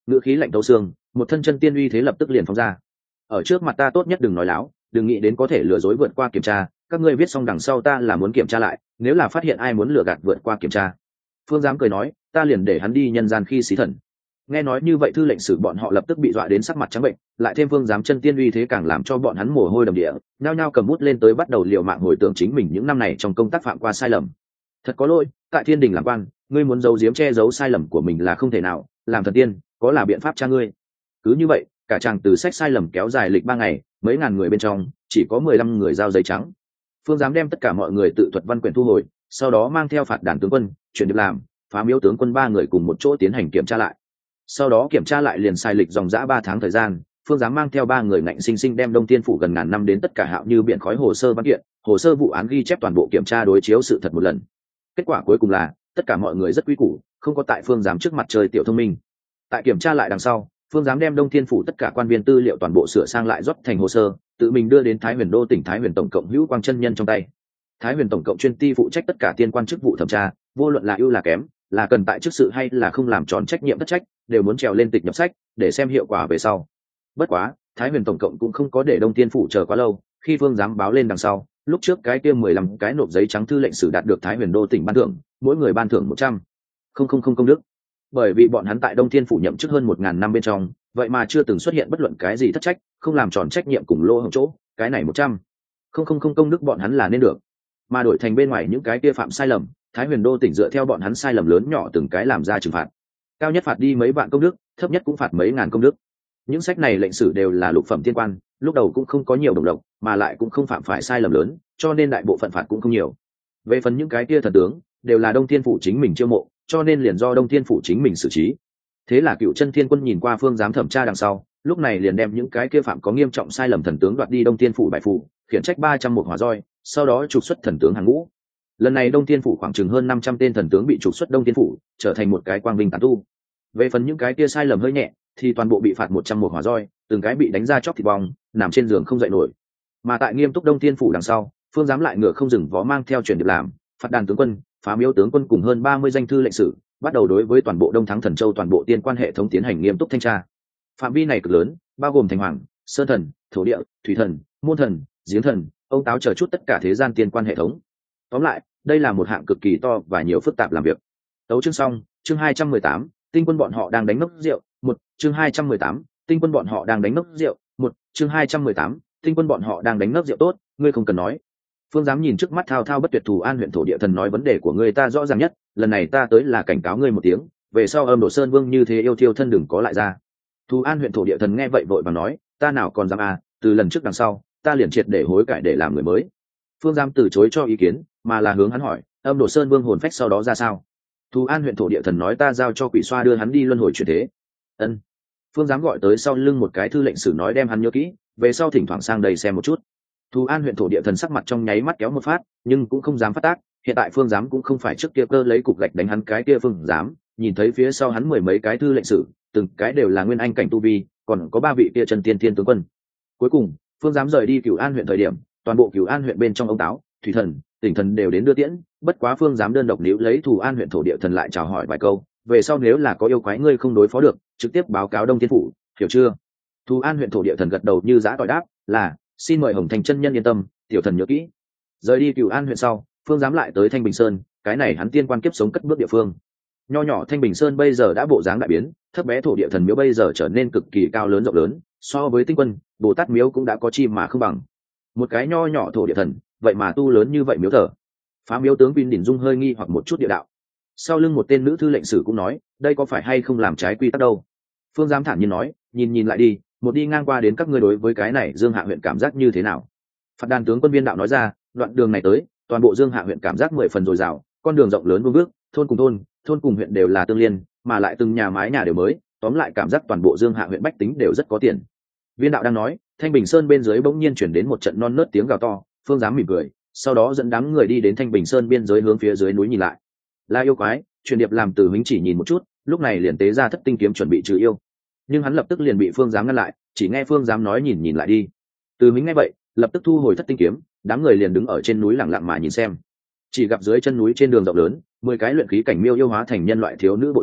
ngữ khí lạnh tấu xương, một thân chân tiên uy thế lập tức liền phóng ra. Ở trước mặt ta tốt nhất đừng nói láo, đừng nghĩ đến có thể lừa dối vượt qua kiểm tra, các ngươi viết xong đằng sau ta là muốn kiểm tra lại, nếu là phát hiện ai muốn lừa gạt vượt qua kiểm tra. Phương Giám cười nói, ta liền để hắn đi nhân gian khi xí thần. Nghe nói như vậy thư lệnh sử bọn họ lập tức bị dọa đến sắc mặt trắng bệnh, lại thêm Phương Giám chân tiên uy thế càng làm cho bọn hắn mồ hôi đầm địa, nhao nhao cầm bút lên tới bắt đầu liều mạng hồi tưởng chính mình những năm này trong công tác phạm qua sai lầm. Thật có lỗi, tại thiên đình làm quan, ngươi muốn giấu giếm che giấu sai lầm của mình là không thể nào, làm thần tiên, có là biện pháp tra ngươi. Cứ như vậy, cả chàng từ sách sai lầm kéo dài lịch ba ngày, mấy ngàn người bên trong, chỉ có mười lăm người giao giấy trắng. Phương Giám đem tất cả mọi người tự thuật văn quyển thu hồi, sau đó mang theo phạt đàn tướng quân, chuyển được làm, phá miếu tướng quân ba người cùng một chỗ tiến hành kiểm tra lại. Sau đó kiểm tra lại liền sai lịch dòng dã ba tháng thời gian, Phương Giám mang theo ba người ngạnh sinh sinh đem Đông Thiên phủ gần ngàn năm đến tất cả hạo như biển khói hồ sơ văn kiện, hồ sơ vụ án ghi chép toàn bộ kiểm tra đối chiếu sự thật một lần. Kết quả cuối cùng là tất cả mọi người rất quý củ, không có tại Phương Giám trước mặt chơi tiểu thông minh. Tại kiểm tra lại đằng sau, Phương Giám đem Đông Thiên phủ tất cả quan viên tư liệu toàn bộ sửa sang lại rót thành hồ sơ, tự mình đưa đến Thái Huyền đô tỉnh Thái Huyền tổng cộng hữu quang chân nhân trong tay. Thái Huyền tổng cộng chuyên ti phụ trách tất cả tiên quan chức vụ thẩm tra, vô luận là ưu là kém, là cần tại chức sự hay là không làm tròn trách nhiệm thất trách, đều muốn trèo lên tịch nhập sách để xem hiệu quả về sau. Bất quá, Thái Huyền tổng cộng cũng không có để Đông Thiên phủ chờ quá lâu, khi Phương Giám báo lên đằng sau, lúc trước cái kia mười lăm cái nộp giấy trắng thư lệnh sử đạt được Thái Huyền đô tỉnh ban thưởng, mỗi người ban thưởng một trăm không không không công đức. Bởi vì bọn hắn tại Đông Thiên phủ nhậm chức hơn một ngàn năm bên trong, vậy mà chưa từng xuất hiện bất luận cái gì thất trách, không làm tròn trách nhiệm cùng lô hổng chỗ, cái này một trăm không không không công đức bọn hắn là nên được. Mà đổi thành bên ngoài những cái kia phạm sai lầm, Thái Huyền đô tỉnh dựa theo bọn hắn sai lầm lớn nhỏ từng cái làm ra trừng phạt. Cao nhất phạt đi mấy vạn công đức, thấp nhất cũng phạt mấy ngàn công đức. Những sách này lệnh sử đều là lục phẩm tiên quan, lúc đầu cũng không có nhiều đồng lộc, mà lại cũng không phạm phải sai lầm lớn, cho nên đại bộ phận phạt cũng không nhiều. Về phần những cái kia thần tướng, đều là Đông Thiên phủ chính mình chiêu mộ, cho nên liền do Đông Thiên phủ chính mình xử trí. Thế là Cựu Chân Thiên Quân nhìn qua Phương Giám thẩm tra đằng sau, lúc này liền đem những cái kia phạm có nghiêm trọng sai lầm thần tướng đoạt đi Đông Thiên phủ bài phủ, khiển trách ba trăm một hỏa roi, sau đó trục xuất thần tướng hàng ngũ. Lần này Đông Thiên phủ khoảng chừng hơn năm trăm tên thần tướng bị trục xuất Đông Thiên phủ, trở thành một cái quang vinh tán tu. Về phần những cái kia sai lầm hơi nhẹ, thì toàn bộ bị phạt một trăm một hỏa roi, từng cái bị đánh ra chóc thịt bong, nằm trên giường không dậy nổi. Mà tại nghiêm túc Đông Thiên phủ đằng sau, Phương Giám lại ngựa không dừng vó mang theo truyền điệp làm, phạt đàn tướng quân, phá miếu tướng quân cùng hơn ba mươi danh thư lệnh sử, bắt đầu đối với toàn bộ Đông Thắng Thần Châu toàn bộ tiên quan hệ thống tiến hành nghiêm túc thanh tra. Phạm vi này cực lớn, bao gồm thành hoàng, sơn thần, thổ địa, thủy thần, môn thần, giếng thần, ông táo chờ chút tất cả thế gian tiên quan hệ thống. Tóm lại, đây là một hạng cực kỳ to và nhiều phức tạp làm việc. Tấu chương xong, chương hai trăm mười tám, tinh quân bọn họ đang đánh nốc rượu, một, chương hai trăm mười tám, tinh quân bọn họ đang đánh nốc rượu, một, chương hai trăm mười tám, tinh quân bọn họ đang đánh nốc rượu tốt, ngươi không cần nói. Phương Giám nhìn trước mắt thao thao bất tuyệt Thù An huyện thổ địa thần nói vấn đề của ngươi ta rõ ràng nhất, lần này ta tới là cảnh cáo ngươi một tiếng, về sau Âm Độ Sơn Vương như thế yêu thiêu thân đừng có lại ra. Thù An huyện thổ địa thần nghe vậy vội vàng nói, ta nào còn dám à, từ lần trước đằng sau, ta liền triệt để hối cải để làm người mới. Phương Giám từ chối cho ý kiến, mà là hướng hắn hỏi, Âm Độ Sơn Vương hồn phách sau đó ra sao? Thù An huyện thổ địa thần nói ta giao cho quỷ xoa đưa hắn đi luân hồi chuyển thế. Ân. Phương Giám gọi tới sau lưng một cái thư lệnh sử nói đem hắn nhớ kỹ, về sau thỉnh thoảng sang đây xem một chút. Thù An huyện thổ địa thần sắc mặt trong nháy mắt kéo một phát, nhưng cũng không dám phát tác, hiện tại Phương Giám cũng không phải trước kia cơ lấy cục gạch đánh hắn cái kia Phương Giám, nhìn thấy phía sau hắn mười mấy cái thư lệnh sử, từng cái đều là nguyên anh cảnh tu vi, còn có ba vị kia chân tiên thiên tướng quân. Cuối cùng, Phương Giám rời đi Cửu An huyện thời điểm, toàn bộ Cửu An huyện bên trong ông táo, thủy thần, tỉnh thần đều đến đưa tiễn, bất quá Phương Giám đơn độc níu lấy Thù An huyện thổ địa thần lại chào hỏi vài câu, về sau nếu là có yêu quái ngươi không đối phó được, trực tiếp báo cáo Đông Thiên phủ, hiểu chưa? Thù An huyện thổ địa thần gật đầu như giã tỏi đáp, là, xin mời Hồng Thành chân nhân yên tâm, tiểu thần nhớ kỹ. Rời đi Cửu An huyện sau, Phương Giám lại tới Thanh Bình Sơn, cái này hắn tiên quan kiếp sống cất bước địa phương. Nho nhỏ Thanh Bình Sơn bây giờ đã bộ dáng đại biến, thấp bé thổ địa thần miếu bây giờ trở nên cực kỳ cao lớn rộng lớn, so với tinh quân, Bồ Tát miếu cũng đã có chi mà không bằng. Một cái nho nhỏ thổ địa thần, vậy mà tu lớn như vậy miếu thờ. Phá miếu tướng Vin Đỉnh Dung hơi nghi hoặc một chút địa đạo. Sau lưng một tên nữ thư lệnh sử cũng nói, đây có phải hay không làm trái quy tắc đâu? Phương Giám thản nhiên nói, nhìn nhìn lại đi, một đi ngang qua đến các ngươi đối với cái này Dương Hạ huyện cảm giác như thế nào? Phạt đàn tướng quân viên đạo nói ra, đoạn đường này tới, toàn bộ Dương Hạ huyện cảm giác mười phần dồi dào, con đường rộng lớn vương bước, thôn cùng thôn, thôn cùng huyện đều là tương liên, mà lại từng nhà mái nhà đều mới, tóm lại cảm giác toàn bộ Dương Hạ huyện bách tính đều rất có tiền. Viên đạo đang nói, Thanh Bình Sơn bên dưới bỗng nhiên chuyển đến một trận non nớt tiếng gào to, Phương Giám mỉm cười, sau đó dẫn đám người đi đến Thanh Bình Sơn biên giới hướng phía dưới núi nhìn lại. La yêu quái, truyền điệp làm từ huynh chỉ nhìn một chút, lúc này liền tế ra thất tinh kiếm chuẩn bị trừ yêu. Nhưng hắn lập tức liền bị Phương Giám ngăn lại, chỉ nghe Phương Giám nói nhìn nhìn lại đi. Từ huynh nghe vậy, lập tức thu hồi thất tinh kiếm, đám người liền đứng ở trên núi lặng lặng mà nhìn xem. Chỉ gặp dưới chân núi trên đường rộng lớn, mười cái luyện khí cảnh miêu yêu hóa thành nhân loại thiếu nữ bộ dáng,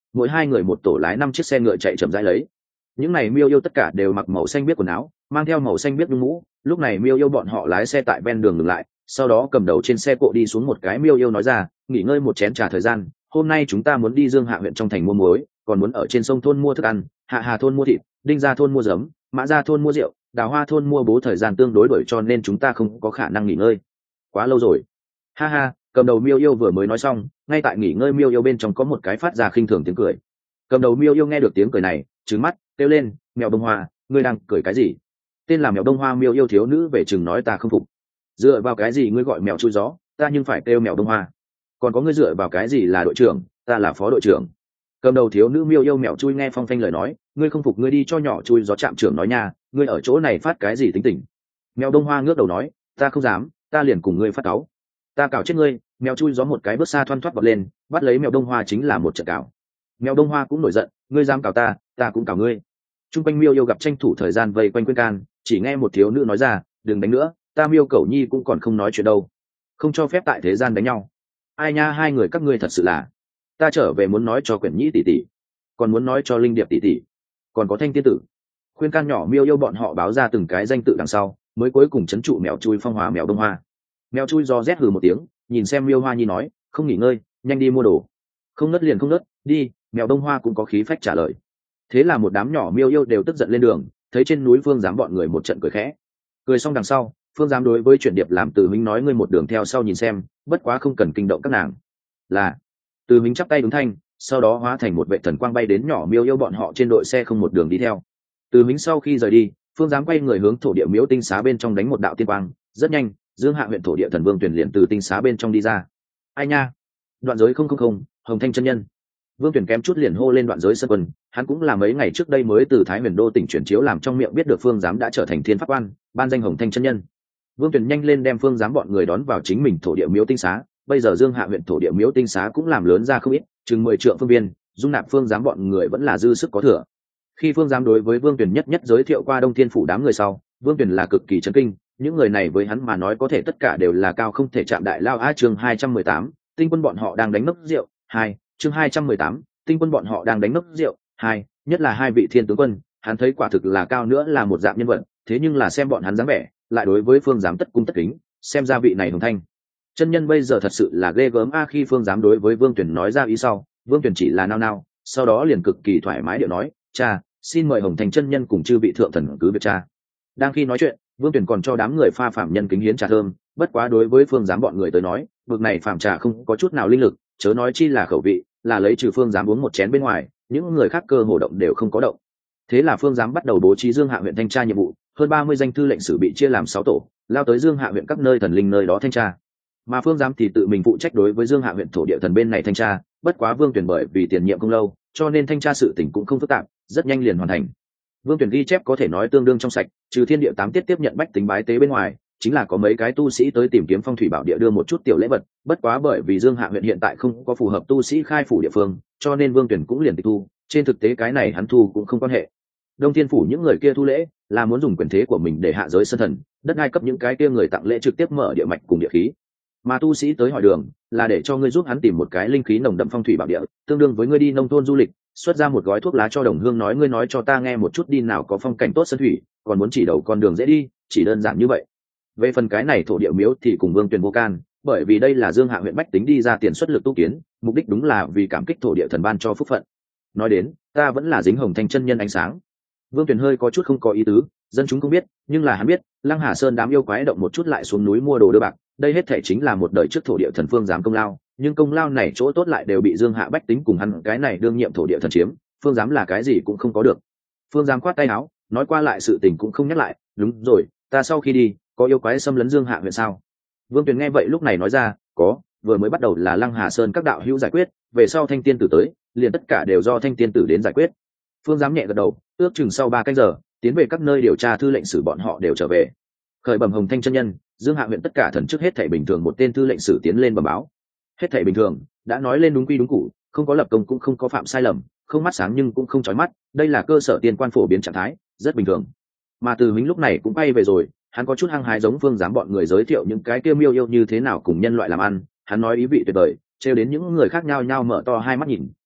mỗi hai người một tổ lái năm chiếc xe ngựa chạy chậm rãi lấy. Những này miêu yêu tất cả đều mặc màu xanh biếc quần áo, mang theo màu xanh biếc nhung mũ. Lúc này miêu yêu bọn họ lái xe tại ven đường ngừng lại, sau đó cầm đầu trên xe cộ đi xuống một cái miêu yêu nói ra, nghỉ ngơi một chén trà thời gian, hôm nay chúng ta muốn đi Dương Hạ huyện trong thành mua muối, còn muốn ở trên sông thôn mua thức ăn, Hạ Hà thôn mua thịt, Đinh Gia thôn mua giấm, Mã Gia thôn mua rượu, Đào Hoa thôn mua bố, thời gian tương đối đổi cho nên chúng ta không có khả năng nghỉ ngơi quá lâu rồi. Ha ha, cầm đầu miêu yêu vừa mới nói xong, ngay tại nghỉ ngơi miêu yêu bên trong có một cái phát ra khinh thường tiếng cười. Cầm đầu miêu yêu nghe được tiếng cười này, trừng mắt kêu lên, mèo đông hoa, ngươi đang cười cái gì? Tên là mèo đông hoa miêu yêu thiếu nữ về chừng nói, ta không phục. Dựa vào cái gì ngươi gọi mèo chui gió, ta nhưng phải kêu mèo đông hoa. Còn có ngươi dựa vào cái gì là đội trưởng, ta là phó đội trưởng. Cầm đầu thiếu nữ miêu yêu mèo chui nghe phong phanh lời nói, ngươi không phục ngươi đi cho nhỏ chui gió trạm trưởng nói nha, ngươi ở chỗ này phát cái gì tính tình? Mèo đông hoa ngước đầu nói, ta không dám, ta liền cùng ngươi phát cáu. Ta cào chết ngươi. Mèo chui gió một cái bước xa thoăn thoắt vọt lên, bắt lấy mèo đông hoa chính là một trận cào. Mèo đông hoa cũng nổi giận, ngươi dám cào ta, ta cũng cào ngươi. Trung quanh miêu yêu gặp tranh thủ thời gian vây quanh khuyên can, chỉ nghe một thiếu nữ nói ra, đừng đánh nữa, ta miêu cẩu nhi cũng còn không nói chuyện đâu, không cho phép tại thế gian đánh nhau. Ai nha, hai người các ngươi thật sự là, ta trở về muốn nói cho quyển nhĩ tỷ tỷ, còn muốn nói cho linh điệp tỷ tỷ, còn có thanh tiên tử. Khuyên can nhỏ miêu yêu bọn họ báo ra từng cái danh tự đằng sau, mới cuối cùng trấn trụ mèo chui phong hòa mèo đông hoa. Mèo chui do rét hừ một tiếng, nhìn xem miêu hoa nhi nói, không nghỉ ngơi, nhanh đi mua đồ. Không nứt liền không nứt, đi. Mèo đông hoa cũng có khí phách trả lời. Thế là một đám nhỏ miêu yêu đều tức giận lên đường, thấy trên núi Phương Giám bọn người một trận cười khẽ. Cười xong đằng sau, Phương Giám đối với chuyển điệp làm Từ Minh nói, ngươi một đường theo sau nhìn xem, bất quá không cần kinh động các nàng. Là. Từ Minh chắp tay ứng thanh, sau đó hóa thành một vệ thần quang bay đến nhỏ miêu yêu bọn họ trên đội xe không một đường đi theo. Từ Minh sau khi rời đi, Phương Giám quay người hướng thổ địa miếu tinh xá bên trong đánh một đạo tiên quang, rất nhanh, Dương Hạ huyện thổ địa thần vương Tuyển liền từ tinh xá bên trong đi ra. Ai nha, đoạn giới không không không, Hồng Thanh chân nhân. Vương Tuyển kém chút liền hô lên đoạn giới sơn quân, hắn cũng là mấy ngày trước đây mới từ Thái Huyền Đô tỉnh chuyển chiếu làm trong miệng biết được Phương Giám đã trở thành thiên pháp quan, ban danh Hồng Thanh chân nhân. Vương Tuyển nhanh lên đem Phương Giám bọn người đón vào chính mình thổ địa miếu tinh xá, bây giờ Dương Hạ huyện thổ địa miếu tinh xá cũng làm lớn ra không ít, chừng mười trượng phương viên, dung nạp Phương Giám bọn người vẫn là dư sức có thừa. Khi Phương Giám đối với Vương Tuyển nhất nhất giới thiệu qua Đông Thiên phủ đám người sau, Vương Tuyển là cực kỳ chấn kinh, những người này với hắn mà nói có thể tất cả đều là cao không thể chạm đại lao. A chương hai trăm mười tám, tinh quân bọn họ đang đánh nốc rượu. Hai chương hai trăm mười tám, tinh quân bọn họ đang đánh nốc rượu. Hai, nhất là hai vị thiên tướng quân, hắn thấy quả thực là cao nữa là một dạng nhân vật, thế nhưng là xem bọn hắn dáng vẻ, lại đối với Phương Giám tất cung tất kính, xem ra vị này Hồng Thanh chân nhân bây giờ thật sự là ghê gớm a. Khi Phương Giám đối với Vương Tuyển nói ra ý sau, Vương Tuyển chỉ là nao nao, sau đó liền cực kỳ thoải mái điệu nói, cha, xin mời Hồng Thanh chân nhân cùng chư vị thượng thần cứ việc cha. Đang khi nói chuyện, Vương Tuyển còn cho đám người pha phạm nhân kính hiến trà thơm, bất quá đối với Phương Giám bọn người tới nói, vực này phạm trà không có chút nào linh lực, chớ nói chi là khẩu vị, là lấy trừ Phương Giám uống một chén bên ngoài, những người khác cơ hồ động đều không có động. Thế là Phương Giám bắt đầu bố trí Dương Hạ huyện thanh tra nhiệm vụ, hơn ba mươi danh thư lệnh sử bị chia làm sáu tổ, lao tới Dương Hạ huyện các nơi thần linh nơi đó thanh tra. Mà Phương Giám thì tự mình phụ trách đối với Dương Hạ huyện thổ địa thần bên này thanh tra, bất quá Vương Tuyển bởi vì tiền nhiệm không lâu, cho nên thanh tra sự tình cũng không phức tạp, rất nhanh liền hoàn thành. Vương Tuyển ghi chép có thể nói tương đương trong sạch, trừ thiên địa tám tiết tiếp nhận bách tính bái tế bên ngoài, chính là có mấy cái tu sĩ tới tìm kiếm phong thủy bảo địa đưa một chút tiểu lễ vật, bất quá bởi vì Dương Hạ huyện hiện tại không có phù hợp tu sĩ khai phủ địa phương, cho nên Vương Tuyển cũng liền tịch thu, trên thực tế cái này hắn thu cũng không quan hệ. Đông Thiên phủ những người kia thu lễ, là muốn dùng quyền thế của mình để hạ giới sơn thần, đất đai cấp những cái kia người tặng lễ trực tiếp mở địa mạch cùng địa khí. Mà tu sĩ tới hỏi đường, là để cho ngươi giúp hắn tìm một cái linh khí nồng đậm phong thủy bảo địa, tương đương với ngươi đi nông thôn du lịch, xuất ra một gói thuốc lá cho đồng hương nói ngươi nói cho ta nghe một chút đi nào có phong cảnh tốt sơn thủy, còn muốn chỉ đầu con đường dễ đi, chỉ đơn giản như vậy. Về phần cái này thổ địa miếu thì cùng Vương Tuyển vô can, bởi vì đây là Dương Hạ huyện bách tính đi ra tiền xuất lực tu kiến, mục đích đúng là vì cảm kích thổ địa thần ban cho phúc phận. Nói đến, ta vẫn là dính Hồng Thanh chân nhân ánh sáng. Vương Tuyển hơi có chút không có ý tứ, dân chúng không biết, nhưng là hắn biết, Lăng Hà Sơn đám yêu quái động một chút lại xuống núi mua đồ đưa bạc, đây hết thể chính là một đời trước thổ địa thần Phương Giám công lao, nhưng công lao này chỗ tốt lại đều bị Dương Hạ bách tính cùng hắn cái này đương nhiệm thổ địa thần chiếm, Phương Giám là cái gì cũng không có được. Phương Giám khoát tay áo, nói qua lại sự tình cũng không nhắc lại, đúng rồi, ta sau khi đi, có yêu quái xâm lấn Dương Hạ huyện sao? Vương Tuyển nghe vậy lúc này nói ra, có, vừa mới bắt đầu là Lăng Hà Sơn các đạo hữu giải quyết, về sau Thanh Tiên tử tới, liền tất cả đều do Thanh Tiên tử đến giải quyết. Phương Giám nhẹ gật đầu, ước chừng sau ba canh giờ, tiến về các nơi điều tra thư lệnh sử bọn họ đều trở về. Khởi bẩm Hồng Thanh chân nhân, Dương Hạ huyện tất cả thần chức hết thảy bình thường, một tên thư lệnh sử tiến lên bẩm báo. Hết thảy bình thường, đã nói lên đúng quy đúng cũ, không có lập công cũng không có phạm sai lầm, không mắt sáng nhưng cũng không chói mắt, đây là cơ sở tiên quan phổ biến trạng thái, rất bình thường. Mà Từ Minh lúc này cũng bay về rồi, hắn có chút hăng hái giống Phương Giám bọn người giới thiệu những cái kia miêu yêu như thế nào cùng nhân loại làm ăn, hắn nói ý vị tuyệt vời, trêu đến những người khác nhao nhao mở to hai mắt nhìn,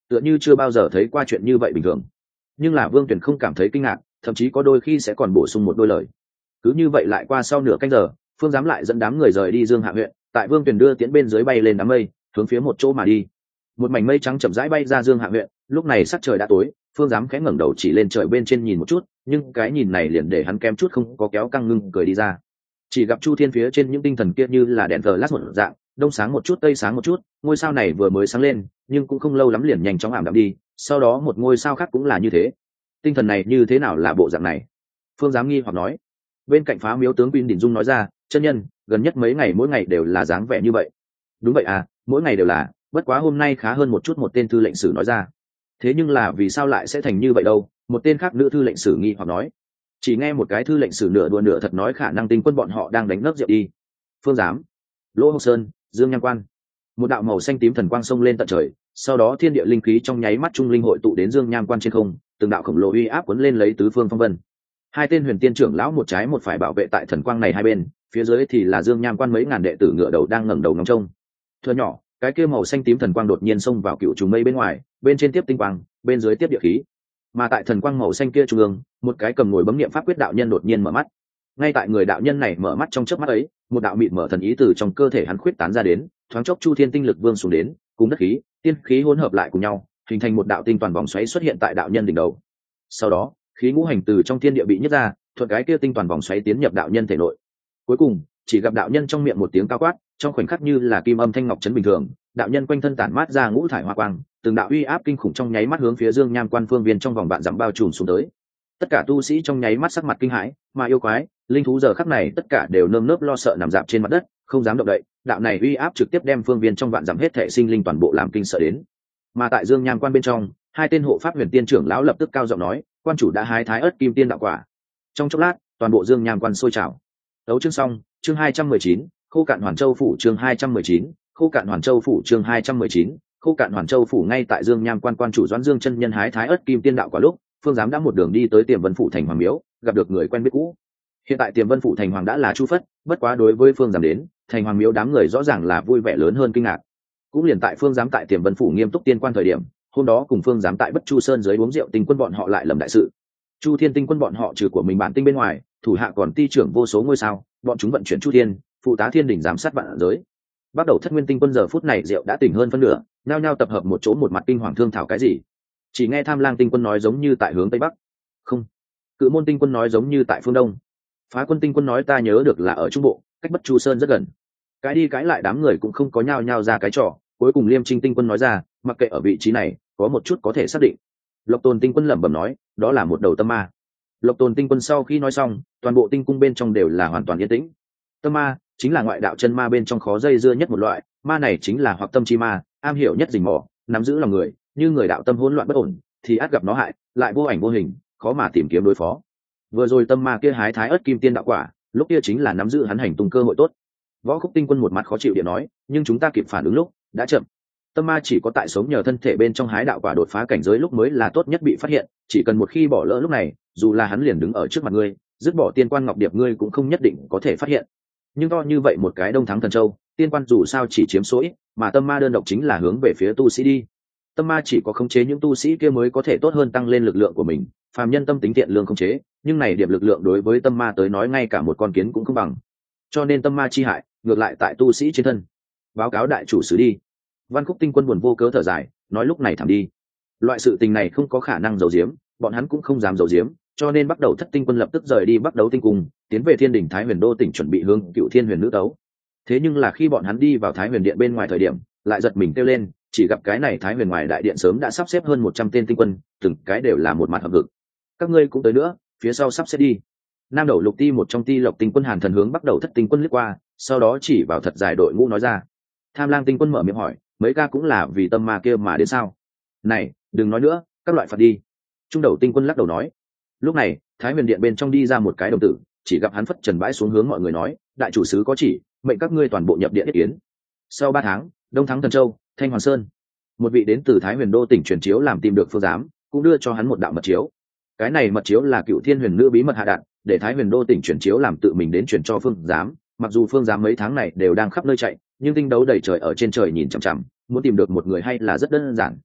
tựa như chưa bao giờ thấy qua chuyện như vậy bình thường. Nhưng là Vương Tuyển không cảm thấy kinh ngạc, thậm chí có đôi khi sẽ còn bổ sung một đôi lời. Cứ như vậy lại qua sau nửa canh giờ, Phương Giám lại dẫn đám người rời đi Dương Hạ huyện, tại Vương Tuyển đưa tiễn bên dưới bay lên đám mây, hướng phía một chỗ mà đi. Một mảnh mây trắng chậm rãi bay ra Dương Hạ huyện, lúc này sắc trời đã tối, Phương Giám khẽ ngẩng đầu chỉ lên trời bên trên nhìn một chút, nhưng cái nhìn này liền để hắn kém chút không có kéo căng ngưng cười đi ra. Chỉ gặp Chu Thiên phía trên những tinh thần kia như là đèn flash một dạng, đông sáng một chút tây sáng một chút, ngôi sao này vừa mới sáng lên, nhưng cũng không lâu lắm liền nhanh chóng ảm đạm đi, sau đó một ngôi sao khác cũng là như thế. Tinh thần này như thế nào là bộ dạng này? Phương Giám nghi hoặc nói. Bên cạnh Phá Miếu tướng Quyên Đình Dung nói ra, chân nhân, gần nhất mấy ngày mỗi ngày đều là dáng vẻ như vậy. Đúng vậy à, mỗi ngày đều là, bất quá hôm nay khá hơn một chút, một tên thư lệnh sử nói ra. Thế nhưng là vì sao lại sẽ thành như vậy đâu? Một tên khác nữ thư lệnh sử nghi hoặc nói. Chỉ nghe một cái thư lệnh sử nửa đùa nửa thật nói khả năng tinh quân bọn họ đang đánh nấc rượu đi. Phương Giám, Lỗ Hồng Sơn, Dương Nham Quan, một đạo màu xanh tím thần quang xông lên tận trời, sau đó thiên địa linh khí trong nháy mắt trung linh hội tụ đến Dương Nham Quan trên không, từng đạo khổng lồ uy áp cuốn lên lấy tứ phương phong vân. Hai tên huyền tiên trưởng lão một trái một phải bảo vệ tại thần quang này hai bên, phía dưới thì là Dương Nham Quan mấy ngàn đệ tử ngựa đầu đang ngẩng đầu ngóng trông. Thưa nhỏ, cái kia màu xanh tím thần quang đột nhiên xông vào cựu trùng mây bên ngoài, bên trên tiếp tinh quang, bên dưới tiếp địa khí. Mà tại thần quang màu xanh kia trung ương, một cái cầm ngồi bấm niệm pháp quyết đạo nhân đột nhiên mở mắt. Ngay tại người đạo nhân này mở mắt trong chớp mắt ấy, một đạo mịt mở thần ý từ trong cơ thể hắn khuyết tán ra đến, thoáng chốc chu thiên tinh lực vương xuống đến, cùng đất khí, tiên khí hỗn hợp lại cùng nhau, hình thành một đạo tinh toàn vòng xoáy xuất hiện tại đạo nhân đỉnh đầu. Sau đó, khí ngũ hành từ trong thiên địa bị nhấc ra, thuận cái kia tinh toàn vòng xoáy tiến nhập đạo nhân thể nội. Cuối cùng, chỉ gặp đạo nhân trong miệng một tiếng cao quát, trong khoảnh khắc như là kim âm thanh ngọc chấn bình thường, đạo nhân quanh thân tản mát ra ngũ thải hoa quang, từng đạo uy áp kinh khủng trong nháy mắt hướng phía Dương Nham Quan phương viên trong vòng vạn dặm bao trùm xuống tới. Tất cả tu sĩ trong nháy mắt sắc mặt kinh hãi, mà yêu quái, linh thú giờ khắc này tất cả đều nơm nớp lo sợ nằm dạp trên mặt đất, không dám động đậy. Đạo này uy áp trực tiếp đem phương viên trong vạn dặm hết thảy sinh linh toàn bộ làm kinh sợ đến. Mà tại Dương Nham Quan bên trong, hai tên hộ pháp huyền tiên trưởng lão lập tức cao giọng nói, quan chủ đã hái thái ớt kim tiên đạo quả. Trong chốc lát, toàn bộ Dương Nham Quan sôi trào. Đấu chương xong, chương hai trăm mười chín, khô cạn Hoàn Châu phủ chương hai trăm mười chín, khô cạn Hoàn Châu phủ chương hai trăm mười chín, khô cạn Hoàn Châu phủ ngay tại Dương Nham Quan quan chủ Doãn Dương chân nhân hái thái ớt kim tiên đạo quả lúc, Phương Giám đã một đường đi tới Tiềm Vân phủ thành Hoàng Miếu, gặp được người quen biết cũ. Hiện tại Tiềm Vân phủ thành Hoàng đã là Chu Phất, bất quá đối với Phương Giám đến, thành Hoàng Miếu đám người rõ ràng là vui vẻ lớn hơn kinh ngạc. Cũng liền tại Phương Giám tại Tiềm Vân phủ nghiêm túc tiên quan thời điểm, hôm đó cùng Phương Giám tại Bất Chu Sơn dưới uống rượu tinh quân bọn họ lại lầm đại sự. Chu Thiên tinh quân bọn họ trừ của mình bản tinh bên ngoài, thủ hạ còn ti trưởng vô số ngôi sao, bọn chúng vận chuyển Chu Thiên, phụ tá thiên đỉnh giám sát vạn giới. Bắt đầu Thất Nguyên tinh quân giờ phút này rượu đã tỉnh hơn phân nửa, nhao nhao tập hợp một chỗ một mặt kinh hoàng thương thảo cái gì. Chỉ nghe Tham Lang tinh quân nói giống như tại hướng tây bắc, không. Cự Môn tinh quân nói giống như tại phương đông. Phá Quân tinh quân nói ta nhớ được là ở trung bộ, cách Bất Chu Sơn rất gần. Cái đi cái lại đám người cũng không có nhao nhao ra cái trò, cuối cùng Liêm Trinh tinh quân nói ra, mặc kệ ở vị trí này, có một chút có thể xác định. Lộc Tồn tinh quân lẩm bẩm nói, đó là một đầu tâm ma. Lộc Tồn tinh quân sau khi nói xong, toàn bộ tinh cung bên trong đều là hoàn toàn yên tĩnh. Tâm ma chính là ngoại đạo chân ma bên trong khó dây dưa nhất một loại, ma này chính là hoặc tâm chi ma, am hiểu nhất rình mò, nắm giữ lòng người, như người đạo tâm hỗn loạn bất ổn, thì ắt gặp nó hại, lại vô ảnh vô hình, khó mà tìm kiếm đối phó. Vừa rồi tâm ma kia hái thái ớt kim tiên đạo quả, lúc kia chính là nắm giữ hắn hành tung cơ hội tốt. Võ Khúc tinh quân một mặt khó chịu điện nói, nhưng chúng ta kịp phản ứng lúc đã chậm. Tâm ma chỉ có tại sống nhờ thân thể bên trong hái đạo quả đột phá cảnh giới lúc mới là tốt nhất bị phát hiện, chỉ cần một khi bỏ lỡ lúc này, dù là hắn liền đứng ở trước mặt ngươi, dứt bỏ tiên quan ngọc điệp ngươi cũng không nhất định có thể phát hiện. Nhưng to như vậy một cái Đông Thắng Thần Châu, tiên quan dù sao chỉ chiếm số ít, mà tâm ma đơn độc chính là hướng về phía tu sĩ đi. Tâm ma chỉ có khống chế những tu sĩ kia mới có thể tốt hơn tăng lên lực lượng của mình, phàm nhân tâm tính thiện lương khống chế, nhưng này điểm lực lượng đối với tâm ma tới nói ngay cả một con kiến cũng không bằng. Cho nên tâm ma chi hại, ngược lại tại tu sĩ trên thân. Báo cáo đại chủ sứ đi. Văn Khúc tinh quân buồn vô cớ thở dài, nói lúc này thảm đi. Loại sự tình này không có khả năng giấu giếm, bọn hắn cũng không dám giấu giếm, cho nên bắt đầu Thất tinh quân lập tức rời đi bắt đầu tinh cung, tiến về Thiên Đỉnh Thái Huyền Đô tỉnh chuẩn bị hướng Cựu Thiên Huyền nữ tấu. Thế nhưng là khi bọn hắn đi vào Thái Huyền điện bên ngoài thời điểm, lại giật mình kêu lên, chỉ gặp cái này Thái Huyền ngoài đại điện sớm đã sắp xếp hơn một trăm tên tinh quân, từng cái đều là một mặt hợp lực. Các ngươi cũng tới nữa, phía sau sắp xếp đi. Nam đầu lục ti một trong ti lộc tinh quân Hàn Thần hướng bắt đầu Thất tinh quân liếc qua, sau đó chỉ vào thật dài đội ngũ nói ra. Tham Lang tinh quân mở miệng hỏi, mấy ca cũng là vì tâm ma kia mà đến sao? Này, đừng nói nữa, các loại phạt đi. Trung đầu tinh quân lắc đầu nói. Lúc này, Thái Huyền điện bên trong đi ra một cái đồng tử, chỉ gặp hắn phất trần bãi xuống hướng mọi người nói, đại chủ sứ có chỉ, mệnh các ngươi toàn bộ nhập điện ý kiến. Sau ba tháng, Đông Thắng Thần Châu, Thanh Hoàn Sơn, một vị đến từ Thái Huyền Đô tỉnh truyền chiếu làm tìm được Phương Giám, cũng đưa cho hắn một đạo mật chiếu. Cái này mật chiếu là Cựu Thiên Huyền nữ bí mật hạ đạn, để Thái Huyền Đô tỉnh truyền chiếu làm tự mình đến truyền cho Phương Giám. Mặc dù Phương Giám mấy tháng này đều đang khắp nơi chạy, nhưng tinh đấu đầy trời ở trên trời nhìn chằm chằm, muốn tìm được một người hay là rất đơn giản.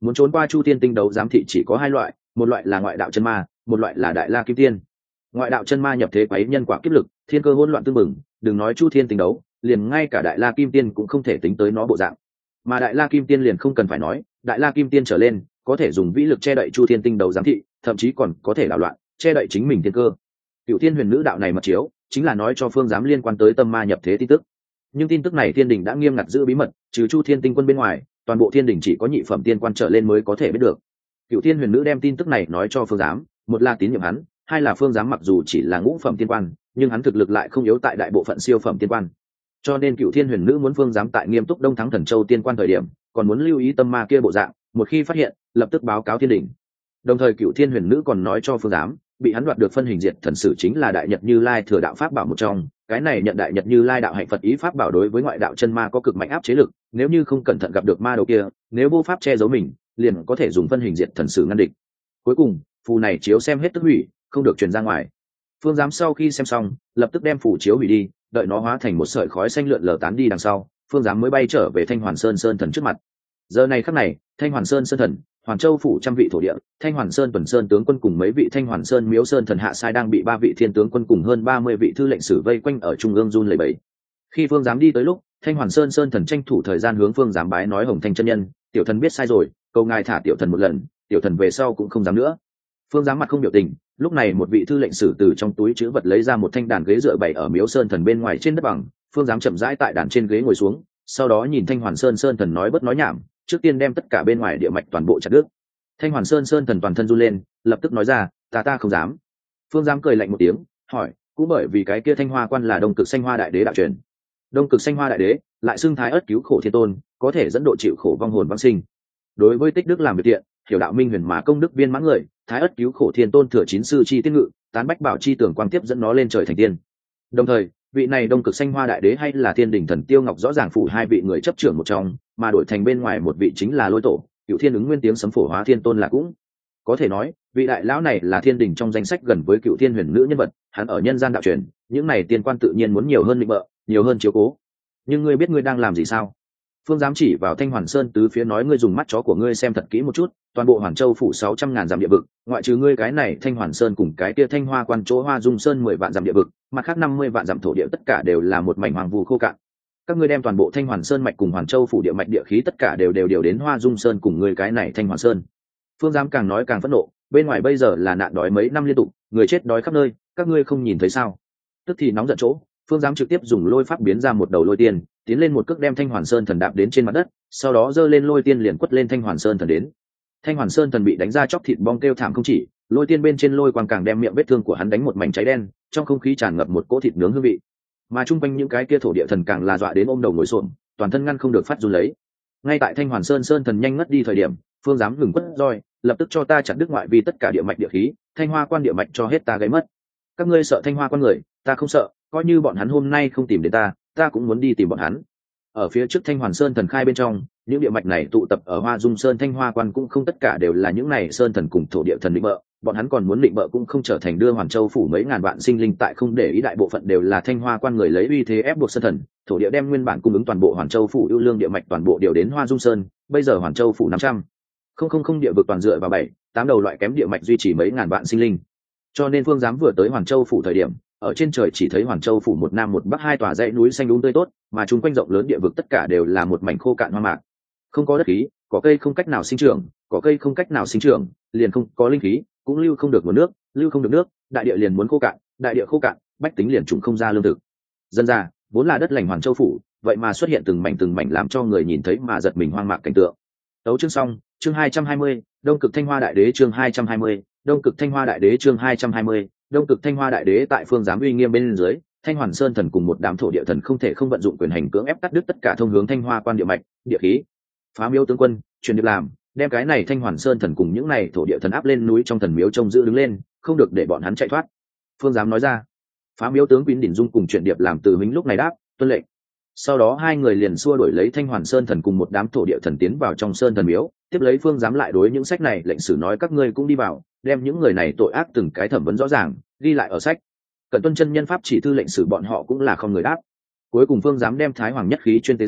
muốn trốn qua chu thiên tinh đấu giám thị chỉ có hai loại, một loại là ngoại đạo chân ma, một loại là đại la kim tiên. Ngoại đạo chân ma nhập thế quấy nhân quả kiếp lực, thiên cơ hỗn loạn tương mừng, đừng nói chu thiên tinh đấu, liền ngay cả đại la kim tiên cũng không thể tính tới nó bộ dạng. Mà đại la kim tiên liền không cần phải nói, đại la kim tiên trở lên có thể dùng vĩ lực che đậy chu thiên tinh đấu giám thị, thậm chí còn có thể đảo loạn che đậy chính mình thiên cơ. Cựu thiên huyền nữ đạo này mật chiếu chính là nói cho phương giám liên quan tới tâm ma nhập thế tin tức. Nhưng tin tức này thiên đình đã nghiêm ngặt giữ bí mật, trừ chu thiên tinh quân bên ngoài, toàn bộ thiên đình chỉ có nhị phẩm tiên quan trở lên mới có thể biết được. Cựu thiên huyền nữ đem tin tức này nói cho phương giám, một là tín nhiệm hắn, hai là phương giám mặc dù chỉ là ngũ phẩm tiên quan, nhưng hắn thực lực lại không yếu tại đại bộ phận siêu phẩm tiên quan. Cho nên cựu thiên huyền nữ muốn phương giám tại nghiêm túc đông thắng thần châu tiên quan thời điểm, còn muốn lưu ý tâm ma kia bộ dạng, một khi phát hiện lập tức báo cáo thiên đình. Đồng thời cựu thiên huyền nữ còn nói cho phương giám, bị hắn đoạt được phân hình diệt thần sử chính là đại nhật như lai thừa đạo pháp bảo một trong, cái này nhận đại nhật như lai đạo hạnh phật ý pháp bảo đối với ngoại đạo chân ma có cực mạnh áp chế lực, nếu như không cẩn thận gặp được ma đầu kia, nếu vô pháp che giấu mình, liền có thể dùng phân hình diệt thần sử ngăn địch. Cuối cùng phù này chiếu xem hết tức hủy, không được truyền ra ngoài. Phương giám sau khi xem xong lập tức đem phù chiếu hủy đi, đợi nó hóa thành một sợi khói xanh lượn lờ tán đi đằng sau, phương giám mới bay trở về Thanh Hoàn Sơn Sơn Thần trước mặt. Giờ này khắc này, Thanh Hoàn Sơn Sơn Thần, Hoàn Châu phủ trăm vị thổ địa, Thanh Hoàn Sơn Tuần Sơn tướng quân cùng mấy vị Thanh Hoàn Sơn Miếu Sơn Thần hạ sai đang bị ba vị thiên tướng quân cùng hơn ba mươi vị thư lệnh sử vây quanh ở trung ương run lẩy bẩy. Khi phương giám đi tới lúc, Thanh Hoàn Sơn Sơn Thần tranh thủ thời gian hướng phương giám bái nói: Hồng Thanh chân nhân, tiểu thần biết sai rồi, cầu ngài thả tiểu thần một lần, tiểu thần về sau cũng không dám nữa. Phương giám mặt không biểu tình. Lúc này một vị thư lệnh sử từ trong túi chữ vật lấy ra một thanh đàn ghế dựa bày ở Miếu Sơn Thần bên ngoài trên đất bằng. Phương giám chậm rãi tại đàn trên ghế ngồi xuống, sau đó nhìn Thanh Hoàn Sơn Sơn Thần nói bất nói nhảm, trước tiên đem tất cả bên ngoài địa mạch toàn bộ chặt đứt. Thanh Hoàn Sơn Sơn Thần toàn thân run lên, lập tức nói ra: ta ta không dám. Phương giám cười lạnh một tiếng, hỏi: cũng bởi vì cái kia Thanh Hoa quan là Đông Cực Xanh Hoa Đại Đế đạo truyền. Đông Cực Xanh Hoa Đại Đế lại xưng Thái Ất cứu khổ thiên tôn, có thể dẫn độ chịu khổ vong hồn vãng sinh. Đối với tích đức làm việc thiện, hiểu đạo minh huyền mà công đức viên mãn người, Thái Ất cứu khổ thiên tôn thừa chín sư chi tiết ngự, tán bách bảo chi tưởng quang tiếp dẫn nó lên trời thành tiên. Đồng thời vị này Đông Cực Xanh Hoa Đại Đế hay là Thiên Đình Thần Tiêu Ngọc rõ ràng phủ hai vị người chấp trưởng một trong, mà đổi thành bên ngoài một vị chính là Lôi Tổ, Cựu Thiên ứng nguyên tiếng sấm phổ hóa thiên tôn là cũng có thể nói vị đại lão này là thiên đình trong danh sách gần với Cựu Thiên huyền nữ nhân vật, hắn ở nhân gian đạo truyền, những này tiên quan tự nhiên muốn nhiều hơn định bợ, nhiều hơn chiếu cố. Nhưng ngươi biết ngươi đang làm gì sao? Phương giám chỉ vào Thanh Hoàn Sơn tứ phía nói: ngươi dùng mắt chó của ngươi xem thật kỹ một chút, toàn bộ Hoàn Châu phủ sáu trăm ngàn dặm địa vực, ngoại trừ ngươi cái này Thanh Hoàn Sơn cùng cái kia Thanh Hoa quan chỗ Hoa Dung Sơn mười vạn dặm địa vực, mặt khác năm mươi vạn dặm thổ địa tất cả đều là một mảnh hoang vu khô cạn. Các ngươi đem toàn bộ Thanh Hoàn Sơn mạch cùng Hoàn Châu phủ địa mạch địa khí tất cả đều đều điều đến Hoa Dung Sơn cùng ngươi cái này Thanh Hoàn Sơn. Phương giám càng nói càng phẫn nộ, bên ngoài bây giờ là nạn đói mấy năm liên tục, người chết đói khắp nơi, các ngươi không nhìn thấy sao? Tức thì nóng giận chỗ, Phương giám trực tiếp dùng lôi pháp biến ra một đầu lôi tiên, tiến lên một cước đem Thanh Hoàn Sơn Thần đạp đến trên mặt đất, sau đó giơ lên lôi tiên liền quất lên Thanh Hoàn Sơn Thần đến. Thanh Hoàn Sơn Thần bị đánh ra chóc thịt bong kêu thảm không chỉ, lôi tiên bên trên lôi quang càng đem miệng vết thương của hắn đánh một mảnh cháy đen, trong không khí tràn ngập một cỗ thịt nướng hương vị. Mà chung quanh những cái kia thổ địa thần càng là dọa đến ôm đầu ngồi xổm, toàn thân ngăn không được phát run lấy. Ngay tại Thanh Hoàn Sơn Sơn Thần nhanh ngất đi thời điểm, Phương giám ngừng quất roi, lập tức cho ta chặt đứt ngoại vi tất cả địa mạch địa khí, Thanh Hoa quan địa mạch cho hết ta gãy mất. Các ngươi sợ Thanh Hoa quan người, ta không sợ, coi như bọn hắn hôm nay không tìm đến ta, ta cũng muốn đi tìm bọn hắn. Ở phía trước Thanh Hoàn Sơn Thần khai bên trong, những địa mạch này tụ tập ở Hoa Dung Sơn Thanh Hoa quan cũng không tất cả đều là những này sơn thần cùng thổ địa thần định bợ, bọn hắn còn muốn định bợ cũng không trở thành đưa Hoàn Châu phủ mấy ngàn vạn sinh linh tại không để ý, đại bộ phận đều là Thanh Hoa quan người lấy uy thế ép buộc sơn thần, thổ địa đem nguyên bản cung ứng toàn bộ Hoàn Châu phủ ưu lương địa mạch toàn bộ điều đến Hoa Dung Sơn, bây giờ Hoàn Châu phủ năm trăm không không không địa vực toàn dựa vào bảy tám đầu loại kém địa mạch duy trì mấy ngàn vạn sinh linh. Cho nên Phương giám vừa tới Hoàn Châu phủ thời điểm, ở trên trời chỉ thấy Hoàn Châu phủ một nam một bắc hai tòa dãy núi xanh um tươi tốt, mà chung quanh rộng lớn địa vực tất cả đều là một mảnh khô cạn hoang mạc, không có đất khí, cỏ cây không cách nào sinh trưởng, cỏ cây không cách nào sinh trưởng, liền không có linh khí, cũng lưu không được nguồn nước, lưu không được nước, đại địa liền muốn khô cạn, đại địa khô cạn, bách tính liền trùng không ra lương thực. Dân ra, vốn là đất lành Hoàn Châu phủ, vậy mà xuất hiện từng mảnh từng mảnh làm cho người nhìn thấy mà giật mình hoang mạc cảnh tượng. Tấu chương xong, chương hai trăm hai mươi, Đông Cực Thanh Hoa Đại Đế chương hai trăm hai mươi, Đông Cực Thanh Hoa Đại Đế chương hai trăm hai mươi, Đông Cực Thanh Hoa Đại Đế tại phương giám uy nghiêm bên dưới, Thanh Hoàn Sơn Thần cùng một đám thổ địa thần không thể không vận dụng quyền hành cưỡng ép cắt đứt tất cả thông hướng Thanh Hoa quan địa mạch, địa khí. Phá miếu tướng quân, truyền điệp làm, đem cái này Thanh Hoàn Sơn Thần cùng những này thổ địa thần áp lên núi trong thần miếu trông giữ đứng lên, không được để bọn hắn chạy thoát. Phương giám nói ra. Phá miếu tướng Quyến Đỉnh Dung cùng truyền điệp làm từ huynh lúc này đáp, tuân lệnh. Sau đó hai người liền xua đuổi lấy Thanh Hoàn Sơn Thần cùng một đám thổ địa thần tiến vào trong sơn thần miếu, tiếp lấy Phương giám lại đối những sách này lệnh sử nói các ngươi cũng đi vào, đem những người này tội ác từng cái thẩm vấn rõ ràng, ghi lại ở sách. Cận tuân chân nhân pháp chỉ thư lệnh sử bọn họ cũng là không người đáp. Cuối cùng Phương giám đem Thái Hoàng nhất khí chuyên tế ra,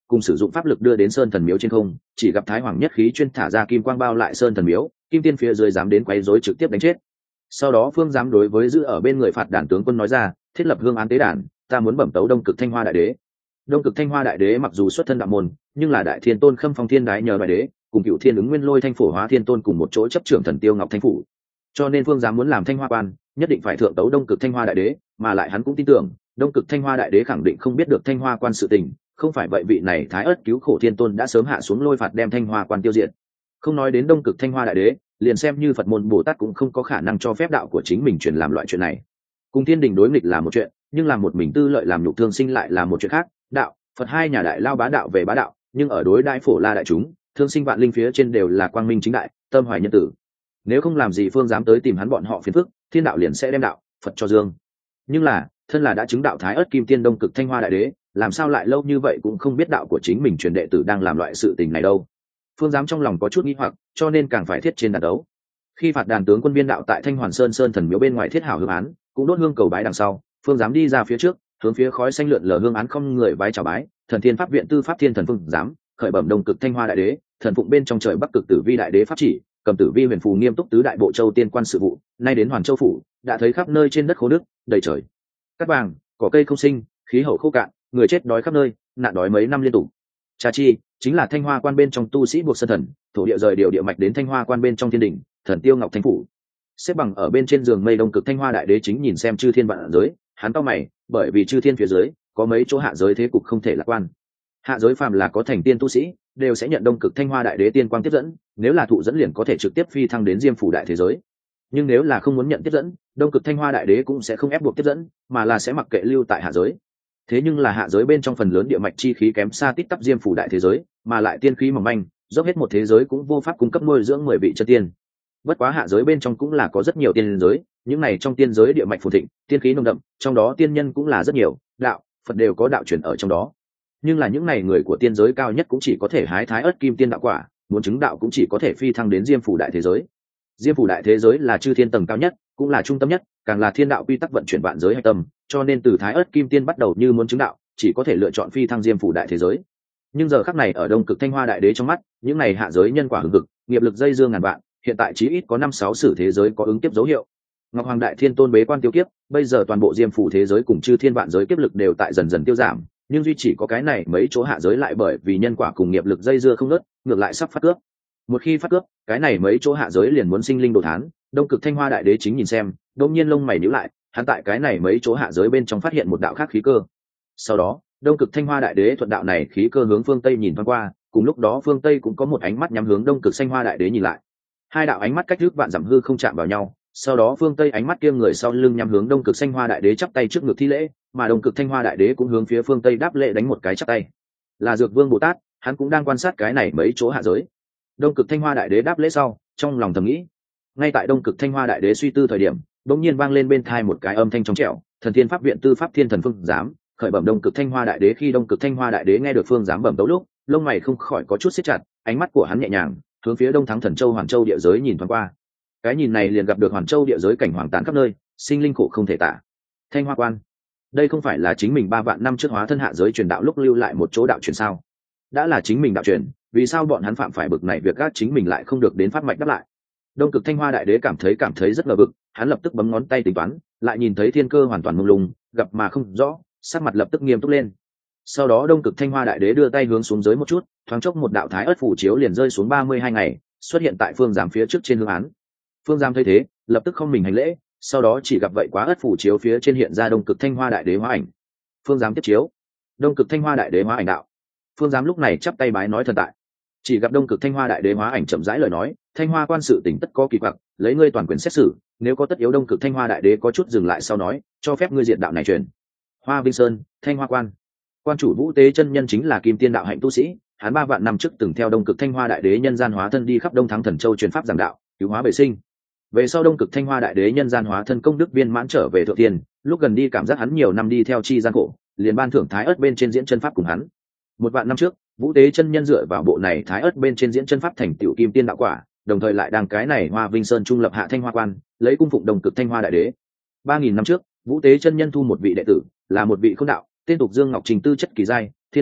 cùng sử dụng pháp lực đưa đến sơn thần miếu trên không, chỉ gặp thái hoàng nhất khí chuyên thả ra kim quang bao lại sơn thần miếu, kim tiên phía dưới dám đến quấy rối trực tiếp đánh chết. Sau đó phương dám đối với giữ ở bên người phạt đàn tướng quân nói ra, thiết lập hương án tế đàn, ta muốn bẩm tấu đông cực thanh hoa đại đế. Đông cực thanh hoa đại đế mặc dù xuất thân đạo môn, nhưng là đại thiên tôn khâm phong thiên đái nhờ đại đế, cùng cựu thiên ứng nguyên lôi thanh phổ hóa thiên tôn cùng một chỗ chấp trưởng thần tiêu ngọc thanh phủ, cho nên phương dám muốn làm thanh hoa quan, nhất định phải thượng tấu đông cực thanh hoa đại đế, mà lại hắn cũng tin tưởng đông cực thanh hoa đại đế khẳng định không biết được thanh hoa quan sự tình, không phải vậy vị này thái ớt cứu khổ thiên tôn đã sớm hạ xuống lôi phạt đem thanh hoa quan tiêu diệt. Không nói đến đông cực thanh hoa đại đế, liền xem như phật môn bồ tát cũng không có khả năng cho phép đạo của chính mình truyền làm loại chuyện này. Cùng thiên đình đối nghịch là một chuyện, nhưng làm một mình tư lợi làm nhục thương sinh lại là một chuyện khác. Đạo phật hai nhà đại lao bá đạo về bá đạo, nhưng ở đối đại phổ la đại chúng thương sinh vạn linh phía trên đều là quang minh chính đại, tâm hoài nhân tử. Nếu không làm gì phương dám tới tìm hắn bọn họ phiền phức, thiên đạo liền sẽ đem đạo phật cho dương. Nhưng là thân là đã chứng đạo thái ớt kim tiên đông cực thanh hoa đại đế, làm sao lại lâu như vậy cũng không biết đạo của chính mình truyền đệ tử đang làm loại sự tình này đâu. Phương dám trong lòng có chút nghi hoặc, cho nên càng phải thiết trên đàn đấu. Khi phạt đàn tướng quân viên đạo tại thanh hoàn sơn sơn thần miếu bên ngoài thiết hảo hương án, cũng đốt hương cầu bái đằng sau, phương dám đi ra phía trước, hướng phía khói xanh lượn lờ hương án không người bái chào bái. Thần thiên pháp viện tư pháp thiên thần phương dám khởi bẩm đông cực thanh hoa đại đế, thần phụng bên trong trời bắc cực tử vi đại đế pháp chỉ, cầm tử vi huyền phù nghiêm túc tứ đại bộ châu tiên quan sự vụ, nay đến hoàn châu phủ đã thấy khắp nơi trên đất khô nước đầy trời cát vàng, cỏ cây không sinh, khí hậu khô cạn, người chết đói khắp nơi, nạn đói mấy năm liên tục. Cha chi chính là thanh hoa quan bên trong tu sĩ buộc sơn thần, thổ địa rời điều địa mạch đến thanh hoa quan bên trong thiên đỉnh, thần tiêu ngọc thanh phủ. Xếp bằng ở bên trên giường mây đông cực thanh hoa đại đế chính nhìn xem chư thiên vạn giới, hắn cau mày, bởi vì chư thiên phía dưới có mấy chỗ hạ giới thế cục không thể lạc quan. Hạ giới phàm là có thành tiên tu sĩ đều sẽ nhận đông cực thanh hoa đại đế tiên quang tiếp dẫn, nếu là thụ dẫn liền có thể trực tiếp phi thăng đến diêm phủ đại thế giới. Nhưng nếu là không muốn nhận tiếp dẫn, đông cực thanh hoa đại đế cũng sẽ không ép buộc tiếp dẫn, mà là sẽ mặc kệ lưu tại hạ giới. Thế nhưng là hạ giới bên trong phần lớn địa mạch chi khí kém xa tít tắp diêm phủ đại thế giới, mà lại tiên khí mỏng manh, dốc hết một thế giới cũng vô pháp cung cấp nuôi dưỡng mười vị chân tiên. Bất quá hạ giới bên trong cũng là có rất nhiều tiên giới, những này trong tiên giới địa mạch phồn thịnh, tiên khí nồng đậm, trong đó tiên nhân cũng là rất nhiều, đạo phật đều có đạo truyền ở trong đó. Nhưng là những này người của tiên giới cao nhất cũng chỉ có thể hái thái ớt kim tiên đạo quả, muốn chứng đạo cũng chỉ có thể phi thăng đến diêm phủ đại thế giới. Diêm phủ đại thế giới là chư thiên tầng cao nhất, cũng là trung tâm nhất, càng là thiên đạo quy tắc vận chuyển vạn giới hạch tâm, cho nên từ thái ớt kim tiên bắt đầu như muốn chứng đạo chỉ có thể lựa chọn phi thăng diêm phủ đại thế giới. Nhưng giờ khắc này ở đông cực thanh hoa đại đế trong mắt, những này hạ giới nhân quả hừng hực, nghiệp lực dây dương ngàn vạn, hiện tại chí ít có năm sáu sử thế giới có ứng kiếp dấu hiệu. Ngọc Hoàng đại thiên tôn bế quan tiêu kiếp, bây giờ toàn bộ diêm phủ thế giới cùng chư thiên vạn giới kiếp lực đều tại dần dần tiêu giảm, nhưng duy chỉ có cái này mấy chỗ hạ giới lại bởi vì nhân quả cùng nghiệp lực dây dưa không ngớt, ngược lại sắp phát cướp. Một khi phát cướp, cái này mấy chỗ hạ giới liền muốn sinh linh đồ thán. Đông cực thanh hoa đại đế chính nhìn xem, đột nhiên lông mày nhíu lại, hắn tại cái này mấy chỗ hạ giới bên trong phát hiện một đạo khác khí cơ. Sau đó, đông cực thanh hoa đại đế thuận đạo này khí cơ hướng phương tây nhìn thoáng qua, cùng lúc đó phương tây cũng có một ánh mắt nhắm hướng đông cực thanh hoa đại đế nhìn lại. Hai đạo ánh mắt cách trước vạn dặm hư không chạm vào nhau, sau đó phương tây ánh mắt kia người sau lưng nhắm hướng đông cực thanh hoa đại đế chắp tay trước ngực thi lễ, mà đông cực thanh hoa đại đế cũng hướng phía phương tây đáp lễ đánh một cái chắp tay. Là Dược Vương Bồ Tát, hắn cũng đang quan sát cái này mấy chỗ hạ giới. Đông cực thanh hoa đại đế đáp lễ sau, trong lòng thầm nghĩ. Ngay tại đông cực thanh hoa đại đế suy tư thời điểm, bỗng nhiên vang lên bên tai một cái âm thanh trong trẻo, thần thiên pháp viện tư pháp thiên thần phương giám khởi bẩm đông cực thanh hoa đại đế. Khi đông cực thanh hoa đại đế nghe được phương giám bẩm tấu lúc, lông mày không khỏi có chút siết chặt, ánh mắt của hắn nhẹ nhàng hướng phía đông thắng thần châu hoàn châu địa giới nhìn thoáng qua. Cái nhìn này liền gặp được hoàn châu địa giới cảnh hoàng tàn khắp nơi, sinh linh khổ không thể tả. Thanh hoa quan, đây không phải là chính mình ba vạn năm trước hóa thân hạ giới truyền đạo lúc lưu lại một chỗ đạo truyền sao? Đã là chính mình đạo truyền, vì sao bọn hắn phạm phải bực này việc gác chính mình lại không được đến phát mạch đáp lại? Đông cực thanh hoa đại đế cảm thấy cảm thấy rất ngờ vực, hắn lập tức bấm ngón tay tính toán, lại nhìn thấy thiên cơ hoàn toàn mông lung, gặp mà không rõ, sắc mặt lập tức nghiêm túc lên. Sau đó đông cực thanh hoa đại đế đưa tay hướng xuống dưới một chút, thoáng chốc một đạo thái ớt phủ chiếu liền rơi xuống ba mươi hai ngày, xuất hiện tại phương giám phía trước trên hương án. Phương giám thấy thế, lập tức không mình hành lễ, sau đó chỉ gặp vậy quá ớt phủ chiếu phía trên hiện ra đông cực thanh hoa đại đế hóa ảnh. Phương giám tiếp chiếu, đông cực thanh hoa đại đế hóa ảnh đạo. Phương giám lúc này chắp tay bái nói thần tại. Chỉ gặp đông cực thanh hoa đại đế hóa ảnh chậm rãi lời nói, thanh hoa quan sự tỉnh tất có kỳ quặc, lấy ngươi toàn quyền xét xử, nếu có tất yếu. Đông cực thanh hoa đại đế có chút dừng lại sau nói, cho phép ngươi diệt đạo này truyền. Hoa Vinh Sơn, thanh hoa quan, quan chủ Vũ Tế chân nhân chính là kim tiên đạo hạnh tu sĩ, hắn ba vạn năm trước từng theo đông cực thanh hoa đại đế nhân gian hóa thân đi khắp đông thắng thần châu truyền pháp giảng đạo, cứu hóa bệ sinh. Về sau đông cực thanh hoa đại đế nhân gian hóa thân công đức viên mãn trở về thượng tiên, lúc gần đi cảm giác hắn nhiều năm đi theo chi gian khổ, liền ban thưởng thái ớt bên trên diễn chân pháp cùng hắn. Một vạn năm trước, Vũ Tế chân nhân dựa vào bộ này thái ớt bên trên diễn chân pháp thành tiểu kim tiên đạo quả, đồng thời lại đang cái này Hoa Vinh Sơn trung lập hạ thanh hoa quan, lấy cung phụng đông cực thanh hoa đại đế. Ba nghìn năm trước, Vũ Tế chân nhân thu một vị đệ tử, là một vị không đạo, tên tục Dương Ngọc Trình tư chất kỳ giai, thiên phú,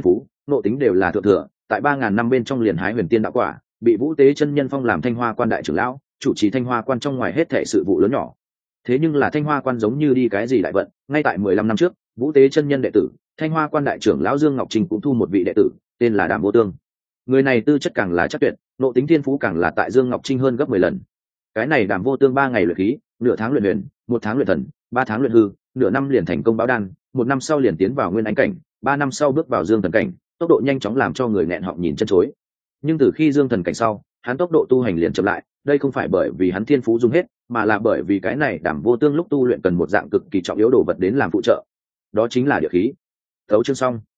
nộ tính đều là thượng thừa, tại ba ngàn năm bên trong liền hái huyền tiên đạo quả, bị Vũ Tế chân nhân phong làm Thanh Hoa quan đại trưởng lão, chủ trì Thanh Hoa quan trong ngoài hết thảy sự vụ lớn nhỏ. Thế nhưng là Thanh Hoa quan giống như đi cái gì đại vận, ngay tại mười lăm năm trước, Vũ Tế chân nhân đệ tử, Thanh Hoa quan đại trưởng lão Dương Ngọc Trinh cũng thu một vị đệ tử, tên là Đàm Vô Tương. Người này tư chất càng là chắc tuyệt, nộ tính thiên phú càng là tại Dương Ngọc Trinh hơn gấp mười lần. Cái này Đàm Vô Tương ba ngày luyện khí, nửa tháng luyện huyền, một tháng luyện thần, ba tháng luyện hư, nửa năm liền thành công báo đan, một năm sau liền tiến vào nguyên ánh cảnh, ba năm sau bước vào dương thần cảnh, tốc độ nhanh chóng làm cho người nghẹn họng nhìn chân chối. Nhưng từ khi dương thần cảnh sau, hắn tốc độ tu hành liền chậm lại, đây không phải bởi vì hắn thiên phú dùng hết, mà là bởi vì cái này Đàm Vô Tương lúc tu luyện cần một dạng cực kỳ trọng yếu đồ vật đến làm phụ trợ, đó chính là địa khí. Thấu chương xong.